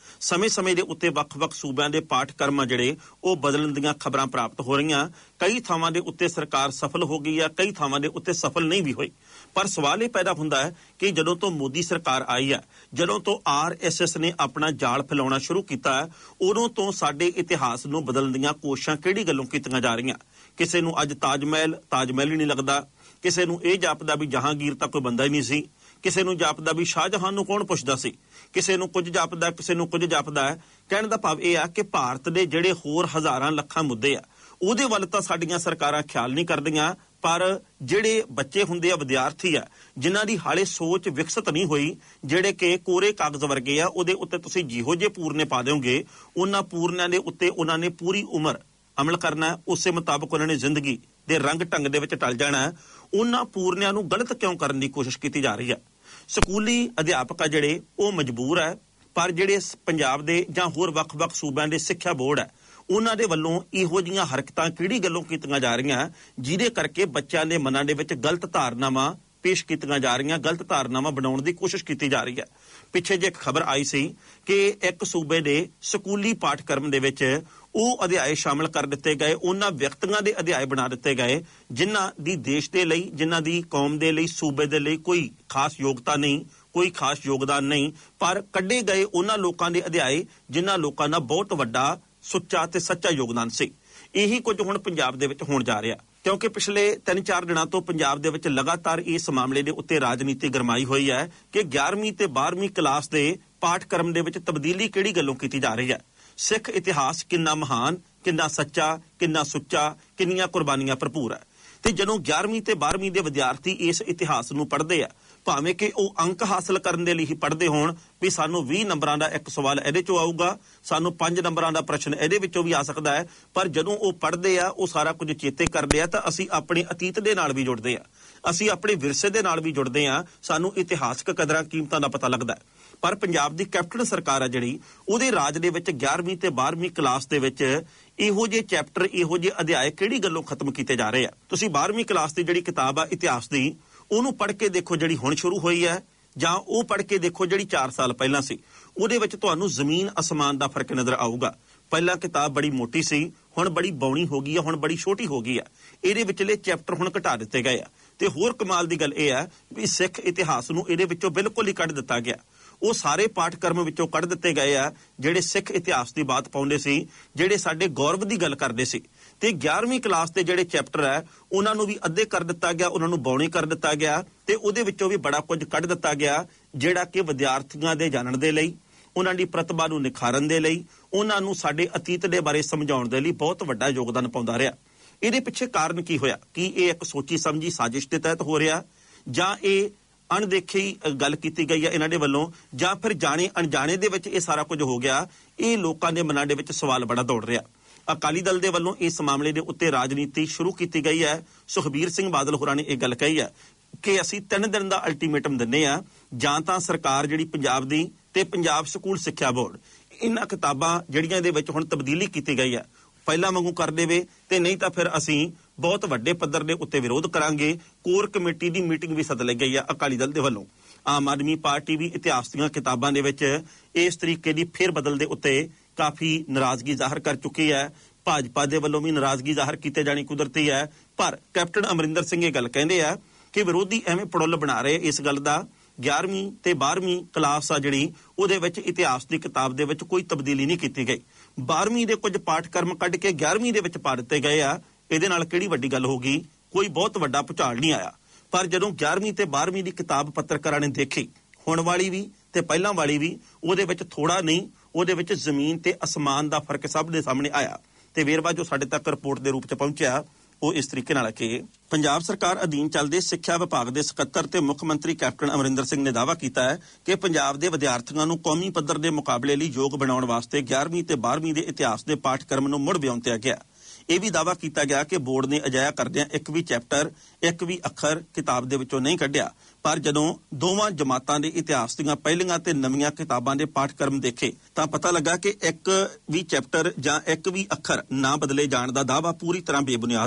ਸਮੇਂ-ਸਮੇਂ ਦੇ ਉੱਤੇ ਵੱਖ-ਵੱਖ ਸੂਬਿਆਂ ਦੇ ਪਾਠਕ੍ਰਮ ਜਿਹੜੇ ਉਹ ਬਦਲਣ ਦੀਆਂ ਖਬਰਾਂ ਪ੍ਰਾਪਤ ਹੋ ਰਹੀਆਂ। ਕਈ ਥਾਵਾਂ ਦੇ ਉੱਤੇ ਸਰਕਾਰ ਸਫਲ ਹੋ ਗਈ ਆ, ਕਈ ਥਾਵਾਂ ਦੇ ਉੱਤੇ ਸਫਲ ਨਹੀਂ ਵੀ ਹੋਈ। ਪਰ ਸਵਾਲ ਇਹ ਪੈਦਾ ਹੁੰਦਾ ਹੈ ਕਿ ਜਦੋਂ ਤੋਂ ਮੋਦੀ ਸਰਕਾਰ ਆਈ ਹੈ, ਜਦੋਂ ਤੋਂ RSS ਨੇ ਆਪਣਾ ਜਾਲ ਫੈਲਾਉਣਾ ਸ਼ੁਰੂ ਕੀਤਾ ਹੈ, ਉਦੋਂ ਤੋਂ ਸਾਡੇ ਇਤਿਹਾਸ ਨੂੰ ਬਦਲਣ ਦੀਆਂ ਕੋਸ਼ਿਸ਼ਾਂ ਕਿਹੜੀ ਗੱਲੋਂ ਕੀਤੀਆਂ ਜਾ ਰਹੀਆਂ। ਕਿਸੇ ਨੂੰ ਅੱਜ ਤਾਜ ਮਹਿਲ ਹੀ ਨਹੀਂ ਲੱਗਦਾ, ਕਿਸੇ ਨੂੰ ਇਹ ਜਾਪਦਾ ਵੀ ਜਹਾਂਗੀਰ ਤਾਂ ਕੋਈ ਬੰਦਾ ਹੀ ਨਹੀਂ ਸੀ, ਕਿਸੇ ਨੂੰ ਜਾਪਦਾ ਵੀ ਸ਼ਾਹਜਹਾਨ ਨੂੰ ਕੌਣ ਪੁੱਛਦਾ ਸੀ, ਕਿਸੇ ਨੂੰ ਕੁਝ ਜਾਪਦਾ, ਕਿਸੇ ਨੂੰ ਕੁਝ ਜਾਪਦਾ ਹੈ। ਕਹਿਣ ਦਾ ਭਾਵ ਇਹ ਆ ਕਿ ਭਾਰਤ ਦੇ ਜਿਹੜੇ ਹੋਰ ਹਜ਼ਾਰਾਂ ਲੱਖਾਂ ਮੁੱਦੇ ਆ ਉਹਦੇ ਵੱਲ ਤਾਂ ਸਾਡੀਆਂ ਸਰਕਾਰਾਂ ਖਿਆਲ ਨਹੀਂ ਕਰਦੀਆਂ, ਪਰ ਜਿਹੜੇ ਬੱਚੇ ਹੁੰਦੇ ਆ, ਵਿਦਿਆਰਥੀ ਆ, ਜਿਨ੍ਹਾਂ ਦੀ ਹਾਲੇ ਸੋਚ ਵਿਕਸਿਤ ਨਹੀਂ ਹੋਈ, ਜਿਹੜੇ ਕਿ ਕੋਰੇ ਕਾਗਜ਼ ਵਰਗੇ ਆ, ਉਹਦੇ ਉੱਤੇ ਤੁਸੀਂ ਜਿਹੋ ਜਿਹੇ ਪੂਰਨੇ ਪਾ ਦਿਓਗੇ ਉਹਨਾਂ ਪੂਰਨਿਆਂ ਦੇ ਉੱਤੇ ਉਹਨਾਂ ਨੇ ਪੂਰੀ ਉਮਰ ਅਮਲ ਕਰਨਾ, ਉਸੇ ਮੁਤਾਬਕ ਉਹਨਾਂ ਨੇ ਜ਼ਿੰਦਗੀ ਦੇ ਰੰਗ ਢੰਗ ਦੇ ਵਿੱਚ ਢਲ ਜਾਣਾ। ਉਹਨਾਂ ਪੂਰਨਿਆਂ ਨੂੰ ਗਲਤ ਕਿਉਂ ਕਰਨ ਦੀ ਕੋਸ਼ਿਸ਼ ਕੀਤੀ ਜਾ ਰਹੀ ਹੈ। ਸਕੂਲੀ ਅਧਿਆਪਕ ਆ ਜਿਹੜੇ ਉਹ ਮਜਬੂਰ ਹੈ, ਪਰ ਜਿਹੜੇ ਪੰਜਾਬ ਦੇ ਜਾਂ ਹੋਰ ਵੱਖ-ਵੱਖ ਸੂਬਿਆਂ ਦੇ ਸਿੱਖਿਆ ਬੋਰਡ ਹੈ ਉਹਨਾਂ ਦੇ ਵੱਲੋਂ ਇਹੋ ਜਿਹੀਆਂ ਹਰਕਤਾਂ ਕਿਹੜੀ ਗੱਲੋਂ ਕੀਤੀਆਂ ਜਾ ਰਹੀਆਂ ਜਿਹਦੇ ਕਰਕੇ ਬੱਚਿਆਂ ਦੇ ਮਨਾਂ ਦੇ ਵਿੱਚ ਗਲਤ ਧਾਰਨਾਵਾਂ ਪੇਸ਼ ਕੀਤੀਆਂ ਜਾ ਰਹੀਆਂ, ਗਲਤ ਧਾਰਨਾਵਾਂ ਬਣਾਉਣ ਦੀ ਕੋਸ਼ਿਸ਼ ਕੀਤੀ ਜਾ ਰਹੀ ਹੈ। ਪਿੱਛੇ ਜੇ ਇੱਕ ਖਬਰ ਆਈ ਸੀ ਕਿ ਇੱਕ ਸੂਬੇ ਦੇ ਸਕੂਲੀ ਪਾਠਕ੍ਰਮ ਦੇ ਵਿੱਚ ਉਹ ਅਧਿਆਏ ਸ਼ਾਮਲ ਕਰ ਦਿੱਤੇ ਗਏ, ਉਹਨਾਂ ਵਿਅਕਤੀਆਂ ਦੇ ਅਧਿਆਏ ਬਣਾ ਦਿੱਤੇ ਗਏ ਜਿਨ੍ਹਾਂ ਦੀ ਦੇਸ਼ ਦੇ ਲਈ, ਜਿਨ੍ਹਾਂ ਦੀ ਕੌਮ ਦੇ ਲਈ, ਸੂਬੇ ਦੇ ਲਈ ਕੋਈ ਖਾਸ ਯੋਗਤਾ ਨਹੀਂ, ਕੋਈ ਖਾਸ ਯੋਗਦਾਨ ਨਹੀਂ, ਪਰ ਕੱਢੇ ਗਏ ਉਹਨਾਂ ਲੋਕਾਂ ਦੇ ਅਧਿਆਏ ਜਿਨ੍ਹਾਂ ਲੋਕਾਂ ਦਾ ਬਹੁਤ ਵੱਡਾ ਸੁੱਚਾ ਤੇ ਸੱਚਾ ਯੋਗਦਾਨ ਸੀ। ਇਹੀ ਕੁਝ ਹੁਣ ਪੰਜਾਬ ਦੇ ਵਿੱਚ ਹੋਣ ਜਾ ਰਿਹਾ, ਕਿਉਂਕਿ ਪਿਛਲੇ 3-4 ਦਿਨਾਂ ਤੋਂ ਪੰਜਾਬ ਦੇ ਵਿੱਚ ਲਗਾਤਾਰ ਇਸ ਮਾਮਲੇ ਦੇ ਉੱਤੇ ਰਾਜਨੀਤੀ ਗਰਮਾਈ ਹੋਈ ਹੈ ਕਿ 11ਵੀਂ ਤੇ 12ਵੀਂ ਕਲਾਸ ਦੇ ਪਾਠਕ੍ਰਮ ਦੇ ਵਿੱਚ ਤਬਦੀਲੀ ਕਿਹੜੀ ਗੱਲੋਂ ਕੀਤੀ ਜਾ ਰਹੀ ਹੈ। ਸਿੱਖ ਇਤਿਹਾਸ ਕਿੰਨਾ ਮਹਾਨ, ਕਿੰਨਾ ਸੱਚਾ, ਕਿੰਨਾ ਸੁੱਚਾ, ਕਿੰਨੀਆਂ ਕੁਰਬਾਨੀਆਂ ਭਰਪੂਰ ਹੈ। ਤੇ ਜਦੋਂ 11ਵੀਂ ਤੇ 12ਵੀਂ ਦੇ ਵਿਦਿਆਰਥੀ ਇਸ ਇਤਿਹਾਸ ਨੂੰ ਪੜ੍ਹਦੇ ਆ, ਭਾਵੇਂ ਕਿ ਉਹ ਅੰਕ ਹਾਸਲ ਕਰਨ ਦੇ ਲਈ ਹੀ ਪੜ੍ਹਦੇ ਹੋਣ ਵੀ ਸਾਨੂੰ 20 ਨੰਬਰਾਂ ਦਾ ਇੱਕ ਸਵਾਲ ਇਹਦੇ ਚੋਂ ਆਊਗਾ, ਸਾਨੂੰ 5 ਨੰਬਰਾਂ ਦਾ ਪ੍ਰਸ਼ਨ ਇਹਦੇ ਵਿੱਚੋਂ ਵੀ ਆ ਸਕਦਾ ਹੈ, ਪਰ ਜਦੋਂ ਉਹ ਪੜ੍ਹਦੇ ਆ ਉਹ ਸਾਰਾ ਕੁਝ ਚੇਤੇ ਕਰਦੇ ਆ ਤਾਂ ਅਸੀਂ ਆਪਣੇ ਅਤੀਤ ਦੇ ਨਾਲ ਵੀ ਜੁੜਦੇ ਆ, ਅਸੀਂ ਆਪਣੇ ਵਿਰਸੇ ਦੇ ਨਾਲ ਵੀ ਜੁੜਦੇ ਆ, ਸਾਨੂੰ ਇਤਿਹਾਸਕ ਕਦਰਾਂ ਕੀਮਤਾਂ ਦਾ ਪਤਾ ਲੱਗਦਾ ਹੈ। ਪਰ ਪੰਜਾਬ ਦੀ ਕੈਪਟਨ ਸਰਕਾਰ ਆ ਜਿਹੜੀ, ਉਹਦੇ ਰਾਜ ਦੇ ਵਿੱਚ 11ਵੀਂ ਤੇ 12ਵੀਂ ਕਲਾਸ ਦੇ ਵਿੱਚ ਇਹੋ ਜਿਹੇ ਚੈਪਟਰ, ਇਹੋ ਜਿਹੇ ਅਧਿਆਏ ਕਿਹੜੀ ਗੱਲੋਂ ਖਤਮ ਕੀਤੇ ਜਾ ਰਹੇ ਆ। ਤੁਸੀਂ 12ਵੀਂ ਕਲਾਸ ਦੀ ਜਿਹੜੀ ਕਿਤਾਬ ਆ ਇਤਿਹਾਸ ਦੀ, ਉਹਨੂੰ ਪੜ੍ਹ ਕੇ ਦੇਖੋ ਜਿਹੜੀ ਹੁਣ ਸ਼ੁਰੂ ਹੋਈ ਹੈ, ਜਾਂ ਉਹ ਪੜ੍ਹ ਕੇ ਦੇਖੋ ਜਿਹੜੀ 4 ਸਾਲ ਪਹਿਲਾਂ ਸੀ। ਉਹਦੇ ਵਿੱਚ ਤੁਹਾਨੂੰ ਜ਼ਮੀਨ ਅਸਮਾਨ ਦਾ ਫਰਕ ਨਜ਼ਰ ਆਊਗਾ। ਪਹਿਲਾਂ ਕਿਤਾਬ ਬੜੀ ਮੋਟੀ ਸੀ, ਹੁਣ ਬੜੀ ਬੌਣੀ ਹੋ ਗਈ ਆ, ਹੁਣ ਬੜੀ ਛੋਟੀ ਹੋ ਗਈ ਆ। ਇਹਦੇ ਵਿਚਲੇ ਚੈਪਟਰ ਹੁਣ ਘਟਾ ਦਿੱਤੇ ਗਏ ਆ। ਤੇ ਹੋਰ ਕਮਾਲ ਦੀ ਗੱਲ ਇਹ ਆ ਵੀ ਸਿੱਖ ਇਤਿਹਾਸ ਨੂੰ ਇਹਦੇ ਵਿੱਚੋਂ ਬਿਲਕੁਲ ਹੀ ਕੱਢ ਦਿੱਤਾ ਗਿਆ। ਉਹ ਸਾਰੇ ਪਾਠਕ੍ਰਮ ਵਿੱਚੋਂ ਕੱਢ ਦਿੱਤੇ ਗਏ ਆ ਜਿਹੜੇ ਸਿੱਖ ਇਤਿਹਾਸ ਦੀ ਬਾਤ ਪਾਉਂਦੇ ਸੀ, ਜਿਹੜੇ ਸਾਡੇ ਗੌਰਵ ਦੀ ਗੱਲ ਕਰਦੇ ਸੀ। ਤੇ 11ਵੀਂ ਕਲਾਸ ਦੇ ਜਿਹੜੇ ਚੈਪਟਰ ਹੈ ਉਹਨਾਂ ਨੂੰ ਵੀ ਅੱਧੇ ਕਰ ਦਿੱਤਾ ਗਿਆ, ਉਹਨਾਂ ਨੂੰ ਬੌਣੇ ਕਰ ਦਿੱਤਾ ਗਿਆ, ਤੇ ਉਹਦੇ ਵਿੱਚੋਂ ਵੀ ਬੜਾ ਕੁਝ ਕੱਢ ਦਿੱਤਾ ਗਿਆ ਜਿਹੜਾ ਕਿ ਵਿਦਿਆਰਥੀਆਂ ਦੇ ਜਾਣਨ ਦੇ ਲਈ, ਉਹਨਾਂ ਦੀ ਪ੍ਰਤਿਭਾ ਨੂੰ ਨਿਖਾਰਨ ਦੇ ਲਈ, ਉਹਨਾਂ ਨੂੰ ਸਾਡੇ ਅਤੀਤ ਦੇ ਬਾਰੇ ਸਮਝਾਉਣ ਦੇ ਲਈ ਬਹੁਤ ਵੱਡਾ ਯੋਗਦਾਨ ਪਾਉਂਦਾ ਰਿਹਾ। ਇਹਦੇ ਪਿੱਛੇ ਕਾਰਨ ਕੀ ਹੋਇਆ? ਕੀ ਇਹ ਇੱਕ ਸੋਚੀ ਸਮਝੀ ਸਾਜ਼ਿਸ਼ ਦੇ ਤਹਿਤ ਹੋ ਰਿਹਾ, ਜਾਂ ਇਹ ਅਣਦੇਖੀ ਗੱਲ ਕੀਤੀ ਗਈ ਹੈ ਇਹਨਾਂ ਦੇ ਵੱਲੋਂ, ਜਾਂ ਫਿਰ ਜਾਣੇ ਅਣਜਾਣੇ ਦੇ ਵਿੱਚ ਇਹ ਸਾਰਾ ਕੁਝ ਹੋ ਗਿਆ? ਇਹ ਲੋਕਾਂ ਦੇ ਮਨਾਂ ਦੇ ਵਿੱਚ ਸਵਾਲ ਬੜਾ ਦੌੜ ਰਿਹਾ। ਅਕਾਲੀ ਦਲ ਦੇ ਵੱਲੋਂ ਇਸ ਮਾਮਲੇ ਦੇ ਉੱਤੇ ਰਾਜਨੀਤੀ ਸ਼ੁਰੂ ਕੀਤੀ ਗਈ ਹੈ। ਸੁਖਬੀਰ ਸਿੰਘ ਬਾਦਲ ਹੋਰਾਂ ਨੇ ਇਹ ਗੱਲ ਕਹੀ ਹੈ ਕਿ ਅਸੀਂ 3 ਦਿਨ ਦਾ ਅਲਟੀਮੇਟਮ ਦਿੰਦੇ ਆ, ਜਾਂ ਤਾਂ ਸਰਕਾਰ ਜਿਹੜੀ ਪੰਜਾਬ ਦੀ ਤੇ ਪੰਜਾਬ ਸਕੂਲ ਸਿੱਖਿਆ ਬੋਰਡ ਇਹਨਾਂ ਕਿਤਾਬਾਂ ਜਿਹੜੀਆਂ ਦੇ ਵਿੱਚ ਹੁਣ ਤਬਦੀਲੀ ਕੀਤੀ ਗਈ ਹੈ ਪਹਿਲਾਂ ਵਾਂਗੂ ਕਰ ਦੇਵੇ, ਤੇ ਨਹੀਂ ਤਾਂ ਫਿਰ ਅਸੀਂ ਬਹੁਤ ਵੱਡੇ ਪੱਧਰ ਦੇ ਉੱਤੇ ਵਿਰੋਧ ਕਰਾਂਗੇ। ਕੋਰ ਕਮੇਟੀ ਦੀ ਮੀਟਿੰਗ ਵੀ ਸੱਦ ਲਈ ਗਈ ਹੈ ਅਕਾਲੀ ਦਲ ਦੇ ਵੱਲੋਂ। ਆਮ ਆਦਮੀ ਪਾਰਟੀ ਵੀ ਇਤਿਹਾਸ ਦੀਆਂ ਕਿਤਾਬਾਂ ਦੇ ਵਿੱਚ ਇਸ ਤਰੀਕੇ ਦੀ ਫੇਰ ਬਦਲ ਦੇ ਉੱਤੇ ਕਾਫੀ ਨਾਰਾਜ਼ਗੀ ਜ਼ਾਹਰ ਕਰ ਚੁੱਕੀ ਹੈ। ਭਾਜਪਾ ਦੇ ਵੱਲੋਂ ਵੀ ਨਾਰਾਜ਼ਗੀ ਜ਼ਾਹਰ ਕੀਤੇ ਜਾਣੀ ਕੁਦਰਤੀ ਹੈ, ਪਰ ਕੈਪਟਨ ਅਮਰਿੰਦਰ ਸਿੰਘ ਇਹ ਗੱਲ ਕਹਿੰਦੇ ਆ ਕਿ ਵਿਰੋਧੀ ਐਵੇਂ ਪੜੁੱਲ ਬਣਾ ਰਹੇ ਇਸ ਗੱਲ ਦਾ 11ਵੀਂ ਤੇ 12ਵੀਂ ਕਲਾਸ ਆ ਜਿਹੜੀ ਉਹਦੇ ਵਿੱਚ ਇਤਿਹਾਸ ਦੀ ਕਿਤਾਬ ਦੇ ਵਿੱਚ ਕੋਈ ਤਬਦੀਲੀ ਨਹੀਂ ਕੀਤੀ ਗਈ। 12ਵੀਂ ਦੇ ਕੁਝ ਪਾਠਕ੍ਰਮ ਕੱਢ ਕੇ 11ਵੀਂ ਦੇ ਵਿੱਚ ਪਾ ਦਿੱਤੇ ਗਏ ਆ। ਇਹਦੇ ਨਾਲ ਕਿਹੜੀ ਵੱਡੀ ਗੱਲ ਹੋ ਗਈ? ਕੋਈ ਬਹੁਤ ਵੱਡਾ ਭੁਚਾਲ ਨਹੀਂ ਆਇਆ। ਪਰ ਜਦੋਂ 11ਵੀਂ ਤੇ 12ਵੀਂ ਦੀ ਕਿਤਾਬ ਪੱਤਰਕਾਰਾਂ ਨੇ ਦੇਖੀ, ਹੁਣ ਵਾਲੀ ਵੀ ਤੇ ਪਹਿਲਾਂ ਵਾਲੀ ਵੀ, ਉਹਦੇ ਵਿੱਚ ਥੋੜਾ ਨਹੀਂ, ਉਹਦੇ ਵਿੱਚ ਜ਼ਮੀਨ ਤੇ ਅਸਮਾਨ ਦਾ ਫਰਕ ਸਭ ਦੇ ਸਾਹਮਣੇ ਆਇਆ। ਤੇ ਵੇਰਵਾ ਜੋ ਸਾਡੇ ਤੱਕ ਰਿਪੋਰਟ ਦੇ ਰੂਪ 'ਚ ਪਹੁੰਚਿਆ ਉਹ ਇਸ ਤਰੀਕੇ ਨਾਲ ਕਿ ਪੰਜਾਬ ਸਰਕਾਰ ਅਧੀਨ ਚੱਲਦੇ ਸਿੱਖਿਆ ਵਿਭਾਗ ਦੇ ਸਕੱਤਰ ਤੇ ਮੁੱਖ ਮੰਤਰੀ ਕੈਪਟਨ ਅਮਰਿੰਦਰ ਸਿੰਘ ਨੇ ਦਾਅਵਾ ਕੀਤਾ ਹੈ ਕਿ ਪੰਜਾਬ ਦੇ ਵਿਦਿਆਰਥੀਆਂ ਨੂੰ ਕੌਮੀ ਪੱਧਰ ਦੇ ਮੁਕਾਬਲੇ ਲਈ ਯੋਗ ਬਣਾਉਣ ਵਾਸਤੇ 11ਵੀਂ ਤੇ 12ਵੀਂ ਦੇ ਇਤਿਹਾਸ ਦੇ ਪਾਠਕ੍ਰਮ ਨੂੰ ਮੁੜ ਵਿਆਉਂਤਿਆ ਗਿਆ। ਇਹ ਵੀ ਦਾਅਵਾ ਕੀਤਾ ਗਿਆ ਕਿ ਬੋਰਡ ਨੇ ਅਜਿਹਾ ਕਰਦਿਆਂ ਇੱਕ ਵੀ ਚੈਪਟਰ, ਇੱਕ ਵੀ ਅੱਖਰ ਕਿਤਾਬ ਦੇ ਵਿੱਚੋਂ ਨਹੀਂ ਕੱਢਿਆ। ਪਰ ਜਦੋਂ ਦੋਵਾਂ ਜਮਾਤਾਂ ਦੇ ਇਤਿਹਾਸ ਦੀਆਂ ਪਹਿਲੀਆਂ ਤੇ ਨਵੀਆਂ ਕਿਤਾਬਾਂ ਦੇ ਪਾਠਕ੍ਰਮ ਦੇਖੇ ਤਾਂ ਪਤਾ ਲੱਗਾ ਕਿ ਇੱਕ ਵੀ ਚੈਪਟਰ ਜਾਂ ਇੱਕ ਵੀ ਅੱਖਰ ਨਾ ਬਦਲੇ ਜਾਣ ਦਾ ਦਾਅਵਾ ਪੂਰੀ ਤਰ੍ਹਾਂ ਬੇਬੁਨਿਆਦ ਹੈ।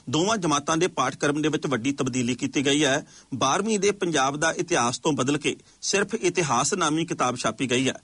ਦੋਵਾਂ ਜਮਾਤਾਂ ਦੇ ਪਾਠਕ੍ਰਮ ਦੇ ਵਿੱਚ ਵੱਡੀ ਤਬਦੀਲੀ ਕੀਤੀ ਗਈ ਹੈ। 12ਵੀਂ ਦੇ ਪੰਜਾਬ ਦਾ ਇਤਿਹਾਸ ਤੋਂ ਬਦਲ ਕੇ ਸਿਰਫ ਇਤਿਹਾਸ ਨਾਮੀ ਕਿਤਾਬ ਛਾਪੀ ਗਈ ਹੈ।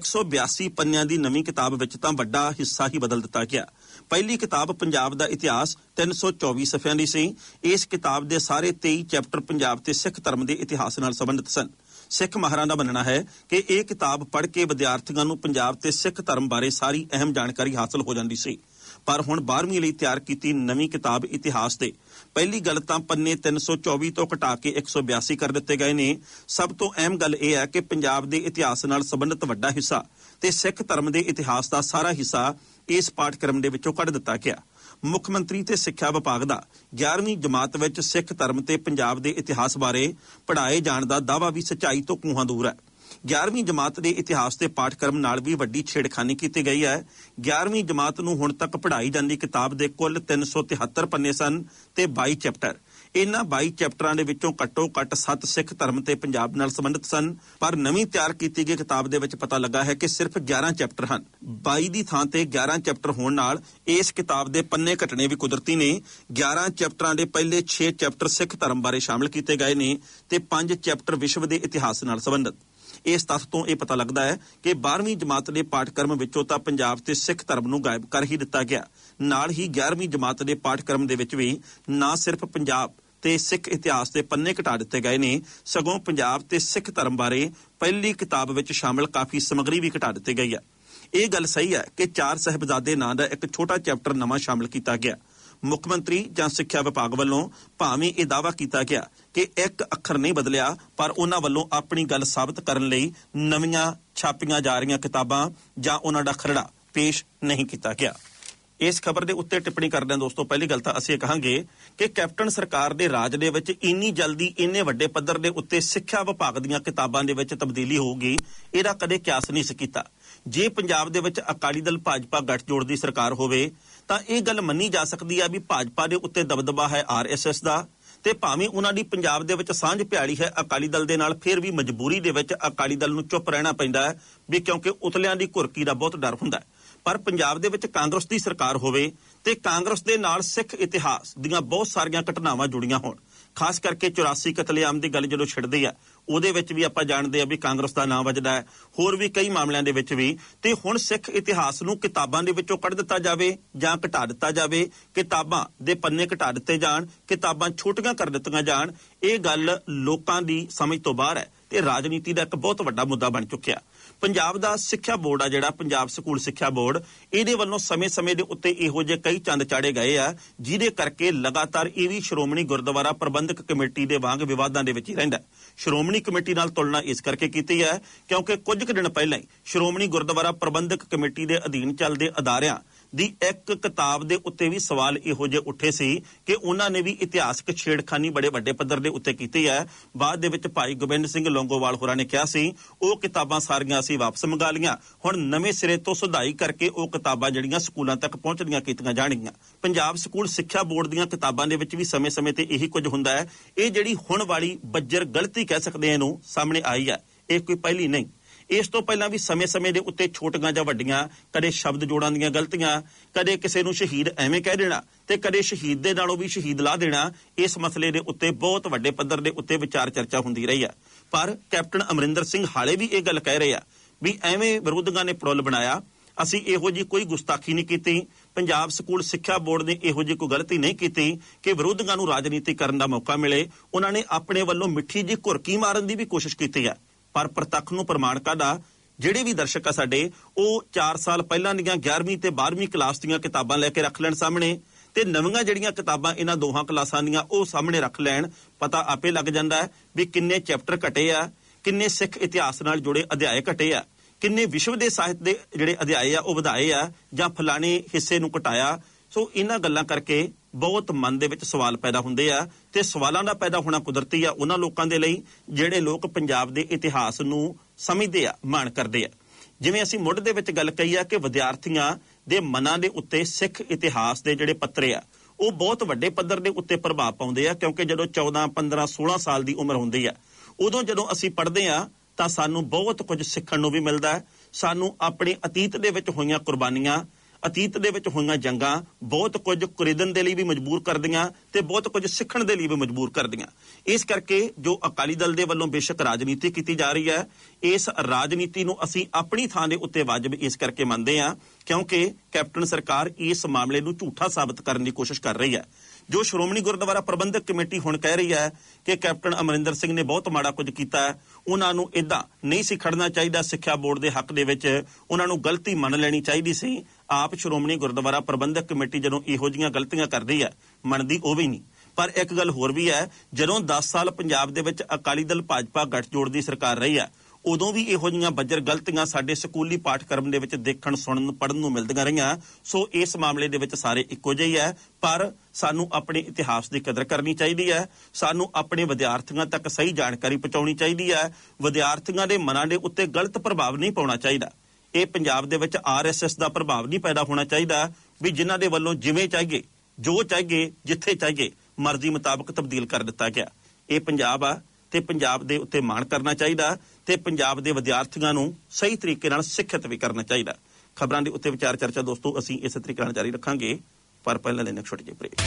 182 ਪੰਨਿਆਂ ਦੀ ਨਵੀਂ ਕਿਤਾਬ ਵਿੱਚ ਤਾਂ ਵੱਡਾ ਹਿੱਸਾ ਹੀ ਬਦਲ ਦਿੱਤਾ ਗਿਆ। ਪਹਿਲੀ ਕਿਤਾਬ ਪੰਜਾਬ ਦਾ ਇਤਿਹਾਸ 324 ਸਫ਼ਿਆਂ ਦੀ ਸੀ। ਇਸ ਕਿਤਾਬ ਦੇ ਸਾਰੇ 23 ਚੈਪਟਰ ਪੰਜਾਬ ਤੇ ਸਿੱਖ ਧਰਮ ਦੇ ਇਤਿਹਾਸ ਨਾਲ ਸੰਬੰਧਿਤ ਸਨ। ਸਿੱਖ ਮਾਹਰਾਂ ਦਾ ਮੰਨਣਾ ਹੈ ਕਿ ਇਹ ਕਿਤਾਬ ਪੜ੍ਹ ਕੇ ਵਿਦਿਆਰਥੀਆਂ ਨੂੰ ਪੰਜਾਬ ਤੇ ਸਿੱਖ ਧਰਮ ਬਾਰੇ ਸਾਰੀ ਅਹਿਮ ਜਾਣਕਾਰੀ ਹਾਸਲ ਹੋ ਜਾਂਦੀ ਸੀ। ਪਰ ਹੁਣ 12ਵੀਂ ਲਈ ਤਿਆਰ ਕੀਤੀ ਨਵੀਂ ਕਿਤਾਬ ਇਤਿਹਾਸ ਦੇ ਪਹਿਲੀ ਗੱਲ ਤਾਂ ਪੰਨੇ 324 ਤੋਂ ਘਟਾ ਕੇ 182 ਕਰ ਦਿੱਤੇ ਗਏ ਨੇ। ਸਭ ਤੋਂ ਅਹਿਮ ਗੱਲ ਇਹ ਹੈ ਕਿ ਪੰਜਾਬ ਦੇ ਇਤਿਹਾਸ ਨਾਲ ਸੰਬੰਧਿਤ ਵੱਡਾ ਹਿੱਸਾ ਤੇ ਸਿੱਖ ਧਰਮ ਦੇ ਇਤਿਹਾਸ ਦਾ ਸਾਰਾ ਹਿੱਸਾ ਇਸ ਪਾਠਕ੍ਰਮ ਦੇ ਵਿੱਚੋਂ ਕੱਢ ਦਿੱਤਾ ਗਿਆ। ਮੁੱਖ ਮੰਤਰੀ ਤੇ ਸਿੱਖਿਆ ਵਿਭਾਗ ਦਾ 11ਵੀਂ ਜਮਾਤ ਵਿੱਚ ਸਿੱਖ ਧਰਮ ਤੇ ਪੰਜਾਬ ਦੇ ਇਤਿਹਾਸ ਬਾਰੇ ਪੜ੍ਹਾਏ ਜਾਣ ਦਾ ਦਾਅਵਾ ਵੀ ਸੱਚਾਈ ਤੋਂ ਕੋਹਾਂ ਦੂਰ ਹੈ। 11ਵੀਂ ਜਮਾਤ ਦੇ ਇਤਿਹਾਸ ਦੇ ਪਾਠਕ੍ਰਮ ਨਾਲ ਵੀ ਵੱਡੀ ਛੇੜਖਾਨੀ ਕੀਤੀ ਗਈ ਹੈ। 11ਵੀਂ ਜਮਾਤ ਨੂੰ ਹੁਣ ਤੱਕ ਪੜ੍ਹਾਈ ਜਾਂਦੀ ਕਿਤਾਬ ਦੇ ਕੁੱਲ 373 ਪੰਨੇ ਸਨ ਤੇ 22 ਚੈਪਟਰ। ਇਹਨਾਂ 22 ਚੈਪਟਰਾਂ ਦੇ ਵਿੱਚੋਂ ਘੱਟੋ ਘੱਟ 7 ਸਿੱਖ ਧਰਮ ਤੇ ਪੰਜਾਬ ਨਾਲ ਸੰਬੰਧਿਤ ਸਨ। ਪਰ ਨਵੀਂ ਤਿਆਰ ਕੀਤੀ ਗਈ ਕਿਤਾਬ ਦੇ ਵਿੱਚ ਪਤਾ ਲੱਗਾ ਹੈ ਕਿ ਸਿਰਫ 11 ਚੈਪਟਰ ਹਨ। 22 ਦੀ ਥਾਂ ਤੇ 11 ਚੈਪਟਰ ਹੋਣ ਨਾਲ ਇਸ ਕਿਤਾਬ ਦੇ ਪੰਨੇ ਘਟਣੇ ਵੀ ਕੁਦਰਤੀ ਨੇ। 11 ਚੈਪਟਰਾਂ ਦੇ ਪਹਿਲੇ 6 ਚੈਪਟਰ ਸਿੱਖ ਧਰਮ ਬਾਰੇ ਸ਼ਾਮਲ ਕੀਤੇ ਗਏ ਨੇ ਤੇ 5 ਚੈਪਟਰ ਵਿਸ਼ਵ ਦੇ ਇਤਿਹਾਸ ਨਾਲ ਸੰਬੰਧਿਤ। ਇਸ ਤੱਥ ਤੋਂ ਇਹ ਪਤਾ ਲੱਗਦਾ ਹੈ ਕਿ 12ਵੀਂ ਜਮਾਤ ਦੇ ਪਾਠਕ੍ਰਮ ਵਿੱਚੋਂ ਤਾਂ ਪੰਜਾਬ ਤੇ ਸਿੱਖ ਧਰਮ ਨੂੰ ਗਾਇਬ ਕਰ ਹੀ ਦਿੱਤਾ ਗਿਆ। ਨਾਲ ਹੀ 11ਵੀਂ ਜਮਾਤ ਦੇ ਪਾਠਕ੍ਰਮ ਦੇ ਵਿੱਚ ਵੀ ਨਾ ਸਿਰਫ ਪੰਜਾਬ ਤੇ ਸਿੱਖ ਇਤਿਹਾਸ ਦੇ ਪੰਨੇ ਘਟਾ ਦਿੱਤੇ ਗਏ ਨੇ, ਸਗੋਂ ਪੰਜਾਬ ਤੇ ਸਿੱਖ ਧਰਮ ਬਾਰੇ ਪਹਿਲੀ ਕਿਤਾਬ ਵਿੱਚ ਸ਼ਾਮਲ ਕਾਫੀ ਸਮੱਗਰੀ ਵੀ ਘਟਾ ਦਿੱਤੀ ਗਈ ਹੈ। ਇਹ ਗੱਲ ਸਹੀ ਹੈ ਕਿ 4 ਸਾਹਿਬਜ਼ਾਦੇ ਨਾਂ ਦਾ ਇੱਕ ਛੋਟਾ ਚੈਪਟਰ ਨਵਾਂ ਸ਼ਾਮਲ ਕੀਤਾ ਗਿਆ। ਮੁੱਖ ਮੰਤਰੀ ਜਾਂ ਸਿੱਖਿਆ ਵਿਭਾਗ ਵੱਲੋਂ ਭਾਵੇਂ ਇਹ ਦਾਅਵਾ ਕੀਤਾ ਗਿਆ ਕਿ ਇੱਕ ਅੱਖਰ ਨਹੀਂ ਬਦਲਿਆ, ਪਰ ਉਹਨਾਂ ਵੱਲੋਂ ਆਪਣੀ ਗੱਲ ਸਾਬਤ ਕਰਨ ਲਈ ਨਵੀਆਂ ਛਾਪੀਆਂ ਜਾ ਰਹੀਆਂ ਕਿਤਾਬਾਂ ਜਾਂ ਉਹਨਾਂ ਦਾ ਖਰੜਾ ਪੇਸ਼ ਨਹੀਂ ਕੀਤਾ ਗਿਆ। ਇਸ ਖਬਰ ਦੇ ਉੱਤੇ ਟਿੱਪਣੀ ਕਰਦਿਆਂ ਦੋਸਤੋ ਪਹਿਲੀ ਗੱਲ ਤਾਂ ਅਸੀਂ ਕਹਾਂਗੇ ਕਿ ਕੈਪਟਨ ਸਰਕਾਰ ਦੇ ਰਾਜ ਦੇ ਵਿੱਚ ਇੰਨੀ ਜਲਦੀ ਇੰਨੇ ਵੱਡੇ ਪੱਧਰ ਦੇ ਉੱਤੇ ਸਿੱਖਿਆ ਵਿਭਾਗ ਦੀਆਂ ਕਿਤਾਬਾਂ ਦੇ ਵਿੱਚ ਤਬਦੀਲੀ ਹੋਊਗੀ, ਇਹਦਾ ਕਦੇ ਕਿਆਸ ਨਹੀਂ ਸੀ ਕੀਤਾ। ਜੇ ਪੰਜਾਬ ਦੇ ਵਿੱਚ ਅਕਾਲੀ ਦਲ ਭਾਜਪਾ ਗੱਠਜੋੜ ਦੀ ਸਰਕਾਰ ਹੋਵੇ ਤਾਂ ਇਹ ਗੱਲ ਮੰਨੀ ਜਾ ਸਕਦੀ ਹੈ ਵੀ ਭਾਜਪਾ ਦੇ ਉੱਤੇ ਦਬਦਬਾ ਹੈ RSS ਦਾ, ਤੇ ਭਾਵੇਂ ਉਹਨਾਂ ਦੀ ਪੰਜਾਬ ਦੇ ਵਿੱਚ ਸਾਂਝ ਭਿਆਲੀ ਹੈ ਅਕਾਲੀ ਦਲ ਦੇ ਨਾਲ, ਫਿਰ ਵੀ ਮਜਬੂਰੀ ਦੇ ਵਿੱਚ ਅਕਾਲੀ ਦਲ ਨੂੰ ਚੁੱਪ ਰਹਿਣਾ ਪੈਂਦਾ ਹੈ ਵੀ ਕਿਉਂਕਿ ਉਤਲਿਆਂ ਦੀ ਘੁਰਕੀ ਦਾ ਬਹੁਤ ਡਰ ਹੁੰਦਾ ਹੈ। ਪਰ ਪੰਜਾਬ ਦੇ ਵਿੱਚ ਕਾਂਗਰਸ ਦੀ ਸਰਕਾਰ ਹੋਵੇ ਤੇ ਕਾਂਗਰਸ ਦੇ ਨਾਲ ਸਿੱਖ ਇਤਿਹਾਸ ਦੀਆਂ ਬਹੁਤ ਸਾਰੀਆਂ ਘਟਨਾਵਾਂ ਜੁੜੀਆਂ ਹੋਣ, ਖਾਸ ਕਰਕੇ 84 ਕਤਲੇਆਮ ਦੀ ਗੱਲ ਜਦੋਂ ਛਿੜਦੀ ਆ ਉਹਦੇ ਵਿੱਚ ਵੀ ਆਪਾਂ ਜਾਣਦੇ ਆ ਵੀ ਕਾਂਗਰਸ ਦਾ ਨਾਂ ਵੱਜਦਾ ਹੈ, ਹੋਰ ਵੀ ਕਈ ਮਾਮਲਿਆਂ ਦੇ ਵਿੱਚ ਵੀ। ਤੇ ਹੁਣ ਸਿੱਖ ਇਤਿਹਾਸ ਨੂੰ ਕਿਤਾਬਾਂ ਦੇ ਵਿੱਚੋਂ ਕੱਢ ਦਿੱਤਾ ਜਾਵੇ ਜਾਂ ਘਟਾ ਦਿੱਤਾ ਜਾਵੇ, ਕਿਤਾਬਾਂ ਦੇ ਪੰਨੇ ਘਟਾ ਦਿੱਤੇ ਜਾਣ, ਕਿਤਾਬਾਂ ਛੋਟੀਆਂ ਕਰ ਦਿੱਤੀਆਂ ਜਾਣ, ਇਹ ਗੱਲ ਲੋਕਾਂ ਦੀ ਸਮਝ ਤੋਂ ਬਾਹਰ ਹੈ ਤੇ ਰਾਜਨੀਤੀ ਦਾ ਇੱਕ ਬਹੁਤ ਵੱਡਾ ਮੁੱਦਾ ਬਣ ਚੁੱਕਿਆ। ਪੰਜਾਬ ਦਾ ਸਿੱਖਿਆ ਬੋਰਡ ਆ ਜਿਹੜਾ ਪੰਜਾਬ ਸਕੂਲ ਸਿੱਖਿਆ ਬੋਰਡ, ਇਹਦੇ ਵੱਲੋਂ ਸਮੇਂ-ਸਮੇਂ ਦੇ ਉੱਤੇ ਇਹੋ ਜਿਹੇ ਕਈ ਚੰਦ ਚਾੜੇ ਗਏ ਆ ਜਿਹਦੇ ਕਰਕੇ ਲਗਾਤਾਰ ਇਹ ਵੀ ਸ਼੍ਰੋਮਣੀ ਗੁਰਦੁਆਰਾ ਪ੍ਰਬੰਧਕ ਕਮੇਟੀ ਦੇ ਵਾਂਗ ਵਿਵਾਦਾਂ ਦੇ ਵਿੱਚ ਹੀ ਰਹਿੰਦਾ। ਸ਼੍ਰੋਮਣੀ ਕਮੇਟੀ ਨਾਲ ਤੁਲਨਾ ਇਸ ਕਰਕੇ ਕੀਤੀ ਹੈ ਕਿਉਂਕਿ ਕੁਝ ਕੁ ਦਿਨ ਪਹਿਲਾਂ ਹੀ ਸ਼੍ਰੋਮਣੀ ਗੁਰਦੁਆਰਾ ਪ੍ਰਬੰਧਕ ਕਮੇਟੀ ਦੇ ਅਧੀਨ ਚੱਲਦੇ ਅਦਾਰਿਆਂ ਦੀ ਇੱਕ ਕਿਤਾਬ ਦੇ ਉੱਤੇ ਵੀ ਸਵਾਲ ਇਹੋ ਜਿਹੇ ਉੱਠੇ ਸੀ ਕਿ ਉਹਨਾਂ ਨੇ ਵੀ ਇਤਿਹਾਸਕ ਛੇੜਖਾਨੀ ਬੜੇ ਵੱਡੇ ਪੱਧਰ ਦੇ ਉੱਤੇ ਕੀਤੀ ਹੈ। ਬਾਅਦ ਦੇ ਵਿੱਚ ਭਾਈ ਗੋਬਿੰਦ ਸਿੰਘ ਲੌਂਗੋਵਾਲ ਹੋਰਾਂ ਨੇ ਕਿਹਾ ਸੀ ਉਹ ਕਿਤਾਬਾਂ ਸਾਰੀਆਂ ਅਸੀਂ ਵਾਪਸ ਮੰਗਾ ਲਈਆਂ, ਹੁਣ ਨਵੇਂ ਸਿਰੇ ਤੋਂ ਸੁਧਾਈ ਕਰਕੇ ਉਹ ਕਿਤਾਬਾਂ ਜਿਹੜੀਆਂ ਸਕੂਲਾਂ ਤੱਕ ਪਹੁੰਚਦੀਆਂ ਕੀਤੀਆਂ ਜਾਣਗੀਆਂ। ਪੰਜਾਬ ਸਕੂਲ ਸਿੱਖਿਆ ਬੋਰਡ ਦੀਆਂ ਕਿਤਾਬਾਂ ਦੇ ਵਿੱਚ ਵੀ ਸਮੇਂ-ਸਮੇਂ ਤੇ ਇਹੀ ਕੁਝ ਹੁੰਦਾ ਹੈ। ਇਹ ਜਿਹੜੀ ਹੁਣ ਵਾਲੀ ਬੱਜਰ ਗਲਤੀ ਕਹਿ ਸਕਦੇ ਹਾਂ ਇਹਨੂੰ ਸਾਹਮਣੇ ਆਈ ਹੈ, ਇਹ ਕੋਈ ਪਹਿਲੀ ਨਹੀਂ। ਇਸ ਤੋਂ ਪਹਿਲਾਂ ਵੀ ਸਮੇਂ-ਸਮੇਂ ਦੇ ਉੱਤੇ ਛੋਟੀਆਂ ਜਾਂ ਵੱਡੀਆਂ, ਕਦੇ ਸ਼ਬਦ ਜੋੜਾਂ ਦੀਆਂ ਗਲਤੀਆਂ, ਕਦੇ ਕਿਸੇ ਨੂੰ ਸ਼ਹੀਦ ਐਵੇਂ ਕਹਿ ਦੇਣਾ ਤੇ ਕਦੇ ਸ਼ਹੀਦ ਦੇ ਨਾਲੋਂ ਵੀ ਸ਼ਹੀਦ ਲਾ ਦੇਣਾ, ਇਸ ਮਸਲੇ ਦੇ ਉੱਤੇ ਬਹੁਤ ਵੱਡੇ ਪੱਧਰ ਦੇ ਉੱਤੇ ਵਿਚਾਰ ਚਰਚਾ ਹੁੰਦੀ ਰਹੀ ਹੈ। ਪਰ ਕੈਪਟਨ ਅਮਰਿੰਦਰ ਸਿੰਘ ਹਾਲੇ ਵੀ ਇਹ ਗੱਲ ਕਹਿ ਰਹੇ ਆ ਵੀ ਐਵੇਂ ਵਿਰੋਧੀਆਂ ਨੇ ਪੜੁੱਲ ਬਣਾਇਆ, ਅਸੀਂ ਇਹੋ ਜਿਹੀ ਕੋਈ ਗੁਸਤਾਖੀ ਨਹੀਂ ਕੀਤੀ, ਪੰਜਾਬ ਸਕੂਲ ਸਿੱਖਿਆ ਬੋਰਡ ਨੇ ਇਹੋ ਜਿਹੀ ਕੋਈ ਗਲਤੀ ਨਹੀਂ ਕੀਤੀ ਕਿ ਵਿਰੋਧੀਆਂ ਨੂੰ ਰਾਜਨੀਤੀ ਕਰਨ ਦਾ ਮੌਕਾ ਮਿਲੇ। ਉਹਨਾਂ ਨੇ ਆਪਣੇ ਵੱਲੋਂ ਮਿੱਠੀ ਜਿਹੀ ਘੁਰਕੀ ਮਾਰਨ ਦੀ ਵੀ ਕੋਸ਼ਿਸ਼ ਕੀਤੀ ਹੈ, ਪਰ ਪ੍ਰਤੱਖ ਨੂੰ ਪ੍ਰਮਾਣ ਕਾਢਾ ਜਿਹੜੇ ਵੀ ਦਰਸ਼ਕ ਆ ਸਾਡੇ ਉਹ 4 ਸਾਲ ਪਹਿਲਾਂ ਦੀਆਂ 11ਵੀਂ ਤੇ 12ਵੀਂ ਕਲਾਸ ਦੀਆਂ ਕਿਤਾਬਾਂ ਲੈ ਕੇ ਰੱਖ ਲੈਣ ਸਾਹਮਣੇ, ਤੇ ਨਵੀਆਂ ਜਿਹੜੀਆਂ ਕਿਤਾਬਾਂ ਇਹਨਾਂ ਦੋਹਾਂ ਕਲਾਸਾਂ ਦੀਆਂ ਉਹ ਸਾਹਮਣੇ ਰੱਖ ਲੈਣ, ਪਤਾ ਆਪੇ ਲੱਗ ਜਾਂਦਾ ਹੈ ਵੀ ਕਿੰਨੇ ਚੈਪਟਰ ਘਟੇ ਆ, ਕਿੰਨੇ ਸਿੱਖ ਇਤਿਹਾਸ ਨਾਲ ਜੁੜੇ ਅਧਿਆਏ ਘਟੇ ਆ, ਕਿੰਨੇ ਵਿਸ਼ਵ ਦੇ ਸਾਹਿਤ ਦੇ ਜਿਹੜੇ ਅਧਿਆਏ ਆ ਉਹ ਵਧਾਏ ਆ ਜਾਂ ਫਲਾਣੇ ਹਿੱਸੇ ਨੂੰ ਘਟਾਇਆ। ਸੋ ਇਹਨਾਂ ਗੱਲਾਂ ਕਰਕੇ ਬਹੁਤ ਮਨ ਦੇ ਵਿੱਚ ਸਵਾਲ ਪੈਦਾ ਹੁੰਦੇ ਆ ਤੇ ਸਵਾਲਾਂ ਦਾ ਪੈਦਾ ਹੋਣਾ ਕੁਦਰਤੀ ਆ ਉਹਨਾਂ ਲੋਕਾਂ ਦੇ ਲਈ ਜਿਹੜੇ ਲੋਕ ਪੰਜਾਬ ਦੇ ਇਤਿਹਾਸ ਨੂੰ ਸਮਝਦੇ ਆ, ਮਾਣ ਕਰਦੇ ਆ। ਜਿਵੇਂ ਅਸੀਂ ਮੁੱਢ ਦੇ ਵਿੱਚ ਗੱਲ ਕਹੀ ਆ ਕਿ ਵਿਦਿਆਰਥੀਆਂ ਦੇ ਮਨਾਂ ਦੇ ਉੱਤੇ ਸਿੱਖ ਇਤਿਹਾਸ ਦੇ ਜਿਹੜੇ ਪੱਤਰੇ ਆ ਉਹ ਬਹੁਤ ਵੱਡੇ ਪੱਧਰ ਦੇ ਉੱਤੇ ਪ੍ਰਭਾਵ ਪਾਉਂਦੇ ਆ, ਕਿਉਂਕਿ ਜਦੋਂ 14, 15, 16 ਸਾਲ ਦੀ ਉਮਰ ਹੁੰਦੀ ਆ ਉਦੋਂ ਜਦੋਂ ਅਸੀਂ ਪੜ੍ਹਦੇ ਆ ਤਾਂ ਸਾਨੂੰ ਬਹੁਤ ਕੁਝ ਸਿੱਖਣ ਨੂੰ ਵੀ ਮਿਲਦਾ ਹੈ। ਸਾਨੂੰ ਆਪਣੇ ਅਤੀਤ ਦੇ ਵਿੱਚ ਹੋਈਆਂ ਕੁਰਬਾਨੀਆਂ, ਅਤੀਤ ਦੇ ਵਿੱਚ ਹੋਈਆਂ ਜੰਗਾਂ ਬਹੁਤ ਕੁਝ ਖਰੀਦਣ ਦੇ ਲਈ ਵੀ ਮਜਬੂਰ ਕਰਦੀਆਂ ਤੇ ਬਹੁਤ ਕੁਝ ਸਿੱਖਣ ਦੇ ਲਈ ਵੀ ਮਜਬੂਰ ਕਰਦੀਆਂ। ਇਸ ਕਰਕੇ ਜੋ ਅਕਾਲੀ ਦਲ ਦੇ ਵੱਲੋਂ ਬੇਸ਼ੱਕ ਰਾਜਨੀਤੀ ਕੀਤੀ ਜਾ ਰਹੀ ਹੈ, ਇਸ ਰਾਜਨੀਤੀ ਨੂੰ ਅਸੀਂ ਆਪਣੀ ਥਾਂ ਦੇ ਉੱਤੇ ਵਾਜਬ ਇਸ ਕਰਕੇ ਮੰਨਦੇ ਹਾਂ ਕਿਉਂਕਿ ਕੈਪਟਨ ਸਰਕਾਰ ਇਸ ਮਾਮਲੇ ਨੂੰ ਝੂਠਾ ਸਾਬਤ ਕਰਨ ਦੀ ਕੋਸ਼ਿਸ਼ ਕਰ ਰਹੀ ਹੈ। ਜੋ ਸ਼੍ਰੋਮਣੀ ਗੁਰਦੁਆਰਾ ਪ੍ਰਬੰਧਕ ਕਮੇਟੀ ਹੁਣ ਕਹਿ ਰਹੀ ਹੈ ਕਿ ਕੈਪਟਨ ਅਮਰਿੰਦਰ ਸਿੰਘ ਨੇ ਬਹੁਤ ਮਾੜਾ ਕੁਝ ਕੀਤਾ ਹੈ, ਉਹਨਾਂ ਨੂੰ ਇਦਾਂ ਨਹੀਂ ਸੀ ਖੜਨਾ ਚਾਹੀਦਾ। ਸਿੱਖਿਆ ਬੋਰਡ ਦੇ ਹੱਕ ਦੇ ਵਿੱਚ ਉਹਨਾਂ ਨੂੰ ਗਲਤੀ ਮੰਨ ਲੈਣੀ ਚਾਹੀਦੀ ਸੀ। ਆਪ ਸ਼੍ਰੋਮਣੀ ਗੁਰਦੁਆਰਾ ਪ੍ਰਬੰਧਕ ਕਮੇਟੀ ਜਦੋਂ ਇਹੋ ਜਿਹੀਆਂ ਗਲਤੀਆਂ ਕਰਦੀ ਹੈ, ਮੰਨਦੀ ਉਹ ਵੀ ਨਹੀਂ। ਪਰ ਇੱਕ ਗੱਲ ਹੋਰ ਵੀ ਹੈ, ਜਦੋਂ 10 ਸਾਲ ਪੰਜਾਬ ਦੇ ਵਿੱਚ ਅਕਾਲੀ ਦਲ ਭਾਜਪਾ ਗੱਠਜੋੜ ਦੀ ਸਰਕਾਰ ਰਹੀ ਹੈ, ਉਦੋਂ ਵੀ ਇਹੋ ਜਿਹੀਆਂ ਬੱਜਰ ਗਲਤੀਆਂ ਸਾਡੇ ਸਕੂਲੀ ਪਾਠਕ੍ਰਮ ਦੇ ਵਿੱਚ ਦੇਖਣ, ਸੁਣਨ, ਪੜ੍ਹਨ ਨੂੰ ਮਿਲਦੀਆਂ ਰਹੀਆਂ। ਸੋ ਇਸ ਮਾਮਲੇ ਦੇ ਵਿੱਚ ਸਾਰੇ ਇੱਕੋ ਜਿਹੇ ਹੈ, ਪਰ ਸਾਨੂੰ ਆਪਣੇ ਇਤਿਹਾਸ ਦੀ ਕਦਰ ਕਰਨੀ ਚਾਹੀਦੀ ਹੈ। ਸਾਨੂੰ ਆਪਣੇ ਵਿਦਿਆਰਥੀਆਂ ਤੱਕ ਸਹੀ ਜਾਣਕਾਰੀ ਪਹੁੰਚਾਉਣੀ ਚਾਹੀਦੀ ਹੈ। ਵਿਦਿਆਰਥੀਆਂ ਦੇ ਮਨਾਂ ਦੇ ਉੱਤੇ ਗਲਤ ਪ੍ਰਭਾਵ ਨਹੀਂ ਪਾਉਣਾ ਚਾਹੀਦਾ। ਇਹ ਪੰਜਾਬ ਦੇ ਵਿੱਚ RSS ਦਾ ਪ੍ਰਭਾਵ ਨਹੀਂ ਪੈਦਾ ਹੋਣਾ ਚਾਹੀਦਾ ਵੀ ਜਿਨ੍ਹਾਂ ਦੇ ਵੱਲੋਂ ਜਿਵੇਂ ਚਾਹੀਏ, ਜੋ ਚਾਹੀਏ, ਜਿੱਥੇ ਚਾਹੀਏ ਮਰਜ਼ੀ ਮੁਤਾਬਕ ਤਬਦੀਲ ਕਰ ਦਿੱਤਾ ਗਿਆ। ਇਹ ਪੰਜਾਬ ਆ ਤੇ ਪੰਜਾਬ ਦੇ ਉੱਤੇ ਮਾਣ ਕਰਨਾ ਚਾਹੀਦਾ ਤੇ ਪੰਜਾਬ ਦੇ ਵਿਦਿਆਰਥੀਆਂ ਨੂੰ ਸਹੀ ਤਰੀਕੇ ਨਾਲ ਸਿੱਖਿਅਤ ਵੀ ਕਰਨਾ ਚਾਹੀਦਾ। ਖਬਰਾਂ ਦੇ ਉੱਤੇ ਵਿਚਾਰ ਚਰਚਾ ਦੋਸਤੋ ਅਸੀਂ ਇਸੇ ਤਰੀਕੇ ਨਾਲ ਜਾਰੀ ਰੱਖਾਂਗੇ, ਪਰ ਪਹਿਲਾਂ ਲੈਣੇ ਛੋਟੇ ਜਿਹੇ ਬ੍ਰੇਕ।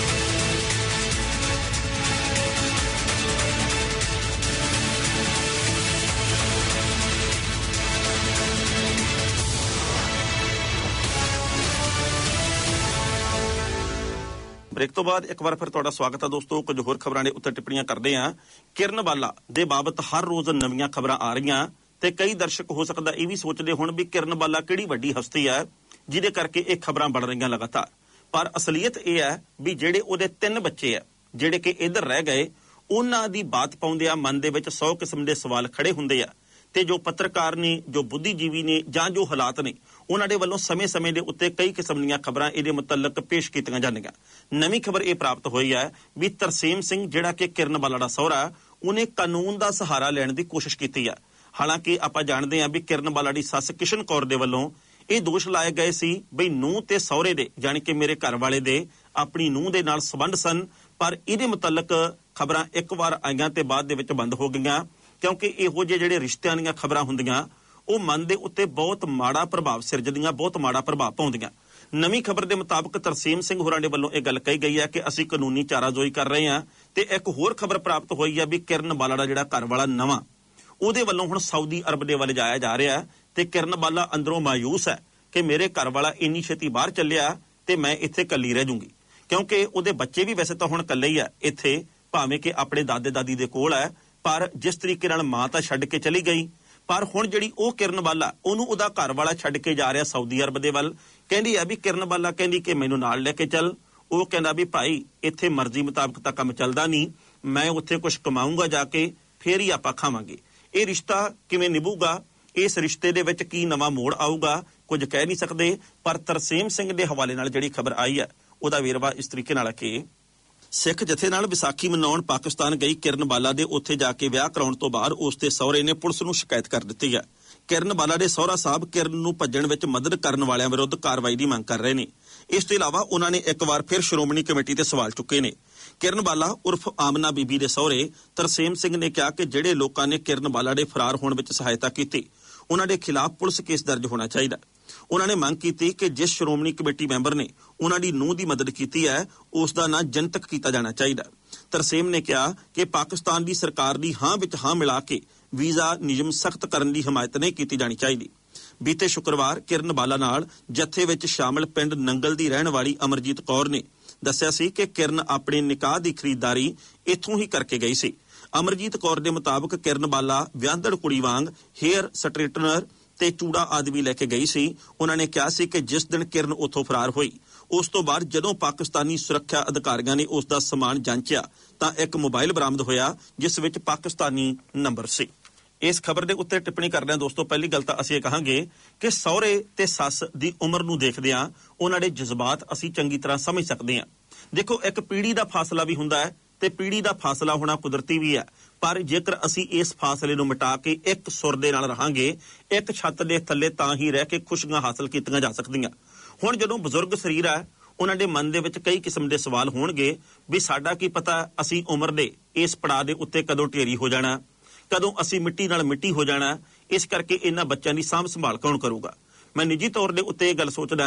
ਬ੍ਰੇਕ ਤੋਂ ਬਾਅਦ ਇੱਕ ਵਾਰ ਫਿਰ ਤੁਹਾਡਾ ਸਵਾਗਤ ਹੈ ਦੋਸਤੋ। ਕੁਝ ਹੋਰ ਖਬਰਾਂ ਦੇ ਉੱਤੇ ਟਿੱਪਣੀਆਂ ਕਰਦੇ ਹਾਂ। ਕਿਰਨ ਬਾਲਾ ਦੇ ਬਾਬਤ ਹਰ ਰੋਜ਼ ਨਵੀਆਂ ਖਬਰਾਂ ਆ ਰਹੀਆਂ ਤੇ ਕਈ ਦਰਸ਼ਕ ਹੋ ਸਕਦਾ ਇਹ ਵੀ ਸੋਚਦੇ ਹੁਣ ਵੀ ਕਿਰਨ ਬਾਲਾ ਕਿਹੜੀ ਵੱਡੀ ਹਸਤੀ ਹੈ ਜਿਹਦੇ ਕਰਕੇ ਇਹ ਖਬਰਾਂ ਬਣ ਰਹੀਆਂ ਲਗਾਤਾਰ। ਪਰ ਅਸਲੀਅਤ ਇਹ ਹੈ ਵੀ ਜਿਹੜੇ ਉਹਦੇ 3 ਬੱਚੇ ਆ ਜਿਹੜੇ ਕਿ ਇੱਧਰ ਰਹਿ ਗਏ, ਉਹਨਾਂ ਦੀ ਬਾਤ ਪਾਉਂਦੇ ਆ ਮਨ ਦੇ ਵਿੱਚ 100 ਕਿਸਮ ਦੇ ਸਵਾਲ ਖੜੇ ਹੁੰਦੇ ਆ ਤੇ ਜੋ ਪੱਤਰਕਾਰ ਨੇ, ਜੋ ਬੁੱਧੀਜੀਵੀ ਨੇ ਜਾਂ ਜੋ ਹਾਲਾਤ ਨੇ, ਉਹਨਾਂ ਦੇ ਵੱਲੋਂ ਸਮੇਂ-ਸਮੇਂ ਦੇ ਉੱਤੇ ਕਈ ਕਿਸਮ ਦੀਆਂ ਖਬਰਾਂ ਇਹਦੇ ਮੁਤਲਕ ਪੇਸ਼ ਕੀਤੀਆਂ ਜਾਂਦੀਆਂ। ਨਵੀਂ ਖਬਰ ਇਹ ਪ੍ਰਾਪਤ ਹੋਈ ਹੈ ਵੀ ਤਰਸੇਮ ਸਿੰਘ ਜਿਹੜਾ ਕਿ ਕਿਰਨ ਬਾਲਾ ਦਾ ਸਹੁਰਾ, ਉਹਨੇ ਕਾਨੂੰਨ ਦਾ ਸਹਾਰਾ ਲੈਣ ਦੀ ਕੋਸ਼ਿਸ਼ ਕੀਤੀ ਹੈ। ਹਾਲਾਂਕਿ ਆਪਾਂ ਜਾਣਦੇ ਹਾਂ ਵੀ ਕਿਰਨ ਬਾਲਾ ਦੀ ਸੱਸ ਕਿਸ਼ਨ ਕੌਰ ਦੇ ਵੱਲੋਂ ਇਹ ਦੋਸ਼ ਲਾਏ ਗਏ ਸੀ ਬਈ ਨੂੰਹ ਤੇ ਸਹੁਰੇ ਦੇ, ਜਾਣੀ ਕਿ ਮੇਰੇ ਘਰ ਵਾਲੇ ਦੇ ਆਪਣੀ ਨੂੰਹ ਦੇ ਨਾਲ ਸੰਬੰਧ ਸਨ। ਪਰ ਇਹਦੇ ਮੁਤਲਕ ਖਬਰਾਂ ਇੱਕ ਵਾਰ ਆਈਆਂ ਤੇ ਬਾਅਦ ਦੇ ਵਿੱਚ ਬੰਦ ਹੋ ਗਈਆਂ ਕਿਉਂਕਿ ਇਹੋ ਜਿਹੇ ਜਿਹੜੇ ਰਿਸ਼ਤਿਆਂ ਦੀਆਂ ਖਬਰਾਂ ਹੁੰਦੀਆਂ ਉਹ ਮਨ ਦੇ ਉੱਤੇ ਬਹੁਤ ਮਾੜਾ ਪ੍ਰਭਾਵ ਸਿਰਜਦੀਆਂ, ਬਹੁਤ ਮਾੜਾ ਪ੍ਰਭਾਵ ਪਾਉਂਦੀਆਂ। ਨਵੀਂ ਖਬਰ ਦੇ ਮੁਤਾਬਕ ਤਰਸੇਮ ਸਿੰਘ ਹੋਰਾਂ ਦੇ ਵੱਲੋਂ ਇਹ ਗੱਲ ਕਹੀ ਗਈ ਹੈ ਕਿ ਅਸੀਂ ਕਾਨੂੰਨੀ ਚਾਰਾਜੋਈ ਕਰ ਰਹੇ ਹਾਂ। ਤੇ ਇੱਕ ਹੋਰ ਖਬਰ ਪ੍ਰਾਪਤ ਹੋਈ ਹੈ ਵੀ ਕਿਰਨ ਬਾਲਾ ਦਾ ਜਿਹੜਾ ਘਰ ਵਾਲਾ ਨਵਾਂ, ਉਹਦੇ ਵੱਲੋਂ ਹੁਣ ਸਾਊਦੀ ਅਰਬ ਦੇ ਵੱਲ ਜਾਇਆ ਜਾ ਰਿਹਾ ਤੇ ਕਿਰਨ ਬਾਲਾ ਅੰਦਰੋਂ ਮਾਯੂਸ ਹੈ ਕਿ ਮੇਰੇ ਘਰ ਵਾਲਾ ਇੰਨੀ ਛੇਤੀ ਬਾਹਰ ਚੱਲਿਆ ਤੇ ਮੈਂ ਇੱਥੇ ਇਕੱਲੀ ਰਹਿ ਜੂੰਗੀ। ਕਿਉਂਕਿ ਉਹਦੇ ਬੱਚੇ ਵੀ ਵੈਸੇ ਤਾਂ ਹੁਣ ਇਕੱਲੇ ਹੀ ਆ ਇੱਥੇ, ਭਾਵੇਂ ਕਿ ਆਪਣੇ ਦਾਦੇ ਦਾਦੀ ਦੇ ਕੋਲ ਹੈ, ਪਰ ਜਿਸ ਤਰੀਕੇ ਨਾਲ ਮਾਂ ਤਾਂ ਛੱਡ ਕੇ ਚਲੀ ਗਈ, ਪਰ ਹੁਣ ਜਿਹੜੀ ਉਹ ਕਿਰਨ ਬਾਲਾ, ਉਹਨੂੰ ਉਹਦਾ ਘਰ ਵਾਲਾ ਛੱਡ ਕੇ ਜਾ ਰਿਹਾ ਸਾਊਦੀ ਅਰਬ ਦੇ ਵੱਲ। ਕਹਿੰਦੀ ਆ ਵੀ ਕਿਰਨ ਬਾਲਾ ਕਹਿੰਦੀ ਕਿ ਮੈਨੂੰ ਨਾਲ ਲੈ ਕੇ ਚੱਲ। ਉਹ ਕਹਿੰਦਾ ਵੀ ਭਾਈ ਇੱਥੇ ਮਰਜ਼ੀ ਮੁਤਾਬਕ ਤਾਂ ਕੰਮ ਚੱਲਦਾ ਨਹੀਂ, ਮੈਂ ਉੱਥੇ ਕੁਝ ਕਮਾਊਂਗਾ ਜਾ ਕੇ, ਫੇਰ ਹੀ ਆਪਾਂ ਖਾਵਾਂਗੇ। ਇਹ ਰਿਸ਼ਤਾ ਕਿਵੇਂ ਨਿਭੂਗਾ, ਇਸ ਰਿਸ਼ਤੇ ਦੇ ਵਿੱਚ ਕੀ ਨਵਾਂ ਮੋੜ ਆਊਗਾ, ਕੁਝ ਕਹਿ ਨਹੀਂ ਸਕਦੇ। ਪਰ ਤਰਸੇਮ ਸਿੰਘ ਦੇ ਹਵਾਲੇ ਨਾਲ ਜਿਹੜੀ ਖਬਰ ਆਈ ਹੈ ਉਹਦਾ ਵੇਰਵਾ ਇਸ ਤਰੀਕੇ ਨਾਲ ਕਿ ਸਿੱਖ ਜਥੇ ਨਾਲ ਵਿਸਾਖੀ ਮਨਾਉਣ ਪਾਕਿਸਤਾਨ ਗਈ ਕਿਰਨ ਬਾਲਾ ਦੇ ਉੱਥੇ ਜਾ ਕੇ ਵਿਆਹ ਕਰਾਉਣ ਤੋਂ ਬਾਅਦ ਉਸ ਦੇ ਸਹੁਰੇ ਨੇ ਪੁਲਿਸ ਨੂੰ ਸ਼ਿਕਾਇਤ ਕਰ ਦਿੱਤੀ ਹੈ। ਕਿਰਨ ਬਾਲਾ ਦੇ ਸਹੁਰਾ ਸਾਹਿਬ ਕਿਰਨ ਨੂੰ ਭੱਜਣ ਵਿੱਚ ਮਦਦ ਕਰਨ ਵਾਲਿਆਂ ਵਿਰੁੱਧ ਕਾਰਵਾਈ ਦੀ ਮੰਗ ਕਰ ਰਹੇ ਨੇ। ਇਸ ਤੋਂ ਇਲਾਵਾ ਉਹਨਾਂ ਨੇ ਇੱਕ ਵਾਰ ਫਿਰ ਸ਼੍ਰੋਮਣੀ ਕਮੇਟੀ ਤੇ ਸਵਾਲ ਚੁੱਕੇ ਨੇ। ਕਿਰਨ ਬਾਲਾ ਉਰਫ ਆਮਨਾ ਬੀਬੀ ਦੇ ਸਹੁਰੇ ਤਰਸੇਮ ਸਿੰਘ ਨੇ ਕਿਹਾ ਕਿ ਜਿਹੜੇ ਲੋਕਾਂ ਨੇ ਕਿਰਨ ਬਾਲਾ ਦੇ ਫਰਾਰ ਹੋਣ ਵਿੱਚ ਸਹਾਇਤਾ ਕੀਤੀ, ਉਹਨਾਂ ਦੇ ਖਿਲਾਫ ਪੁਲਿਸ ਕੇਸ ਦਰਜ ਹੋਣਾ ਚਾਹੀਦਾ। ਉਹਨਾਂ ਨੇ ਮੰਗ ਕੀਤੀ ਕਿ ਜਿਸ ਸ਼੍ਰੋਮਣੀ ਕਮੇਟੀ ਮੈਂਬਰ ਨੇ ਉਹਨਾਂ ਦੀ ਨੂੰਹ ਦੀ ਮਦਦ ਕੀਤੀ ਹੈ, ਉਸ ਦਾ ਨਾਂ ਜਨਤਕ ਕੀਤਾ ਜਾਣਾ ਚਾਹੀਦਾ। ਤਰਸੇਮ ਨੇ ਕਿਹਾ ਕਿ ਪਾਕਿਸਤਾਨ ਦੀ ਸਰਕਾਰ ਦੀ ਹਾਂ ਵਿੱਚ ਹਾਂ ਮਿਲਾ ਕੇ ਵੀਜ਼ਾ ਨਿਯਮ ਸਖਤ ਕਰਨ ਦੀ ਹਮਾਇਤ ਨਹੀਂ ਕੀਤੀ ਜਾਣੀ ਚਾਹੀਦੀ। ਬੀਤੇ ਸ਼ੁੱਕਰਵਾਰ ਕਿਰਨ ਬਾਲਾ ਨਾਲ ਜੱਥੇ ਵਿੱਚ ਸ਼ਾਮਲ ਪਿੰਡ ਨੰਗਲ ਦੀ ਰਹਿਣ ਵਾਲੀ ਅਮਰਜੀਤ ਕੌਰ ਨੇ ਦੱਸਿਆ ਸੀ ਕਿ ਕਿਰਨ ਆਪਣੇ ਨਿਕਾਹ ਦੀ ਖਰੀਦਦਾਰੀ ਇੱਥੋਂ ਹੀ ਕਰਕੇ ਗਈ ਸੀ। ਅਮਰਜੀਤ ਕੌਰ ਦੇ ਮੁਤਾਬਕ ਕਿਰਨ ਬਾਲਾ ਵਿਆਹਦੜ ਕੁੜੀ ਵਾਂਗ ਹੇਅਰ ਸਟ੍ਰੇਟਨਰ ਤੇ ਚੂੜਾ ਆਦਿ ਵੀ ਲੈ ਕੇ ਗਈ ਸੀ। ਉਹਨਾਂ ਨੇ ਕਿਹਾ ਸੀ ਕਿ ਜਿਸ ਦਿਨ ਕਿਰਨ ਉੱਥੋਂ ਫਰਾਰ ਹੋਈ, ਉਸ ਤੋਂ ਬਾਅਦ ਜਦੋਂ ਪਾਕਿਸਤਾਨੀ ਸੁਰੱਖਿਆ ਅਧਿਕਾਰੀਆਂ ਨੇ ਉਸ ਦਾ ਸਮਾਨ ਜਾਂਚਿਆ ਤਾਂ ਇੱਕ ਮੋਬਾਈਲ ਬਰਾਮਦ ਹੋਇਆ ਜਿਸ ਵਿੱਚ ਪਾਕਿਸਤਾਨੀ ਨੰਬਰ ਸੀ। ਇਸ ਖਬਰ ਦੇ ਉੱਤੇ ਟਿੱਪਣੀ ਕਰਦੇ ਹਾਂ ਦੋਸਤੋ। ਪਹਿਲੀ ਗੱਲ ਤਾਂ ਅਸੀਂ ਇਹ ਕਹਾਂਗੇ ਕਿ ਸਹੁਰੇ ਤੇ ਸੱਸ ਦੀ ਉਮਰ ਨੂੰ ਦੇਖਦਿਆਂ ਉਹਨਾਂ ਦੇ ਜਜ਼ਬਾਤ ਅਸੀਂ ਚੰਗੀ ਤਰ੍ਹਾਂ ਸਮਝ ਸਕਦੇ ਹਾਂ। ਦੇਖੋ, ਇੱਕ ਪੀੜ੍ਹੀ ਦਾ ਫਾਸਲਾ ਵੀ ਹੁੰਦਾ ਹੈ ਤੇ ਪੀੜ੍ਹੀ ਦਾ ਫਾਸਲਾ ਹੋਣਾ ਕੁਦਰਤੀ ਵੀ ਹੈ, ਪਰ ਜੇਕਰ ਅਸੀਂ ਇਸ ਫਾਸਲੇ ਨੂੰ ਮਿਟਾ ਕੇ ਇੱਕ ਸੁਰ ਦੇ ਨਾਲ ਰਹਾਂਗੇ, ਇੱਕ ਛੱਤ ਦੇ ਥੱਲੇ, ਤਾਂ ਹੀ ਰਹਿ ਕੇ ਖੁਸ਼ੀਆਂ ਹਾਸਲ ਕੀਤੀਆਂ ਜਾ ਸਕਦੀਆਂ। ਹੁਣ ਜਦੋਂ ਬਜ਼ੁਰਗ ਸਰੀਰ ਹੈ, ਉਹਨਾਂ ਦੇ ਮਨ ਦੇ ਵਿੱਚ ਕਈ ਕਿਸਮ ਦੇ ਸਵਾਲ ਹੋਣਗੇ ਵੀ ਸਾਡਾ ਕੀ ਪਤਾ ਅਸੀਂ ਉਮਰ ਦੇ ਇਸ ਪੜਾਅ ਦੇ ਉੱਤੇ ਕਦੋਂ ਢੇਰੀ ਹੋ ਜਾਣਾ, ਕਦੋਂ ਅਸੀਂ ਮਿੱਟੀ ਨਾਲ ਮਿੱਟੀ ਹੋ ਜਾਣਾ। ਇਸ ਕਰਕੇ ਇਹਨਾਂ ਬੱਚਿਆਂ ਦੀ ਸਾਂਭ ਸੰਭਾਲ ਕੌਣ ਕਰੂਗਾ। ਮੈਂ ਨਿੱਜੀ ਤੌਰ ਦੇ ਉੱਤੇ ਇਹ ਗੱਲ ਸੋਚਦਾ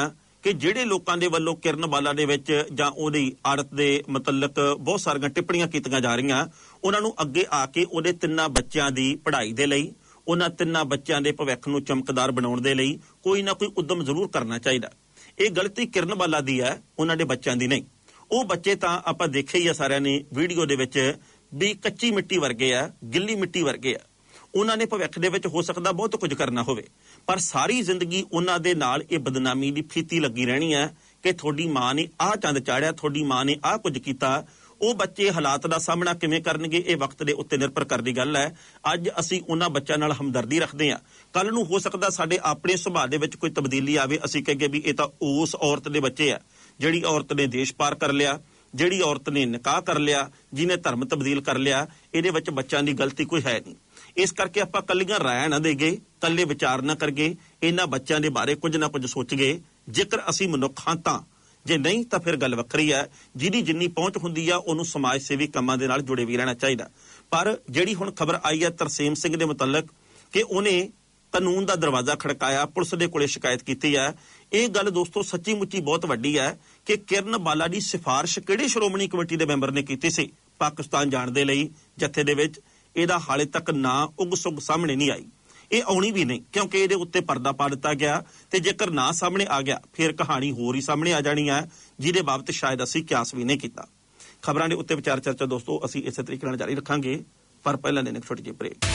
ਕਿ ਜਿਹੜੇ ਲੋਕਾਂ ਦੇ ਵੱਲੋਂ ਕਿਰਨ ਬਾਲਾ ਦੇ ਵਿੱਚ ਜਾਂ ਉਹਦੀ ਆੜਤ ਦੇ ਮੁਤਲਕ ਬਹੁਤ ਸਾਰੀਆਂ ਟਿੱਪਣੀਆਂ ਕੀਤੀਆਂ ਜਾ ਰਹੀਆਂ, ਉਹਨਾਂ ਨੂੰ ਅੱਗੇ ਆ ਕੇ ਉਹਦੇ 3 ਬੱਚਿਆਂ ਦੀ ਪੜ੍ਹਾਈ ਦੇ ਲਈ, ਉਹਨਾਂ 3 ਬੱਚਿਆਂ ਦੇ ਭਵਿੱਖ ਨੂੰ ਚਮਕਦਾਰ ਬਣਾਉਣ ਦੇ ਲਈ ਕੋਈ ਨਾ ਕੋਈ ਉਦਮ ਜ਼ਰੂਰ ਕਰਨਾ ਚਾਹੀਦਾ। ਇਹ ਗਲਤੀ ਕਿਰਨ ਬਾਲਾ ਦੀ ਹੈ, ਉਹਨਾਂ ਦੇ ਬੱਚਿਆਂ ਦੀ ਨਹੀਂ। ਉਹ ਬੱਚੇ ਤਾਂ ਆਪਾਂ ਦੇਖੇ ਹੀ ਆ ਸਾਰਿਆਂ ਨੇ ਵੀਡੀਓ ਦੇ ਵਿੱਚ ਵੀ ਕੱਚੀ ਮਿੱਟੀ ਵਰਗੇ ਆ, ਗਿੱਲੀ ਮਿੱਟੀ ਵਰਗੇ ਆ। ਉਹਨਾਂ ਨੇ ਭਵਿੱਖ ਦੇ ਵਿੱਚ ਹੋ ਸਕਦਾ ਬਹੁਤ ਕੁਝ ਕਰਨਾ ਹੋਵੇ, ਪਰ ਸਾਰੀ ਜ਼ਿੰਦਗੀ ਉਹਨਾਂ ਦੇ ਨਾਲ ਇਹ ਬਦਨਾਮੀ ਦੀ ਫੀਤੀ ਲੱਗੀ ਰਹਿਣੀ ਹੈ ਕਿ ਤੁਹਾਡੀ ਮਾਂ ਨੇ ਆਹ ਚੰਦ ਚਾੜਿਆ, ਤੁਹਾਡੀ ਮਾਂ ਨੇ ਆਹ ਕੁਝ ਕੀਤਾ। ਉਹ ਬੱਚੇ ਹਾਲਾਤ ਦਾ ਸਾਹਮਣਾ ਕਿਵੇਂ ਕਰਨਗੇ ਇਹ ਵਕਤ ਦੇ ਉੱਤੇ ਨਿਰਭਰ ਕਰਦੀ ਗੱਲ ਹੈ। ਅੱਜ ਅਸੀਂ ਉਹਨਾਂ ਬੱਚਿਆਂ ਨਾਲ ਹਮਦਰਦੀ ਰੱਖਦੇ ਹਾਂ, ਕੱਲ ਨੂੰ ਹੋ ਸਕਦਾ ਸਾਡੇ ਆਪਣੇ ਸੁਭਾਅ ਦੇ ਵਿੱਚ ਕੋਈ ਤਬਦੀਲੀ ਆਵੇ, ਅਸੀਂ ਕਹੀਏ ਵੀ ਇਹ ਤਾਂ ਉਸ ਔਰਤ ਦੇ ਬੱਚੇ ਆ ਜਿਹੜੀ ਔਰਤ ਨੇ ਦੇਸ਼ ਪਾਰ ਕਰ ਲਿਆ, ਜਿਹੜੀ ਔਰਤ ਨੇ ਨਿਕਾਹ ਕਰ ਲਿਆ, ਜਿਹਨੇ ਧਰਮ ਤਬਦੀਲ ਕਰ ਲਿਆ। ਇਹਦੇ ਵਿੱਚ ਬੱਚਿਆਂ ਦੀ ਗਲਤੀ ਕੋਈ ਹੈ ਨਹੀਂ। ਇਸ ਕਰਕੇ ਆਪਾਂ ਕੱਲੀਆਂ ਰਾਇ ਨਾ ਦੇਗੇ, ਕੱਲੇ ਵਿਚਾਰ ਨਾ ਕਰਗੇ, ਇਹਨਾਂ ਬੱਚਿਆਂ ਦੇ ਬਾਰੇ ਕੁਝ ਨਾ ਕੁਝ ਸੋਚਗੇ। ਜੇਕਰ ਅਸੀਂ ਮਨੁੱਖ ਹਾਂ ਤਾਂ, ਜੇ ਨਹੀਂ ਤਾਂ ਫਿਰ ਗੱਲ ਵੱਖਰੀ ਹੈ। ਜਿਹਦੀ ਜਿੰਨੀ ਪਹੁੰਚ ਹੁੰਦੀ ਆ ਉਹਨੂੰ ਸਮਾਜ ਸੇਵੀ ਕੰਮਾਂ ਦੇ ਨਾਲ ਜੁੜੇ ਵੀ ਰਹਿਣਾ ਚਾਹੀਦਾ। ਪਰ ਜਿਹੜੀ ਹੁਣ ਖਬਰ ਆਈ ਹੈ ਤਰਸੇਮ ਸਿੰਘ ਦੇ ਮੁਤਲਕ ਕਿ ਉਹਨੇ ਕਾਨੂੰਨ ਦਾ ਦਰਵਾਜ਼ਾ ਖੜਕਾਇਆ, ਪੁਲਿਸ ਦੇ ਕੋਲੇ ਸ਼ਿਕਾਇਤ ਕੀਤੀ ਹੈ, ਇਹ ਗੱਲ ਦੋਸਤੋ ਸੱਚੀ ਮੁੱਚੀ ਬਹੁਤ ਵੱਡੀ ਹੈ ਕਿ ਕਿਰਨ ਬਾਲਾ ਦੀ ਸਿਫਾਰਿਸ਼ ਕਿਹੜੇ ਸ਼੍ਰੋਮਣੀ ਕਮੇਟੀ ਦੇ ਮੈਂਬਰ ਨੇ ਕੀਤੀ ਸੀ ਪਾਕਿਸਤਾਨ ਜਾਣ ਦੇ ਲਈ ਜੱਥੇ ਦੇ ਵਿੱਚ? ਇਹਦਾ ਹਾਲੇ ਤੱਕ ਨਾਂ ਉਗ ਸੁਗ ਸਾਹਮਣੇ ਨਹੀਂ ਆਈ। ਇਹ ਆਉਣੀ ਵੀ ਨਹੀਂ ਕਿਉਂਕਿ ਇਹਦੇ ਉੱਤੇ ਪਰਦਾ ਪਾ ਦਿੱਤਾ ਗਿਆ, ਤੇ ਜੇਕਰ ਨਾ ਸਾਹਮਣੇ ਆ ਗਿਆ ਫਿਰ ਕਹਾਣੀ ਹੋਰ ਹੀ ਸਾਹਮਣੇ ਆ ਜਾਣੀ ਹੈ, ਜਿਹਦੇ ਬਾਬਤ ਸ਼ਾਇਦ ਅਸੀਂ ਕਿਆਸ ਵੀ ਨਹੀਂ ਕੀਤਾ। ਖਬਰਾਂ ਦੇ ਉੱਤੇ ਵਿਚਾਰ ਚਰਚਾ ਦੋਸਤੋ ਅਸੀਂ ਇਸੇ ਤਰੀਕੇ ਨਾਲ ਜਾਰੀ ਰੱਖਾਂਗੇ, ਪਰ ਪਹਿਲਾਂ ਦੇ ਇੱਕ ਛੋਟੀ ਜਿਹੀ ਬ੍ਰੇਕ।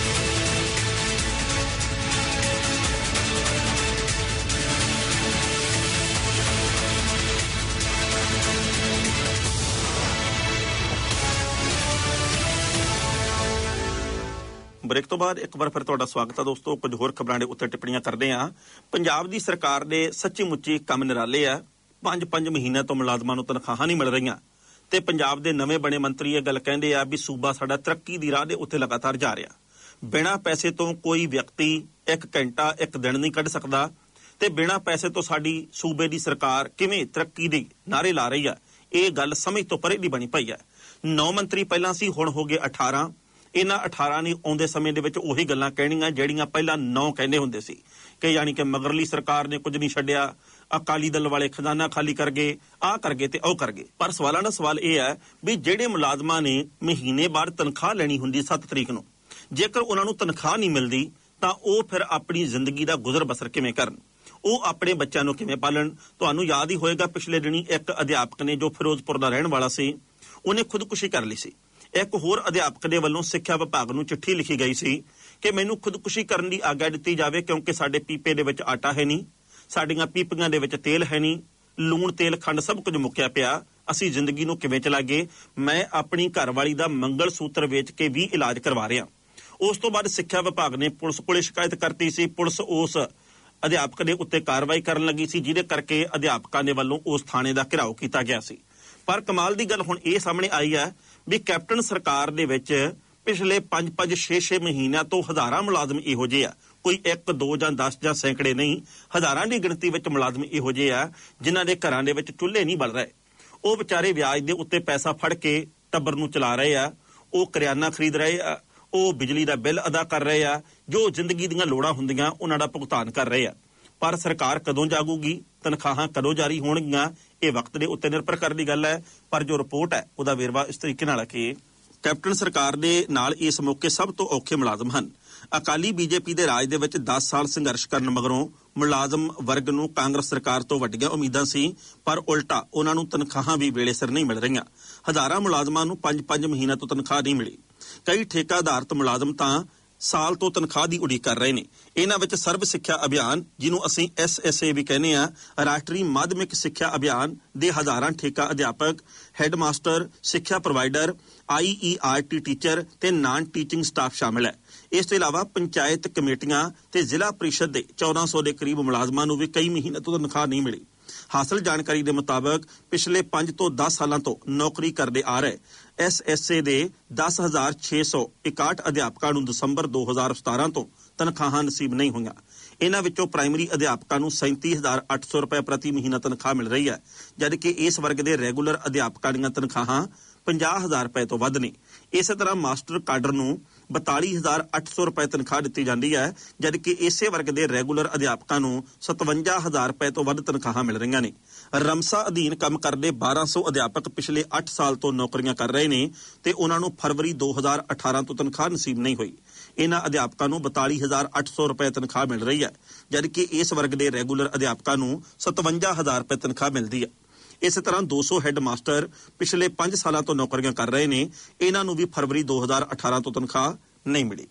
ਬ੍ਰੇਕ ਤੋਂ ਬਾਅਦ ਇੱਕ ਵਾਰ ਫਿਰ ਤੁਹਾਡਾ ਸਵਾਗਤ ਹੈ ਦੋਸਤੋ। ਕੁਝ ਹੋਰ ਖਬਰਾਂ ਦੇ ਉੱਤੇ ਟਿੱਪਣੀਆਂ ਕਰਦੇ ਹਾਂ। ਪੰਜਾਬ ਦੀ ਸਰਕਾਰ ਦੇ ਸੱਚੀ ਮੁੱਚੀ ਕੰਮ ਨਿਰਾਲੇ ਆ। 5 ਮਹੀਨਿਆਂ ਤੋਂ ਮੁਲਾਜ਼ਮਾਂ ਨੂੰ ਤਨਖਾਹਾਂ ਨਹੀਂ ਮਿਲ ਰਹੀਆਂ, ਤੇ ਪੰਜਾਬ ਦੇ ਨਵੇਂ ਬਣੇ ਮੰਤਰੀ ਇਹ ਗੱਲ ਕਹਿੰਦੇ ਆ ਵੀ ਸੂਬਾ ਸਾਡਾ ਤਰੱਕੀ ਦੀ ਰਾਹ ਦੇ ਉੱਤੇ ਲਗਾਤਾਰ ਜਾ ਰਿਹਾ। ਬਿਨਾਂ ਪੈਸੇ ਤੋਂ ਕੋਈ ਵਿਅਕਤੀ 1 ਘੰਟਾ 1 ਦਿਨ ਨਹੀਂ ਕੱਢ ਸਕਦਾ, ਤੇ ਬਿਨਾਂ ਪੈਸੇ ਤੋਂ ਸਾਡੀ ਸੂਬੇ ਦੀ ਸਰਕਾਰ ਕਿਵੇਂ ਤਰੱਕੀ ਦੇ ਨਾਅਰੇ ਲਾ ਰਹੀ ਆ, ਇਹ ਗੱਲ ਸਮਝ ਤੋਂ ਪਰੇ ਦੀ ਬਣੀ ਪਈ ਹੈ। 9 ਮੰਤਰੀ ਪਹਿਲਾਂ ਸੀ, ਹੁਣ ਹੋ ਗਏ 18। ਇਹਨਾਂ 18 ਨੇ ਆਉਂਦੇ ਸਮੇਂ ਦੇ ਵਿੱਚ ਉਹੀ ਗੱਲਾਂ ਕਹਿਣੀਆਂ ਜਿਹੜੀਆਂ ਪਹਿਲਾਂ 9 ਕਹਿੰਦੇ ਹੁੰਦੇ ਸੀ ਕਿ ਯਾਨੀ ਕਿ ਮਗਰਲੀ ਸਰਕਾਰ ਨੇ ਕੁਝ ਨਹੀਂ ਛੱਡਿਆ, ਅਕਾਲੀ ਦਲ ਵਾਲੇ ਖਜ਼ਾਨਾ ਖਾਲੀ ਕਰ ਗਏ, ਆਹ ਕਰ ਗਏ ਤੇ ਉਹ ਕਰ ਗਏ। ਪਰ ਸਵਾਲਾਨਾ ਸਵਾਲ ਇਹ ਹੈ ਵੀ ਜਿਹੜੇ ਮੁਲਾਜ਼ਮਾਂ ਨੇ ਮਹੀਨੇ ਬਾਅਦ ਤਨਖਾਹ ਲੈਣੀ ਹੁੰਦੀ 7 ਤਰੀਕ ਨੂੰ, ਜੇਕਰ ਉਹਨਾਂ ਨੂੰ ਤਨਖਾਹ ਨਹੀਂ ਮਿਲਦੀ ਤਾਂ ਉਹ ਫਿਰ ਆਪਣੀ ਜ਼ਿੰਦਗੀ ਦਾ ਗੁਜ਼ਰ ਬਸਰ ਕਿਵੇਂ ਕਰਨ, ਉਹ ਆਪਣੇ ਬੱਚਿਆਂ ਨੂੰ ਕਿਵੇਂ ਪਾਲਣ? ਤੁਹਾਨੂੰ ਯਾਦ ਹੀ ਹੋਏਗਾ ਪਿਛਲੇ ਦਿਨੀ ਇੱਕ ਅਧਿਆਪਕ ਨੇ ਜੋ ਫਿਰੋਜ਼ਪੁਰ ਦਾ ਰਹਿਣ ਵਾਲਾ ਸੀ, ਉਹਨੇ ਖੁਦਕੁਸ਼ੀ ਕਰ ਲਈ ਸੀ। ਇੱਕ ਹੋਰ ਅਧਿਆਪਕ ਦੇ ਵੱਲੋਂ ਸਿੱਖਿਆ ਵਿਭਾਗ ਨੂੰ ਚਿੱਠੀ ਲਿਖੀ ਗਈ ਸੀ ਕਿ ਮੈਨੂੰ ਖੁਦਕੁਸ਼ੀ ਕਰਨ ਦੀ ਆਗਿਆ ਦਿੱਤੀ ਜਾਵੇ ਕਿਉਂਕਿ ਸਾਡੇ ਪੀਪੇ ਦੇ ਵਿੱਚ ਆਟਾ ਹੈ ਨਹੀਂ, ਸਾਡੀਆਂ ਪੀਪੀਆਂ ਦੇ ਵਿੱਚ ਤੇਲ ਹੈ ਨਹੀਂ, ਲੂਣ ਤੇਲ ਖੰਡ ਸਭ ਕੁਝ ਮੁੱਕਿਆ ਪਿਆ, ਅਸੀਂ ਜ਼ਿੰਦਗੀ ਨੂੰ ਕਿਵੇਂ ਚਲਾਈਏ? ਮੈਂ ਆਪਣੀ ਘਰਵਾਲੀ ਦਾ ਮੰਗਲ ਸੂਤਰ ਵੇਚ ਕੇ ਵੀ ਇਲਾਜ ਕਰਵਾ ਰਿਹਾ। ਉਸ ਤੋਂ ਬਾਅਦ ਸਿੱਖਿਆ ਵਿਭਾਗ ਨੇ ਪੁਲਿਸ ਕੋਲੇ ਸ਼ਿਕਾਇਤ ਕਰਤੀ ਸੀ। ਪੁਲਿਸ ਉਸ ਅਧਿਆਪਕ ਦੇ ਉੱਤੇ ਕਾਰਵਾਈ ਕਰਨ ਲੱਗੀ ਸੀ, ਜਿਹਦੇ ਕਰਕੇ ਅਧਿਆਪਕਾਂ ਦੇ ਵੱਲੋਂ ਉਸ ਥਾਣੇ ਦਾ ਘਿਰਾਓ ਕੀਤਾ ਗਿਆ ਸੀ। ਪਰ ਕਮਾਲ ਦੀ ਗੱਲ ਹੁਣ ਇਹ ਸਾਹਮਣੇ ਆਈ ਹੈ ਵੀ ਕੈਪਟਨ ਸਰਕਾਰ ਦੇ ਵਿੱਚ ਪਿਛਲੇ 5 6 ਮਹੀਨਿਆਂ ਤੋਂ ਹਜ਼ਾਰਾਂ ਮੁਲਾਜ਼ਮ ਇਹੋ ਜਿਹੇ ਆ, ਕੋਈ 1 2 ਜਾਂ 10 ਜਾਂ ਸੈਂਕੜੇ ਨਹੀਂ, ਹਜ਼ਾਰਾਂ ਦੀ ਗਿਣਤੀ ਵਿੱਚ ਮੁਲਾਜ਼ਮ ਇਹੋ ਜਿਹੇ ਆ ਜਿਨ੍ਹਾਂ ਦੇ ਘਰਾਂ ਦੇ ਵਿੱਚ ਚੁੱਲ੍ਹੇ ਨਹੀਂ ਬਲ ਰਹੇ। ਉਹ ਵਿਚਾਰੇ ਵਿਆਜ ਦੇ ਉੱਤੇ ਪੈਸਾ ਫੜ ਕੇ ਟੱਬਰ ਨੂੰ ਚਲਾ ਰਹੇ ਆ, ਉਹ ਕਰਿਆਨਾ ਖਰੀਦ ਰਹੇ ਆ, ਉਹ ਬਿਜਲੀ ਦਾ ਬਿੱਲ ਅਦਾ ਕਰ ਰਹੇ ਆ, ਜੋ ਜ਼ਿੰਦਗੀ ਦੀਆਂ ਲੋੜਾਂ ਹੁੰਦੀਆਂ ਉਹਨਾਂ ਦਾ ਭੁਗਤਾਨ ਕਰ ਰਹੇ ਆ। ਪਰ ਸਰਕਾਰ ਕਦੋਂ ਜਾਗੂਗੀ, ਤਨਖਾਹਾਂ ਕਦੋਂ ਜਾਰੀ ਹੋਣਗੀਆਂ, ਇਹ ਵਕਤ ਦੇ ਉੱਤੇ ਨਿਰਭਰ ਕਰਦੀ ਗੱਲ ਹੈ। ਪਰ ਜੋ ਰਿਪੋਰਟ ਹੈ ਉਹਦਾ ਵੇਰਵਾ ਇਸ ਤਰੀਕੇ ਨਾਲ ਹੈ ਕਿ ਕੈਪਟਨ ਸਰਕਾਰ ਦੇ ਨਾਲ ਇਸ ਮੌਕੇ ਸਭ ਤੋਂ ਔਖੇ ਮੁਲਾਜ਼ਮ ਹਨ। ਅਕਾਲੀ ਬੀਜੇਪੀ ਦੇ ਰਾਜ ਦੇ ਵਿੱਚ 10 ਸਾਲ ਸੰਘਰਸ਼ ਕਰਨ ਮਗਰੋਂ ਮੁਲਾਜ਼ਮ ਵਰਗ ਨੂੰ ਕਾਂਗਰਸ ਸਰਕਾਰ ਤੋਂ ਵੱਡੀਆਂ ਉਮੀਦਾਂ ਸੀ, ਪਰ ਉਲਟਾ ਉਹਨਾਂ ਨੂੰ ਤਨਖਾਹਾਂ ਵੀ ਵੇਲੇ ਸਿਰ ਨਹੀਂ ਮਿਲ ਰਹੀਆਂ। ਹਜ਼ਾਰਾਂ ਮੁਲਾਜ਼ਮਾਂ ਨੂੰ 5 ਮਹੀਨਿਆਂ ਤੋਂ ਤਨਖਾਹ ਨਹੀਂ ਮਿਲੀ। ਕਈ ਠੇਕਾ ਆਧਾਰਿਤ ਮੁਲਾਜ਼ਮ ਤਾਂ ਸਾਲ ਤੋਂ ਤਨਖਾਹ ਦੀ ਉਡੀਕ ਕਰ ਰਹੇ ਨੇ। ਇਹਨਾਂ ਵਿੱਚ ਸਰਵ ਸਿੱਖਿਆ ਅਭਿਆਨ, ਜਿਹਨੂੰ ਅਸੀਂ SSA ਵੀ ਕਹਿੰਦੇ ਆ, ਰਾਸ਼ਟਰੀ ਮਾਧਿਮਿਕ ਸਿੱਖਿਆ ਅਭਿਆਨ ਦੇ ਹਜ਼ਾਰਾਂ ਠੇਕਾ ਅਧਿਆਪਕ, ਹੈੱਡਮਾਸਟਰ, ਸਿੱਖਿਆ ਪ੍ਰੋਵਾਈਡਰ, IERT ਟੀਚਰ ਤੇ ਨਾਨ ਟੀਚਿੰਗ ਸਟਾਫ ਸ਼ਾਮਿਲ ਹੈ। ਇਸ ਤੋਂ ਇਲਾਵਾ ਪੰਚਾਇਤ ਕਮੇਟੀਆਂ ਤੇ ਜ਼ਿਲ੍ਹਾ ਪ੍ਰੀਸ਼ਦ ਦੇ 1400 ਦੇ ਕਰੀਬ ਮੁਲਾਜ਼ਮਾਂ ਨੂੰ ਵੀ ਕਈ ਮਹੀਨੇ ਤੋਂ ਤਨਖਾਹ ਨਹੀਂ ਮਿਲੀ। ਹਾਸਲ ਜਾਣਕਾਰੀ ਦੇ ਮੁਤਾਬਕ ਪਿਛਲੇ 5 ਤੋਂ 10 ਸਾਲਾਂ ਤੋਂ ਨੌਕਰੀ ਕਰਦੇ ਆ ਰਹੇ SSA ਦੇ 10,661 ਅਧਿਆਪਕਾਂ ਨੂੰ ਦਸੰਬਰ 2017 ਤੋਂ ਤਨਖਾਹਾਂ ਨਸੀਬ ਨਹੀਂ ਹੋਈਆਂ। ਇਹਨਾਂ ਵਿੱਚੋਂ ਪ੍ਰਾਇਮਰੀ ਅਧਿਆਪਕਾਂ ਨੂੰ 37,800 ਰੁਪਏ ਪ੍ਰਤੀ ਮਹੀਨਾ ਤਨਖਾਹ ਮਿਲ ਰਹੀ ਹੈ, ਜਦਕਿ ਇਸ ਵਰਗ ਦੇ ਰੈਗੂਲਰ ਅਧਿਆਪਕਾਂ ਦੀਆਂ ਤਨਖਾਹਾਂ 50,000 ਰੁਪਏ ਤੋਂ ਵੱਧ ਨਹੀਂ। ਇਸੇ ਤਰ੍ਹਾਂ ਮਾਸਟਰ ਕਾਡਰ ਨੂੰ 42,800 ਰੁਪਏ ਤਨਖਾਹ ਦਿੱਤੀ ਜਾਂਦੀ ਹੈ, ਜਦਕਿ ਇਸੇ ਵਰਗ ਦੇ ਰੈਗੂਲਰ ਅਧਿਆਪਕਾਂ ਨੂੰ 57,000 ਰੁਪਏ ਤੋਂ ਵੱਧ ਤਨਖਾਹਾਂ ਮਿਲ ਰਹੀਆਂ ਨੇ। ਰਮਸਾ ਅਧੀਨ ਕੰਮ ਕਰਦੇ 1200 ਅਧਿਆਪਕ ਪਿਛਲੇ 8 ਸਾਲ ਤੋਂ ਨੌਕਰੀਆਂ ਕਰ ਰਹੇ ਨੇ ਤੇ ਉਹਨਾਂ ਨੂੰ ਫਰਵਰੀ 2018 ਤੋਂ ਤਨਖਾਹ ਨਸੀਬ ਨਹੀਂ ਹੋਈ। ਇਹਨਾਂ ਅਧਿਆਪਕਾਂ ਨੂੰ 42,800 ਰੁਪਏ ਤਨਖਾਹ ਮਿਲ ਰਹੀ ਹੈ, ਜਦਕਿ ਇਸ ਵਰਗ ਦੇ ਰੈਗੂਲਰ ਅਧਿਆਪਕਾਂ ਨੂੰ 57,000 ਰੁਪਏ ਤਨਖਾਹ ਮਿਲਦੀ ਹੈ। ਇਸੇ ਤਰ੍ਹਾਂ 200 ਹੈੱਡ ਮਾਸਟਰ ਪਿਛਲੇ 5 ਸਾਲਾਂ ਤੋਂ ਨੌਕਰੀਆਂ ਕਰ ਰਹੇ ਨੇ, ਇਹਨਾਂ ਨੂੰ ਵੀ ਫਰਵਰੀ 2018 ਤੋਂ ਤਨਖਾਹ ਨਹੀਂ ਮਿਲੀ।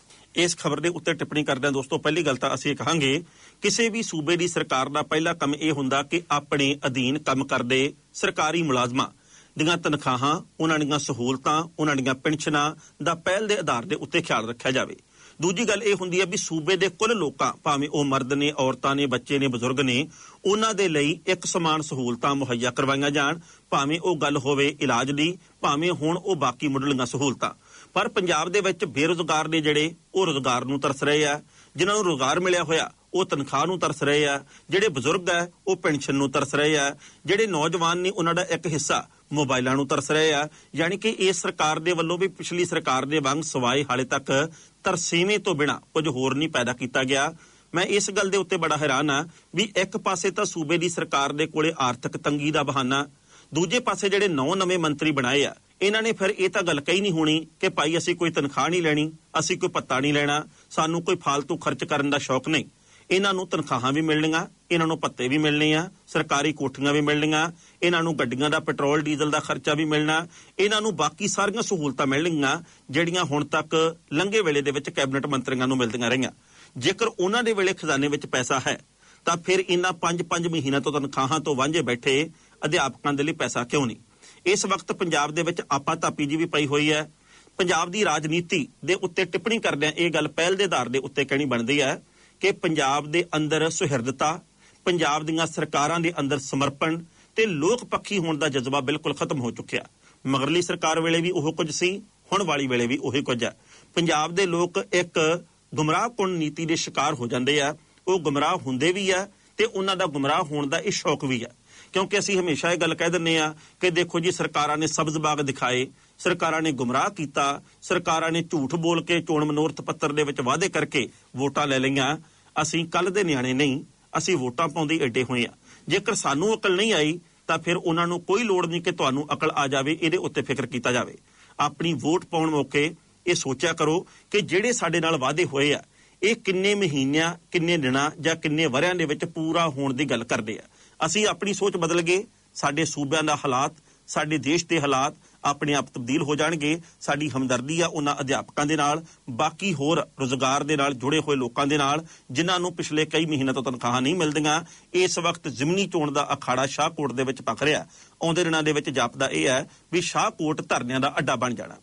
ਇਸ ਖਬਰ ਦੇ ਉੱਤੇ ਟਿੱਪਣੀ ਕਰਦਿਆਂ ਦੋਸਤੋ, ਪਹਿਲੀ ਗੱਲ ਤਾਂ ਅਸੀਂ ਇਹ ਕਹਾਂਗੇ, ਕਿਸੇ ਵੀ ਸੂਬੇ ਦੀ ਸਰਕਾਰ ਦਾ ਪਹਿਲਾ ਕੰਮ ਇਹ ਹੁੰਦਾ ਕਿ ਆਪਣੇ ਅਧੀਨ ਕੰਮ ਕਰਦੇ ਸਰਕਾਰੀ ਮੁਲਾਜ਼ਮਾਂ ਦੀਆਂ ਤਨਖਾਹਾਂ, ਉਹਨਾਂ ਦੀਆਂ ਸਹੂਲਤਾਂ, ਉਹਨਾਂ ਦੀਆਂ ਪੈਨਸ਼ਨਾਂ ਦਾ ਪਹਿਲ ਦੇ ਆਧਾਰ ਦੇ ਉੱਤੇ ਖਿਆਲ ਰੱਖਿਆ ਜਾਵੇ। ਦੂਜੀ ਗੱਲ ਇਹ ਹੁੰਦੀ ਹੈ ਵੀ ਸੂਬੇ ਦੇ ਕੁੱਲ ਲੋਕਾਂ, ਭਾਵੇਂ ਉਹ ਮਰਦ ਨੇ, ਔਰਤਾਂ ਨੇ, ਬੱਚੇ ਨੇ, ਬਜ਼ੁਰਗ ਨੇ, ਉਹਨਾਂ ਦੇ ਲਈ ਇੱਕ ਸਮਾਨ ਸਹੂਲਤਾਂ ਮੁਹੱਈਆ ਕਰਵਾਈਆਂ ਜਾਣ, ਭਾਵੇਂ ਉਹ ਗੱਲ ਹੋਵੇ ਇਲਾਜ ਦੀ, ਭਾਵੇਂ ਹੁਣ ਉਹ ਬਾਕੀ ਮੁੱਢਲੀਆਂ ਸਹੂਲਤਾਂ। ਪਰ ਪੰਜਾਬ ਦੇ ਵਿੱਚ ਬੇਰੁਜ਼ਗਾਰ ਨੇ ਜਿਹੜੇ, ਉਹ ਰੁਜ਼ਗਾਰ ਨੂੰ ਤਰਸ ਰਹੇ ਆ, ਜਿਨ੍ਹਾਂ ਨੂੰ ਰੁਜ਼ਗਾਰ ਮਿਲਿਆ ਹੋਇਆ ਉਹ ਤਨਖਾਹ ਨੂੰ ਤਰਸ ਰਹੇ ਆ, ਜਿਹੜੇ ਬਜ਼ੁਰਗ ਹੈ ਉਹ ਪੈਨਸ਼ਨ ਨੂੰ ਤਰਸ ਰਹੇ ਆ, ਜਿਹੜੇ ਨੌਜਵਾਨ ਨੇ ਉਹਨਾਂ ਦਾ ਇੱਕ ਹਿੱਸਾ ਮੋਬਾਈਲਾਂ ਨੂੰ ਤਰਸ ਰਹੇ ਆ। ਯਾਨੀ ਕਿ ਇਸ ਸਰਕਾਰ ਦੇ ਵੱਲੋਂ ਵੀ ਪਿਛਲੀ ਸਰਕਾਰ ਦੇ ਵਾਂਗ ਸਵਾਏ ਹਾਲੇ ਤੱਕ ਤਰਸੀਵੇਂ ਤੋਂ ਬਿਨਾਂ ਕੁਝ ਹੋਰ ਨਹੀਂ ਪੈਦਾ ਕੀਤਾ ਗਿਆ। ਮੈਂ ਇਸ ਗੱਲ ਦੇ ਉੱਤੇ ਬੜਾ ਹੈਰਾਨ ਆ ਵੀ ਇੱਕ ਪਾਸੇ ਤਾਂ ਸੂਬੇ ਦੀ ਸਰਕਾਰ ਦੇ ਕੋਲੇ ਆਰਥਿਕ ਤੰਗੀ ਦਾ ਬਹਾਨਾ, ਦੂਜੇ ਪਾਸੇ ਜਿਹੜੇ 9 ਨਵੇਂ ਮੰਤਰੀ ਬਣਾਏ ਆ, ਇਹਨਾਂ ਨੇ ਫਿਰ ਇਹ ਤਾਂ ਗੱਲ ਕਹੀ ਨਹੀਂ ਹੋਣੀ ਕਿ ਭਾਈ ਅਸੀਂ ਕੋਈ ਤਨਖਾਹ ਨਹੀਂ ਲੈਣੀ, ਅਸੀਂ ਕੋਈ ਭੱਤਾ ਨਹੀਂ ਲੈਣਾ, ਸਾਨੂੰ ਕੋਈ ਫਾਲਤੂ ਖਰਚ ਕਰਨ ਦਾ ਸ਼ੌਕ ਨਹੀਂ। ਇਹਨਾਂ ਨੂੰ ਤਨਖਾਹਾਂ ਵੀ ਮਿਲਣੀਆਂ, ਇਹਨਾਂ ਨੂੰ ਭੱਤੇ ਵੀ ਮਿਲਣੇ ਆ, ਸਰਕਾਰੀ ਕੋਠੀਆਂ ਵੀ ਮਿਲਣੀਆਂ, ਇਹਨਾਂ ਨੂੰ ਗੱਡੀਆਂ ਦਾ ਪੈਟਰੋਲ ਡੀਜ਼ਲ ਦਾ ਖਰਚਾ ਵੀ ਮਿਲਣਾ, ਇਹਨਾਂ ਨੂੰ ਬਾਕੀ ਸਾਰੀਆਂ ਸਹੂਲਤਾਂ ਮਿਲਣਗੀਆਂ ਜਿਹੜੀਆਂ ਹੁਣ ਤੱਕ ਲੰਘੇ ਵੇਲੇ ਦੇ ਵਿੱਚ ਕੈਬਨਿਟ ਮੰਤਰੀਆਂ ਨੂੰ ਮਿਲਦੀਆਂ ਰਹੀਆਂ। ਜੇਕਰ ਉਹਨਾਂ ਦੇ ਵੇਲੇ ਖਜ਼ਾਨੇ ਵਿੱਚ ਪੈਸਾ ਹੈ ਤਾਂ ਫਿਰ ਇਹਨਾਂ 5-5 ਮਹੀਨਿਆਂ ਤੋਂ ਤਨਖਾਹਾਂ ਤੋਂ ਵਾਂਝੇ ਬੈਠੇ ਅਧਿਆਪਕਾਂ ਦੇ ਲਈ ਪੈਸਾ ਕਿਉਂ ਨਹੀਂ? ਇਸ ਵਕਤ ਪੰਜਾਬ ਦੇ ਵਿੱਚ ਆਪਾਧਾਪੀ ਜੀ ਵੀ ਪਈ ਹੋਈ ਹੈ। ਪੰਜਾਬ ਦੀ ਰਾਜਨੀਤੀ ਦੇ ਉੱਤੇ ਟਿੱਪਣੀ ਕਰਦਿਆਂ ਇਹ ਗੱਲ ਪਹਿਲ ਦੇ ਆਧਾਰ ਦੇ ਉੱਤੇ ਕਹਿਣੀ ਬਣਦੀ ਹੈ ਕਿ ਪੰਜਾਬ ਦੇ ਅੰਦਰ ਸੁਹਿਰਦਤਾ, ਪੰਜਾਬ ਦੀਆਂ ਸਰਕਾਰਾਂ ਦੇ ਅੰਦਰ ਸਮਰਪਣ ਤੇ ਲੋਕ ਪੱਖੀ ਹੋਣ ਦਾ ਜਜ਼ਬਾ ਬਿਲਕੁਲ ਖਤਮ ਹੋ ਚੁੱਕਿਆ। ਮਗਰਲੀ ਸਰਕਾਰ ਵੇਲੇ ਵੀ ਉਹ ਕੁਝ ਸੀ, ਹੁਣ ਵਾਲੀ ਵੇਲੇ ਵੀ ਉਹੀ ਕੁਝ ਹੈ। ਪੰਜਾਬ ਦੇ ਲੋਕ ਇੱਕ ਗੁੰਮਰਾਹਕੁੰਨ ਨੀਤੀ ਦੇ ਸ਼ਿਕਾਰ ਹੋ ਜਾਂਦੇ ਆ, ਉਹ ਗੁੰਮਰਾਹ ਹੁੰਦੇ ਵੀ ਆ ਤੇ ਉਹਨਾਂ ਦਾ ਗੁੰਮਰਾਹ ਹੋਣ ਦਾ ਇਹ ਸ਼ੌਕ ਵੀ ਹੈ। ਕਿਉਂਕਿ ਅਸੀਂ ਹਮੇਸ਼ਾ ਇਹ ਗੱਲ ਕਹਿ ਦਿੰਦੇ ਆ ਕਿ ਦੇਖੋ ਜੀ, ਸਰਕਾਰਾਂ ਨੇ ਸਬਜ਼ ਬਾਗ ਦਿਖਾਏ, ਸਰਕਾਰਾਂ ਨੇ ਗੁੰਮਰਾਹ ਕੀਤਾ, ਸਰਕਾਰਾਂ ਨੇ ਝੂਠ ਬੋਲ ਕੇ ਚੋਣ ਮਨੋਰਥ ਪੱਤਰ ਦੇ ਵਿੱਚ ਵਾਅਦੇ ਕਰਕੇ ਵੋਟਾਂ ਲੈ ਲਈਆਂ। ਅਸੀਂ ਕੱਲ ਦੇ ਨਿਆਣੇ ਨਹੀਂ, ਅਸੀਂ ਵੋਟਾਂ ਪਾਉਂਦੇ ਏਡੇ ਹੋਏ ਆ। ਜੇਕਰ ਸਾਨੂੰ ਅਕਲ ਨਹੀਂ ਆਈ ਤਾਂ ਫਿਰ ਉਹਨਾਂ ਨੂੰ ਕੋਈ ਲੋੜ ਨਹੀਂ ਕਿ ਤੁਹਾਨੂੰ ਅਕਲ ਆ ਜਾਵੇ, ਇਹਦੇ ਉੱਤੇ ਫਿਕਰ ਕੀਤਾ ਜਾਵੇ। ਆਪਣੀ ਵੋਟ ਪਾਉਣ ਮੌਕੇ ਇਹ ਸੋਚਿਆ ਕਰੋ ਕਿ ਜਿਹੜੇ ਸਾਡੇ ਨਾਲ ਵਾਅਦੇ ਹੋਏ ਆ ਇਹ ਕਿੰਨੇ ਮਹੀਨਿਆਂ, ਕਿੰਨੇ ਦਿਨਾਂ ਜਾਂ ਕਿੰਨੇ ਵਰਿਆਂ ਦੇ ਵਿੱਚ ਪੂਰਾ ਹੋਣ ਦੀ ਗੱਲ ਕਰਦੇ ਆ। ਅਸੀਂ ਆਪਣੀ ਸੋਚ ਬਦਲ ਗਏ, ਸਾਡੇ ਸੂਬਿਆਂ ਦਾ ਹਾਲਾਤ, ਸਾਡੇ ਦੇਸ਼ ਦੇ ਹਾਲਾਤ ਆਪਣੇ ਆਪ ਤਬਦੀਲ ਹੋ ਜਾਣਗੇ। ਸਾਡੀ ਹਮਦਰਦੀ ਆ ਉਹਨਾਂ ਅਧਿਆਪਕਾਂ ਦੇ ਨਾਲ, ਬਾਕੀ ਹੋਰ ਰੁਜ਼ਗਾਰ ਦੇ ਨਾਲ ਜੁੜੇ ਹੋਏ ਲੋਕਾਂ ਦੇ ਨਾਲ ਜਿਨ੍ਹਾਂ ਨੂੰ ਪਿਛਲੇ ਕਈ ਮਹੀਨਿਆਂ ਤੋਂ ਤਨਖਾਹਾਂ ਨਹੀਂ ਮਿਲਦੀਆਂ। ਇਸ ਵਕਤ ਜ਼ਿਮਨੀ ਚੋਣ ਦਾ ਅਖਾੜਾ ਸ਼ਾਹਕੋਟ ਦੇ ਵਿੱਚ ਪੱਕ ਰਿਹਾ। ਆਉਂਦੇ ਦਿਨਾਂ ਦੇ ਵਿੱਚ ਜਾਪਦਾ ਇਹ ਹੈ ਵੀ ਸ਼ਾਹਕੋਟ ਧਰਨਿਆਂ ਦਾ ਅੱਡਾ ਬਣ ਜਾਣਾ।